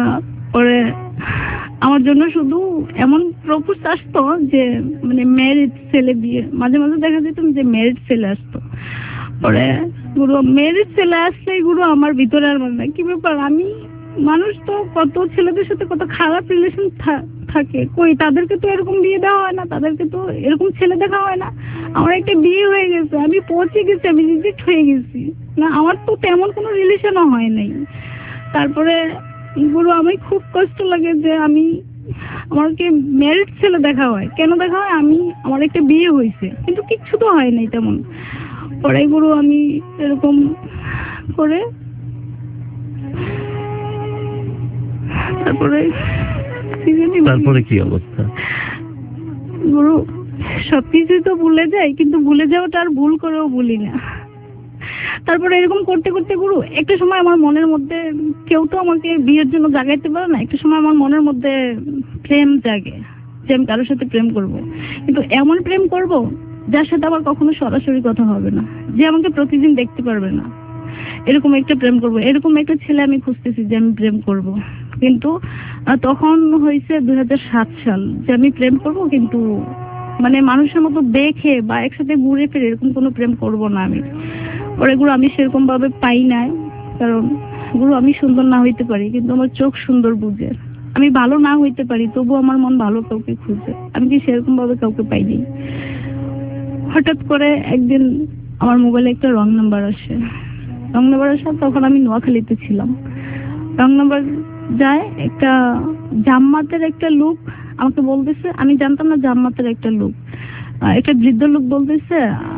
পরে আমার জন্য শুধু এমন প্রপোজ আসতো যে মানে ম্যারিড ছেলে বিয়ে, মাঝে মাঝে দেখা যেত যে ম্যারিড ছেলে আসতো। পরে গুরু ম্যারিড ছেলে আসলে গুরু আমার ভিতরে আর মানে কি ব্যাপার, আমি মানুষ তো কত ছেলেদের সাথে কত খারাপ রিলেশন থাকে, কই তাদেরকে তো এরকম বিয়ে দেওয়া হয় না, তাদেরকে তো এরকম ছেলে দেখা হয় না। আমার একটা বিয়ে হয়ে গেছে, আমি পৌঁছে গেছি, আমি রিজেক্ট হয়ে গেছি না, আমার তো তেমন কোনো রিলেশনও হয় নাই। তারপরে গুরু আমি খুব কষ্ট লাগে যে আমি আমাকে ম্যারিড ছেলে দেখা হয়, কেন দেখা হয়, আমি আমার একটা বিয়ে হয়েছে কিন্তু কিচ্ছু তো হয় নাই তেমন। পরে গুরু আমি এরকম করে তারপরে কি অবস্থা? গুরু সবকিছুই তো ভুলে যাই, কিন্তু ভুলে যাওয়াটা আর ভুল করেও ভুলি না। তারপরে এরকম করতে করতে গুরু একটা সময় আমার মনের মধ্যে, কেউ তো আমাকে বিয়ের জন্য জাগাইতে পারে না, একটা সময় আমার মনের মধ্যে প্রেম জাগে যে আমি কারোর সাথে প্রেম করব, কিন্তু এমন প্রেম করব যার সাথে আমার কখনো সরাসরি কথা হবে না, যে আমাকে প্রতিদিন দেখতে পারবে না, এরকম একটা প্রেম করব। এরকম একটা ছেলে আমি খুঁজতেছি যে আমি প্রেম করব, কিন্তু তখন হয়েছে 2007 সাল যে আমি প্রেম করব, কিন্তু মানে মানুষের মতো দেখে বা একসাথে ঘুরে ফিরে এরকম কোনো প্রেম করব না আমি। পরে গুরু আমি সেরকম ভাবে পাই নাই, কারণ গুরু আমি সুন্দর না হইতে পারি কিন্তু আমার চোখ সুন্দর বুঝে, আমি ভালো না হইতে পারি তবু আমার মন ভালো কাউকে খুঁজে, আমি কি সেরকম ভাবে কাউকে পাইনি। হঠাৎ করে একদিন আমার মোবাইলে একটা রং নাম্বার আসে, রং নাম্বার আসে, তখন আমি নোয়াখালীতে ছিলাম। রং নাম্বার যায়, একটা জাম্মাতের একটা লোক আমাকে বলতেছে, আমি জানতাম না জাম্মাতের একটা লোক, একটা বৃদ্ধ লোক বলতেছে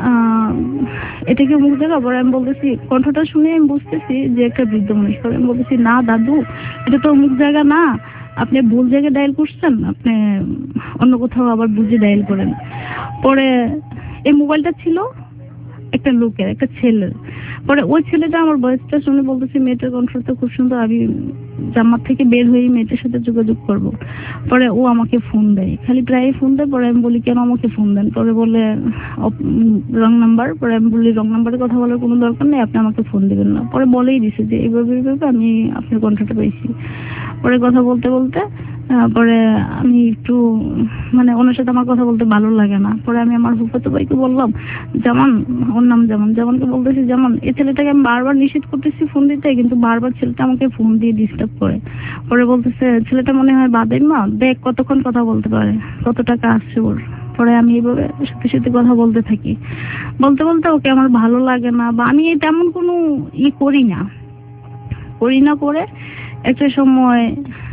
এটা কি মুখ জায়গা। পরে আমি বলতেছি, কণ্ঠটা শুনে আমি বুঝতেছি যে একটা বৃদ্ধ মানুষ। পরে আমি বলতেছি, না দাদু এটা তো মুখ জায়গা না, আপনি ভুল জায়গায় ডায়াল করছেন, আপনি অন্য কোথাও আবার বুঝে ডায়াল করেন। পরে এই মোবাইলটা ছিল একটা লোকের, একটা ছেলের। পরে ওই ছেলেটা আমার বয়সটা শুনে বলতেছে, মেয়েটার কণ্ঠটা খুব সুন্দর, আমি জামাত থেকে বের হয়ে মেয়েটার সাথে যোগাযোগ করব। পরে ও আমাকে ফোন দেয়, খালি প্রায় ফোন দেয়। পরে আমি বলি, কেন আমাকে ফোন দেন? পরে বলে রং নাম্বার। পরে আমি বলি, রং নাম্বারে কথা বলার কোনো দরকার নেই, আপনি আমাকে ফোন দিবেন না। পরে বলেই দিছে যে এইভাবে এইভাবে আমি আপনার কণ্ঠটা পেয়েছি। পরে কথা বলতে বলতে পরে আমি একটু মানে ওনার সাথে আমার কথা বলতে ভালো লাগে না। পরে আমি আমার ফুফাতো ভাইকে বললাম, যেমন ওর নাম যেমনকে বলতেছি, যেমন এই ছেলেটাকে আমি বারবার নিষেধ করতেছি ফোন দিতে, কিন্তু বারবার ছেলেটা আমাকে ফোন দিয়ে ডিস্টার্ব করে। পরে বলতেছে, ছেলেটা মনে হয় বাদেমা, দেখ কতক্ষণ কথা বলতে পারে, কত টাকা আসছে ওর। পরে আমি এইভাবে সাথে সাথে কথা বলতে থাকি, বলতে বলতে ওকে আমার ভালো লাগে না, বা আমি তেমন কোনো করি না করে একটা সময়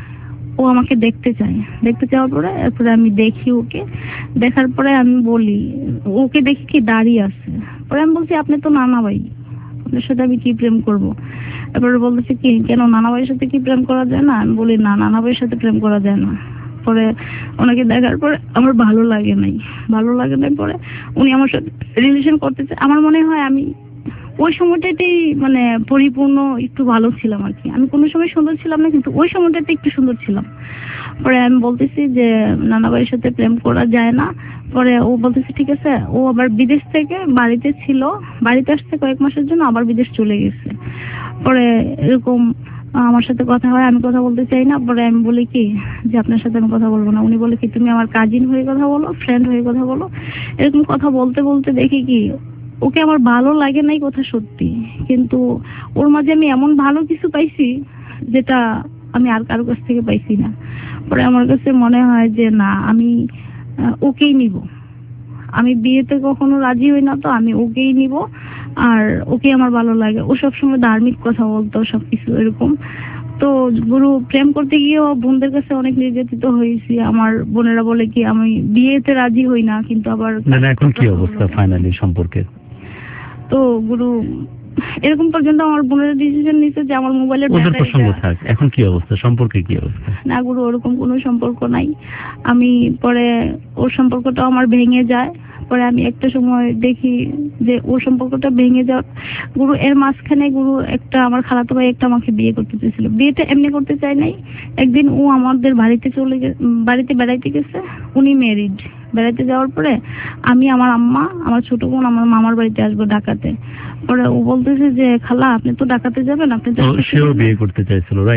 ও আমাকে দেখতে চাওয়ার পরে এরপরে আমি দেখি, ওকে দেখার পরে আমি বলি, ওকে দেখি কি দাঁড়িয়ে আছে। পরে আমি বলছি, আপনি তো নানা ভাই, আপনার সাথে আমি কি প্রেম করব? এরপরে বলতেছে, কি কেন নানা ভাইয়ের সাথে কি প্রেম করা যায় না? আমি বলি, না, নানা ভাইয়ের সাথে প্রেম করা যায় না। পরে ওনাকে দেখার পরে আমার ভালো লাগে নাই। পরে উনি আমার সাথে রিলেশন করতেছে। আমার মনে হয় আমি ওই সময়টাতেই মানে পরিপূর্ণ একটু ভালো ছিলাম আর কি। আমি কোনো সময় সুন্দর ছিলাম না, কিন্তু ওই সময়টাতে একটু সুন্দর ছিলাম। পরে আমি বলতেছি যে নানা ভাইয়ের সাথে প্রেম করা যায় না। পরে ও বলতেছে, ঠিক আছে। ও আবার বিদেশ থেকে বাড়িতে ছিল, বাড়িতে আসছে কয়েক মাসের জন্য, আবার বিদেশ চলে গেছে। পরে এরকম আমার সাথে কথা হয়, আমি কথা বলতে চাই না। পরে আমি বলি কি যে আপনার সাথে আমি কথা বলবো না। উনি বলে কি, তুমি আমার কাজিন হয়ে কথা বলো, ফ্রেন্ড হয়ে কথা বলো। এরকম কথা বলতে বলতে দেখি কি ওকে আমার ভালো লাগে নাই, কথা সত্যি, কিন্তু ওর মাঝে আমি এমন ভালো কিছু পাইছি যেটা আমি আর কারো কাছ থেকে পাইছি না। পরে আমার কাছে মনে হয় যে না, আমি ওকেই নিব। আমি বিয়েতে কখনো রাজি হই না, তো আমি ওকেই নিব। আর ওকে আমার ভালো লাগে। ও সবসময় ধার্মিক কথা বলতো, সবকিছু এরকম। তো গুরু প্রেম করতে গিয়েও বোনদের কাছে অনেক নির্যাতিত হয়েছি। আমার বোনেরা বলে কি আমি বিয়েতে রাজি হই না, কিন্তু আবার এখন কি অবস্থা ফাইনালি সম্পর্কে? তো গুরু এরকম পর্যন্ত আমার বোনের ডিসিশন নিছে যে আমার মোবাইলের ওদের প্রসঙ্গ থাক, এখন কি অবস্থা, সম্পর্কে কি অবস্থা? না গুরু, ওরকম কোনো সম্পর্ক নাই। আমি পরে ওর সম্পর্কটা আমার ভেঙে যায়। পরে আমি একটা সময় দেখি যে ওর সম্পর্কটা ভেঙে যাওয়ার গুরু এর মাঝখানে গুরু একটা আমার খালাতো ভাই একটা আমাকে বিয়ে করতে চেয়েছিল। বিয়েটা এমনি করতে চাই নাই। একদিন ও আমাদের বাড়িতে বেড়াইতে গেছে। উনি ম্যারিড। বেড়াইতে যাওয়ার পরে আমি, আমার আম্মা, আমার ছোট বোন আমার মামার বাড়িতে আসবো ঢাকাতে। পরে ও বলতেছে যে খালা আপনি তো ঢাকাতে যাবেন, আপনি তো সেও বিয়ে করতে চাইছিল, রাইট?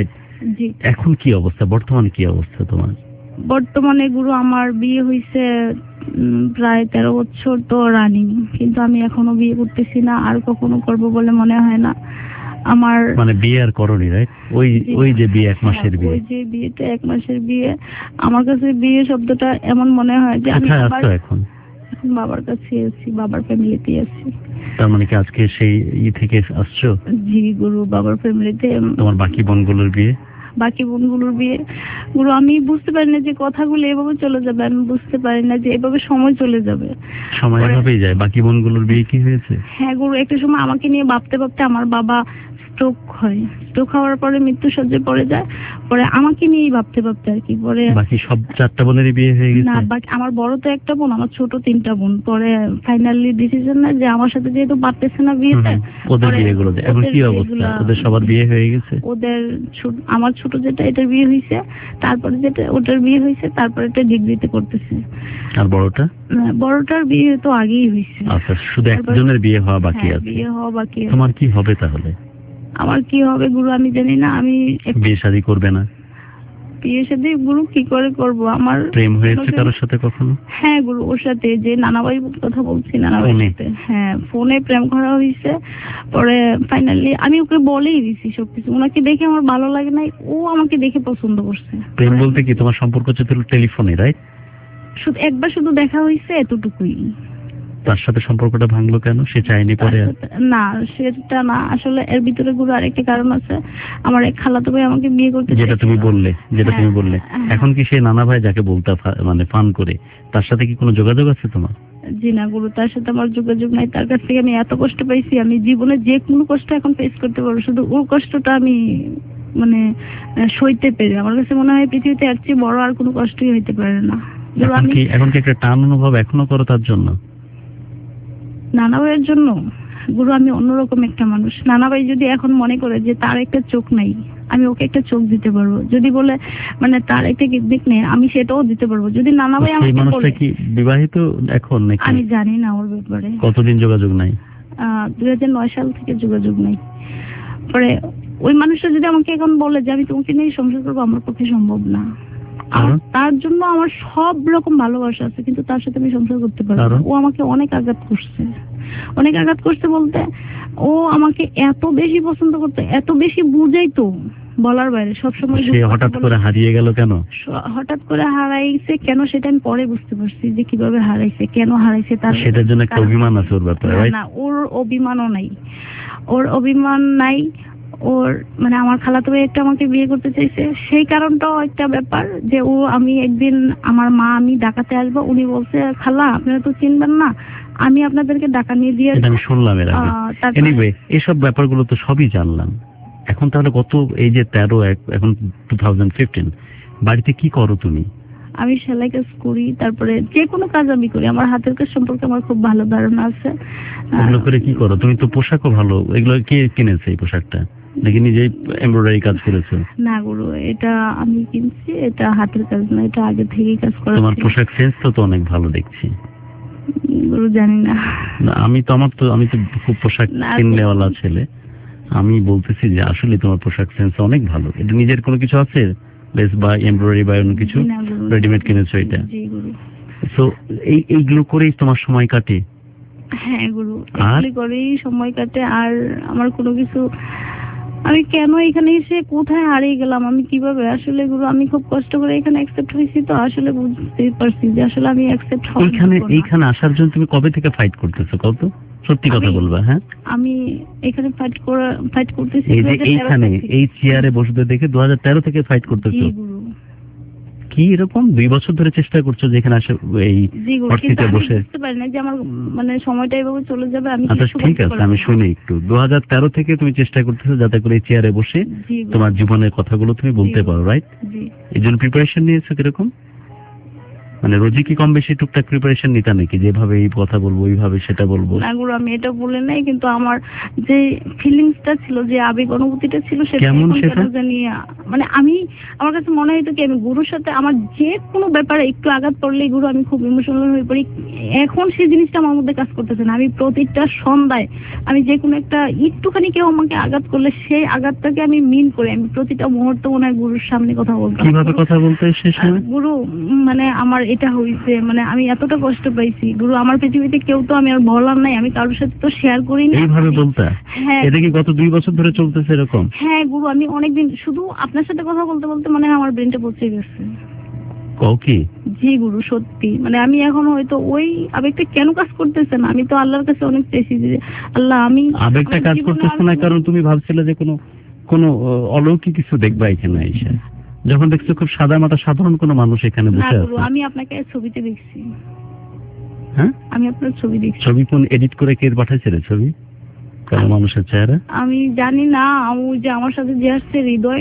জি। এখন কি অবস্থা, বর্তমানে কি অবস্থা তোমার? বর্তমানে গুরু আমার বিয়ে হয়েছে প্রায় 13 বছর তো রানিং, কিন্তু আমি এখনো বিয়ে করতেছি না, আর কখনো করব বলে মনে হয় না আমার। মানে বিয়ে আর করনি, রাইট? ওই যে বিয়ে 1 মাসের বিয়ে, ওই যে বিয়েটা 1 মাসের বিয়ে, আমার কাছে বিয়ে শব্দটা এমন মনে হয় যে আমি কোথায় আছো এখন? এখন বাবার কাছে আছি, বাবার ফ্যামিলিতে আছি। তার মানে কি আজকে সেই থেকে আসছো? জি গুরু, বাবার ফ্যামিলিতে। তোমার বাকি বোনগুলোর বিয়ে? বাকি বোনগুলোর বিয়ে গুরু, আমি বুঝতে পারি না যে কথাগুলো এভাবে চলে যাবে, আমি বুঝতে পারি না যে এভাবে সময় চলে যাবে। সময় এভাবেই যায়। বাকি বোনগুলোর বিয়ে কি হয়েছে? হ্যাঁ গুরু, একটা সময় আমাকে নিয়ে ভাবতে ভাবতে আমার বাবা স্ট্রোক হয়, স্ট্রোক হওয়ার পরে মৃত্যুশয্যায় পড়ে যায়, পরে আমাকে নিয়েই ভাবতে ভাবতে আর কি, পরে বাকি সব 4টা বোনেরই বিয়ে হয়ে গেছে? না, বাকি আমার বড় তো একটা বোন, আমার ছোট 3টা বোন। পরে ফাইনালি ডিসিশন না যে আমার সাথে যেহেতু পারতেছে না বিয়েতে, ওদের বিয়েগুলো এখন কি অবস্থা? ওদের সবার বিয়ে হয়ে গেছে? ওদের আমার ছোট যেটা এটার বিয়ে হয়েছে, তারপরে যেটা ওটার বিয়ে হয়েছে, তারপরে এটা ডিগ্রিতে করতেছে। আর বড়টা? বড়টার বিয়ে তো আগেই হয়েছে। আচ্ছা, শুধু একজনের বিয়ে হওয়া বাকি আছে। বিয়ে হওয়া বাকি আছে। তোমার কি হবে তাহলে? আমার কি হবে গুরু আমি জানি না। আমি বিয়ে শাদী করবে না? বিয়ে শাদী গুরু কি করে করব? আমার প্রেম হয়েছে কারোর সাথে কখনো? হ্যাঁ গুরু, ওর সাথে যে নানাবাই কথা বলছি, নানাবাইর সাথে হ্যাঁ ফোনে প্রেম করা হয়েছে। পরে ফাইনালি আমি ওকে বলেই দিছি সবকিছু, ওনাকে দেখে আমার ভালো লাগে নাই, ও আমাকে দেখে পছন্দ করছে। প্রেম বলতে কি তোমার সম্পর্ক ছিল টেলিফোনে, রাইট? একবার শুধু দেখা হয়েছে, এতটুকুই। তার সাথে সম্পর্কটা ভাঙলো কেন? সে চাইনি পরে? না, সেটা না, আসলে এর ভিতরে গুরু আরেকটা কারণ আছে। আমার এক খালাতো ভাই আমাকে বিয়ে করতে যেটা তুমি বললে এখন কি সেই নানা ভাই যাকে বলতে মানে ফান করে, তার সাথে কি কোনো যোগাযোগ আছে তোমার? জি না গুরু, তার সাথে আমার যোগাযোগ নাই। তার কাছ থেকে আমি এত কষ্ট পাইছি, আমি জীবনে যে কোনো কষ্ট এখন ফেস করতে পারবো, শুধু ওর কষ্টটা আমি মানে সইতে পেরে আমার কাছে মনে হয় পৃথিবীতে এর চেয়ে বড় আর কোনো কষ্টই হইতে পারে না। এখন কি একটা টান অনুভব এখনো করো তার জন্য? নানা ভাইয়ের জন্য গুরু আমি অন্যরকম একটা মানুষ। নানা ভাই যদি এখন মনে করে যে তার একটা চোখ নাই, আমি ওকে একটা চোখ দিতে পারবো। যদি বলে মানে তার একটা কিডনি নেই, আমি সেটাও দিতে পারবো। যদি নানা ভাই আমাকে বলে। কি বিবাহিত এখন নাকি? আমি জানি না ওর ব্যাপারে। কতদিন যোগাযোগ নাই? 2009 সাল থেকে যোগাযোগ নাই। পরে ওই মানুষটা যদি আমাকে এখন বলে যে আমি তোমাকে নিয়ে সংসার করবো, আমার পক্ষে সম্ভব না। তার জন্য আমার সব রকম ভালোবাসা আছে, কিন্তু তার সাথে আমি সংসার করতে পারবো না। ও আমাকে অনেক আঘাত করছে বলতে, ও আমাকে এত বেশি পছন্দ করতো, এত বেশি বুঝাইতো বলার বাইরে। সবসময় সে হঠাৎ করে হারিয়ে গেল কেন? হঠাৎ করে হারাইছে কেন সেটা আমি পরে বুঝতে পারছি, যে কিভাবে হারাইছে, কেন হারাইছে। তার সেটার জন্য একটা অভিমান আছে ওর ব্যাপারে? না, ওর অভিমানও নাই, ওর অভিমান নাই। ওর মানে আমার খালাতো ভাই একটা আমাকে বিয়ে করতে চাইছে, সেই কারণটাও একটা ব্যাপার যে আমি একদিন আমার মা আমি ডাকাতে আসবো, উনি বলছে খালা আপনারা তো চিনবেন না, আমি আপনাদেরকে ডাকা নিয়ে দিয়ে আমি শুনলাম এর আগে। এনিওয়ে এসব ব্যাপারগুলো তো সবই জানলাম। এখন তাহলে এই যে 13 এখন 2015 বাড়িতে কি করো তুমি? আমি সেলাই কাজ করি, তারপরে যে কোনো কাজ আমি করি। আমার হাতের কাজ সম্পর্কে আমার খুব ভালো ধারণা আছে। এগুলো করে কি করো তুমি? তো পোশাকও ভালো, এগুলো কে কিনেছে এই পোশাকটা? নাকি নিজেই এমব্রয়ডারি কাজ করেছো? না গুরু, এটা আমি কিনছি, এটা হাতের কাজ না, এটা আগে থেকেই কাজ করা। তোমার পোশাক সেন্স তো অনেক ভালো দেখছি। গুরু জানি না, আমি তো খুব পোশাক কিনলেওয়ালা ছেলে। আমি বলতেছি যে আসলে তোমার পোশাক সেন্স অনেক ভালো। এটা নিজের কোনো কিছু আছে লেস বা এমব্রয়ডারি বা অন্য কিছু রেডিমেড কিনেছো এটা? সো এইগুলো করেই তোমার সময় কাটে? হ্যাঁ গুরু, এগুলো করেই সময় কাটে। আর আমার কোনো কিছু, আমি কেন এখানে এসে কোথায় হারিয়ে গেলাম, আমি কিভাবে আসলে গুরু, আমি খুব কষ্ট করে এখানে অ্যাকসেপ্ট হয়েছি, তো আসলে বুঝতে পারছি যে আসলে আমি অ্যাকসেপ্ট হব। এইখানে আসার জন্য তুমি কবে থেকে ফাইট করতেছো? কত সত্যি কথা বলবা? হ্যাঁ, আমি এখানে ফাইট করতেছি এইখানে এই চেয়ারে বসতে দেখে 2013 থেকে ফাইট করতেছো। কি এরকম 2 বছর ধরে চেষ্টা করছো যে এখানে আসে এই অর্থিতে বসে? বুঝতে পারি না যে আমার মানে সময়টা এভাবে চলে যাবে। আমি আচ্ছা ঠিক আছে, আমি শুনি একটু। 2013 থেকে তুমি চেষ্টা করতেছো যাতে করে এই চেয়ারে বসে তোমার জীবনের কথাগুলো তুমি বলতে পারো, রাইট? এই জন্য প্রিপারেশন নিয়েছো কিরকম? মানে রোজই কি কম বেশি টুকটাক প্রিপারেশন নিতা নাকি, যেভাবে এই কথা বলবো ওইভাবে সেটা বলবো? না গুরু, আমি এটা বলে নাই, কিন্তু আমার যে ফিলিংসটা ছিল, যে আবেগ অনুভূতিটা ছিল, সেটা কেমন এখন সেটা? কেন জানি মানে আমার কাছে মনে হইতো কি, আমি গুরুর সাথে আমার যে কোনো ব্যাপারে একটু আঘাত পড়লেই গুরু আমি খুব ইমোশনাল হয়ে পড়ি। এখন সেই জিনিসটা আমার মধ্যে কাজ করতেছে না। আমি প্রতিটা সন্ধ্যায় আমি যে কোনো একটা একটুখানি কেউ আমাকে আঘাত করলে সেই আঘাতটাকে আমি মিন করে আমি প্রতিটা মুহূর্তে মনে হয় গুরুর সামনে কথা বলতাম। কিভাবে কথা বলতে শেষ হয়? গুরু মানে আমার এটা হয়েছে, মানে আমি এতটা কষ্ট পাইছি গুরু, আমার পৃথিবীতে কেউ তো আমি আর বলার নাই, আমি কারোর সাথে তো শেয়ার করি না। এইভাবে বলতে? হ্যাঁ। এটা কি গত 2 বছর ধরে চলতেছে এরকম? হ্যাঁ গুরু, আমি অনেকদিন শুধু আপনার সাথে কথা বলতে বলতে মানে আমার ব্রেনটা পচে গেছে। কও কি? জি গুরু, সত্যি মানে আমি এখন হয়তো ওই আবেগটা কেন কাজ করতেছে না, আমি তো আল্লাহর কাছে অনেক চেয়েছি যে আল্লাহ আমি আবেগটা কাজ করতেছে না কারণ তুমি ভাবছিলে যে কোনো অলৌকিক কিছু দেখবা এখানে এসে, যখন দেখছো খুব সাদা মাটা সাধারণ কোনো মানুষ এখানে না বসে গুরু, আছে। আমি আপনাকে ছবিতে দেখছি। হ্যাঁ, আমি আপনার ছবি দেখছি। ছবি কোন এডিট করে কে পাঠাইছে ছবি? কালো মানুষের চেহারা? আমি জানি না, ওই যে আমার সাথে যে আসছে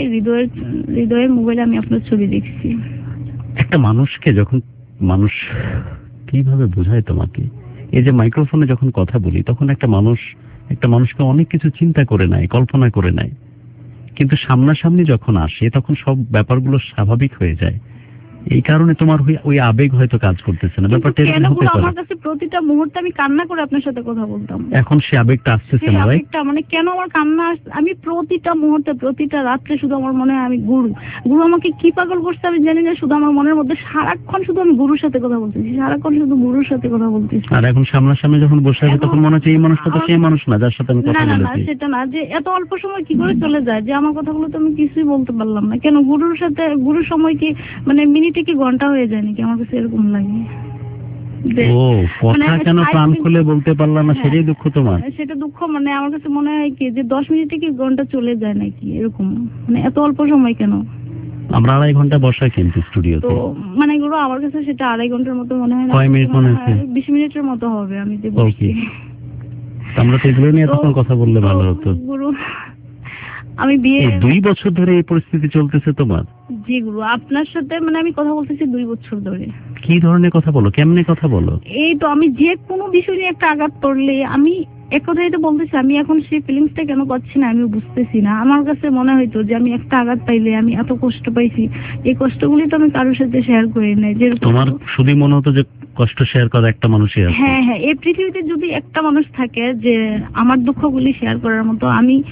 হৃদয়ের মোবাইলে আমি আপনার ছবি দেখছি। একটা মানুষকে যখন মানুষ কিভাবে বোঝায় তোমাকে, এই যে মাইক্রোফোনে যখন কথা বলি তখন একটা মানুষকে অনেক কিছু চিন্তা করে নেয়, কল্পনা করে নেয়, কিন্তু সামনাসামনি যখন আসে তখন সব ব্যাপারগুলো স্বাভাবিক হয়ে যায়। এই কারণে তোমার ওই আবেগ হয়তো কাজ করতেছে না। ব্যাপারটা কেন এরকম হতে গুরু, আমার পারে। কাছে প্রতিটা মুহূর্তে আমি কান্না করে আপনার সাথে কথা বলতাম। এখন সে আবেগটা আসতেছে সেই না, রাইট? আবেগটা মানে কেন আমার কান্না আমি প্রতিটা মুহূর্তে প্রতিটা রাত্রে শুধু আমার মনে হয় আমি গুরু আমাকে কি পাগল করছে আমি জানি না, শুধু আমার মনের মধ্যে সারাক্ষণ শুধু আমি গুরুর সাথে কথা বলতেছি, সারাক্ষণ শুধু গুরুর সাথে কথা বলতেছি। আর এখন সামনাসামনি যখন বসে আছে তখন মনে হচ্ছে এই মানুষটা তো সেই মানুষ না যার সাথে আমি কথা না না না, বলেছি। সেটা না, যে এত অল্প সময় কি করে চলে যায়, যে আমার কথাগুলো তো আমি কিছুই বলতে পারলাম না। কেন গুরুর সময় কি মানে মিনিটে কি ঘন্টা হয়ে যায় নাকি, আমার কাছে এরকম লাগে। ও কথা মানে কেন প্রাণ খুলে বলতে পারলাম না, হ্যাঁ, সেটাই দুঃখ তোমার? সেটা দুঃখ, মানে আমার কাছে মনে হয় কি যে 10 মিনিটে কি ঘন্টা চলে যায় নাকি, এরকম মানে এত অল্প সময় কেন। আমরা 2.5 ঘন্টা বসা কিন্তু তো স্টুডিওতে। মানে গুরু আমার কাছে সেটা 2.5 ঘন্টার মতো মনে হয় না। কয় মিনিট মনে হচ্ছে? 20 মিনিটের মতো হবে আমি যে ওকে, বসছি। আমরা তো এগুলো নিয়ে তখন কথা বললে ভালো হতো। গুরু আমি বিয়ে 2 বছর ধরে এই পরিস্থিতি চলতেছে তোমার? জি গুরু, আপনার সাথে মানে আমি কথা বলতেছি 2 বছর ধরে। কি ধরনের কথা বলো, কেমনে কথা বলো? এই তো আমি যে কোনো বিষয় নিয়ে একটা আঘাত পড়লে আমি এক কথাই তো বলতেছি, আমি এখন সেই ফিলিংসটা কেন পাচ্ছি না আমি বুঝতেছি না। আমার কাছে মনে হইতো যে আমি একটা আঘাত পাইলে আমি এত কষ্ট পাইছি, এই কষ্টগুলি তো আমি কারোর সাথে শেয়ার করি নাই। যে তোমার শুধু মনে হতো যে কষ্ট শেয়ার করা একটা মানুষই আছে। হ্যাঁ হ্যাঁ, এই পৃথিবীতে যদি একটা মানুষ থাকে যে আমার দুঃখগুলি শেয়ার করার মতো,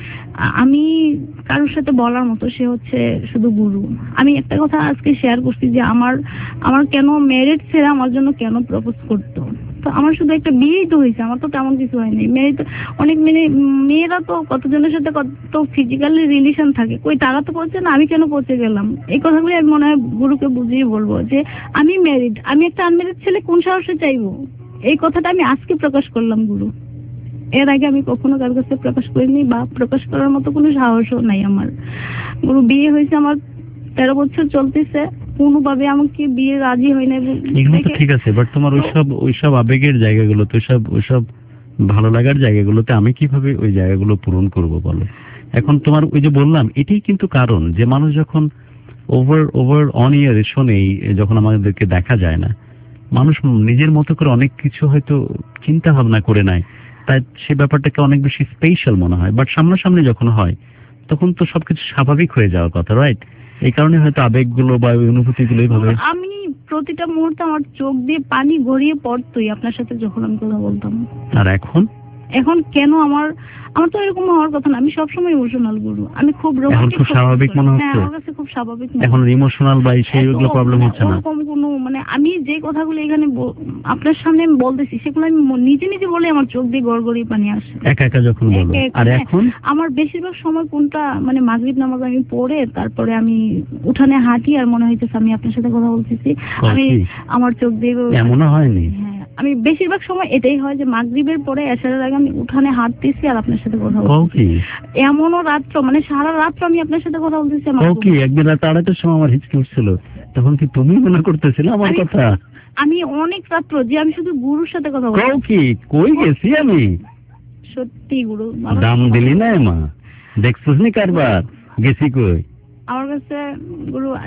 আমি কারোর সাথে বলার মতো, সে হচ্ছে শুধু গুরু। আমি একটা কথা আজকে শেয়ার করছি যে আমার কেন ম্যারিড ছেড়ে আমার জন্য কেন প্রপোজ করতো। তো আমার শুধু একটা বিয়েই তো হয়েছে, আমার তো তেমন কিছু হয়নি। অনেক মেয়েরা তো কতজনের সাথে কত ফিজিক্যালি রিলেশন থাকে, কই তারা তো পৌঁছে না, আমি কেন পৌঁছে গেলাম। এই কথাগুলি আমি মনে হয় গুরুকে বুঝিয়ে বলবো যে আমি ম্যারিড, আমি একটা আনম্যারিড ছেলে কোন সাহসে চাইবো। এই কথাটা আমি আজকে প্রকাশ করলাম গুরু, এর আগে আমি কখনো কার কাছে প্রকাশ করিনি বা প্রকাশ করার মতো কোনো সাহসও নাই আমার। গুরু বিয়ে হয়েছে আমার 13 বছর চলতেছে, কোনোভাবে আমাকে বিয়ে রাজি হয় না। এগুলো তো ঠিক আছে, বাট তোমার ওইসব আবেগের জায়গাগুলোতে, ওইসব ভালো লাগার জায়গাগুলোতে আমি কিভাবে ওই জায়গাগুলো পূরণ করব বলো? এখন তোমার ওই যে বললাম, এটাই কিন্তু কারণ যে মানুষ যখন ওভার অন ইয়ার শোনেই, যখন আমাদেরকে দেখা যায় না, মানুষ নিজের মতো করে অনেক কিছু হয়তো চিন্তা ভাবনা করে নেয়, তাই সে ব্যাপারটাকে অনেক বেশি স্পেশাল মনে হয়। বাট সামনাসামনি যখন হয় তখন তো সবকিছু স্বাভাবিক হয়ে যাওয়ার কথা, রাইট? এই কারণে হয়তো আবেগগুলো বা ওই অনুভূতিগুলো এইভাবে। আমি প্রতিটা মুহূর্তে আমার চোখ দিয়ে পানি গড়িয়ে পড়তোই আপনার সাথে যখন আমি কথা বলতাম। আর এখন কেন আমার তো এরকম হওয়ার কথা না। আমি সবসময় ইমোশনাল গুরু, আমি খুব রোমান্টিক, খুব স্বাভাবিক মনে হচ্ছে। আমার কাছে খুব স্বাভাবিক এখন ইমোশনাল বা সেইগুলো প্রবলেম হচ্ছে না। ওরকম কোনো মানে আমি যে কথাগুলো এখানে আপনার সামনে আমি বলতেছি সেগুলো আমি নিজে নিজে বলে আমার চোখ দিয়ে গড়গড়িয়ে পানি আসে একা একা যখন বলো। আর এখন আমার বেশিরভাগ সময় কোনটা মানে মাগরিব নামাজ আমি পড়ে তারপরে আমি উঠানে হাঁটি আর মনে হইতেছে আমি আপনার সাথে কথা বলতেছি। আমি আমার চোখ দিয়ে এমনও হয়নি? হ্যাঁ, আমি বেশিরভাগ সময় এটাই হয় যে মাগরিবের পরে এশারের আগে আমি উঠানে হাঁটতেছি আর আপনার সাথে কথা বলতেছি। এমনও রাত্র মানে সারা রাত্র আমি আপনার সাথে কথা বলতেছি। একদিন রাত 2:30টার সময় আমার হিচকি উঠছিল, তখন কি তুমি মনে করতেছিলে আমার কথা? আমি অনেক রাত্র যে আমি শুধু গুরুর সাথে কথা বলছি। কই গেছি আমি? সত্যি গুরু, দাম দিলি না মা, দেখছিস নি কারবার গেছি কই? আমার কাছে গুরু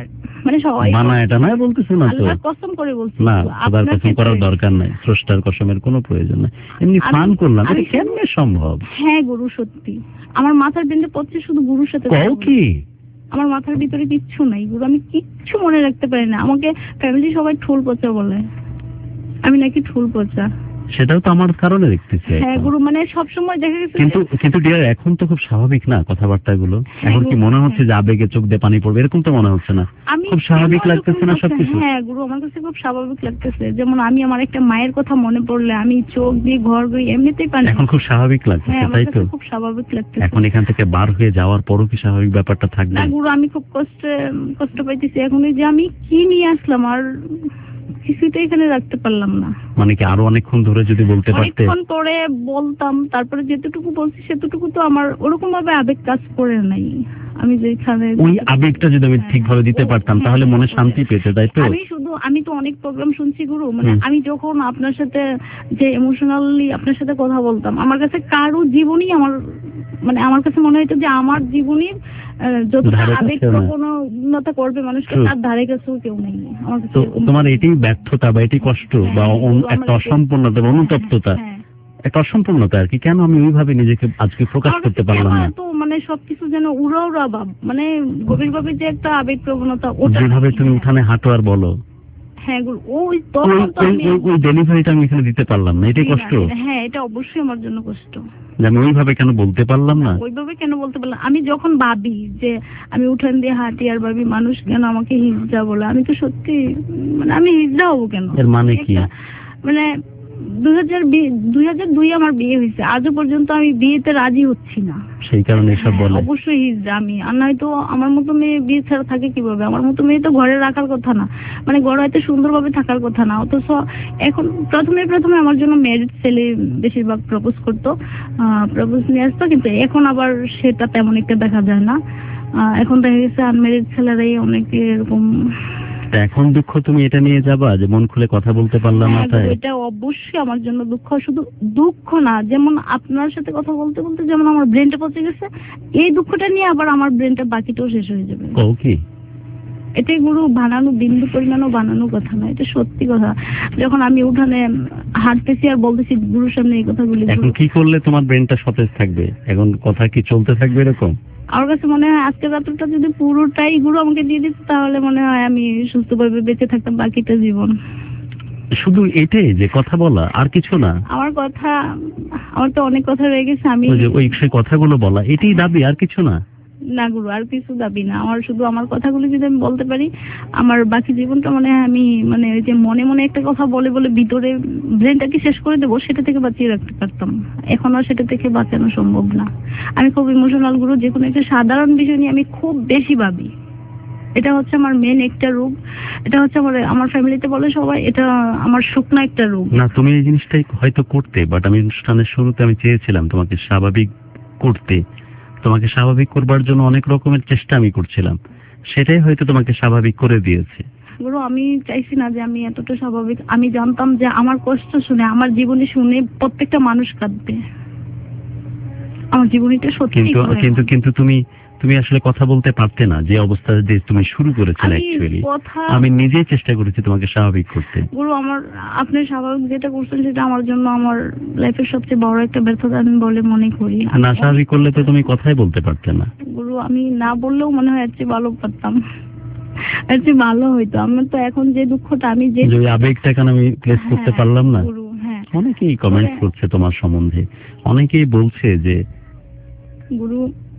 মানে সবাই মানা এটা নয় বলতেছো না তো? আল্লাহর কসম করে বলছি না, গুরু, খোদার আপনার কসম করার ক্ষেত্রে- দরকার নাই, স্রষ্টার কসমের কোনো প্রয়োজন নাই, এমনি ফান করলাম। এটা কেমনে সম্ভব? হ্যাঁ গুরু, সত্যি আমার মাথার ব্রেনে পড়ছে শুধু গুরুর সাথে কথা কও বলতে। কি? আমার মাথার ভিতরে কিচ্ছু নাই গুরু, আমি কিচ্ছু মনে রাখতে পারি না। আমাকে ফ্যামিলি সবাই ঠোল পচা বলে, আমি নাকি ঠোল পচা। সেটাও তো আমার কারণে দেখতেছি হ্যাঁ এখন। গুরু, মানে সবসময় দেখা গেছে কিন্তু যে- কিন্তু ডিয়ার এখন তো খুব স্বাভাবিক না কথাবার্তাগুলো? এখন কি গুরু, মনে হচ্ছে যে আবেগে চোখ দিয়ে পানি পড়বে? এরকম তো মনে হচ্ছে না, আমি খুব স্বাভাবিক আমার লাগতেছে না এরকম সবকিছু? হ্যাঁ গুরু, আমার কাছে খুব স্বাভাবিক লাগতেছে। যেমন আমি আমার একটা মায়ের কথা মনে পড়লে আমি চোখ দিয়ে ঘর গই, এমনিতেই পানি। এখন খুব স্বাভাবিক লাগতেছে, হ্যাঁ আমার তাই তো? কাছে খুব স্বাভাবিক লাগতেছে। এখন এখান থেকে বার হয়ে যাওয়ার পরও কি স্বাভাবিক ব্যাপারটা থাকবে? না গুরু, আমি খুব কষ্ট পাইতেছি এখন, এই যে আমি কি নিয়ে আসলাম আর কিছুতে এখানে রাখতে পারলাম না। মানে কি আরো অনেকক্ষণ ধরে যদি বলতে পারতে? অনেকক্ষণ পরে বলতাম, তারপরে যেতটুকু বলছি সেতটুকু তো আমার ওরকম ভাবে আবেগ কাজ করে নাই। আমি যেখানে ওই আবেগটা যদি আমি ঠিকভাবে দিতে পারতাম তাহলে মনে শান্তি পেতে, তাই তো? আমি তো অনেক প্রোগ্রাম শুনছি গুরু, মানে হুম। আমি যখন আপনার সাথে যে ইমোশনালি আপনার সাথে কথা বলতাম, আমার কাছে কারো জীবনই আমার কাছে মনে হতো যে আমার জীবনের যতটা ধারে কাছেও আবেগ না। প্রবণতা করবে মানুষকে, True. তার ধারে কাছেও কেউ নেই আমার কাছে তো এরকম তোমার মনে হয়। এটাই ব্যর্থতা বা এটাই কষ্ট বা হ্যাঁ, একটা আমার অসম্পূর্ণতা বা অনুতপ্ততা, হ্যাঁ। একটা অসম্পূর্ণতা আর কি। কেন আমি ওইভাবে নিজেকে আজকে প্রকাশ আমার করতে কাছে পারলাম কেন না? এত সবকিছু যেন উড়া উড়া ভাব, গভীরভাবে যে একটা আবেগ প্রবণতা, ওটা যেভাবে তুমি হ্যাঁ। উঠানে হাঁটো আর বলো, হ্যাঁ গুরু, ওই তখন তো আমি ওই ডেলিভারিটা আমি এখানে দিতে পারলাম না, এটাই কষ্ট। হ্যাঁ, এটা অবশ্যই আমার জন্য কষ্ট। যে আমি ওইভাবে কেন বলতে পারলাম না? ওইভাবে কেন বলতে পারলাম? আমি যখন ভাবি যে আমি উঠান দিয়ে হাঁটি আর ভাবি মানুষ কেন আমাকে হিজড়া বলে, আমি তো সত্যি আমি হিজড়া হবো কেন? এর মানে কি? মানে 2002 আমার বিয়ে হয়েছে, আজও পর্যন্ত আমি বিয়েতে রাজি হচ্ছি না। সেই কারণে এসব বলে? অবশ্যই হিজড়া আমি, আর নয়তো আমার মতো মেয়ে বিয়ে ছাড়া থাকে কিভাবে? আমার মতো মেয়ে তো ঘরে রাখার কথা না, ঘরে হয়তো সুন্দরভাবে থাকার কথা না। অথচ এখন প্রথমে আমার জন্য ম্যারিড ছেলে বেশিরভাগ প্রপোজ করতো, প্রপোজ নিয়ে আসতো, কিন্তু এখন আবার সেটা তেমন একটা দেখা যায় না। এখন দেখা গেছে আনম্যারিড ছেলেরাই অনেকে এরকম। তা এখন দুঃখ তুমি এটা নিয়ে যাবা যে মন খুলে কথা বলতে পারলাম না, তাই? এটা অবশ্যই আমার জন্য দুঃখ, শুধু দুঃখ না, যেমন আপনার সাথে কথা বলতে বলতে যেমন আমার ব্রেনটা পচে গেছে, এই দুঃখটা নিয়ে আবার আমার ব্রেনটা বাকিটাও শেষ হয়ে যাবে। কও কি? এটাই গুরু, বানানো বিন্দু পরিমাণও বানানো কথা না, এটা সত্যি কথা। যখন আমি উঠানে হাঁটতেছি আর বলতেছি গুরুর সামনে এই কথাগুলি, এখন কি করলে তোমার ব্রেনটা সতেজ থাকবে? এখন কথা কি চলতে থাকবে এরকম? আমার কাছে মনে হয় আজকের রাতটা যদি পুরোটাই গুরু আমাকে দিয়ে দিত, তাহলে মনে হয় আমি সুস্থভাবে বেঁচে থাকতাম বাকিটা জীবন। শুধু এটাই যে কথা বলা, আর কিছু না? আমার তো অনেক কথা রয়ে গেছে, আমি ওই সেই কথাগুলো বলা, এটাই দাবি, আর কিছু না? না গুরু, আর কিছু দাবি না আমার, শুধু আমার কথাগুলো যদি আমি বলতে পারি, আমার বাকি জীবনটা মনে হয় আমি ওই যে মনে মনে একটা কথা বলে বলে ভিতরে ব্রেনটাকে শেষ করে দেবো, সেটা থেকে বাঁচিয়ে রাখতে পারতাম। এখন আর সেটা থেকে বাঁচানো সম্ভব না। আমি খুব ইমোশনাল গুরু, যে কোনো একটা সাধারণ বিষয় নিয়ে আমি খুব বেশি ভাবি। এটা হচ্ছে আমার মেন একটা রোগ, এটা হচ্ছে আমার ফ্যামিলিতে বলে সবাই এটা আমার শুকনো একটা রোগ। না, তুমি এই জিনিসটাই হয়তো করতে, বাট আমি অনুষ্ঠানের শুরুতে আমি চেয়েছিলাম তোমাকে স্বাভাবিক করতে, তোমাকে স্বাভাবিক করবার জন্য অনেক রকমের চেষ্টা আমি করছিলাম, সেটাই হয়তো তোমাকে স্বাভাবিক করে দিয়েছে। গুরু, আমি চাইছি না যে আমি এতটা স্বাভাবিক। আমি জানতাম যে আমার কষ্ট শুনে, আমার জীবনী শুনে প্রত্যেকটা মানুষ কাঁদবে। আমার জীবনীটা সত্যি। কিন্তু তুমি আসলে কথা বলতে পারতে না যে অবস্থা দিয়ে তুমি শুরু করেছিলে। অ্যাকচুয়ালি আমি নিজেই চেষ্টা করেছি তোমাকে স্বাভাবিক করতে। গুরু, আপনি স্বাভাবিক যেটা করছেন সেটা আমার জন্য আমার লাইফের সবচেয়ে বড় একটা ব্যর্থতা আমি বলে মনে করি। না, স্বাভাবিক করলে তো তুমি কথাই বলতে পারতে না। গুরু, আমি না বললেও মনে হয় এর চেয়ে ভালো পারতাম, এর চেয়ে ভালো হইতো। আমার তো এখন যে দুঃখটা, আমি যে আবেগটা কেন আমি প্লেস করতে পারলাম না। গুরু, হ্যাঁ, অনেকেই কমেন্টস করছে তোমার সম্বন্ধে, অনেকেই বলছে যে গুরু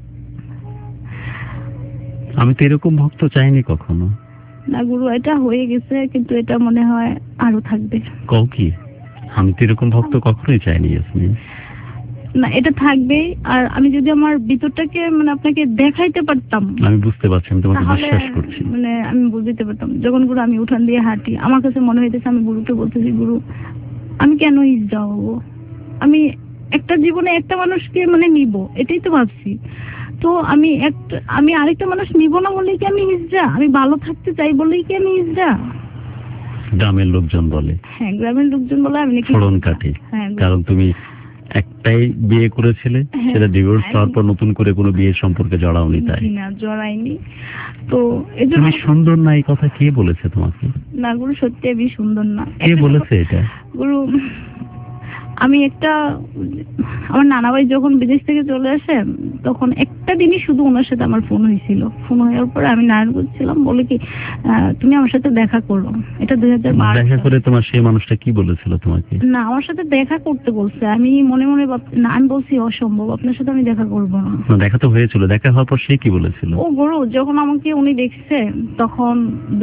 আমি তো এরকম ভক্ত চাইনি কখনো। না গুরু, এটা হয়ে গেছে, কিন্তু এটা মনে হয় আরো থাকবে। কও কি? আমি তো এরকম ভক্ত কখনোই চাইনি ইয়াসমিন। না, এটা থাকবে। আর আমি যদি আমার ভিতরটাকে আপনাকে দেখাইতে পারতাম, আমি বুঝতে পারছি, আমি তোমাকে তাহলে বিশ্বাস করছি। আমি বুঝতে পারতাম। যখন গুরু আমি উঠান দিয়ে হাঁটি, আমার কাছে মনে হইতেছে আমি গুরুকে বলতেছি, গুরু আমি কেন হিজড়া হবো? আমি একটা জীবনে একটা মানুষকে নিব, এটাই তো ভাবছি। তো আমি আরেকটা মানুষ নিব না বলেই কি আমি হিজড়া? আমি ভালো থাকতে চাই বলেই কি আমি হিজড়া? গ্রামের লোকজন বলে। হ্যাঁ, গ্রামের লোকজন বলে আমি নাকি ফোড়ন কাটে, হ্যাঁ, কারণ তুমি একটাই বিয়ে করেছিলে, সেটা ডিভোর্স হওয়ার পর নতুন করে কোনো বিয়ের সম্পর্কে জড়াওনি? তাই না, জড়াইনি। তো তুমি সুন্দর না, এই কথা কে বলেছে তোমাকে? না গুরু, সত্যি আমি সুন্দর না। কে বলেছে এটা? গুরু, আমি আমার নানা ভাই যখন বিদেশ থেকে চলে আসে তখন একটা দিনই শুধু ওনার সাথে আমার ফোন হয়েছিল। ফোন হওয়ার পরে আমি নারায়ণগঞ্জ ছিলাম, বলে কি তুমি আমার সাথে দেখা করো। এটা 2012। দেখা করে তোমার সেই মানুষটা কি বলেছিল তোমাকে? না, আমার সাথে দেখা করতে বলছে। আমি মনে মনে না, আমি বলছি অসম্ভব, আপনার সাথে আমি দেখা করবো না। দেখা তো হয়েছিল, দেখা হওয়ার পর সে কি বলেছিল? ও গুরু, যখন আমাকে উনি দেখছে তখন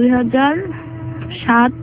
2007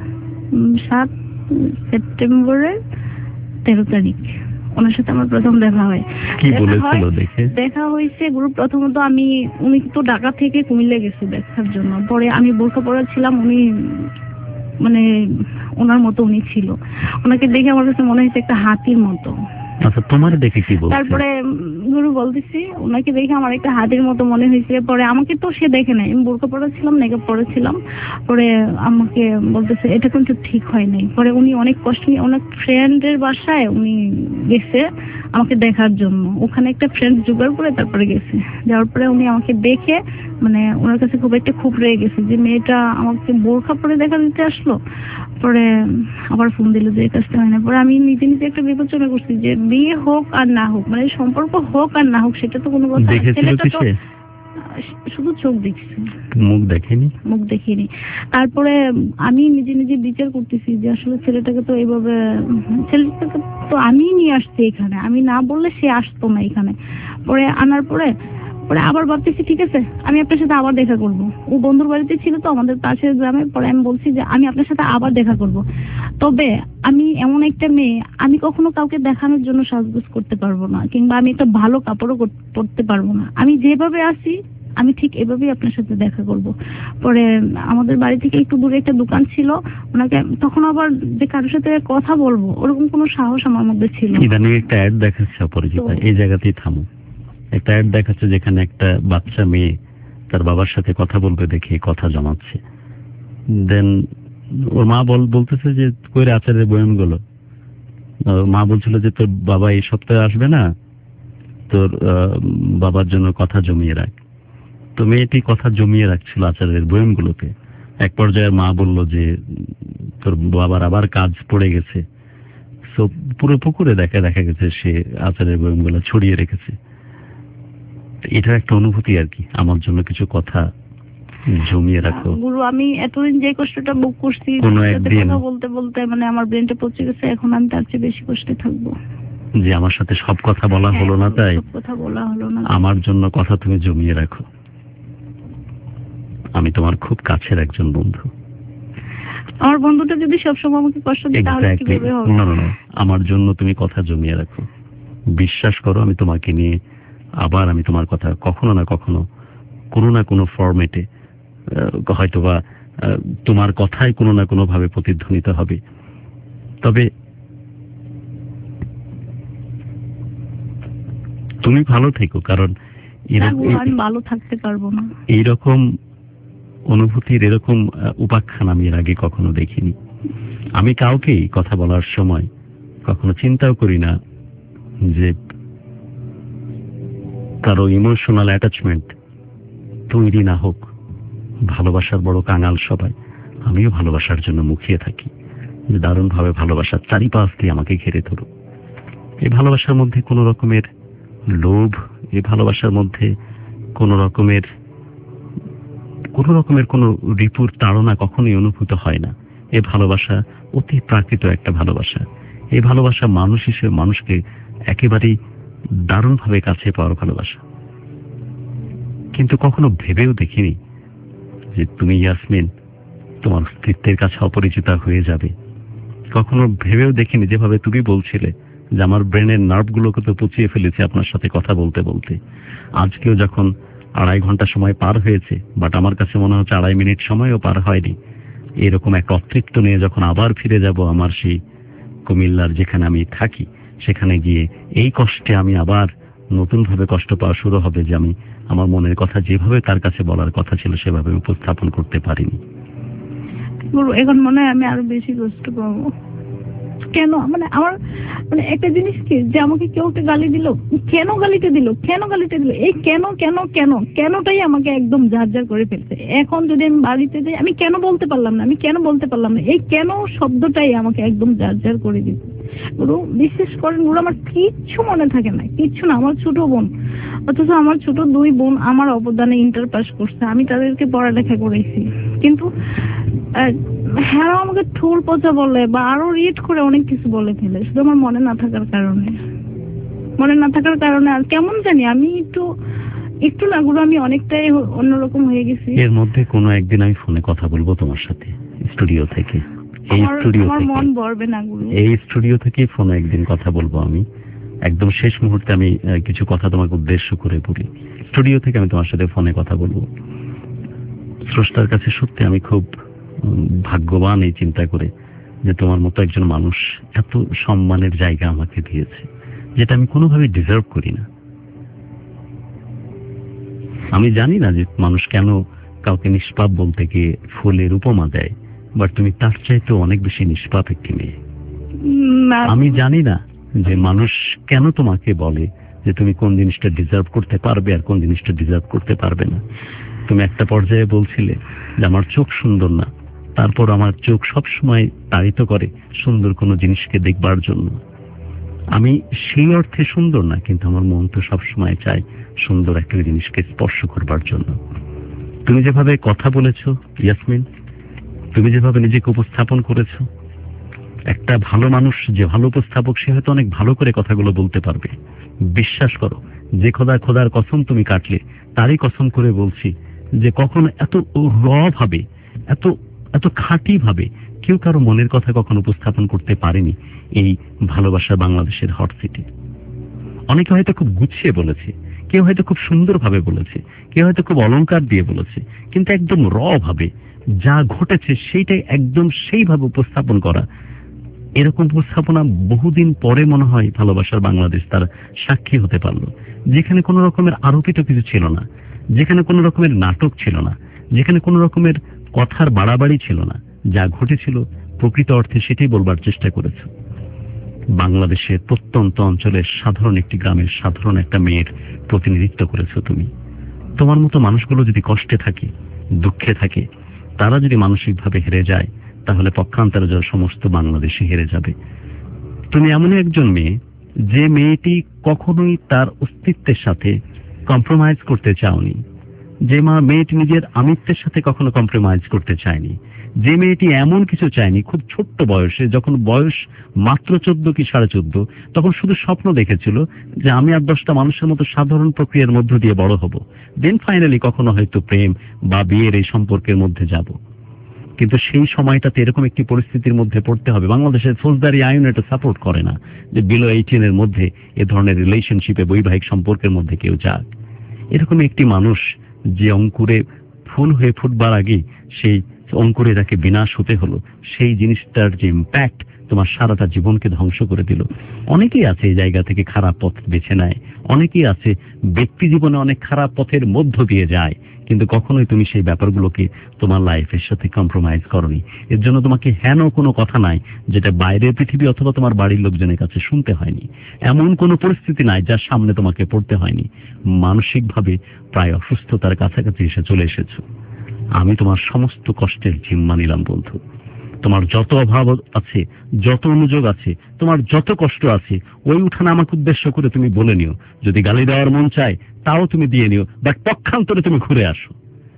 সেপ্টেম্বরের 13 তারিখ ওনার সাথে আমার প্রথম দেখা হয়। কি বলেছিল দেখে? দেখা হয়েছে গুরু, প্রথমত উনি তো ঢাকা থেকে কুমিল্লা গেছে দেখার জন্য। পরে আমি বোরকা পরা ছিলাম, উনি মানে ওনার মতো উনি ছিল। ওনাকে দেখে আমার কাছে মনে হয়েছে একটা হাতির মতো। আচ্ছা, তোমার দেখে কি বলছে? তারপরে গুরু বলতেছি, ওনাকে দেখে আমার একটা হাতির মতো মনে হয়েছে। পরে আমাকে তো সে দেখে নাই, আমি বোরকা পরা ছিলাম, মেকআপ পরেছিলাম। পরে আমাকে বলতেছে এটা কিন্তু ঠিক হয় নাই। পরে উনি অনেক কষ্ট নিয়ে অনেক ফ্রেন্ডের বাসায় উনি গেছে আমাকে দেখার জন্য। ওখানে একটা ফ্রেন্ড জোগাড় করে তারপরে গেছে। যাওয়ার পরে উনি আমাকে দেখে মানে ওনার কাছে খুব রেগে গেছে যে মেয়েটা আমাকে বোরকা পরে দেখা দিতে আসলো। পরে আবার ফোন দিল যে এই কাজটা হয় না। পরে আমি নিজে নিজে একটা বিবেচনা করছি যে বিয়ে হোক আর না হোক, মানে সম্পর্ক হোক আর না হোক, সেটা তো কোনো কথা না। ছেলেটা তো শুধু চোখ দেখছি, মুখ দেখেনি। মুখ দেখিনি। তারপরে আমি নিজে নিজে বিচার করতেছি যে আসলে ছেলেটাকে তো আমি নিয়ে আসছি এখানে, আমি না বললে সে আসতো না এখানে। পরে আনার পরে আবার ভাবতেছি ঠিক আছে আমি আপনার সাথে আবার দেখা করব। ও বন্ধুর বাড়িতে ছিল তো আমাদের পাশের গ্রামে। পরে আমি বলছি যে আমি আপনার সাথে আবার দেখা করব, তবে আমি এমন একটা মেয়ে, আমি কখনো কাউকে দেখানোর জন্য সাজগোজ করতে পারবো না, কিংবা আমি একটা ভালো কাপড়ও পরতে পারবো না। আমি যেভাবে আছি আমি ঠিক এভাবেই আপনার সাথে দেখা করব। পরে আমাদের বাড়ি থেকে একটু দূরে একটা দোকান ছিল, ওনাকে তখন আবার যে কারোর সাথে কথা বলবো ওরকম কোনো সাহস আমার মধ্যে ছিল না। ইদানিং একটা অ্যাড দেখাচ্ছে অপরিচিতা, এই জায়গাতেই থামো। একটা অ্যাড দেখাচ্ছে যেখানে একটা বাচ্চা মেয়ে তার বাবার সাথে কথা বলবে দেখে কথা জমাচ্ছে। দেন ওর মা বলতেছে যে কইরে আচারের বয়ানগুলো। মা বলছিল যে তোর বাবা এই সপ্তাহে আসবে না, তোর বাবার জন্য কথা জমিয়ে রাখ। তো মেয়েটি কথা জমিয়ে রাখছিল আচারের বয়ানগুলোতে। এক পর্যায়ে মা বলল যে তোর বাবার আবার কাজ পড়ে গেছে। তো পুরো পুকুরে দেখা গেছে সে আচারের বয়ানগুলো ছড়িয়ে রেখেছে। এটা একটা অনুভূতি আর কি, আমার জন্য কিছু কথা জমিয়ে রাখো। গুরু, আমি এতদিন যে কষ্টটা ভোগ করছি কথা বলতে বলতে মানে আমার ব্রেনটা পচে গেছে। এখন আমি তার চেয়ে বেশি কষ্টে থাকবো। যে আমার সাথে সব কথা বলা হলো না, তাই কথা বলা হলো না। আমার জন্য কথা তুমি জমিয়ে রাখো। আমি তোমার খুব কাছের একজন বন্ধু। আমার বন্ধুটা যদি সবসময় আমাকে কষ্ট দেয় তাহলে কিভাবে হবে? না, আমার জন্য তুমি কথা জমিয়ে রাখো। বিশ্বাস করো, আমি তোমাকে নিয়ে আবার আমি তোমার কথা কখনো না কখনো কোনো না কোনো ফরম্যাটে হয়তোবা তোমার কথাই কোনো না কোনো ভাবে প্রতিধ্বনিত হবে। তবে তুমি ভালো থেকো, কারণ আমি ভালো থাকতে পারবো না। এইরকম অনুভূতির এরকম উপাখ্যান আমি এর আগে কখনো দেখিনি। আমি কাউকেই কথা বলার সময় কখনো চিন্তাও করি না যে কারো ইমোশনাল অ্যাটাচমেন্ট তৈরি না হোক। ভালোবাসার বড় কাঙাল সবাই, আমিও ভালোবাসার জন্য মুখিয়ে থাকি। দারুণভাবে ভালোবাসার চারিপাশ দিয়ে আমাকে ঘিরে ধরো। এই ভালোবাসার মধ্যে কোনো রকমের লোভ, এই ভালোবাসার মধ্যে কোনো রকমের কোনো রিপুর তাড়না কখনোই অনুভূত হয় না। এই ভালোবাসা অতি প্রাকৃত একটা ভালোবাসা। এই ভালোবাসা মানুষ হিসেবে মানুষকে একেবারেই দারুণভাবে কাছে পাওয়ার ভালোবাসা। কিন্তু কখনো ভেবেও দেখিনি যে তুমি ইয়াসমিন তোমার অস্তিত্বের কাছে অপরিচিতা হয়ে যাবে। কখনো ভেবেও দেখিনি, যেভাবে তুমি বলছিলে যে আমার ব্রেনের নার্ভগুলোকে তো পচিয়ে ফেলেছে আপনার সাথে কথা বলতে বলতে। আজকেও যখন 2.5 ঘন্টা সময় পার হয়েছে, বাট আমার কাছে মনে হচ্ছে 2.5 মিনিট সময়ও পার হয়নি। এরকম একটা অতৃপ্ত নিয়ে যখন আবার ফিরে যাব আমার সেই কুমিল্লার যেখানে আমি থাকি, সেখানে গিয়ে এই কষ্টে আমি আবার নতুন ভাবে কষ্ট পাওয়া শুরু হবে যে আমি আমার মনের কথা যেভাবে তার কাছে বলার কথা ছিল সেভাবে উপস্থাপন করতে পারিনি। এখন মনে হয় আমি আরো বেশি কষ্ট পাবো। কেন মানে আমার মানে একটা জিনিস কি যে আমাকে কেউ একটা গালি দিল, কেন গালিটা দিল, এই কেন কেন কেন কেনটাই আমাকে একদম ঝাড় করে ফেলছে। এখন যদি আমি বাড়িতে যাই, আমি কেন বলতে পারলাম না, এই কেন শব্দটাই আমাকে একদম ঝাড় করে দিচ্ছে। গুরু বিশেষ করেন গুরু আমার কিচ্ছু মনে থাকে না, কিচ্ছু না। আমার ছোট বোন, অথচ আমার ছোট 2 বোন আমার অবদানে ইন্টার পাস করছে, আমি তাদেরকে পড়ালেখা করেছি, কিন্তু হ্যাঁ আমাকে ঠোল পচা বলে বা আরো রিড করে অনেক কিছু বলে ফেলে, শুধু আমার মনে না থাকার কারণে। আর কেমন জানি আমি একটু না গুরু, আমি অনেকটাই অন্যরকম হয়ে গেছি। এর মধ্যে কোনো একদিন আমি ফোনে কথা বলবো তোমার সাথে স্টুডিও থেকে, আমার মন ভরবে না গুরু। এই স্টুডিও থেকে ফোনে একদিন কথা বলবো আমি, একদম শেষ মুহূর্তে আমি কিছু কথা তোমাকে উদ্দেশ্য করে বলি। স্টুডিও থেকে আমি তোমার সাথে ফোনে কথা বলবো। স্রষ্টার কাছে সত্যি আমি খুব ভাগ্যবান এই চিন্তা করে যে তোমার মতো একজন মানুষ এত সম্মানের জায়গা আমাকে দিয়েছে, যেটা আমি কোনোভাবে ডিজার্ভ করি না। আমি জানি না যে মানুষ কেন কাউকে নিষ্পাপ বলতে গিয়ে ফুলের উপমা দেয়, বাট তুমি তার চাইতে অনেক বেশি নিষ্পাপ একটি মেয়ে। আমি জানি না যে মানুষ কেন তোমাকে বলে যে তুমি কোন জিনিসটা ডিজার্ভ করতে পারবে আর কোন জিনিসটা ডিজার্ভ করতে পারবে না। তুমি একটা পর্যায়ে বলছিলে যে আমার চোখ সুন্দর না, তারপর আমার চোখ সবসময় তাড়িত করে সুন্দর কোনো জিনিসকে দেখবার জন্য। আমি সেই অর্থে সুন্দর না, কিন্তু আমার মন তো সবসময় চায় সুন্দর একটা জিনিসকে স্পর্শ করবার জন্য। তুমি যেভাবে কথা বলেছো ইয়াসমিন, তুমি যেভাবে নিজেকে উপস্থাপন করেছো, একটা ভালো মানুষ যে ভালো উপস্থাপক সে হয়তো অনেক ভালো করে কথাগুলো বলতে পারবে। বিশ্বাস করো, যে খোদার কসম তুমি কাটলে তারই কসম করে বলছি যে কখনো এত র ভাবে, এত খাঁটি ভাবে কেউ কারো মনের কথা কখনো উপস্থাপন করতে পারেনি এই ভালোবাসা বাংলাদেশের হট সিটি। অনেকে হয়তো খুব গুছিয়ে বলেছে, কেউ হয়তো খুব সুন্দরভাবে বলেছে, কেউ হয়তো খুব অলংকার দিয়ে বলেছে, কিন্তু একদম র ভাবে যা ঘটেছে সেইটাই একদম সেইভাবে উপস্থাপন করা, এরকম উপস্থাপনা বহুদিন পরে মনে হয় ভালোবাসার বাংলাদেশ তার সাক্ষী হতে পারলো। যেখানে কোনো রকমের আরোপিত কিছু ছিল না, যেখানে কোনো রকমের নাটক ছিল না, যেখানে কোনো রকমের কথার বাড়াবাড়ি ছিল না, যা ঘটেছিল প্রকৃত অর্থে সেটাই বলবার চেষ্টা করেছে। বাংলাদেশের প্রত্যন্ত অঞ্চলের সাধারণ একটি গ্রামের সাধারণ একটা মেয়ের প্রতিনিধিত্ব করেছো তুমি। তোমার মতো মানুষগুলো যদি কষ্টে থাকে, দুঃখে থাকে, তারা যদি মানসিকভাবে হেরে যায়, তাহলে পক্ষান্তরে যারা সমস্ত বাংলাদেশে হেরে যাবে। তুমি এমন একজন মেয়ে, যে মেয়েটি কখনোই তার অস্তিত্বের সাথে কম্প্রোমাইজ করতে চাওনি, যে মেয়েটি নিজের আমিত্বের সাথে কখনো কম্প্রোমাইজ করতে চায়নি, যে মেয়েটি এমন কিছু চায়নি খুব ছোট্ট বয়সে, যখন বয়স মাত্র 14 কি 14.5, তখন শুধু স্বপ্ন দেখেছিল যে আমি আর 10টা মানুষের মতো সাধারণ প্রক্রিয়ার মধ্য দিয়ে বড় হব, দেন ফাইনালি কখনো হয়তো প্রেম বা বিয়ের এই সম্পর্কের মধ্যে যাব। কিন্তু সেই সময়টাতে এরকম একটি পরিস্থিতির মধ্যে পড়তে হবে। বাংলাদেশের ফৌজদারি আইন এটা সাপোর্ট করে না যে বিলো 18 এর মধ্যে এ ধরনের রিলেশনশিপে, বৈবাহিক সম্পর্কের মধ্যে কেউ যাক। এরকম একটি মানুষ যে অঙ্কুরে ফুল হয়ে ফুটবার আগে সেই অঙ্কুরে যাকে বিনাশ হতে হলো, সেই জিনিসটার যে ইম্প্যাক্ট তোমার সারাটা জীবনকে ধ্বংস করে দিল। অনেকেই আছে এই জায়গা থেকে খারাপ পথ বেছে নেয়, অনেকেই আছে ব্যক্তি জীবনে অনেক খারাপ পথের মধ্য দিয়ে যায়, কিন্তু কখনোই তুমি সেই ব্যাপারগুলোকে তোমার লাইফের সাথে কম্প্রোমাইজ করনি। এর জন্য তোমাকে হেন কোনো কথা নাই যেটা বাইরের পৃথিবী অথবা তোমার বাড়ির লোকজনের কাছে শুনতে হয়নি। এমন কোনো পরিস্থিতি নাই যার সামনে তোমাকে পড়তে হয়নি। মানসিকভাবে প্রায় অসুস্থতার কাছাকাছি এসে চলে এসেছো। আমি তোমার সমস্ত কষ্টের জিম্মা নিলাম বন্ধু। তোমার যত অভাব আছে, যত অনুযোগ আছে, তোমার যত কষ্ট আছে, ওই উঠানে আমাকে উদ্দেশ্য করে তুমি বলে নিও। যদি গালি দেওয়ার মন চায় তাও তুমি দিয়ে নিও, বাট পক্ষান্তরে তুমি ঘুরে আসো।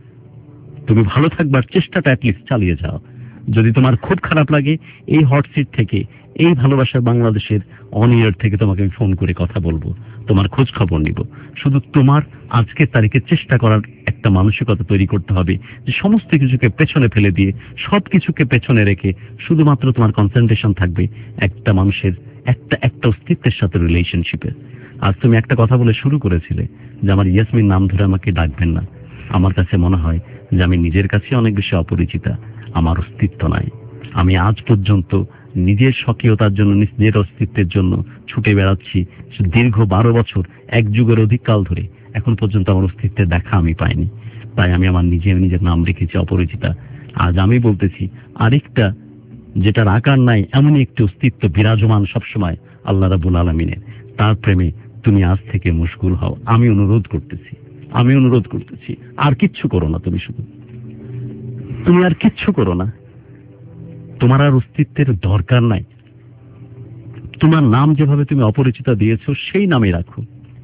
তুমি ভালো থাকবার চেষ্টাটা অ্যাটলিস্ট চালিয়ে যাও। যদি তোমার খুব খারাপ লাগে, এই হট সিট থেকে, এই ভালোবাসার বাংলাদেশের অন এয়ার থেকে তোমাকে আমি ফোন করে কথা বলবো, তোমার খোঁজ খবর নিব। শুধু তোমার আজকের তারিখে চেষ্টা করার একটা মানসিকতা তৈরি করতে হবে যে সমস্ত কিছুকে পেছনে ফেলে দিয়ে, সব কিছুকে পেছনে রেখে শুধুমাত্র তোমার কনসেন্ট্রেশন থাকবে একটা মানুষের একটা অস্তিত্বের সাথে রিলেশনশিপে। আজ তুমি একটা কথা বলে শুরু করেছিলে যে আমার ইয়াসমিন নাম ধরে আমাকে ডাকবেন না। আমার কাছে মনে হয় যে আমি নিজের কাছে অনেক বেশি অপরিচিতা, আমার অস্তিত্ব নাই। আমি আজ পর্যন্ত নিজের স্বকীয়তার জন্য, নিজের অস্তিত্বের জন্য ছুটে বেড়াচ্ছি দীর্ঘ 12 বছর, এক যুগের অধিক কাল ধরে। এখন পর্যন্ত আমার অস্তিত্বের দেখা আমি পাইনি, তাই আমি আমার নিজের নাম রেখেছি অপরিচিতা। আজ আমি বলতেছি আরেকটা যেটার আকার নাই এমনই একটি অস্তিত্ব বিরাজমান সবসময় আল্লাহ রাব্বুল আলামিনের, তার প্রেমে তুমি আজ থেকে মশগুল হও। আমি অনুরোধ করতেছি, আর কিচ্ছু করো না। তুমি আর কিচ্ছু করো না। তোমার আর অস্তিত্বের দরকার নাই। তোমার নাম যেভাবে তুমি অপরিচিতা দিয়েছো সেই নামে রাখো।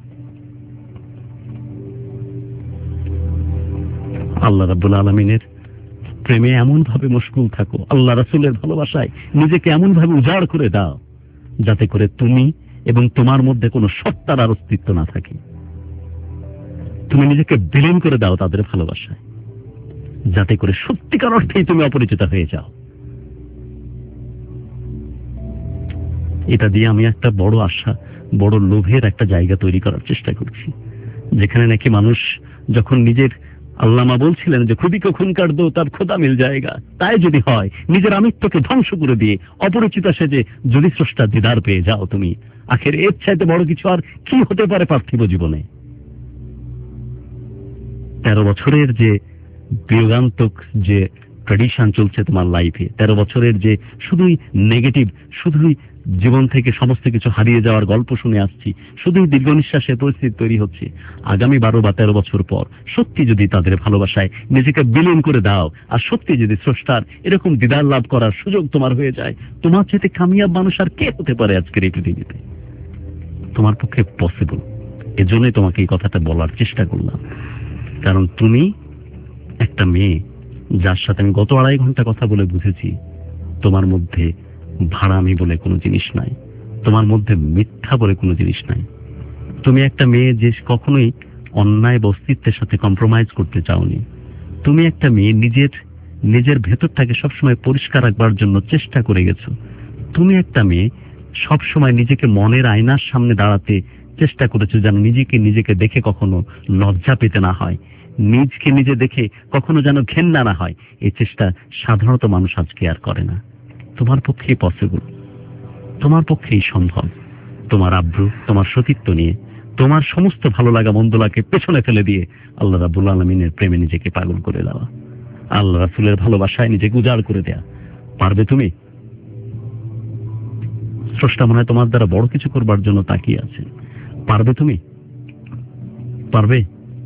আল্লাহ রাব্বুল আলামিনের প্রেমে এমন ভাবে মশগুল থাকো, আল্লাহ রাসূলের ভালোবাসায় নিজেকে এমন ভাবে উজাড় করে দাও যাতে করে তুমি এবং তোমার মধ্যে কোনো সত্তার আর অস্তিত্ব না থাকে। তুমি নিজেকে বিলীন করে দাও তাদের ভালোবাসায়, যাতে করে সত্যিকার অর্থেই তুমি অপরিচিতা হয়ে যাও। এটা দিয়ে আমি একটা বড় আশা, বড় লোভের একটা জায়গা তৈরি করার চেষ্টা করছি, যেখানে নাকি মানুষ যখন নিজের, আল্লামা বলছিলেন যে খুবই খুন কাট দো তার খোদা মিল জায়গা, তাই যদি হয় নিজের আমিত্বকে ধ্বংস করে দিয়ে অপরিচিতা সেজে যদি স্রষ্টার দিদার পেয়ে যাও তুমি, আখের এর চাইতে বড় কিছু আর কি হতে পারে পার্থিব জীবনে? 13 বছরের যে বিয়োগান্তক যে ট্র্যাডিশন চলছে তোমার লাইফে, 13 বছরের যে শুধুই নেগেটিভ, শুধুই জীবন থেকে সমস্ত কিছু হারিয়ে যাওয়ার গল্প শুনে আসছি, শুধুই দীর্ঘ নিঃশ্বাসের পরিস্থিতি তৈরি হচ্ছে। আগামী 12 বা 13 বছর পর সত্যি যদি তাদের ভালোবাসায় নিজেকে বিলীন করে দাও, আর সত্যি যদি স্রষ্টার এরকম দিদার লাভ করার সুযোগ তোমার হয়ে যায়, তোমার চেয়ে কামিয়াব মানুষ আর কে হতে পারে আজকের এই পৃথিবীতে? তোমার পক্ষে পসিবল। এজন্যই তোমাকে এই কথাটা বলার চেষ্টা করলাম, কারণ তুমি একটা মেয়ে যার সাথে আমি গত 2.5 ঘন্টা কথা বলে বুঝেছি তোমার মধ্যে ভাড়ামি বলে কোনো জিনিস নাই, তোমার মধ্যে মিথ্যা বলে কোনো জিনিস নাই। তুমি একটা মেয়ে যে কখনোই অন্যায় অস্তিত্বের সাথে কম্প্রোমাইজ করতে চাওনি। তুমি একটা মেয়ে নিজের ভেতরটাকে সবসময় পরিষ্কার রাখবার জন্য চেষ্টা করে গেছো। তুমি একটা মেয়ে সবসময় নিজেকে মনের আয়নার সামনে দাঁড়াতে চেষ্টা করেছো, যেন নিজেকে দেখে কখনো লজ্জা পেতে না হয়, নিজকে নিজে দেখে কখনো যেন ঘেন্না না হয়। এই চেষ্টা সাধারণত মানুষ আজকে আর করে না। তোমার পক্ষেই পসিবল, তোমার পক্ষেই সম্ভব। তোমার আব্রু, তোমার সতীত্ব নিয়ে, তোমার সমস্ত ভালো লাগা মন্দ লাগে পেছনে ফেলে দিয়ে আল্লাহ রাব্বুল আলামিনের প্রেমে নিজেকে পাগল করে দেওয়া, আল্লাহ রাসূলের ভালোবাসায় নিজেকে উজাড় করে দেয়া। পারবে তুমি? স্রষ্টা মনে হয় তোমার দ্বারা বড় কিছু করবার জন্য তাকিয়ে আছে। পারবে তুমি? পারবে?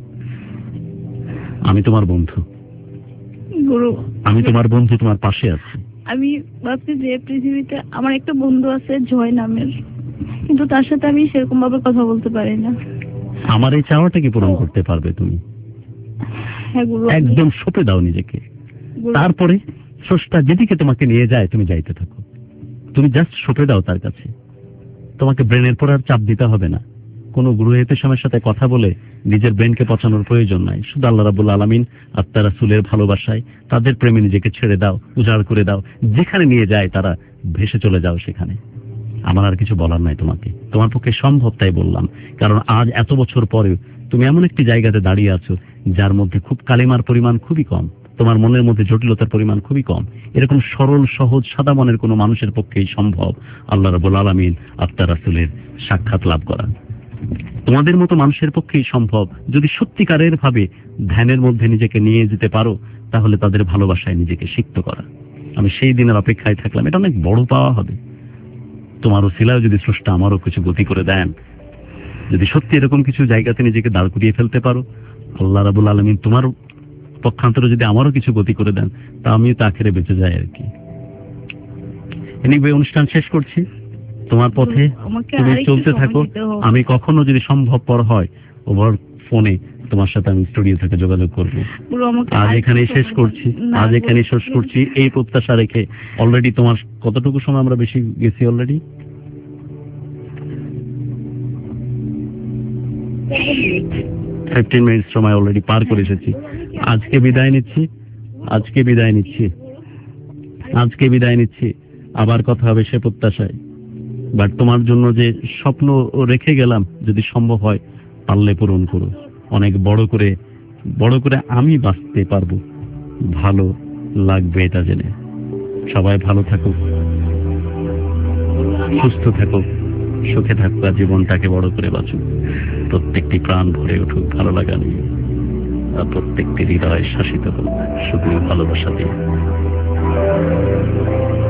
আমি তোমার বন্ধু, গুরু, আমি তোমার বন্ধু, তোমার পাশে আছি। আমি ভাবছি যে পৃথিবীতে আমার একটা বন্ধু আছে জয় নামের, কিন্তু তার সাথে আমি সেরকম ভাবে কথা বলতে পারি না। আমার এই চাওয়াটা কি পূরণ করতে পারবে তুমি? হ্যাঁ গুরু, একদম সঁপে দাও নিজেকে। তারপরে স্রষ্টা যেদিকে তোমাকে নিয়ে যায় তুমি যাইতে থাকো। তুমি জাস্ট সঁপে দাও তার কাছে। তোমাকে ব্রেনের পর আর চাপ দিতে হবে না। কোনো গুরু হেতেশামের সাথে কথা বলে নিজের ব্রেনকে পচানোর প্রয়োজন নাই। শুধু আল্লাহ রাব্বুল আলামিন আর তার রাসূলের ভালোবাসায় তাদের প্রেমে নিজেকে ছেড়ে দাও, উজাড় করে দাও। যেখানে নিয়ে যায় তারা ভেসে চলে যাও সেখানে। আমার আর কিছু বলার নাই তোমাকে। তোমার পক্ষে সম্ভব তাই বললাম, কারণ আজ এত বছর পরেও তুমি এমন একটি জায়গাতে দাঁড়িয়ে আছো যার মধ্যে খুব কালিমার পরিমাণ খুবই কম, তোমার মনের মধ্যে জটিলতার পরিমাণ খুবই কম। এরকম সরল সহজ সাদা মনের কোনো মানুষের পক্ষেই সম্ভব আল্লাহ রাব্বুল আলামিন আর তার রাসূলের সাক্ষাৎ লাভ করা। তোমাদের মতো মানুষের পক্ষেই সম্ভব যদি সত্যিকারের ভাবে ধ্যানের মধ্যে নিজেকে নিয়ে যেতে পারো, তাহলে তাদের ভালোবাসায় নিজেকে সিক্ত করা। আমি সেই দিনের অপেক্ষায় থাকলাম। এটা অনেক বড় পাওয়া হবে। তোমারও শিলায় যদি স্রষ্টা আমারও কিছু গতি করে দেন, যদি সত্যি এরকম কিছু জায়গাতে নিজেকে দাঁড় করিয়ে ফেলতে পারো, আল্লাহ রাব্বুল আলামিন তোমার পক্ষান্তরে যদি আমারও কিছু গতি করে দেন, তা আমিও তো আখেরে বেঁচে যাই আর কি। এনিওয়ে, অনুষ্ঠান শেষ করছি। তোমার পথে তুমি চলতে থাকো। আমি কখনো যদি সম্ভবপর হয় ওভার ফোনে তোমার সাথে আমি স্টুডিও থেকে যোগাযোগ করব। আজ এখানেই শেষ করছি এই প্রত্যাশা রেখে। অলরেডি তোমার কতটুকু সময় আমরা বেশি গেছি? অলরেডি 15 মিনিট সময় অলরেডি পার করে এসেছি। আজকে বিদায় নিচ্ছি। আবার কথা হবে সে প্রত্যাশায়। বাট তোমার জন্য যে স্বপ্ন রেখে গেলাম, যদি সম্ভব হয় পারলে পূরণ করো। অনেক বড় করে আমি বাঁচতে পারবো, ভালো লাগবে এটা জেনে। সবাই ভালো থাকুক, সুস্থ থাকুক, সুখে থাকুক, আর জীবনটাকে বড় করে বাঁচুক। প্রত্যেকটি প্রাণ ভরে উঠুক ভালো লাগা নিয়ে, আর প্রত্যেকটি হৃদয় শাসিত হোক শুধু ভালোবাসা দিয়ে।